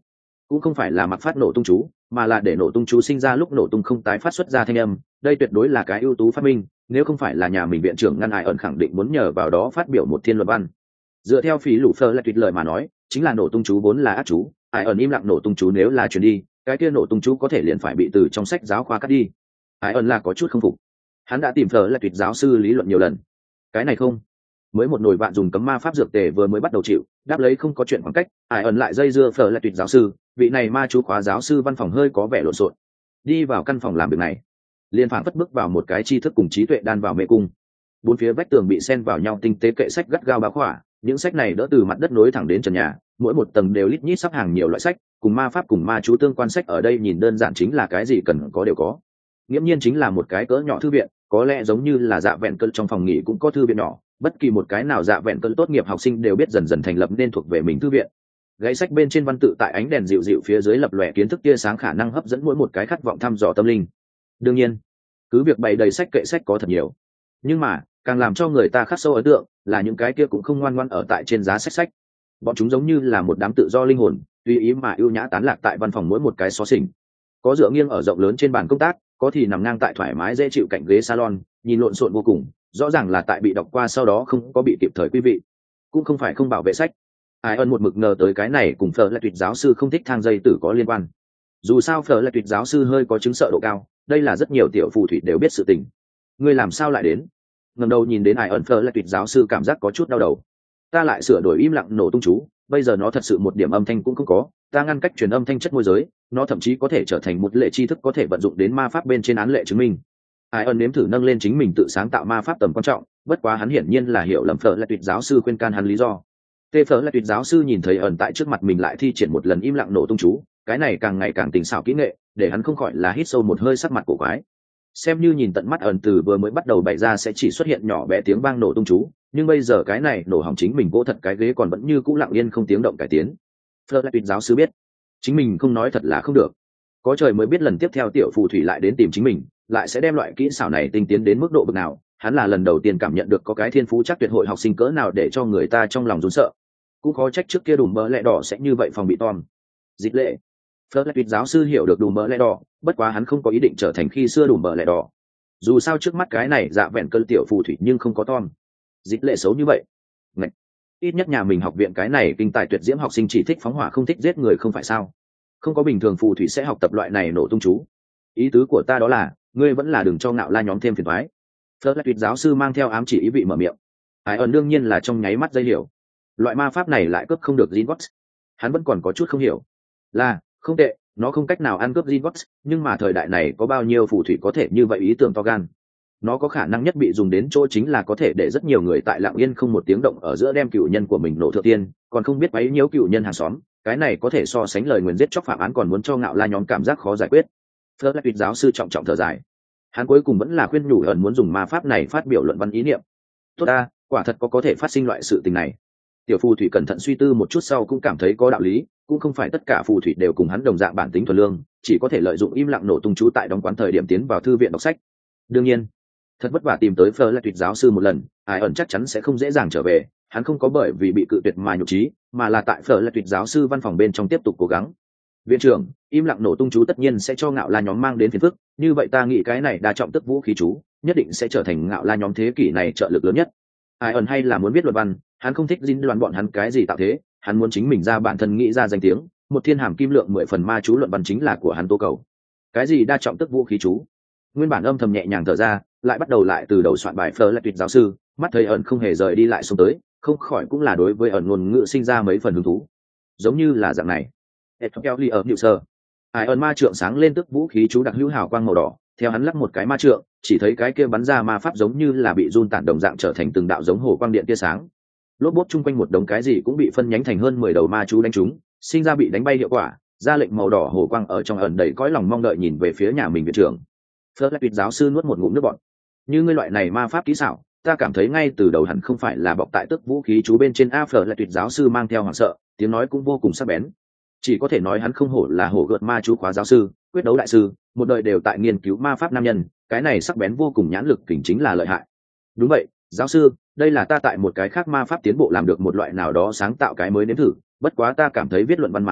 cũng không phải là mặc phát nổ tung chú, mà là để nổ tung chú sinh ra lúc nổ tung không tái phát xuất ra thanh âm. Đây tuyệt đối là cái ưu tú phát minh, nếu không phải là nhà mình viện trưởng ngăn ai ẩn khẳng định muốn nhờ vào đó phát biểu một thiên luận văn. Dựa theo phí lũ phơ là tuyệt lời mà nói, chính là nổ tung chú vốn là ác chú, ai ẩn im lặng nổ tung chú nếu là chuyển đi, cái kia nổ tung chú có thể liền phải bị từ trong sách giáo khoa cắt đi. Ai ẩn là có chút không phục, hắn đã tìm phơ là tuyệt giáo sư lý luận nhiều lần, cái này không, mới một nồi vạn dùng cấm ma pháp dược tề vừa mới bắt đầu chịu đáp lấy không có chuyện khoảng cách, ai ẩn lại dây dưa phở là tuyệt giáo sư, vị này ma chú khóa giáo sư văn phòng hơi có vẻ lộn xộn. Đi vào căn phòng làm việc này, liên phản phất bước vào một cái tri thức cùng trí tuệ đan vào mê cung. Bốn phía vách tường bị xen vào nhau tinh tế kệ sách gắt gao bao khỏa, những sách này đỡ từ mặt đất nối thẳng đến trần nhà, mỗi một tầng đều lít nhít sắp hàng nhiều loại sách, cùng ma pháp cùng ma chú tương quan sách ở đây nhìn đơn giản chính là cái gì cần có đều có. Nghiễm nhiên chính là một cái cỡ nhỏ thư viện, có lẽ giống như là dạ vẹn cơn trong phòng nghỉ cũng có thư viện nhỏ, bất kỳ một cái nào dạ vẹn cơn tốt nghiệp học sinh đều biết dần dần thành lập nên thuộc về mình thư viện. Gáy sách bên trên văn tự tại ánh đèn dịu dịu phía dưới lập lòe kiến thức tia sáng khả năng hấp dẫn mỗi một cái khát vọng thăm dò tâm linh. Đương nhiên, cứ việc bày đầy sách kệ sách có thật nhiều, nhưng mà càng làm cho người ta khắc sâu ấn tượng là những cái kia cũng không ngoan ngoãn ở tại trên giá sách sách. Bọn chúng giống như là một đám tự do linh hồn, tùy ý mà ưu nhã tán lạc tại văn phòng mỗi một cái xó xỉnh. Có dựa nghiêng ở rộng lớn trên bàn công tác, có thì nằm ngang tại thoải mái dễ chịu cạnh ghế salon, nhìn lộn xộn vô cùng, rõ ràng là tại bị đọc qua sau đó không có bị kịp thời quý vị. Cũng không phải không bảo vệ sách. Ai ân một mực ngờ tới cái này cùng Fleur là tuyệt giáo sư không thích thang dây tử có liên quan. Dù sao Fleur là tuyệt giáo sư hơi có chứng sợ độ cao, đây là rất nhiều tiểu phù thủy đều biết sự tình. Ngươi làm sao lại đến? Ngẩng đầu nhìn đến Ai ân Fleur là tuyệt giáo sư cảm giác có chút đau đầu. Ta lại sửa đổi im lặng nổ tung chú, bây giờ nó thật sự một điểm âm thanh cũng không có, ta ngăn cách truyền âm thanh chất môi giới, nó thậm chí có thể trở thành một lệ tri thức có thể vận dụng đến ma pháp bên trên án lệ chứng minh. Ai ân nếm thử nâng lên chính mình tự sáng tạo ma pháp tầm quan trọng, bất quá hắn hiển nhiên là hiểu lầm Fleur là tuyệt giáo sư khuyên can hắn lý do. Tê Phở là tuyệt giáo sư nhìn thấy ẩn tại trước mặt mình lại thi triển một lần im lặng nổ tung chú, cái này càng ngày càng tình xảo kỹ nghệ, để hắn không khỏi là hít sâu một hơi sắc mặt cổ quái. Xem như nhìn tận mắt ẩn từ vừa mới bắt đầu bày ra sẽ chỉ xuất hiện nhỏ bé tiếng vang nổ tung chú, nhưng bây giờ cái này nổ hỏng chính mình gỗ thật cái ghế còn vẫn như cũ lặng yên không tiếng động cải tiến. Phở là tuyệt giáo sư biết, chính mình không nói thật là không được. Có trời mới biết lần tiếp theo tiểu phù thủy lại đến tìm chính mình, lại sẽ đem loại kỹ xảo này tinh tiến đến mức độ bậc nào. Hắn là lần đầu tiên cảm nhận được có cái thiên phú chắc tuyệt hội học sinh cỡ nào để cho người ta trong lòng run sợ. Cũng khó trách trước kia đùm mỡ lẹ đỏ sẽ như vậy phòng bị Tom. Dịch lệ. Fleur là tuyệt giáo sư hiểu được đùm mỡ lẹ đỏ, bất quá hắn không có ý định trở thành khi xưa đùm mỡ lẹ đỏ. Dù sao trước mắt cái này dạ vẹn cơn tiểu phù thủy nhưng không có Tom. Dịch lệ xấu như vậy. Ngạch. Ít nhất nhà mình học viện cái này kinh tài tuyệt diễm học sinh chỉ thích phóng hỏa không thích giết người không phải sao? Không có bình thường phù thủy sẽ học tập loại này nổ tung chú. Ý tứ của ta đó là, ngươi vẫn là đừng cho ngạo la nhóm thêm phiền toái. Fleur là tuyệt giáo sư mang theo ám chỉ ý vị mở miệng. Ai ẩn đương nhiên là trong nháy mắt dây hiểu. Loại ma pháp này lại cướp không được Gringotts. Hắn vẫn còn có chút không hiểu. Là, không tệ, nó không cách nào ăn cướp Gringotts, nhưng mà thời đại này có bao nhiêu phù thủy có thể như vậy ý tưởng to gan. Nó có khả năng nhất bị dùng đến chỗ chính là có thể để rất nhiều người tại lặng yên không một tiếng động ở giữa đem cựu nhân của mình nổ thượng tiên, còn không biết bấy nhiêu cựu nhân hàng xóm, cái này có thể so sánh lời nguyền giết chóc phạm án còn muốn cho ngạo la nhóm cảm giác khó giải quyết. Fleur là tuyệt giáo sư trọng trọng thở dài. Hắn cuối cùng vẫn là khuyên nhủ ẩn muốn dùng ma pháp này phát biểu luận văn ý niệm. Tốt ta, quả thật có có thể phát sinh loại sự tình này. Tiểu phù thủy cẩn thận suy tư một chút sau cũng cảm thấy có đạo lý, cũng không phải tất cả phù thủy đều cùng hắn đồng dạng bản tính thuần lương, chỉ có thể lợi dụng im lặng nổ tung chú tại đóng quán thời điểm tiến vào thư viện đọc sách. Đương nhiên, thật vất vả tìm tới Fleur là tuyệt giáo sư một lần, Ai ẩn chắc chắn sẽ không dễ dàng trở về, hắn không có bởi vì bị cự tuyệt mà nhục trí, mà là tại Fleur là tuyệt giáo sư văn phòng bên trong tiếp tục cố gắng. Viện trưởng, im lặng nổ tung chú tất nhiên sẽ cho ngạo la nhóm mang đến phiền phức, như vậy ta nghĩ cái này đa trọng tức vũ khí chú, nhất định sẽ trở thành ngạo la nhóm thế kỷ này trợ lực lớn nhất. Ai ẩn hay là muốn viết luận văn, hắn không thích dính đoán bọn hắn cái gì tạo thế, hắn muốn chính mình ra bản thân nghĩ ra danh tiếng, một thiên hàm kim lượng mười phần ma chú luận văn chính là của hắn tố cầu. Cái gì đa trọng tức vũ khí chú? Nguyên bản âm thầm nhẹ nhàng thở ra, lại bắt đầu lại từ đầu soạn bài Fleur là tuyệt giáo sư, mắt thấy ẩn không hề rời đi lại xuống tới, không khỏi cũng là đối với ẩn ngôn ngữ sinh ra mấy phần hứng thú. Giống như là dạng này. Ethelly ở New Sir. Ai ẩn ma trượng sáng lên tức vũ khí chú đặc hữu hào quang màu đỏ, theo hắn lắc một cái ma trượng, chỉ thấy cái kia bắn ra ma pháp giống như là bị run tản đồng dạng trở thành từng đạo giống hồ quang điện tia sáng. Lốp bốt chung quanh một đống cái gì cũng bị phân nhánh thành hơn mười đầu ma chú đánh trúng, sinh ra bị đánh bay hiệu quả, ra lệnh màu đỏ hồ quang ở trong ẩn đầy cõi lòng mong đợi nhìn về phía nhà mình viện trưởng. Fleur là tuyệt giáo sư nuốt một ngụm nước bọt. Như ngươi loại này ma pháp kỹ xảo, ta cảm thấy ngay từ đầu hẳn không phải là bọc tại tức vũ khí chú bên trên. A Fleur là tuyệt giáo sư mang theo hoảng sợ, tiếng nói cũng vô cùng sắc bén. Chỉ có thể nói hắn không hổ là hổ gợt ma chú khóa giáo sư, quyết đấu đại sư, một đời đều tại nghiên cứu ma pháp nam nhân, cái này sắc bén vô cùng nhãn lực kình chính là lợi hại. Đúng vậy, giáo sư, đây là ta tại một cái khác ma pháp tiến bộ làm được một loại nào đó sáng tạo cái mới nếm thử, bất quá ta cảm thấy viết luận văn mà nói,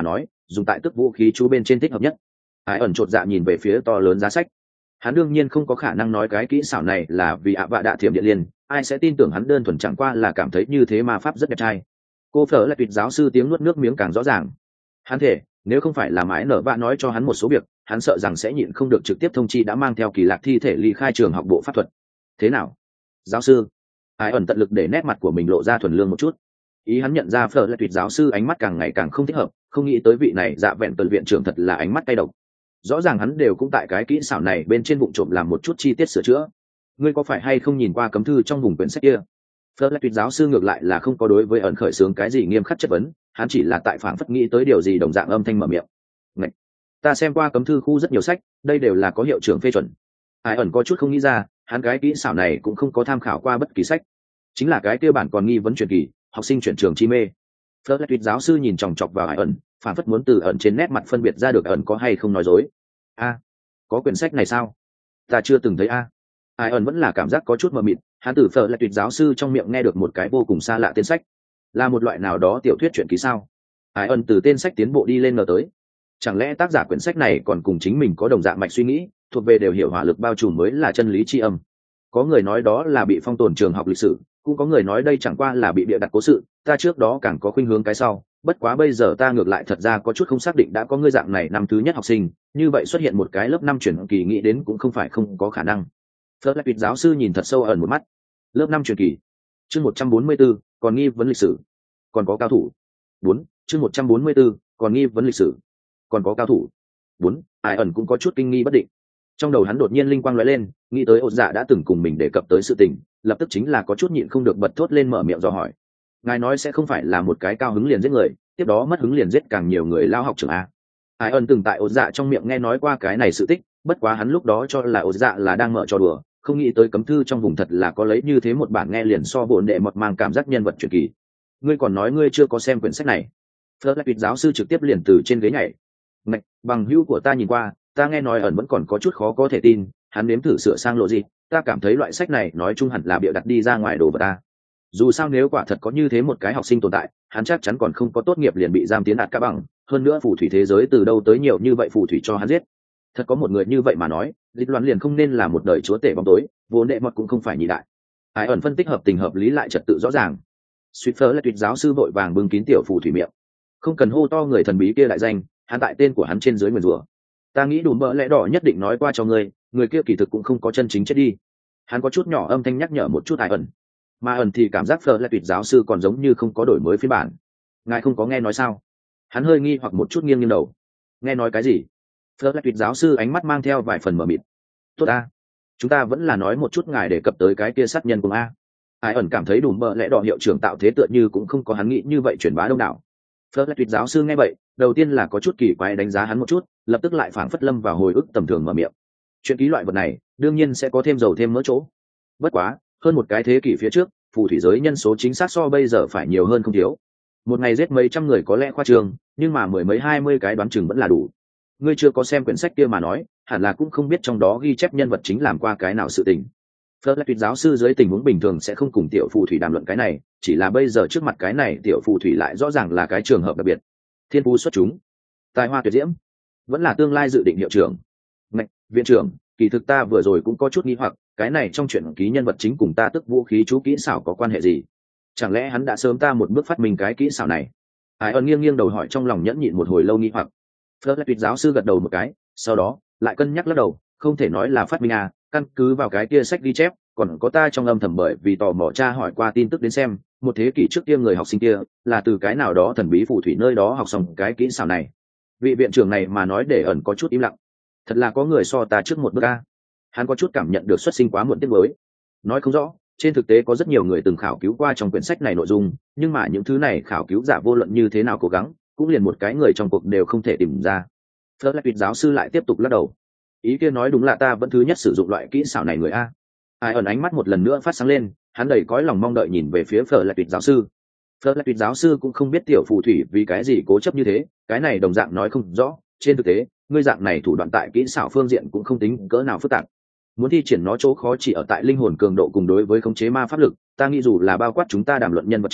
dùng tại tức vũ khí chú bên trên thích hợp nhất. Ai ẩn chột dạ nhìn về phía to lớn giá sách. Hắn đương nhiên không có khả năng nói cái kỹ xảo này là vì ạ vạ đạ thiểm điện liên, ai sẽ tin tưởng hắn đơn thuần chẳng qua là cảm thấy như thế mà pháp rất đẹp trai. Cô phở là tuyệt giáo sư tiếng nuốt nước miếng càng rõ ràng. Hắn thể nếu không phải là mãi nở vạ nói cho hắn một số việc, hắn sợ rằng sẽ nhịn không được trực tiếp thông chi đã mang theo kỳ lạc thi thể ly khai trường học bộ pháp thuật. Thế nào giáo sư? Ai ẩn tận lực để nét mặt của mình lộ ra thuần lương một chút. Ý hắn nhận ra phở là tuyệt giáo sư ánh mắt càng ngày càng không thích hợp, không nghĩ tới vị này dạ vẹn tuần viện trưởng thật là ánh mắt cay độc. Rõ ràng hắn đều cũng tại cái kỹ xảo này bên trên bụng trộm làm một chút chi tiết sửa chữa. Ngươi có phải hay không nhìn qua cấm thư trong vùng quyển sách kia? Phở là tuyệt giáo sư ngược lại là không có đối với ẩn khởi xướng cái gì nghiêm khắc chất vấn, hắn chỉ là tại phảng phất nghĩ tới điều gì đồng dạng âm thanh mở miệng. Ngậy! Ta xem qua cấm thư khu rất nhiều sách, đây đều là có hiệu trưởng phê chuẩn. Ai ẩn có chút không nghĩ ra, hắn cái kỹ xảo này cũng không có tham khảo qua bất kỳ sách, chính là cái kia bản còn nghi vấn truyền kỳ, học sinh chuyển trường chi mê. Phở là tuyệt giáo sư nhìn chòng chọc vào Ai ẩn, phảng phất muốn từ ẩn trên nét mặt phân biệt ra được ẩn có hay không nói dối. A, có quyển sách này sao? Ta chưa từng thấy a. Ai ẩn vẫn là cảm giác có chút mờ mịt, hắn từ phở là tuyệt giáo sư trong miệng nghe được một cái vô cùng xa lạ tên sách, là một loại nào đó tiểu thuyết truyện ký sao? Ai ẩn từ tên sách tiến bộ đi lên ngờ tới, chẳng lẽ tác giả quyển sách này còn cùng chính mình có đồng dạng mạch suy nghĩ, thuộc về đều hiểu hỏa lực bao trùm mới là chân lý tri âm. Có người nói đó là bị phong tồn trường học lịch sử, cũng có người nói đây chẳng qua là bị bịa đặt cố sự, ta trước đó càng có khuynh hướng cái sau, bất quá bây giờ ta ngược lại thật ra có chút không xác định đã có ngươi dạng này năm thứ nhất học sinh, như vậy xuất hiện một cái lớp năm truyền kỳ nghĩ đến cũng không phải không có khả năng. Phớt lại giáo sư nhìn thật sâu ẩn một mắt. Lớp năm truyền kỳ. Chương một trăm bốn mươi 144, còn nghi vấn lịch sử. Còn có cao thủ. bốn, chương một trăm bốn mươi 144, còn nghi vấn lịch sử. Còn có cao thủ. bốn, Ai ẩn cũng có chút kinh nghi bất định. Trong đầu hắn đột nhiên linh quang lóe lên, nghĩ tới Ôn Dạ đã từng cùng mình đề cập tới sự tình, lập tức chính là có chút nhịn không được bật thốt lên mở miệng dò hỏi. Ngài nói sẽ không phải là một cái cao hứng liền giết người, tiếp đó mất hứng liền giết càng nhiều người lao học trưởng a? Ai ẩn từng tại Ôn Dạ trong miệng nghe nói qua cái này sự tích, bất quá hắn lúc đó cho là Ôn Dạ là đang mở trò đùa, không nghĩ tới cấm thư trong vùng thật là có lấy như thế một bản nghe liền so bổn đệ mọt mang cảm giác nhân vật truyền kỳ. Ngươi còn nói ngươi chưa có xem quyển sách này? Phớt lại giáo sư trực tiếp liền từ trên ghế nhảy. Ngạch, bằng hữu của ta nhìn qua, ta nghe nói ẩn vẫn còn có chút khó có thể tin, hắn nếm thử sửa sang lộ gì, ta cảm thấy loại sách này nói chung hẳn là bịa đặt đi ra ngoài đồ vật ta. Dù sao nếu quả thật có như thế một cái học sinh tồn tại, hắn chắc chắn còn không có tốt nghiệp liền bị giam tiến đạt cả bằng, hơn nữa phù thủy thế giới từ đâu tới nhiều như vậy phù thủy cho hắn giết. Thật có một người như vậy mà nói, dịch loạn liền không nên là một đời chúa tể bóng tối, vốn đệ mọt cũng không phải nhị đại. Ai ẩn phân tích hợp tình hợp lý lại trật tự rõ ràng. Suýt phớ là tuyệt giáo sư vội vàng bưng kín tiểu phù thủy miệng, không cần hô to người thần bí kia đại danh, hắn tại tên của hắn trên dưới nguyền rủa. Ta nghĩ đủ mỡ lẽ đỏ nhất định nói qua cho ngươi, người kia kỳ thực cũng không có chân chính chết đi. Hắn có chút nhỏ âm thanh nhắc nhở một chút Ai ẩn, mà ẩn thì cảm giác phở là tuyệt giáo sư còn giống như không có đổi mới phiên bản. Ngài không có nghe nói sao? Hắn hơi nghi hoặc một chút nghiêng nghiêng đầu. Nghe nói cái gì? Phở là tuyệt giáo sư ánh mắt mang theo vài phần mờ mịt. Tốt a, chúng ta vẫn là nói một chút ngài đề cập tới cái kia sát nhân cùng a. Ai ẩn cảm thấy đủ mỡ lẽ đỏ hiệu trưởng tạo thế tựa như cũng không có hắn nghĩ như vậy truyền bá đông đảo. Phớt lại tuyệt giáo sư nghe vậy, đầu tiên là có chút kỳ quái đánh giá hắn một chút, lập tức lại phảng phất lâm vào hồi ức tầm thường mở miệng. Chuyện ký loại vật này, đương nhiên sẽ có thêm dầu thêm mỡ chỗ. Bất quá, hơn một cái thế kỷ phía trước, phù thủy giới nhân số chính xác so bây giờ phải nhiều hơn không thiếu. Một ngày giết mấy trăm người có lẽ khoa trương, nhưng mà mười mấy hai mươi cái đoán chừng vẫn là đủ. Ngươi chưa có xem quyển sách kia mà nói, hẳn là cũng không biết trong đó ghi chép nhân vật chính làm qua cái nào sự tình. Phớt lại tuyệt giáo sư dưới tình huống bình thường sẽ không cùng tiểu phù thủy đàm luận cái này, chỉ là bây giờ trước mặt cái này tiểu phù thủy lại rõ ràng là cái trường hợp đặc biệt. Thiên phú xuất chúng, tài hoa tuyệt diễm, vẫn là tương lai dự định hiệu trưởng. Ngạch, viện trưởng, kỳ thực ta vừa rồi cũng có chút nghi hoặc, cái này trong chuyện ký nhân vật chính cùng ta tức vũ khí chú kỹ xảo có quan hệ gì? Chẳng lẽ hắn đã sớm ta một bước phát minh cái kỹ xảo này? Ai ẩn nghiêng nghiêng đầu hỏi trong lòng nhẫn nhịn một hồi lâu nghi hoặc. Phớt lại tuyệt giáo sư gật đầu một cái, sau đó lại cân nhắc lắc đầu, không thể nói là phát minh à, căn cứ vào cái kia sách ghi chép, còn có ta trong âm thầm bởi vì tò mò tra hỏi qua tin tức đến xem, một thế kỷ trước kia người học sinh kia là từ cái nào đó thần bí phù thủy nơi đó học xong cái kỹ xảo này. Vị viện trưởng này mà nói để ẩn có chút im lặng. Thật là có người so ta trước một bước a. Hắn có chút cảm nhận được xuất sinh quá muộn tiếc mới. Nói không rõ, trên thực tế có rất nhiều người từng khảo cứu qua trong quyển sách này nội dung, nhưng mà những thứ này khảo cứu giả vô luận như thế nào cố gắng, cũng liền một cái người trong cuộc đều không thể tìm ra. Phớt lại tuyệt giáo sư lại tiếp tục lắc đầu. Ý kia nói đúng là ta vẫn thứ nhất sử dụng loại kỹ xảo này người a. Ai ẩn ánh mắt một lần nữa phát sáng lên, hắn đầy cõi lòng mong đợi nhìn về phía Phở lại tuyệt giáo sư. Phở lại tuyệt giáo sư cũng không biết tiểu phù thủy vì cái gì cố chấp như thế, cái này đồng dạng nói không rõ. Trên thực tế, ngươi dạng này thủ đoạn tại kỹ xảo phương diện cũng không tính cỡ nào phức tạp. Muốn thi triển nó chỗ khó chỉ ở tại linh hồn cường độ cùng đối với khống chế ma pháp lực. Ta nghĩ dù là bao quát chúng ta đàm luận nhân vật chính,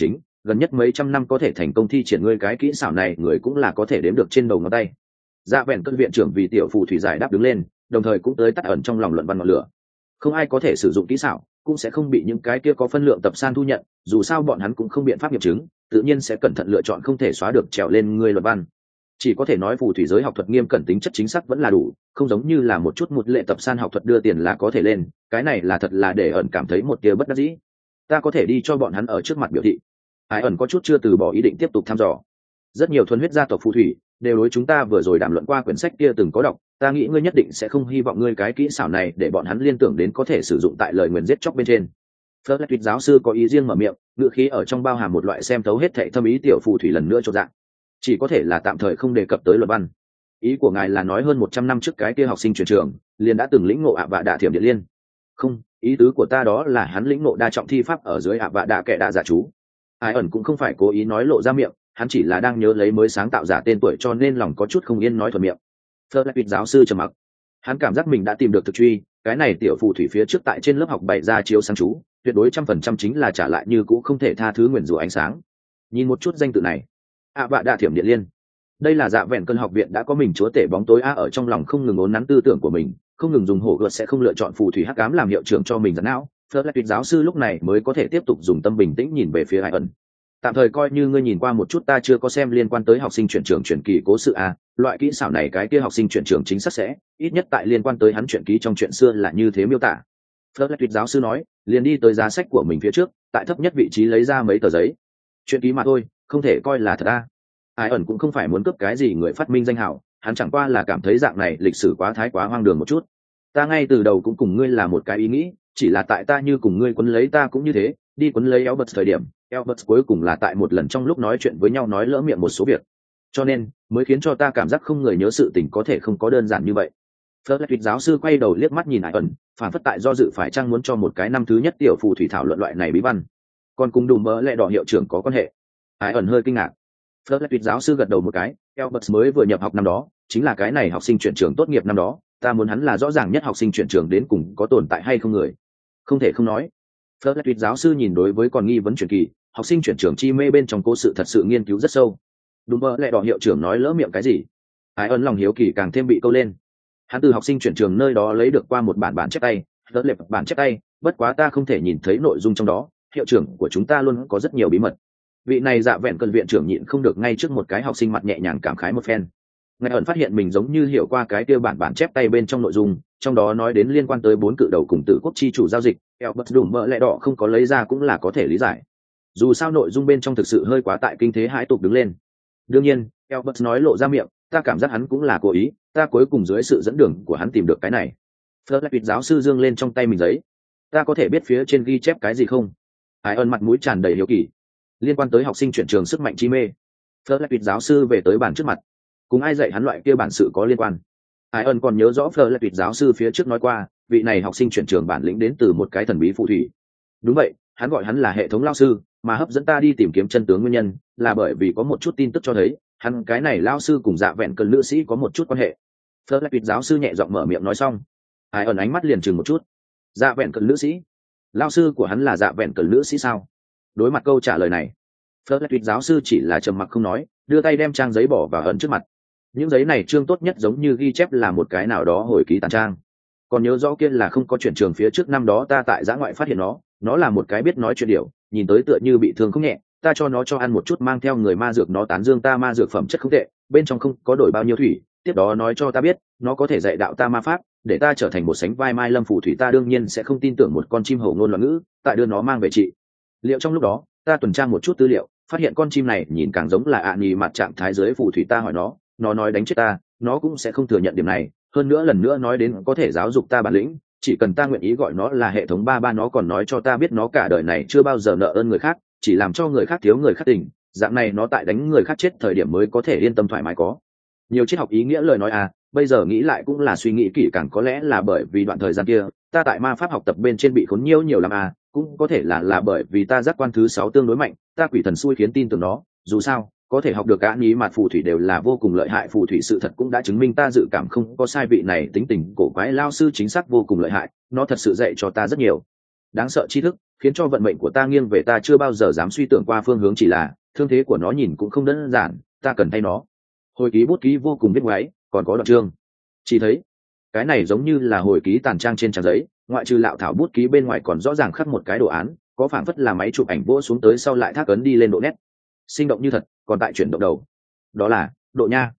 gần nhất mấy trăm năm có thể thành công thi triển ngươi cái kỹ xảo này người cũng là có thể đếm được trên đầu ngón tay. Dạ vẹn cơn viện trưởng vì tiểu phù thủy giải đáp đứng lên, đồng thời cũng tới tắt ẩn trong lòng luận văn ngọn lửa. Không ai có thể sử dụng kỹ xảo, cũng sẽ không bị những cái kia có phân lượng tập san thu nhận, dù sao bọn hắn cũng không biện pháp nghiệm chứng, tự nhiên sẽ cẩn thận lựa chọn không thể xóa được trèo lên ngươi luận văn. Chỉ có thể nói phù thủy giới học thuật nghiêm cẩn tính chất chính xác vẫn là đủ, không giống như là một chút một lệ tập san học thuật đưa tiền là có thể lên, cái này là thật là để ẩn cảm thấy một tia bất đắc dĩ. Ta có thể đi cho bọn hắn ở trước mặt biểu thị. Ai ẩn có chút chưa từ bỏ ý định tiếp tục thăm dò. Rất nhiều thuần huyết gia tộc phù thủy đều đối chúng ta vừa rồi đàm luận qua quyển sách kia từng có đọc, ta nghĩ ngươi nhất định sẽ không hy vọng ngươi cái kỹ xảo này để bọn hắn liên tưởng đến có thể sử dụng tại lời nguyền giết chóc bên trên. Fletcher giáo sư có ý riêng mở miệng, ngữ khí ở trong bao hàm một loại xem thấu hết thảy thâm ý tiểu phù thủy lần nữa cho dạng. Chỉ có thể là tạm thời không đề cập tới luật văn. Ý của ngài là nói hơn một trăm năm trước cái kia học sinh chuyển trường liền đã từng lĩnh ngộ ạ vạ đạ thiểm điện liên. Không, ý tứ của ta đó là hắn lĩnh ngộ đa trọng thi pháp ở dưới ạ vạ đạ kệ đạ giả chú. Ai ẩn cũng không phải cố ý nói lộ ra miệng, hắn chỉ là đang nhớ lấy mới sáng tạo giả tên tuổi cho nên lòng có chút không yên nói thuận miệng. Fletcher giáo sư trầm mặc. Hắn cảm giác mình đã tìm được thực truy, cái này tiểu phù thủy phía trước tại trên lớp học bày ra chiếu sáng chú, tuyệt đối trăm phần trăm chính là trả lại như cũ không thể tha thứ nguyền rủa ánh sáng. Nhìn một chút danh tự này, ạ vạ đạ thiểm điện liên, đây là dạ vẹn cơn học viện đã có mình chúa tể bóng tối a ở trong lòng không ngừng ốn nắn tư tưởng của mình, không ngừng dùng hổ gợt sẽ không lựa chọn phù thủy hắc ám làm hiệu trưởng cho mình dẫn não. Fletcher giáo sư lúc này mới có thể tiếp tục dùng tâm bình tĩnh nhìn về phía Ai ẩn. Tạm thời coi như ngươi nhìn qua một chút, ta chưa có xem liên quan tới học sinh chuyển trường chuyển kỳ cố sự a, loại kỹ xảo này cái kia học sinh chuyển trường chính xác sẽ ít nhất tại liên quan tới hắn chuyển ký trong chuyện xưa là như thế miêu tả. Fletcher giáo sư nói, liền đi tới giá sách của mình phía trước, tại thấp nhất vị trí lấy ra mấy tờ giấy. Chuyện ký mà thôi, không thể coi là thật a. Ai ẩn cũng không phải muốn cướp cái gì người phát minh danh hào, hắn chẳng qua là cảm thấy dạng này lịch sử quá thái quá hoang đường một chút. Ta ngay từ đầu cũng cùng ngươi là một cái ý nghĩ, chỉ là tại ta như cùng ngươi quấn lấy ta cũng như thế, đi quấn lấy Albert thời điểm, Albert cuối cùng là tại một lần trong lúc nói chuyện với nhau nói lỡ miệng một số việc, cho nên mới khiến cho ta cảm giác không người nhớ sự tình có thể không có đơn giản như vậy. Fletcher giáo sư quay đầu liếc mắt nhìn Ai ẩn, phản phất tại do dự phải chăng muốn cho một cái năm thứ nhất tiểu phù thủy thảo luận loại này bí văn, còn cùng đùm mỡ lẹ đỏ hiệu trưởng có quan hệ. Ai ẩn hơi kinh ngạc. Fletcher giáo sư gật đầu một cái, Albert mới vừa nhập học năm đó, chính là cái này học sinh chuyển trường tốt nghiệp năm đó, ta muốn hắn là rõ ràng nhất học sinh chuyển trường đến cùng có tồn tại hay không người. Không thể không nói. Fletcher giáo sư nhìn đối với còn nghi vấn chuyển kỳ, học sinh chuyển trường chi mê bên trong cố sự thật sự nghiên cứu rất sâu. Đúng mơ lẹ đỏ hiệu trưởng nói lỡ miệng cái gì? Ai ẩn lòng hiếu kỳ càng thêm bị câu lên. Hắn từ học sinh chuyển trường nơi đó lấy được qua một bản bản chép tay, rất lệp bản chép tay, bất quá ta không thể nhìn thấy nội dung trong đó, hiệu trưởng của chúng ta luôn có rất nhiều bí mật. Vị này dạ vẹn cơn viện trưởng nhịn không được ngay trước một cái học sinh mặt nhẹ nhàng cảm khái một phen. Ngài ẩn phát hiện mình giống như hiểu qua cái kia bản bản chép tay bên trong nội dung, trong đó nói đến liên quan tới bốn cự đầu cùng tử quốc chi chủ giao dịch, Albert đủ mỡ lẽ đỏ không có lấy ra cũng là có thể lý giải. Dù sao nội dung bên trong thực sự hơi quá tại kinh thế hãi tục đứng lên. Đương nhiên, Albert nói lộ ra miệng, ta cảm giác hắn cũng là cố ý, ta cuối cùng dưới sự dẫn đường của hắn tìm được cái này. Fletcher giáo sư dương lên trong tay mình giấy. Ta có thể biết phía trên ghi chép cái gì không? Ai ẩn mặt mũi tràn đầy hiếu kỳ. Liên quan tới học sinh chuyển trường sức mạnh chi mê. Fletcher giáo sư về tới bàn trước mặt. Cùng ai dạy hắn loại kia bản sự có liên quan. Ai ẩn còn nhớ rõ Fletcher giáo sư phía trước nói qua, vị này học sinh chuyển trường bản lĩnh đến từ một cái thần bí phù thủy. Đúng vậy, hắn gọi hắn là hệ thống lao sư, mà hấp dẫn ta đi tìm kiếm chân tướng nguyên nhân là bởi vì có một chút tin tức cho thấy hắn cái này lao sư cùng dạ vẹn cơn nữ sĩ có một chút quan hệ. Fletcher giáo sư nhẹ giọng mở miệng nói xong, Ai ẩn ánh mắt liền chừng một chút. Dạ vẹn cơn nữ sĩ? Lao sư của hắn là dạ vẹn cơn nữ sĩ sao? Đối mặt câu trả lời này, Fletcher giáo sư chỉ là trầm mặc không nói, đưa tay đem trang giấy bỏ vào ẩn trước mặt. Những giấy này chương tốt nhất giống như ghi chép là một cái nào đó hồi ký tàn trang. Còn nhớ rõ kia là không có chuyển trường phía trước năm đó ta tại giã ngoại phát hiện nó, nó là một cái biết nói chuyện điệu, nhìn tới tựa như bị thương không nhẹ, ta cho nó cho ăn một chút mang theo người ma dược, nó tán dương ta ma dược phẩm chất không tệ, bên trong không có đổi bao nhiêu thủy, tiếp đó nói cho ta biết nó có thể dạy đạo ta ma pháp, để ta trở thành một sánh vai mai lâm phù thủy. Ta đương nhiên sẽ không tin tưởng một con chim hổ ngôn loạn ngữ, tại đưa nó mang về trị liệu. Trong lúc đó ta tuần tra một chút tư liệu, phát hiện con chim này nhìn càng giống là ạ nhì mặt trạng thái dưới phù thủy. Ta hỏi nó, nó nói đánh chết ta, nó cũng sẽ không thừa nhận điểm này, hơn nữa lần nữa nói đến có thể giáo dục ta bản lĩnh, chỉ cần ta nguyện ý gọi nó là hệ thống ba ba. Nó còn nói cho ta biết nó cả đời này chưa bao giờ nợ ơn người khác, chỉ làm cho người khác thiếu người khác tình, dạng này nó tại đánh người khác chết thời điểm mới có thể yên tâm thoải mái. Có nhiều triết học ý nghĩa lời nói à, bây giờ nghĩ lại cũng là suy nghĩ kỹ càng, có lẽ là bởi vì đoạn thời gian kia ta tại ma pháp học tập bên trên bị khốn nhiều nhiều lắm à, cũng có thể là là bởi vì ta giác quan thứ sáu tương đối mạnh, ta quỷ thần xui khiến tin tưởng nó. Dù sao có thể học được cả nhí mặt phù thủy đều là vô cùng lợi hại phù thủy, sự thật cũng đã chứng minh ta dự cảm không có sai. Vị này tính tình cổ quái lao sư chính xác vô cùng lợi hại, nó thật sự dạy cho ta rất nhiều đáng sợ tri thức, khiến cho vận mệnh của ta nghiêng về ta chưa bao giờ dám suy tưởng qua phương hướng, chỉ là thương thế của nó nhìn cũng không đơn giản, ta cần thay nó. Hồi ký bút ký vô cùng viết ngoáy, còn có đoạn chương. Chỉ thấy cái này giống như là hồi ký tàn trang trên trang giấy, ngoại trừ lạo thảo bút ký bên ngoài còn rõ ràng khắc một cái đồ án, có phảng phất là máy chụp ảnh vỗ xuống tới sau lại thác ấn đi lên độ nét, sinh động như thật, còn tại chuyển động đầu. Đó là độ nha.